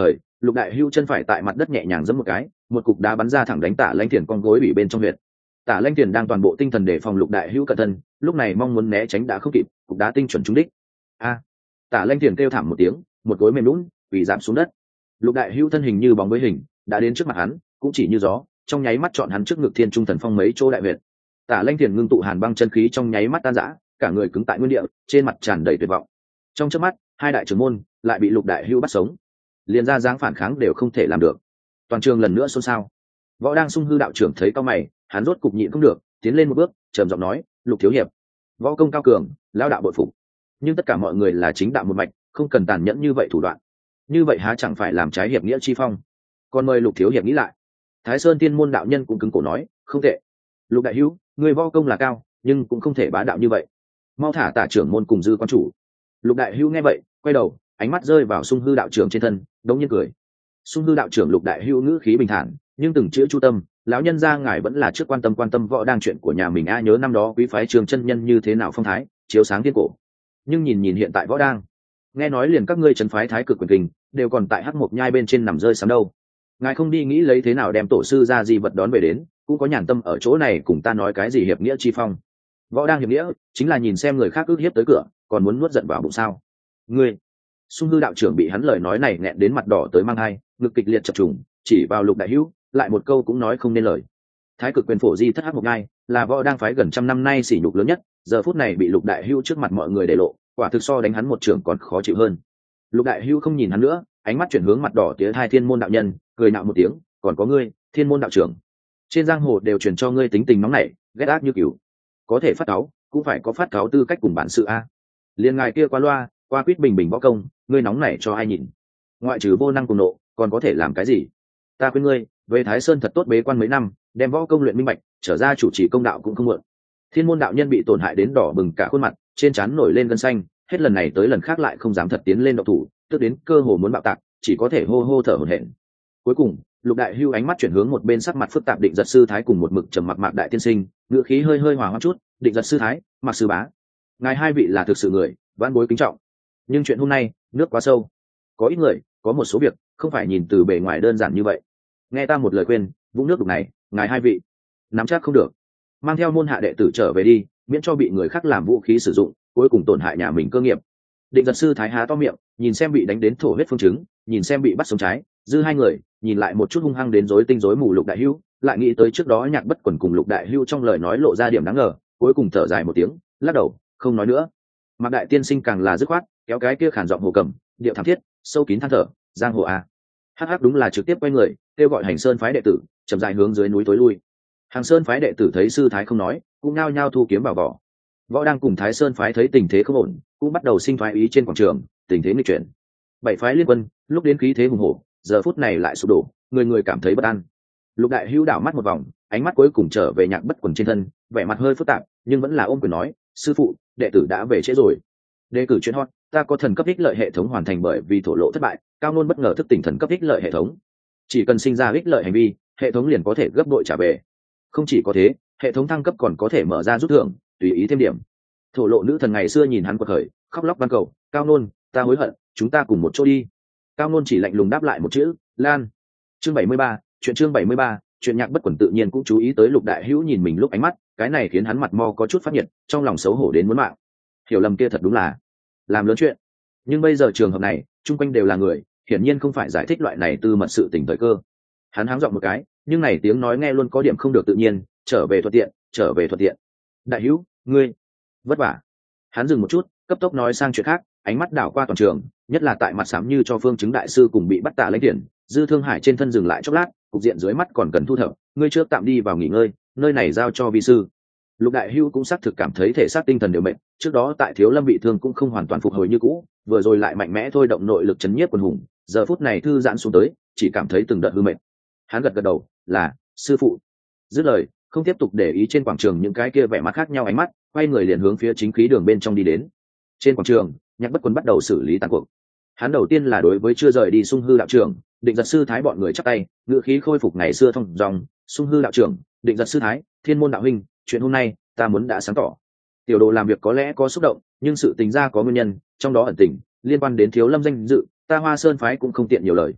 Lục đại hưu chân phải tại mặt đất nhẹ nhàng giẫm một cái, một cục đá bắn ra thẳng đánh Tả Lanh Thiền con gối bị bên trong huyệt. Tả Lanh Thiền đang toàn bộ tinh thần để phòng Lục đại hưu cẩn thân, lúc này mong muốn né tránh đã không kịp, cục đá tinh chuẩn trúng đích. A! Tả Lanh Thiền kêu thảm một tiếng, một gối mềm lún, quỳ rạp xuống đất. Lục đại hưu thân hình như bóng với hình, đã đến trước mặt hắn, cũng chỉ như gió, trong nháy mắt chọn hắn trước ngực Thiên Trung Thần Phong mấy chỗ đại huyệt. Tả Lanh Thiền ngưng tụ hàn băng chân khí trong nháy mắt tan rã, cả người cứng tại nguyên địa, trên mặt tràn đầy tuyệt vọng. Trong chớp mắt, hai đại trưởng môn lại bị Lục đại hưu bắt sống, liền ra dáng phản kháng đều không thể làm được. Toàn trường lần nữa xôn xao. Võ đang sung hư đạo trưởng thấy cao mày, hắn rốt cục nhịn không được, tiến lên một bước, trầm giọng nói: Lục thiếu hiệp, võ công cao cường, lão đạo bội phục, nhưng tất cả mọi người là chính đạo một mạch, không cần tàn nhẫn như vậy thủ đoạn, như vậy há chẳng phải làm trái hiệp nghĩa chi phong. Còn mời Lục thiếu hiệp nghĩ lại. Thái Sơn Tiên môn đạo nhân cũng cứng cổ nói: không tệ, Lục đại hữu, người võ công là cao, nhưng cũng không thể bá đạo như vậy, mau thả Tả trưởng môn cùng dư quan chủ. Lục đại hữu nghe vậy, quay đầu, ánh mắt rơi vào sung hư đạo trưởng trên thân, đống nhiên cười. Sung hư đạo trưởng Lục đại hữu ngữ khí bình thản, nhưng từng chữ chu tâm, lão nhân gia ngài vẫn là trước quan tâm võ đang chuyện của nhà mình a. Nhớ năm đó quý phái Trường chân nhân như thế nào phong thái, chiếu sáng thiên cổ, nhưng nhìn hiện tại võ đang, nghe nói liền các ngươi trấn phái Thái Cực quyền kình đều còn tại hắc mộc nhai bên trên nằm rơi sắm đâu. Ngài không đi nghĩ lấy thế nào đem tổ sư ra di vật đón về đến, cũng có nhàn tâm ở chỗ này cùng ta nói cái gì hiệp nghĩa chi phong. Võ đang hiệp nghĩa chính là nhìn xem người khác ức hiếp tới cửa, còn muốn nuốt giận vào bụng sao? Ngươi! Sung hư đạo trưởng bị hắn lời nói này nghẹn đến mặt đỏ tới mang hai, ngực kịch liệt chập trùng, chỉ vào Lục đại hữu, lại một câu cũng nói không nên lời. Thái Cực quyền phổ di thất hắc mộc nhai là võ đang phái gần trăm năm nay sỉ nhục lớn nhất, giờ phút này bị Lục đại hữu trước mặt mọi người để lộ, quả thực so đánh hắn một trưởng còn khó chịu hơn. Lục đại hữu không nhìn hắn nữa, ánh mắt chuyển hướng mặt đỏ tía hai Thiên môn đạo nhân, cười nạo một tiếng: còn có ngươi, Thiên môn đạo trưởng, trên giang hồ đều truyền cho ngươi tính tình nóng nảy, ghét ác như cừu, có thể phát cáu cũng phải có phát cáu tư cách cùng bản sự a. Liên ngài kia qua loa, qua quýt bình bình võ công, ngươi nóng nảy cho ai nhìn? Ngoại trừ vô năng cùng nộ, còn có thể làm cái gì? Ta khuyên ngươi về Thái Sơn thật tốt bế quan mấy năm, đem võ công luyện minh bạch, trở ra chủ trì công đạo cũng không muộn. Thiên môn đạo nhân bị tổn hại đến đỏ bừng cả khuôn mặt, trên trán nổi lên gân xanh, hết lần này tới lần khác lại không dám thật tiến lên động thủ, tức đến cơ hồ muốn bạo tạc, chỉ có thể hô hô thở hổn hển. Cuối cùng, Lục đại hưu ánh mắt chuyển hướng một bên sắc mặt phức tạp Định Giật sư thái cùng một mực trầm mặc Mạc đại tiên sinh, ngữ khí hơi hơi hòa hoãn chút: Định Giật sư thái, Mạc sư bá, ngài hai vị là thực sự người vãn bối kính trọng, nhưng chuyện hôm nay nước quá sâu, có ít người, có một số việc không phải nhìn từ bề ngoài đơn giản như vậy. Nghe ta một lời khuyên, vũng nước đục này, ngài hai vị nắm chắc không được, mang theo môn hạ đệ tử trở về đi, miễn cho bị người khác làm vũ khí sử dụng, cuối cùng tổn hại nhà mình cơ nghiệp. Định Giật sư thái há to miệng, nhìn xem bị đánh đến thổ huyết phương chứng, nhìn xem bị bắt sống trái dư hai người, nhìn lại một chút hung hăng đến rối tinh rối mù Lục đại hưu, lại nghĩ tới trước đó Nhạc Bất Quần cùng Lục đại hưu trong lời nói lộ ra điểm đáng ngờ, cuối cùng thở dài một tiếng, lắc đầu, không nói nữa. Mạc đại tiên sinh càng là dứt khoát, kéo cái kia khản giọng hồ cầm, điệu thảm thiết, sâu kín than thở: giang hồ a. Hắc hắc, đúng là trực tiếp quay người, kêu gọi Hành Sơn phái đệ tử chậm rãi hướng dưới núi tối lui. Hàng Sơn phái đệ tử thấy sư thái không nói, cũng nao nhao thu kiếm vào vỏ. Võ đang cùng Thái Sơn phái thấy tình thế không ổn, cũng bắt đầu sinh thoái ý trên quảng trường, tình thế nghịch chuyển. Bảy phái liên quân lúc đến khí thế hùng hổ, giờ phút này lại sụp đổ, người người cảm thấy bất an. Lục đại hữu đảo mắt một vòng, ánh mắt cuối cùng trở về Nhạc Bất Quần trên thân, vẻ mặt hơi phức tạp, nhưng vẫn là ôm quyền nói: sư phụ, đệ tử đã về trễ rồi. Đề cử chuyên hot, ta có thần cấp ích lợi hệ thống hoàn thành bởi vì thổ lộ thất bại, cao nôn bất ngờ thức tỉnh thần cấp ích lợi hệ thống. Chỉ cần sinh ra ích lợi hành vi, hệ thống liền có thể gấp bội trả về. Không chỉ có thế, hệ thống thăng cấp còn có thể mở ra rút thưởng, tùy ý thêm điểm. Thổ lộ nữ thần ngày xưa nhìn hắn quật khởi, khóc lóc van cầu: cao nôn, ta hối hận, chúng ta cùng một chỗ đi. Cao nôn chỉ lạnh lùng đáp lại một chữ: lan. Chương 73, chương 73, chuyện Nhạc Bất Quần tự nhiên cũng chú ý tới Lục đại hữu nhìn mình lúc ánh mắt, cái này khiến hắn mặt mo có chút phát nhiệt, trong lòng xấu hổ đến muốn mạng. Hiểu lầm kia thật đúng là làm lớn chuyện, nhưng bây giờ trường hợp này chung quanh đều là người, hiển nhiên không phải giải thích loại này tư mật sự tình thời cơ. Hắn háng giọng một cái, nhưng này tiếng nói nghe luôn có điểm không được tự nhiên: trở về thuận tiện, trở về thuận tiện. Đại hữu, ngươi vất vả. Hắn dừng một chút, cấp tốc nói sang chuyện khác, ánh mắt đảo qua toàn trường, nhất là tại mặt sám như cho Phương Chứng đại sư cùng bị bắt Tạ Lãnh Thiền, Dư Thương Hải trên thân dừng lại chốc lát, cục diện dưới mắt còn cần thu thập, ngươi trước tạm đi vào nghỉ ngơi, nơi này giao cho vi sư. Lục đại hưu cũng xác thực cảm thấy thể xác tinh thần đều mệt, trước đó tại Thiếu Lâm bị thương cũng không hoàn toàn phục hồi như cũ, vừa rồi lại mạnh mẽ thôi động nội lực chấn nhiếp quần hùng, giờ phút này thư giãn xuống tới, chỉ cảm thấy từng đợt hư mệt. Hắn gật gật đầu, là sư phụ. Dứt lời, không tiếp tục để ý trên quảng trường những cái kia vẻ mặt khác nhau ánh mắt, quay người liền hướng phía chính khí đường bên trong đi đến. Trên quảng trường, Nhạc Bất Quần bắt đầu xử lý tàn cuộc. Hắn đầu tiên là đối với chưa rời đi Sung Hư đạo trưởng, Định Giật sư thái bọn người chắp tay, ngựa khí khôi phục ngày xưa thông dòng: Sung Hư đạo trưởng, Định Giật sư thái, Thiên môn đạo huynh, chuyện hôm nay ta muốn đã sáng tỏ. Tiểu đồ làm việc có lẽ có xúc động, nhưng sự tình ra có nguyên nhân, trong đó ẩn tình liên quan đến Thiếu Lâm danh dự, ta Hoa Sơn phái cũng không tiện nhiều lời.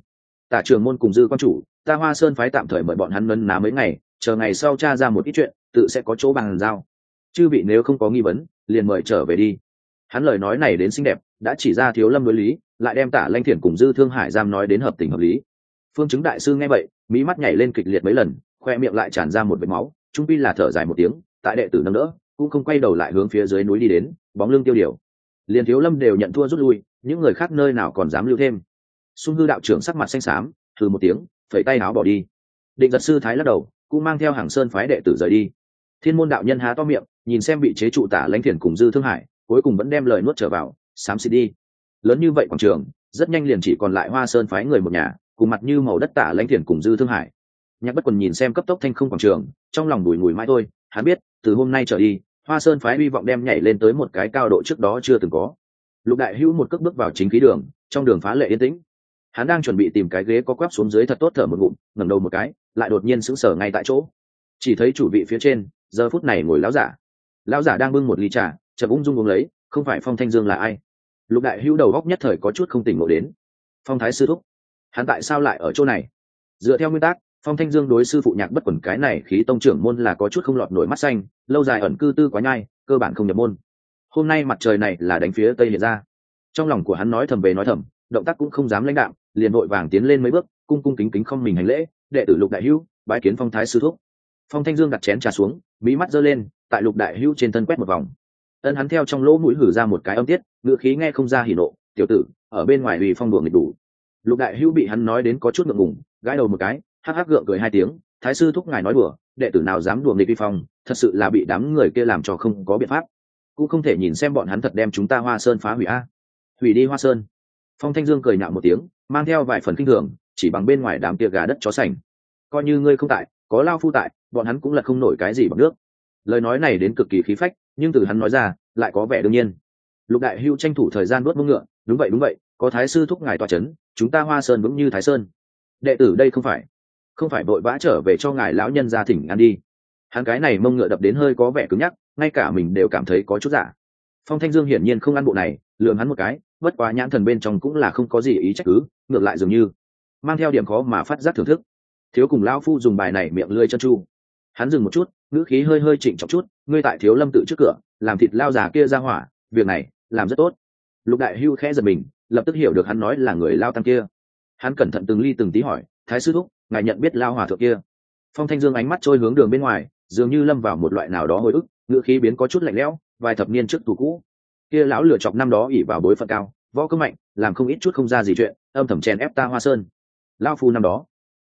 Tả Trường môn cùng Dư quan chủ, ta Hoa Sơn phái tạm thời mời bọn hắn nấn ná mấy ngày, chờ ngày sau tra ra một ít chuyện, tự sẽ có chỗ bàn giao. Chư vị nếu không có nghi vấn, liền mời trở về đi. Hắn lời nói này đến xinh đẹp, đã chỉ ra Thiếu Lâm đối lý, lại đem Tả Lanh Thiển cùng Dư Thương Hải giam nói đến hợp tình hợp lý. Phương Chứng đại sư nghe vậy, mí mắt nhảy lên kịch liệt mấy lần, khoe miệng lại tràn ra một vệt máu, trung pi là thở dài một tiếng, tại đệ tử nâng đỡ, cũng không quay đầu lại hướng phía dưới núi đi đến, bóng lưng tiêu điều. Liền Thiếu Lâm đều nhận thua rút lui, những người khác nơi nào còn dám lưu thêm. Xung Hư đạo trưởng sắc mặt xanh xám, thừ một tiếng, phẩy tay áo bỏ đi. Định Giật sư thái lắc đầu, cũng mang theo Hàng Sơn phái đệ tử rời đi. Thiên môn đạo nhân há to miệng, nhìn xem bị chế trụ Tả Lãnh Thiển cùng Dư Thương Hải, cuối cùng vẫn đem lời nuốt trở vào, xám xịt đi. Lớn như vậy quảng trường, rất nhanh liền chỉ còn lại Hoa Sơn phái người một nhà, cùng mặt như màu đất Tả Lãnh Thiển cùng Dư Thương Hải. Nhạc Bất Quần nhìn xem cấp tốc thanh không quảng trường, trong lòng bùi ngùi mãi thôi, hắn biết, từ hôm nay trở đi, Hoa Sơn phái hy vọng đem nhảy lên tới một cái cao độ trước đó chưa từng có. Lục Đại Hữu một cước bước vào chính khí đường, trong đường phá lệ yên tĩnh. Hắn đang chuẩn bị tìm cái ghế có quắp xuống dưới thật tốt thở một ngụm, ngẩng đầu một cái, lại đột nhiên sững sờ ngay tại chỗ. Chỉ thấy chủ vị phía trên, giờ phút này ngồi lão giả. Lão giả đang bưng một ly trà, chậm ung dung uống lấy, không phải Phong Thanh Dương là ai? Lục Đại Hữu đầu góc nhất thời có chút không tỉnh ngộ đến. Phong Thái sư thúc, hắn tại sao lại ở chỗ này? Dựa theo nguyên tắc, Phong Thanh Dương đối sư phụ Nhạc Bất Quần cái này khí tông trưởng môn là có chút không lọt nổi mắt xanh, lâu dài ẩn cư tư quá nhai, cơ bản không nhập môn. Hôm nay mặt trời này là đánh phía tây hiện ra. Trong lòng của hắn nói thầm về nói thầm, động tác cũng không dám lãnh đạm, liền vội vàng tiến lên mấy bước, cung cung kính kính không mình hành lễ, đệ tử Lục Đại Hữu, bái kiến Phong Thái sư thúc. Phong Thanh Dương đặt chén trà xuống, mí mắt giơ lên, tại Lục Đại Hữu trên thân quét một vòng. Ân hắn theo trong lỗ mũi hử ra một cái âm tiết, ngữ khí nghe không ra hỉ nộ, tiểu tử, ở bên ngoài vì phong đuổi nghịch đủ. Lục Đại Hữu bị hắn nói đến có chút ngượng ngùng, gãi đầu một cái, hắc hắc gượng cười hai tiếng, thái sư thúc ngài nói đùa, đệ tử nào dám đùa nghịch vi phong, thật sự là bị đám người kia làm cho không có biện pháp, cũng không thể nhìn xem bọn hắn thật đem chúng ta Hoa Sơn phá hủy a. Hủy đi Hoa Sơn. Phong Thanh Dương cười nhạo một tiếng, mang theo vài phần kinh thường, chỉ bằng bên ngoài đám kia gà đất chó sành, coi như ngươi không tại, có lao phu tại, bọn hắn cũng là không nổi cái gì bằng nước. Lời nói này đến cực kỳ khí phách, nhưng từ hắn nói ra lại có vẻ đương nhiên. Lục Đại Hữu tranh thủ thời gian đuốt mông ngựa, đúng vậy, có thái sư thúc ngài tọa chấn, chúng ta Hoa Sơn vững như Thái Sơn. Đệ tử đây không phải vội vã trở về cho ngài lão nhân gia thỉnh ăn đi. Hắn cái này mông ngựa đập đến hơi có vẻ cứng nhắc, ngay cả mình đều cảm thấy có chút giả. Phong Thanh Dương hiển nhiên không ăn bộ này, lườm hắn một cái, bất quá nhãn thần bên trong cũng là không có gì ý trách cứ, ngược lại dường như mang theo điểm khó mà phát giác thưởng thức. Thiếu cùng lão phu dùng bài này miệng lưỡi chân chu. Hắn dừng một chút, ngữ khí hơi chỉnh trọng chút, ngươi tại Thiếu Lâm tự trước cửa làm thịt lao già kia ra hỏa, việc này làm rất tốt. Lục Đại Hữu khẽ giật mình, lập tức hiểu được hắn nói là người lao tăng kia. Hắn cẩn thận từng ly từng tí hỏi, thái sư thúc, ngài nhận biết lao hòa thượng kia? Phong Thanh Dương ánh mắt trôi hướng đường bên ngoài, dường như lâm vào một loại nào đó hồi ức, ngữ khí biến có chút lạnh lẽo, vài thập niên trước tù cũ. Kia lão lửa chọc năm đó ỷ vào bối phận cao, võ công mạnh, làm không ít chút không ra gì chuyện, âm thầm chèn ép ta Hoa Sơn. Lao phu năm đó,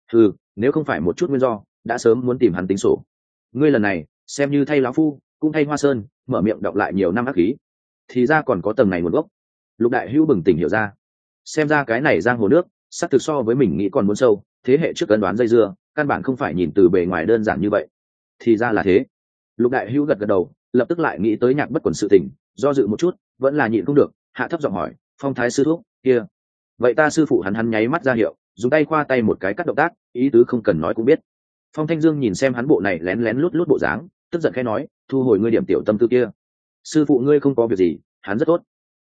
nếu không phải một chút nguyên do, đã sớm muốn tìm hắn tính sổ. Ngươi lần này, xem như thay lão phu, cũng thay Hoa Sơn, mở miệng đọc lại nhiều năm ác khí. Thì ra còn có tầng này nguồn gốc. Lục Đại Hữu bừng tỉnh hiểu ra, xem ra cái này giang hồ nước, sắc thực so với mình nghĩ còn muốn sâu, thế hệ trước ấn đoán dây dưa, căn bản không phải nhìn từ bề ngoài đơn giản như vậy. Thì ra là thế. Lục Đại Hữu gật đầu, lập tức lại nghĩ tới Nhạc Bất Quần sự tình, do dự một chút, vẫn là nhịn không được, hạ thấp giọng hỏi, Phong thái sư thúc kia, vậy ta sư phụ hắn nháy mắt ra hiệu, dùng tay khoa tay một cái cắt động tác, ý tứ không cần nói cũng biết. Phong Thanh Dương nhìn xem hắn bộ này lén lén lút lút bộ dáng, tức giận khẽ nói, thu hồi ngươi điểm tiểu tâm tư kia. Sư phụ ngươi không có việc gì, hắn rất tốt.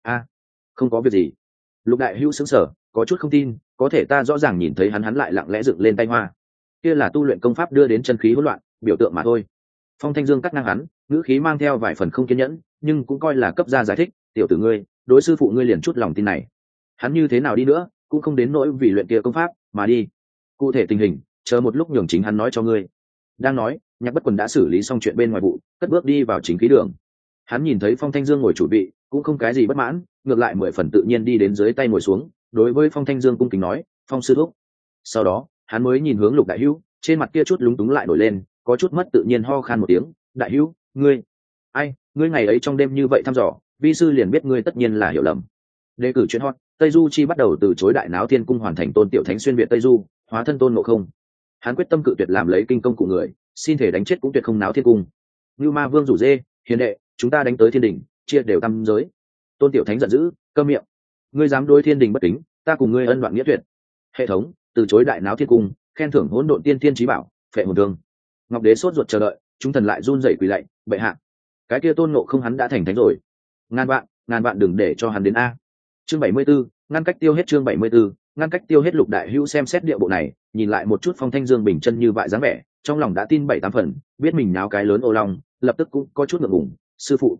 Không có việc gì. Lục Đại Hữu sững sờ, có chút không tin, có thể ta rõ ràng nhìn thấy hắn lại lặng lẽ dựng lên tay hoa. Kia là tu luyện công pháp đưa đến chân khí hỗn loạn, biểu tượng mà thôi. Phong Thanh Dương cắt ngang hắn, ngữ khí mang theo vài phần không kiên nhẫn, nhưng cũng coi là cấp ra giải thích, tiểu tử ngươi, đối sư phụ ngươi liền chút lòng tin này. Hắn như thế nào đi nữa, cũng không đến nỗi vì luyện kia công pháp mà đi. Cụ thể tình hình, chờ một lúc nhường chính hắn nói cho ngươi. Đang nói, Nhạc Bất Quần đã xử lý xong chuyện bên ngoài vụ, cất bước đi vào chính khí đường. Hắn nhìn thấy Phong Thanh Dương ngồi chủ vị, cũng không cái gì bất mãn, ngược lại mười phần tự nhiên đi đến dưới tay ngồi xuống, đối với Phong Thanh Dương cung kính nói, Phong sư thúc. Sau đó, hắn mới nhìn hướng Lục Đại Hữu, trên mặt kia chút lúng túng lại nổi lên, có chút mất tự nhiên ho khan một tiếng, Đại Hữu, ngươi, ngươi ngày ấy trong đêm như vậy thăm dò, vi sư liền biết ngươi tất nhiên là hiểu lầm. Đề cử chuyện hot, Tây Du Chi bắt đầu từ chối Đại Náo Thiên Cung hoàn thành Tôn Tiểu Thánh xuyên việt Tây Du, hóa thân Tôn Ngộ Không. Hắn quyết tâm cự tuyệt làm lấy kinh công của người, xin thể đánh chết cũng tuyệt không náo thiên cung. Như Ma Vương rủ dê, hiền đệ, chúng ta đánh tới thiên đình, chia đều tam giới. Tôn Tiểu Thánh giận dữ, câm miệng. Ngươi dám đối thiên đình bất kính, ta cùng ngươi ân đoạn nghĩa tuyệt. Hệ thống, từ chối Đại Náo Thiên Cung, khen thưởng hỗn độn tiên thiên chí bảo, phệ hồn thương. Ngọc Đế sốt ruột chờ đợi, chúng thần lại run rẩy quỳ lạy, bệ hạ. Cái kia Tôn Ngộ Không hắn đã thành thánh rồi. Ngàn vạn đừng để cho hắn đến a. Chương 74, ngăn cách tiêu hết chương 74, ngăn cách tiêu hết. Lục đại hữu xem xét địa bộ này, nhìn lại một chút Phong Thanh Dương bình chân như vậy dáng vẻ, trong lòng đã tin 7-8 phần, biết mình náo cái lớn ô long, lập tức cũng có chút ngượng ngùng. Sư phụ,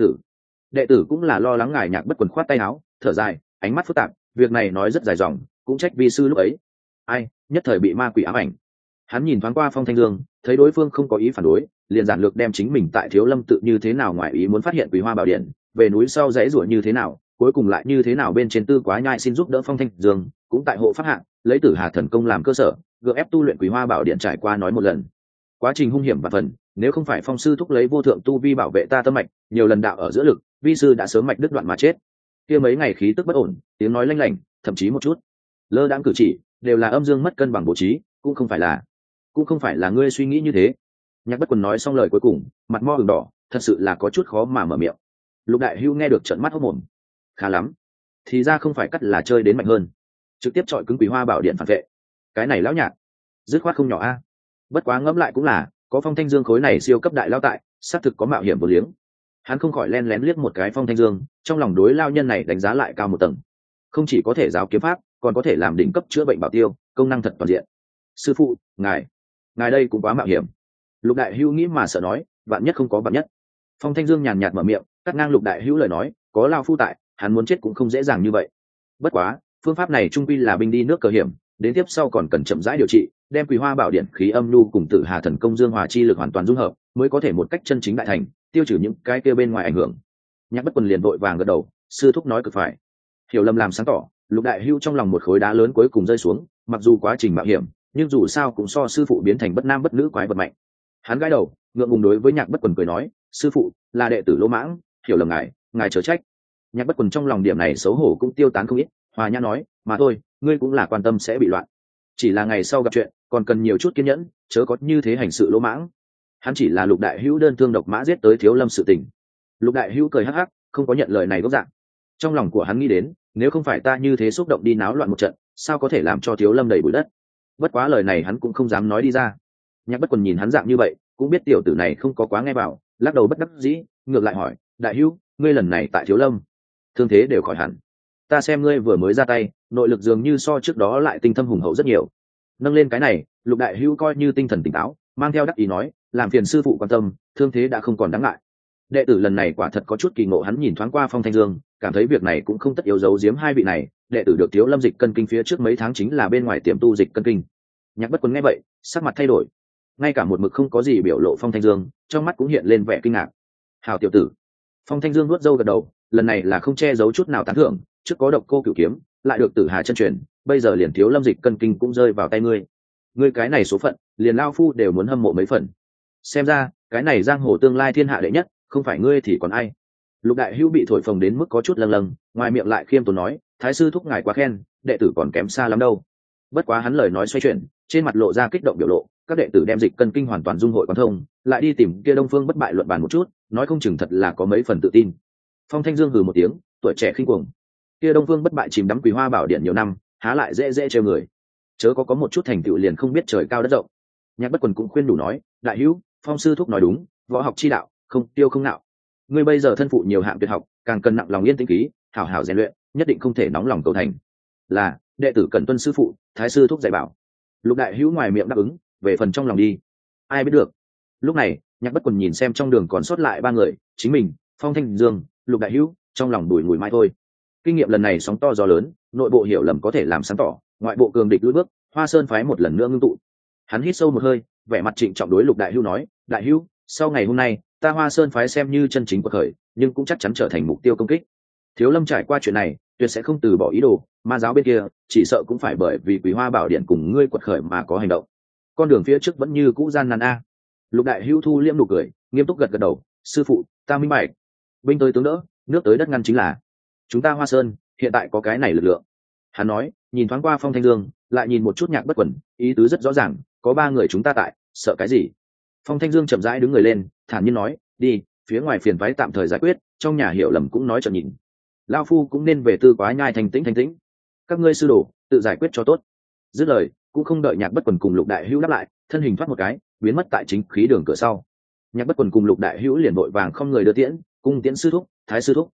đệ tử cũng là lo lắng ngài. Nhạc Bất Quần khoát tay áo, thở dài, ánh mắt phức tạp, việc này nói rất dài dòng, cũng trách vi sư lúc ấy ai nhất thời bị ma quỷ ám ảnh. Hắn nhìn thoáng qua Phong Thanh Dương, thấy đối phương không có ý phản đối, liền giản lược đem chính mình tại Thiếu Lâm tự như thế nào ngoài ý muốn phát hiện Quý Hoa Bảo Điện, về núi sau dãy ruộng như thế nào, cuối cùng lại như thế nào bên trên Tư Quá Nhai xin giúp đỡ Phong Thanh Dương, cũng tại hộ pháp hạng, lấy Tử Hà thần công làm cơ sở, gượng ép tu luyện Quý Hoa Bảo Điện trải qua nói một lần. Quá trình hung hiểm và phần, nếu không phải Phong sư thúc lấy vô thượng tu vi bảo vệ ta tâm mạch, nhiều lần đạo ở giữa lực, vi sư đã sớm mạch đứt đoạn mà chết. Kia mấy ngày khí tức bất ổn, tiếng nói lanh lảnh, thậm chí một chút lơ đãng cử chỉ, đều là âm dương mất cân bằng bố trí, cũng không phải là ngươi suy nghĩ như thế. Nhạc Bất Quần nói xong lời cuối cùng, mặt mo ửng đỏ, thật sự là có chút khó mà mở miệng. Lục đại hữu nghe được trợn mắt hốt mồm. Khá lắm, thì ra không phải cắt là chơi đến mạnh hơn, trực tiếp chọi cứng Quý Hoa Bảo Điện phản vệ. Cái này lão nhạc dứt khoát không nhỏ a. Bất quá ngẫm lại cũng là, có Phong Thanh Dương khối này siêu cấp đại lao tại, xác thực có mạo hiểm vô liếng. Hắn không khỏi len lén liếc một cái Phong Thanh Dương, trong lòng đối lao nhân này đánh giá lại cao một tầng. Không chỉ có thể giáo kiếm pháp, còn có thể làm đỉnh cấp chữa bệnh bảo tiêu, công năng thật toàn diện. Sư phụ, ngài đây cũng quá mạo hiểm. Lục đại hữu nghĩ mà sợ nói, vạn nhất không có vạn nhất. Phong Thanh Dương nhàn nhạt mở miệng, cắt ngang Lục đại hữu lời nói, có lao phu tại, hắn muốn chết cũng không dễ dàng như vậy. Bất quá, phương pháp này trung quy là binh đi nước cờ hiểm, đến tiếp sau còn cần chậm rãi điều trị, đem Quý Hoa Bảo Điện khí âm nhu cùng Tử Hà thần công dương hòa chi lực hoàn toàn dung hợp, mới có thể một cách chân chính đại thành, tiêu trừ những cái kia bên ngoài ảnh hưởng. Nhạc Bất Quần liền vội vàng gật đầu, sư thúc nói cực phải. Hiểu lầm làm sáng tỏ, Lục đại hữu trong lòng một khối đá lớn cuối cùng rơi xuống, mặc dù quá trình mạo hiểm, nhưng dù sao cũng so sư phụ biến thành bất nam bất nữ quái vật mạnh. Hắn gãi đầu, ngượng ngùng đối với Nhạc Bất Quần cười nói, sư phụ là đệ tử lỗ mãng, hiểu lầm ngài chớ trách. Nhạc Bất Quần trong lòng điểm này xấu hổ cũng tiêu tán không ít, hòa nhã nói, mà thôi, ngươi cũng là quan tâm sẽ bị loạn, chỉ là ngày sau gặp chuyện còn cần nhiều chút kiên nhẫn, chớ có như thế hành sự lỗ mãng. Hắn chỉ là Lục đại hữu đơn thương độc mã giết tới Thiếu Lâm sự tình. Lục đại hữu cười hắc hắc, không có nhận lời này gốc dạng. Trong lòng của hắn nghĩ đến, nếu không phải ta như thế xúc động đi náo loạn một trận, sao có thể làm cho Thiếu Lâm đầy bụi đất. Bất quá lời này hắn cũng không dám nói đi ra. Nhạc Bất Quần nhìn hắn dạng như vậy, cũng biết tiểu tử này không có quá nghe vào, lắc đầu bất đắc dĩ, ngược lại hỏi, đại hữu, ngươi lần này tại Thiếu Lâm thương thế đều khỏi hẳn, ta xem ngươi vừa mới ra tay, nội lực dường như so trước đó lại tinh thâm hùng hậu rất nhiều. Nâng lên cái này, Lục đại hữu coi như tinh thần tỉnh táo, mang theo đắc ý nói, làm phiền sư phụ quan tâm, thương thế đã không còn đáng ngại. Đệ tử lần này quả thật có chút kỳ ngộ. Hắn nhìn thoáng qua Phong Thanh Dương, cảm thấy việc này cũng không tất yếu giấu giếm hai vị này. Đệ tử được Thiếu Lâm dịch cân kinh phía trước mấy tháng chính là bên ngoài tiềm tu dịch cân kinh. Nhạc Bất Quần nghe vậy, sắc mặt thay đổi, ngay cả một mực không có gì biểu lộ Phong Thanh Dương, trong mắt cũng hiện lên vẻ kinh ngạc. Hảo tiểu tử. Phong Thanh Dương nuốt râu gật đầu, lần này là không che giấu chút nào tán thưởng, trước có Độc Cô Cửu kiếm, lại được Tử Hà chân truyền, bây giờ liền Thiếu Lâm dịch cân kinh cũng rơi vào tay ngươi. Ngươi cái này số phận, liền lao phu đều muốn hâm mộ mấy phần. Xem ra, cái này giang hồ tương lai thiên hạ đệ nhất, không phải ngươi thì còn ai. Lục đại hữu bị thổi phồng đến mức có chút lâng lâng, ngoài miệng lại khiêm tốn nói, thái sư thúc ngài quá khen, đệ tử còn kém xa lắm đâu. Bất quá hắn lời nói xoay chuyển, trên mặt lộ ra kích động biểu lộ, các đệ tử đem dịch cân kinh hoàn toàn dung hội quán thông, lại đi tìm kia Đông Phương Bất Bại luận bàn một chút, nói không chừng thật là có mấy phần tự tin. Phong Thanh Dương hừ một tiếng, tuổi trẻ khinh cuồng. Kia Đông Phương Bất Bại chìm đắm Quý Hoa Bảo Điện nhiều năm, há lại dễ trêu người. Chớ có một chút thành tựu liền không biết trời cao đất rộng. Nhạc Bất Quần cũng khuyên đủ nói, đại hữu, Phong sư thúc nói đúng, võ học chi đạo, không tiêu không nạo. Ngươi bây giờ thân phụ nhiều hạng tuyệt học, càng cần nặng lòng yên tĩnh khí, hảo hảo rèn luyện, nhất định không thể nóng lòng cầu thành. Là, đệ tử cần tuân sư phụ, thái sư thúc dạy bảo. Lục đại hữu ngoài miệng đáp ứng, về phần trong lòng đi, ai biết được. Lúc này, Nhạc Bất Quần nhìn xem trong đường còn sót lại ba người, chính mình, Phong Thanh Dương, Lục đại hữu, trong lòng đùi ngùi mai thôi. Kinh nghiệm lần này sóng to gió lớn, nội bộ hiểu lầm có thể làm sáng tỏ, ngoại bộ cường địch lùi bước, Hoa Sơn phái một lần nữa ngưng tụ. Hắn hít sâu một hơi, vẻ mặt trịnh trọng đối Lục đại hữu nói, đại hữu, sau ngày hôm nay, ta Hoa Sơn phái xem như chân chính của khởi, nhưng cũng chắc chắn trở thành mục tiêu công kích. Thiếu Lâm trải qua chuyện này, tuyệt sẽ không từ bỏ ý đồ, ma giáo bên kia chỉ sợ cũng phải bởi vì Quý Hoa Bảo Điện cùng ngươi quật khởi mà có hành động. Con đường phía trước vẫn như cũ gian nan a. Lục đại hữu thu liễm nụ cười, nghiêm túc gật gật đầu, sư phụ, ta minh bạch. Binh tới tướng đỡ, nước tới đất ngăn chính là chúng ta Hoa Sơn hiện tại có cái này lực lượng. Hắn nói, nhìn thoáng qua Phong Thanh Dương, lại nhìn một chút Nhạc Bất Quần, ý tứ rất rõ ràng, có ba người chúng ta tại, sợ cái gì. Phong Thanh Dương chậm rãi đứng người lên, thản nhiên nói, đi, phía ngoài phiền phái tạm thời giải quyết, trong nhà hiểu lầm cũng nói cho nhìn. Lao phu cũng nên về Tư Quá Nhai thanh tĩnh, các ngươi sư đồ tự giải quyết cho tốt. Dứt lời, cũng không đợi Nhạc Bất Quần cùng Lục đại hữu đáp lại, thân hình thoát một cái, biến mất tại chính khí đường cửa sau. Nhạc Bất Quần cùng Lục đại hữu liền vội vàng không người đưa tiễn, cung tiễn sư thúc, thái sư thúc.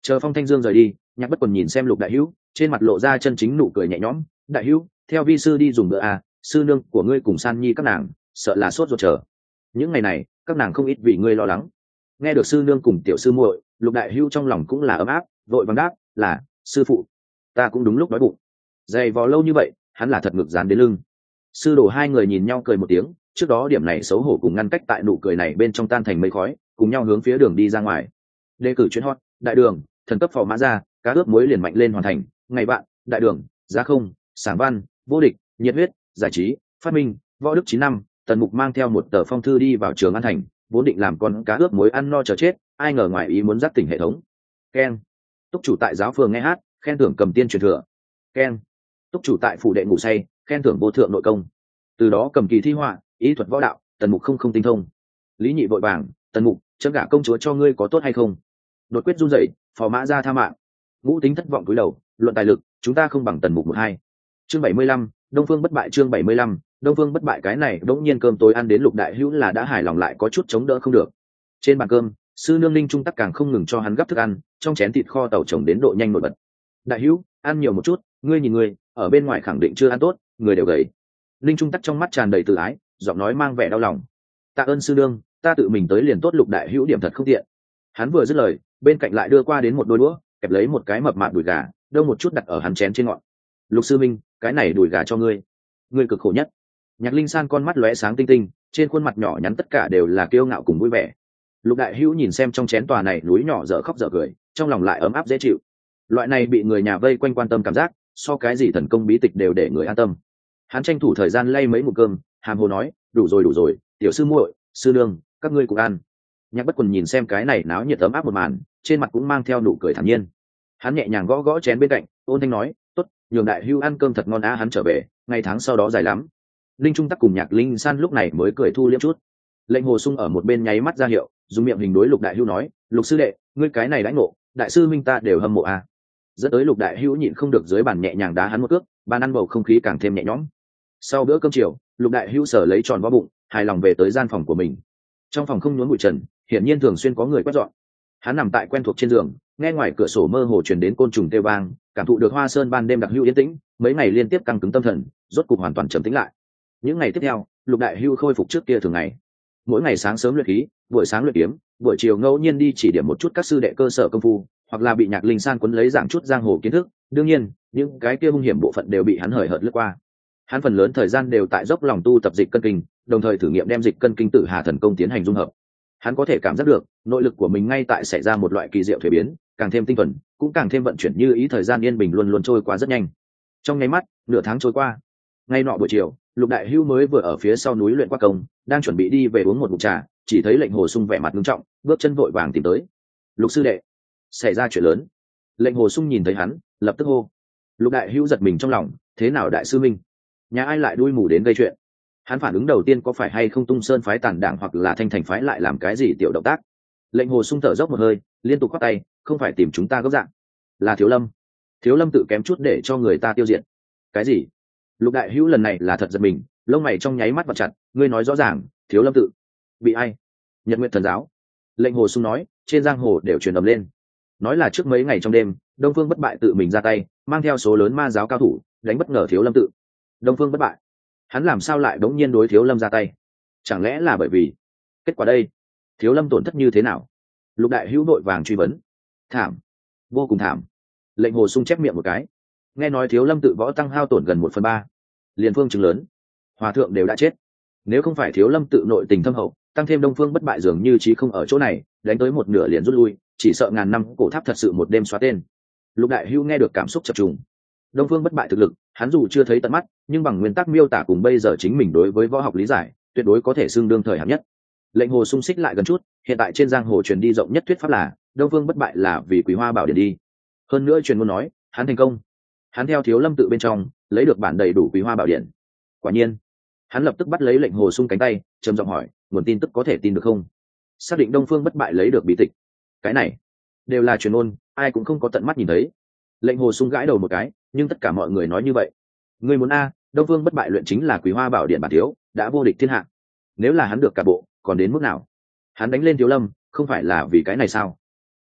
Chờ Phong Thanh Dương rời đi, Nhạc Bất Quần nhìn xem Lục Đại Hữu, trên mặt lộ ra chân chính nụ cười nhẹ nhõm. Đại Hữu, theo vi sư đi dùng bữa à, sư nương của ngươi cùng San Nhi các nàng sợ là sốt ruột chờ. Những ngày này các nàng không ít vì ngươi lo lắng. Nghe được sư nương cùng tiểu sư muội, Lục Đại Hữu trong lòng cũng là ấm áp, vội vàng đáp là sư phụ, ta cũng đúng lúc đói bụng. Dày vò lâu như vậy, hắn là thật ngực dán đến lưng. Sư đồ hai người nhìn nhau cười một tiếng, trước đó điểm này xấu hổ cùng ngăn cách tại nụ cười này bên trong tan thành mây khói, cùng nhau hướng phía đường đi ra ngoài. Đề cử chuyến hot, đại đường, thần cấp phò mã ra, cá ướp muối liền mạnh lên hoàn thành. Ngày bạn, đại đường, giá không, sảng văn, vô địch, nhiệt huyết, giải trí, phát minh, võ đức 9 năm. Tần Mục mang theo một tờ phong thư đi vào trường An Thành, vốn định làm con cá ướp muối ăn no chờ chết, ai ngờ ngoài ý muốn dắt tỉnh hệ thống. Keng. Túc chủ tại giáo phường nghe hát, khen thưởng cầm tiên truyền thừa. Keng. Túc chủ tại phủ đệ ngủ say, khen thưởng vô thượng nội công. Từ đó cầm kỳ thi họa, ý thuật võ đạo, Tần Mục không tinh thông. Lý Nhị vội vàng, Tần Mục, chấm gả công chúa cho ngươi có tốt hay không? Đột quyết run rẩy, phò mã ra tha mạng. Ngũ Tính thất vọng cúi đầu, luận tài lực, chúng ta không bằng Tần Mục 1-2. Chương 75, Đông Phương bất bại. Chương 75, Đông Phương bất bại. Cái này đống nhiên cơm tối ăn đến Lục Đại Hữu là đã hài lòng lại có chút chống đỡ không được. Trên bàn cơm, sư nương Linh Trung Tắc càng không ngừng cho hắn gấp thức ăn, trong chén thịt kho tàu trồng đến độ nhanh nổi bật. Đại Hữu, ăn nhiều một chút, ngươi nhìn ngươi, ở bên ngoài khẳng định chưa ăn tốt, người đều gầy. Linh Trung Tắc trong mắt tràn đầy tự ái, giọng nói mang vẻ đau lòng. Tạ ơn sư nương, ta tự mình tới liền tốt. Lục Đại Hữu điểm thật không tiện. Hắn vừa dứt lời, bên cạnh lại đưa qua đến một đôi đũa, kẹp lấy một cái mập mạp đùi gà, đâu một chút đặt ở hắn chén trên ngọn. Lục sư minh, cái này đùi gà cho ngươi, ngươi cực khổ nhất. Nhạc Linh San con mắt lóe sáng tinh tinh, trên khuôn mặt nhỏ nhắn tất cả đều là kiêu ngạo cùng vui vẻ. Lục Đại Hữu nhìn xem trong chén tòa này núi nhỏ dở khóc dở cười, trong lòng lại ấm áp dễ chịu. Loại này bị người nhà vây quanh quan tâm cảm giác, so cái gì thần công bí tịch đều để người an tâm. Hắn tranh thủ thời gian lay mấy ngụm cơm, hàm hồ nói, đủ rồi, tiểu sư muội, sư nương, các ngươi cùng ăn. Nhạc Bất Quần nhìn xem cái này náo nhiệt ấm áp một màn, trên mặt cũng mang theo nụ cười thản nhiên. Hắn nhẹ nhàng gõ gõ chén bên cạnh, ôn thanh nói, tốt, nhường Đại Hữu ăn cơm thật ngon á. Hắn trở về, ngày tháng sau đó dài lắm. Linh Trung Tắc cùng Nhạc Linh San lúc này mới cười thu liễm chút. Lệnh Hồ Sung ở một bên nháy mắt ra hiệu, dùng miệng hình đối Lục Đại Hữu nói, Lục sư đệ, ngươi cái này đãi ngộ, đại sư minh ta đều hâm mộ a. Dẫn tới Lục Đại Hữu nhịn không được dưới bàn nhẹ nhàng đá hắn một cước, bàn ăn bầu không khí càng thêm nhẹ nhõm. Sau bữa cơm chiều, Lục Đại Hữu sở lấy tròn vo bụng, hài lòng về tới gian phòng của mình. Trong phòng không nhốn bụi trần, hiển nhiên thường xuyên có người quét dọn. Hắn nằm tại quen thuộc trên giường, nghe ngoài cửa sổ mơ hồ truyền đến côn trùng kêu vang, cảm thụ được hoa sơn ban đêm đặc hữu yên tĩnh, mấy ngày liên tiếp căng cứng tâm thần, rốt cục hoàn toàn trầm tĩnh lại. Những ngày tiếp theo, Lục Đại Hữu khôi phục trước kia thường ngày. Mỗi ngày sáng sớm luyện khí, buổi sáng luyện kiếm, buổi chiều ngẫu nhiên đi chỉ điểm một chút các sư đệ cơ sở công phu, hoặc là bị Nhạc Linh San quấn lấy giảng chút giang hồ kiến thức. Đương nhiên, những cái kia hung hiểm bộ phận đều bị hắn hời hợt lướt qua. Hắn phần lớn thời gian đều tại dốc lòng tu tập dịch cân kinh, đồng thời thử nghiệm đem dịch cân kinh Tử Hà thần công tiến hành dung hợp. Hắn có thể cảm giác được nội lực của mình ngay tại xảy ra một loại kỳ diệu thuế biến, càng thêm tinh thuần, cũng càng thêm vận chuyển như ý. Thời gian yên bình luôn luôn trôi qua rất nhanh. Trong nháy mắt, nửa tháng trôi qua. Ngay nọ buổi chiều, Lục Đại Hữu mới vừa ở phía sau núi luyện qua công, đang chuẩn bị đi về uống một ngụm trà, chỉ thấy Lệnh Hồ Sung vẻ mặt nghiêm trọng, bước chân vội vàng tìm tới. Lục sư đệ, xảy ra chuyện lớn. Lệnh Hồ Sung nhìn thấy hắn, lập tức hô. Lục Đại Hữu giật mình trong lòng, thế nào đại sư minh? Nhà ai lại đuôi mù đến gây chuyện? Hắn phản ứng đầu tiên có phải hay không Tung Sơn phái tàn đảng hoặc là Thanh Thành phái lại làm cái gì tiểu động tác? Lệnh Hồ Sung thở dốc một hơi, liên tục quát tay, không phải tìm chúng ta gấp dạng, là Thiếu Lâm. Thiếu Lâm tự kém chút để cho người ta tiêu diệt. Cái gì? Lục Đại Hữu lần này là thật giật mình, lông mày trong nháy mắt vặn chặt, ngươi nói rõ ràng, Thiếu Lâm tự bị ai? Nhật Nguyện thần giáo. Lệnh Hồ Sung nói, trên giang hồ đều truyền ầm lên, nói là trước mấy ngày trong đêm, Đông Phương bất bại tự mình ra tay, mang theo số lớn ma giáo cao thủ, đánh bất ngờ Thiếu Lâm tự. Đông Phương bất bại, hắn làm sao lại đống nhiên đối Thiếu Lâm ra tay? Chẳng lẽ là bởi vì kết quả đây? Thiếu Lâm tổn thất như thế nào? Lục Đại Hữu đội vàng truy vấn. Thảm, vô cùng thảm. Lệnh Hồ Sung chép miệng một cái, nghe nói Thiếu Lâm tự võ tăng hao tổn gần 1/3, liền phương chứng lớn, hòa thượng đều đã chết. Nếu không phải Thiếu Lâm tự nội tình thâm hậu, tăng thêm Đông Phương bất bại dường như chí không ở chỗ này, đánh tới một nửa liền rút lui, chỉ sợ ngàn năm cổ tháp thật sự một đêm xóa tên. Lục Đại Hữu nghe được cảm xúc chập trùng. Đông Phương bất bại thực lực, hắn dù chưa thấy tận mắt, nhưng bằng nguyên tắc miêu tả cùng bây giờ chính mình đối với võ học lý giải, tuyệt đối có thể xưng đương thời hạng nhất. Lệnh Hồ Sung xích lại gần chút, hiện tại trên giang hồ truyền đi rộng nhất thuyết pháp là Đông Phương bất bại là vì Quý Hoa Bảo Điện đi. Hơn nữa truyền ngôn nói, hắn thành công. Hắn theo Thiếu Lâm tự bên trong lấy được bản đầy đủ Quý Hoa Bảo Điện. Quả nhiên, hắn lập tức bắt lấy Lệnh Hồ Sung cánh tay, trầm giọng hỏi, nguồn tin tức có thể tin được không? Xác định Đông Phương bất bại lấy được bí tịch. Cái này đều là truyền ngôn, ai cũng không có tận mắt nhìn thấy. Lệnh Hồ Sung gãi đầu một cái, nhưng tất cả mọi người nói như vậy. Ngươi muốn a, Đông Phương bất bại luyện chính là Quý Hoa Bảo Điện bản thiếu, đã vô địch thiên hạ. Nếu là hắn được cả bộ, còn đến mức nào? Hắn đánh lên Thiếu Lâm, không phải là vì cái này sao?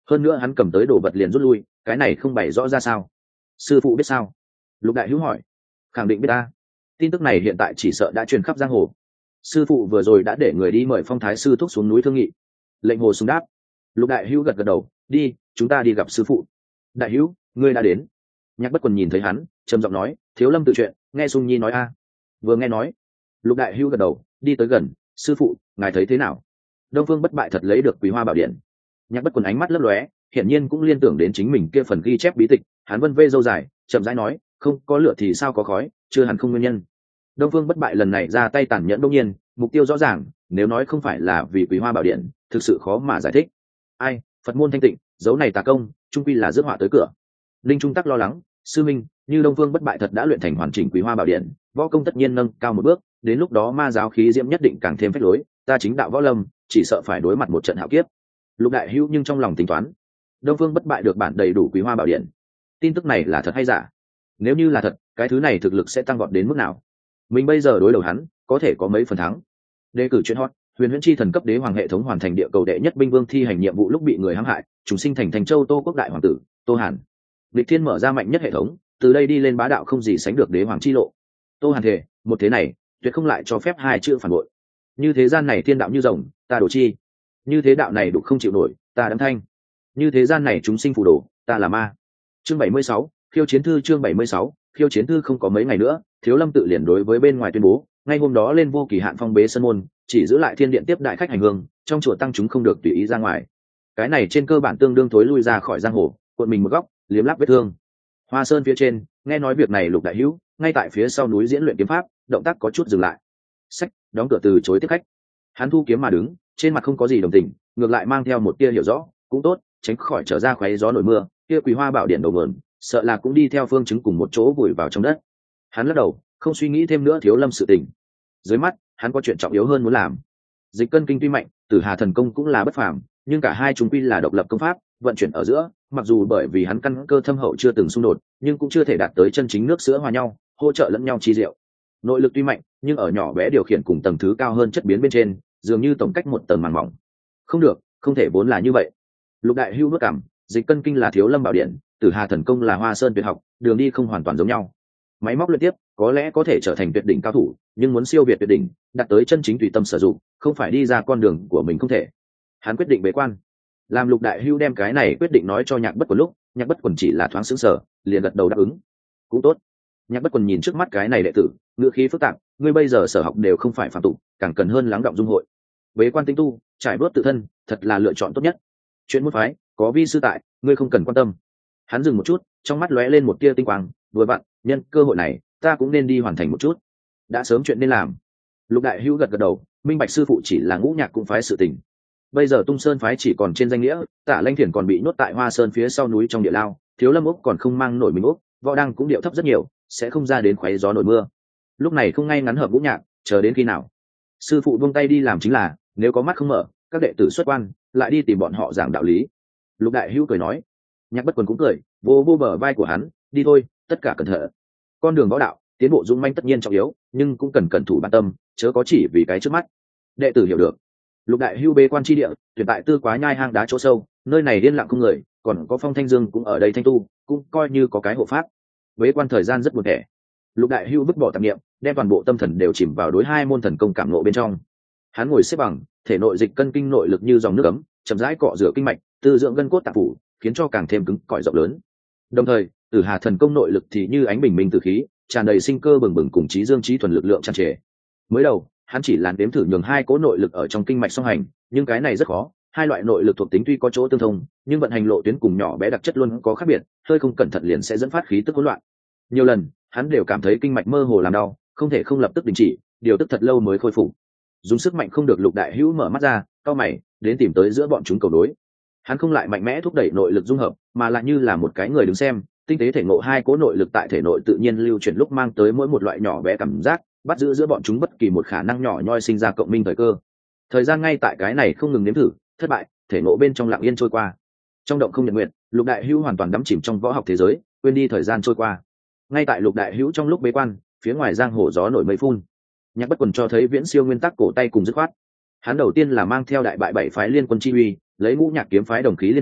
hơn nữa hắn cầm tới đồ vật liền rút lui, cái này không bày rõ ra sao? Sư phụ biết sao? Lục Đại Hữu hỏi. Khẳng định biết ta. Tin tức này hiện tại chỉ sợ đã truyền khắp giang hồ. Sư phụ vừa rồi đã để người đi mời Phong Thái sư thúc xuống núi thương nghị. Lệnh Hồ Sung đáp. Lục Đại Hữu gật gật đầu, đi, chúng ta đi gặp sư phụ. Đại Hữu, ngươi đã đến. Nhạc Bất Quần nhìn thấy hắn, trầm giọng nói, Thiếu Lâm tự chuyện, nghe Sung Nhi nói a. Vừa nghe nói. Lục Đại Hữu gật đầu, đi tới gần, sư phụ, ngài thấy thế nào? Đông Phương Bất Bại thật lấy được Quý Hoa Bảo Điện. Nhạc Bất Quần ánh mắt lấp lóe, hiển nhiên cũng liên tưởng đến chính mình kia phần ghi chép bí tịch, hắn vân vê râu dài, chậm rãi nói, không có lửa thì sao có khói, chưa hẳn không nguyên nhân. Đông Phương Bất Bại lần này ra tay tàn nhẫn, đương nhiên mục tiêu rõ ràng, nếu nói không phải là vì Quý Hoa Bảo Điện, thực sự khó mà giải thích. Ai, Phật môn thanh tịnh, dấu này tà công, trung quy là rước họa tới cửa. Linh Trung Tắc lo lắng, sư minh, như Đông Phương Bất Bại thật đã luyện thành hoàn chỉnh Quý Hoa Bảo Điện, võ công tất nhiên nâng cao một bước, đến lúc đó ma giáo khí diễm nhất định càng thêm phách lối, ta chính đạo võ lâm, chỉ sợ phải đối mặt một trận hạo kiếp. Lục Đại Hữu nhưng trong lòng tính toán, Đông Phương Bất Bại được bản đầy đủ Quý Hoa Bảo Điện, tin tức này là thật hay giả? Nếu như là thật, cái thứ này thực lực sẽ tăng vọt đến mức nào? Mình bây giờ đối đầu hắn, có thể có mấy phần thắng? Đề cử chuyện hot, Huyền Huyễn Chi thần cấp đế hoàng hệ thống hoàn thành địa cầu đệ nhất binh vương thi hành nhiệm vụ lúc bị người hãm hại, trùng sinh thành Thành Châu Tô Quốc đại hoàng tử, Tô Hàn. Lịch Thiên mở ra mạnh nhất hệ thống, từ đây đi lên bá đạo không gì sánh được đế hoàng chi lộ. Tô Hàn thề, một thế này, tuyệt không lại cho phép hai chữ phản bội. Như thế gian này thiên đạo như rồng, ta đổ chi. Như thế đạo này đủ không chịu nổi, ta đấm thanh. Như thế gian này chúng sinh phù đồ, ta là ma. Chương 76, khiêu chiến thư. Chương 76, khiêu chiến thư. Không có mấy ngày nữa, Thiếu Lâm tự liền đối với bên ngoài tuyên bố, ngay hôm đó lên vô kỳ hạn phong bế sân môn, chỉ giữ lại thiên điện tiếp đại khách hành hương, trong chùa tăng chúng không được tùy ý ra ngoài. Cái này trên cơ bản tương đương thối lui ra khỏi giang hồ, cuộn mình một góc, liếm láp vết thương. Hoa Sơn phía trên, nghe nói việc này Lục Đại Hữu ngay tại phía sau núi diễn luyện kiếm pháp, động tác có chút dừng lại. Sách, đóng cửa từ chối tiếp khách. Hắn thu kiếm mà đứng, trên mặt không có gì đồng tình, ngược lại mang theo một tia hiểu rõ, cũng tốt, tránh khỏi trở ra khoáy gió nổi mưa, kia Quý Hoa Bảo Điện đầu nguồn, sợ là cũng đi theo phương chứng cùng một chỗ vùi vào trong đất. Hắn lắc đầu, không suy nghĩ thêm nữa Thiếu Lâm sự tình. Dưới mắt, hắn có chuyện trọng yếu hơn muốn làm. Dịch Cân Kinh tuy mạnh, Tử Hà thần công cũng là bất phàm, nhưng cả hai chúng quy là độc lập công pháp, vận chuyển ở giữa, mặc dù bởi vì hắn căn cơ thâm hậu chưa từng xung đột, nhưng cũng chưa thể đạt tới chân chính nước sữa hòa nhau, hỗ trợ lẫn nhau chi diệu. Nội lực tuy mạnh, nhưng ở nhỏ bé điều khiển cùng tầng thứ cao hơn chất biến bên trên, dường như tổng cách một tầng màng mỏng. Không được, không thể vốn là như vậy. Lục Đại Hữu nuốt cảm, Dịch Cân Kinh là Thiếu Lâm Bảo Điện, Tử Hà thần công là Hoa Sơn tuyệt học, đường đi không hoàn toàn giống nhau. Máy móc luyện tiếp có lẽ có thể trở thành tuyệt đỉnh cao thủ, nhưng muốn siêu việt tuyệt đỉnh, đạt tới chân chính tùy tâm sử dụng, không phải đi ra con đường của mình không thể. Hắn quyết định bế quan. Làm Lục Đại Hữu đem cái này quyết định nói cho Nhạc Bất Quần lúc, Nhạc Bất Quần chỉ là thoáng sững sờ, liền gật đầu đáp ứng. Cũng tốt. Nhạc Bất Quần nhìn trước mắt cái này đệ tử, ngữ khí phức tạp, ngươi bây giờ sở học đều không phải phàm tục, càng cần hơn lắng đọng dung hội. Bế quan tinh tu, trải bớt tự thân, thật là lựa chọn tốt nhất. Chuyện môn phái, có vi sư tại, ngươi không cần quan tâm. Hắn dừng một chút, trong mắt lóe lên một tia tinh quang, vừa vặn, nhân cơ hội này, ta cũng nên đi hoàn thành một chút. Đã sớm chuyện nên làm. Lục Đại Hữu gật gật đầu, minh bạch sư phụ chỉ là Ngũ Nhạc cũng phái sự tình. Bây giờ Tung Sơn phái chỉ còn trên danh nghĩa, Tả Lanh Thiền còn bị nhốt tại Hoa Sơn phía sau núi trong địa lao, Thiếu Lâm Úc còn không mang nổi mình Úc, Võ Đăng cũng điệu thấp rất nhiều, sẽ không ra đến khoáy gió nổi mưa. Lúc này không ngay ngắn hợp Ngũ Nhạc, chờ đến khi nào? Sư phụ buông tay đi làm chính là, nếu có mắt không mở, các đệ tử xuất quan, lại đi tìm bọn họ giảng đạo lý. Lục Đại Hữu cười nói. Nhạc Bất Quần cũng cười, vô vô bờ vai của hắn, đi thôi, tất cả cẩn thận. Con đường võ đạo, tiến bộ dũng manh tất nhiên trọng yếu, nhưng cũng cần cẩn thủ bản tâm, chớ có chỉ vì cái trước mắt. Đệ tử hiểu được. Lục Đại Hữu bế quan chi địa, tuyển tại Tư Quá Nhai hang đá chỗ sâu, nơi này điên lặng không người, còn có Phong Thanh Dương cũng ở đây thanh tu, cũng coi như có cái hộ pháp. Bế quan thời gian rất buồn tẻ. Lục Đại Hữu vứt bỏ tạp niệm, đem toàn bộ tâm thần đều chìm vào đối hai môn thần công cảm ngộ bên trong. Hắn ngồi xếp bằng, thể nội dịch cân kinh nội lực như dòng nước ấm, chậm rãi cọ rửa kinh mạch, tư dưỡng gân cốt tạng phủ, khiến cho càng thêm cứng cỏi rộng lớn. Đồng thời, Tử Hà thần công nội lực thì như ánh bình minh tử khí, tràn đầy sinh cơ bừng bừng cùng trí dương trí thuần lực lượng tràn trề. Mới đầu, hắn chỉ là đếm thử nhường hai cỗ nội lực ở trong kinh mạch song hành, nhưng cái này rất khó. Hai loại nội lực thuộc tính tuy có chỗ tương thông, nhưng vận hành lộ tuyến cùng nhỏ bé đặc chất luôn có khác biệt, hơi không cẩn thận liền sẽ dẫn phát khí tức hỗn loạn. Nhiều lần, hắn đều cảm thấy kinh mạch mơ hồ làm đau, không thể không lập tức đình chỉ, điều tức thật lâu mới khôi phục. Dùng sức mạnh không được, Lục Đại Hữu mở mắt ra, cau mày, đến tìm tới giữa bọn chúng cầu đối. Hắn không lại mạnh mẽ thúc đẩy nội lực dung hợp, mà lại như là một cái người đứng xem, tinh tế thể ngộ hai cố nội lực tại thể nội tự nhiên lưu chuyển lúc mang tới mỗi một loại nhỏ bé cảm giác, bắt giữ giữa bọn chúng bất kỳ một khả năng nhỏ nhoi sinh ra cộng minh thời cơ. Thời gian ngay tại cái này không ngừng nếm thử, thất bại, thể ngộ bên trong lặng yên trôi qua. Trong động không nhật nguyện, Lục Đại Hữu hoàn toàn đắm chìm trong võ học thế giới, quên đi thời gian trôi qua. Ngay tại Lục Đại Hữu trong lúc bế quan, phía ngoài giang hồ gió nổi mây phun. Nhạc Bất Quần cho thấy viễn siêu nguyên tắc cổ tay cùng dứt khoát. Hắn đầu tiên là mang theo đại bại bảy phái liên quân chi uy, lấy Ngũ Nhạc kiếm phái đồng khí liên chi,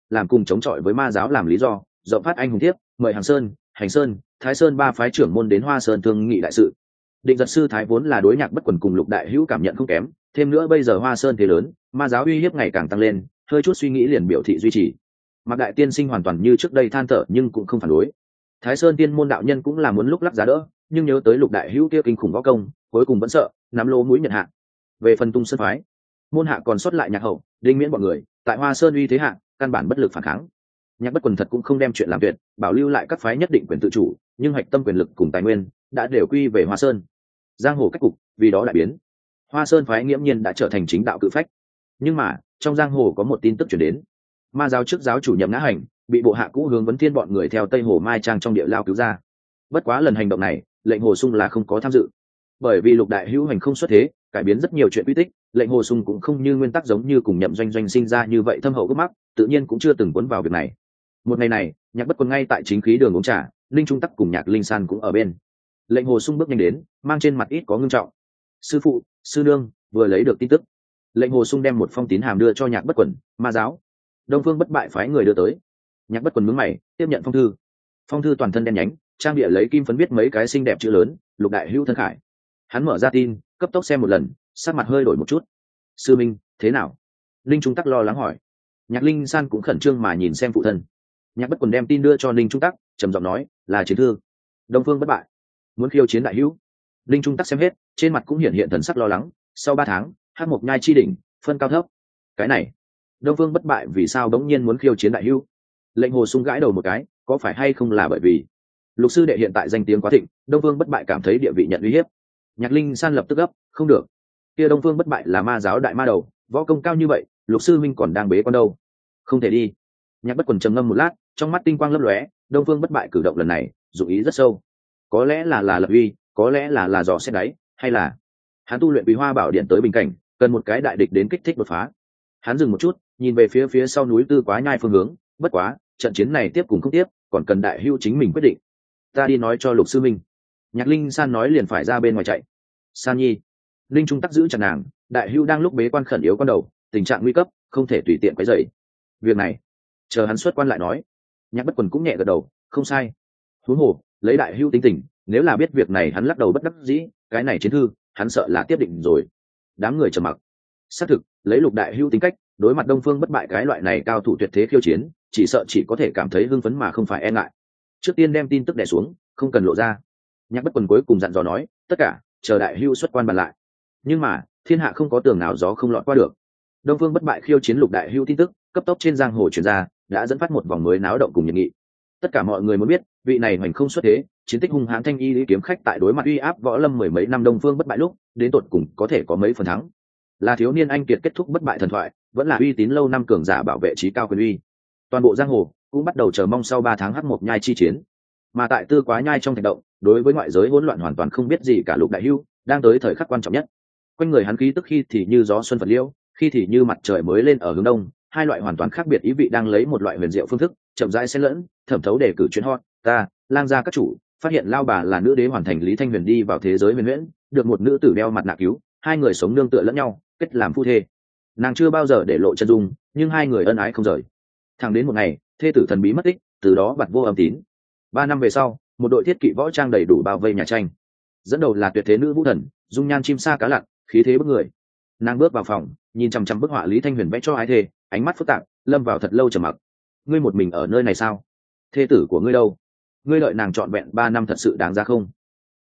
làm cùng chống chọi với ma giáo làm lý do rộng phát anh hùng thiếp, mời hàng sơn, hành sơn, thái sơn ba phái trưởng môn đến Hoa Sơn thương nghị đại sự. Định Giật sư thái vốn là đối Nhạc Bất Quần cùng Lục Đại Hữu cảm nhận không kém, thêm nữa bây giờ Hoa Sơn thế lớn, ma giáo uy hiếp ngày càng tăng lên, hơi chút suy nghĩ liền biểu thị duy trì. Mạc Đại Tiên Sinh hoàn toàn như trước đây than thở nhưng cũng không phản đối. Thái Sơn Tiên môn đạo nhân cũng là muốn lúc lắc giá đỡ, nhưng nhớ tới Lục Đại Hữu kia kinh khủng võ công, cuối cùng vẫn sợ, nắm lô mũi nhận hạ. Về phần Tung Sơn phái, môn hạ còn sót lại Nhạc Hậu, Đinh Miễn bọn người, tại Hoa Sơn uy thế hạ, căn bản bất lực phản kháng. Nhạc Bất Quần thật cũng không đem chuyện làm tuyệt, bảo lưu lại các phái nhất định quyền tự chủ, nhưng hạch tâm quyền lực cùng tài nguyên đã đều quy về Hoa Sơn. Giang hồ cách cục vì đó đại biến, Hoa Sơn phái nghiễm nhiên đã trở thành chính đạo cự phách. Nhưng mà trong giang hồ có một tin tức chuyển đến, ma giáo trước giáo chủ Nhậm Ngã Hành bị bộ hạ cũ Hướng Vấn Thiên bọn người theo Tây Hồ Mai Trang trong địa lao cứu ra. Bất quá lần hành động này lệnh Hồ Sung là không có tham dự, bởi vì Lục Đại Hữu hành không xuất thế, cải biến rất nhiều chuyện quy tích, lệnh Hồ Sung cũng không như nguyên tắc giống như cùng Nhậm Doanh Doanh sinh ra như vậy thâm hậu gốc mắc, tự nhiên cũng chưa từng cuốn vào việc này. Một ngày này, Nhạc Bất Quần ngay tại chính khí đường uống trà, Linh Trung Tắc cùng Nhạc Linh San cũng ở bên. Lệnh Hồ Sung bước nhanh đến, mang trên mặt ít có ngưng trọng. Sư phụ, sư nương vừa lấy được tin tức. Lệnh Hồ Sung đem một phong tín hàm đưa cho Nhạc Bất Quần. Ma giáo Đông Phương Bất Bại phái người đưa tới. Nhạc Bất Quần nhướng mày, tiếp nhận phong thư. Phong thư toàn thân đen nhánh, trang địa lấy kim phấn viết mấy cái xinh đẹp chữ lớn, Lục Đại Hữu thân khải. Hắn mở ra tin, cấp tốc xem một lần, sắc mặt hơi đổi một chút. Sư minh, thế nào? Linh Trung Tắc lo lắng hỏi. Nhạc Linh San cũng khẩn trương mà nhìn xem phụ thân. Nhạc Bất Quần đem tin đưa cho Linh Trung Tắc, trầm giọng nói, là chiến thư. Đông Phương Bất Bại muốn khiêu chiến Đại Hữu. Linh Trung Tắc xem hết, trên mặt cũng hiện thần sắc lo lắng. Sau 3 tháng, Hắc Mộc Nhai chi đỉnh, phân cao thấp. Cái này, Đông Phương Bất Bại vì sao đống nhiên muốn khiêu chiến Đại Hữu? Lệnh Hồ Sung gãi đầu một cái, có phải hay không là bởi vì Lục sư đệ hiện tại danh tiếng quá thịnh, Đông Phương Bất Bại cảm thấy địa vị nhận uy hiếp. Nhạc Linh San lập tức gấp, không được, kia Đông Phương Bất Bại là ma giáo đại ma đầu, võ công cao như vậy, Lục sư minh còn đang bế quan đâu, không thể đi. Nhạc Bất Quần trầm ngâm một lát, trong mắt tinh quang lấp lóe. Đông Phương Bất Bại cử động lần này dụng ý rất sâu, có lẽ là lập uy, có lẽ là dò xét đáy, hay là hắn tu luyện Quý Hoa Bảo Điện tới bình cảnh, cần một cái đại địch đến kích thích đột phá. Hắn dừng một chút, nhìn về phía sau núi Tư Quá Nhai phương hướng. Bất quá trận chiến này tiếp cùng không tiếp, còn cần Đại Hữu chính mình quyết định. Ta đi nói cho Lục sư minh. Nhạc Linh San nói liền phải ra bên ngoài chạy. San nhi. Linh Trung Tắc giữ chặt nàng. Đại Hữu đang lúc bế quan khẩn yếu con đầu, tình trạng nguy cấp, không thể tùy tiện quấy rầy. Việc này chờ hắn xuất quan lại nói. Nhạc Bất Quần cũng nhẹ gật đầu, không sai. Huống hồ lấy Đại Hữu tính tình, nếu là biết việc này hắn lắc đầu bất đắc dĩ, cái này chiến thư hắn sợ là tiếp định rồi. Đám người trầm mặc. Xác thực, lấy Lục Đại Hữu tính cách, đối mặt Đông Phương Bất Bại cái loại này cao thủ tuyệt thế khiêu chiến, chỉ sợ chỉ có thể cảm thấy hưng phấn mà không phải e ngại. Trước tiên đem tin tức đè xuống, không cần lộ ra. Nhạc Bất Quần cuối cùng dặn dò nói, tất cả chờ Đại Hữu xuất quan bàn lại. Nhưng mà thiên hạ không có tường nào gió không lọt qua được. Đông Phương Bất Bại khiêu chiến Lục Đại Hữu tin tức cấp tốc trên giang hồ truyền ra, đã dẫn phát một vòng mới náo động cùng nhiệt nghị. Tất cả mọi người muốn biết, vị này hoành không xuất thế, chiến tích hung hãn thanh y lý kiếm khách tại đối mặt uy áp võ lâm mười mấy năm Đông Phương Bất Bại lúc, đến tột cùng có thể có mấy phần thắng. Là thiếu niên anh kiệt kết thúc bất bại thần thoại, vẫn là uy tín lâu năm cường giả bảo vệ trí cao quyền uy. Toàn bộ giang hồ cũng bắt đầu chờ mong sau 3 tháng Hắc Mộc Nhai chi chiến. Mà tại Tư Quá Nhai trong thạch động, đối với ngoại giới hỗn loạn hoàn toàn không biết gì cả Lục Đại Hữu, đang tới thời khắc quan trọng nhất. Quanh người hắn khí tức khi thì như gió xuân phật liễu, khi thì như mặt trời mới lên ở hướng đông, hai loại hoàn toàn khác biệt ý vị đang lấy một loại huyền diệu phương thức, chậm rãi xen lẫn, thẩm thấu để cử chuyến hot. Ta, lang gia các chủ, phát hiện lao bà là nữ đế hoàn thành Lý Thanh Huyền đi vào thế giới huyền huyễn, được một nữ tử đeo mặt nạ cứu, hai người sống nương tựa lẫn nhau, kết làm phu thê. Nàng chưa bao giờ để lộ chân dung, nhưng hai người ân ái không rời. Thẳng đến một ngày, thê tử thần bí mất tích, từ đó bặt vô âm tín. 3 năm về sau, một đội thiết kỵ võ trang đầy đủ bao vây nhà tranh. Dẫn đầu là tuyệt thế nữ vũ thần, dung nhan chim sa cá lặn, khí thế bức người. Nàng bước vào phòng, nhìn chằm chằm bức họa Lý Thanh Huyền vẽ cho ái thê, ánh mắt phức tạp, lâm vào thật lâu trầm mặc. Ngươi một mình ở nơi này sao? Thê tử của ngươi đâu? Ngươi đợi nàng trọn vẹn 3 năm thật sự đáng ra không?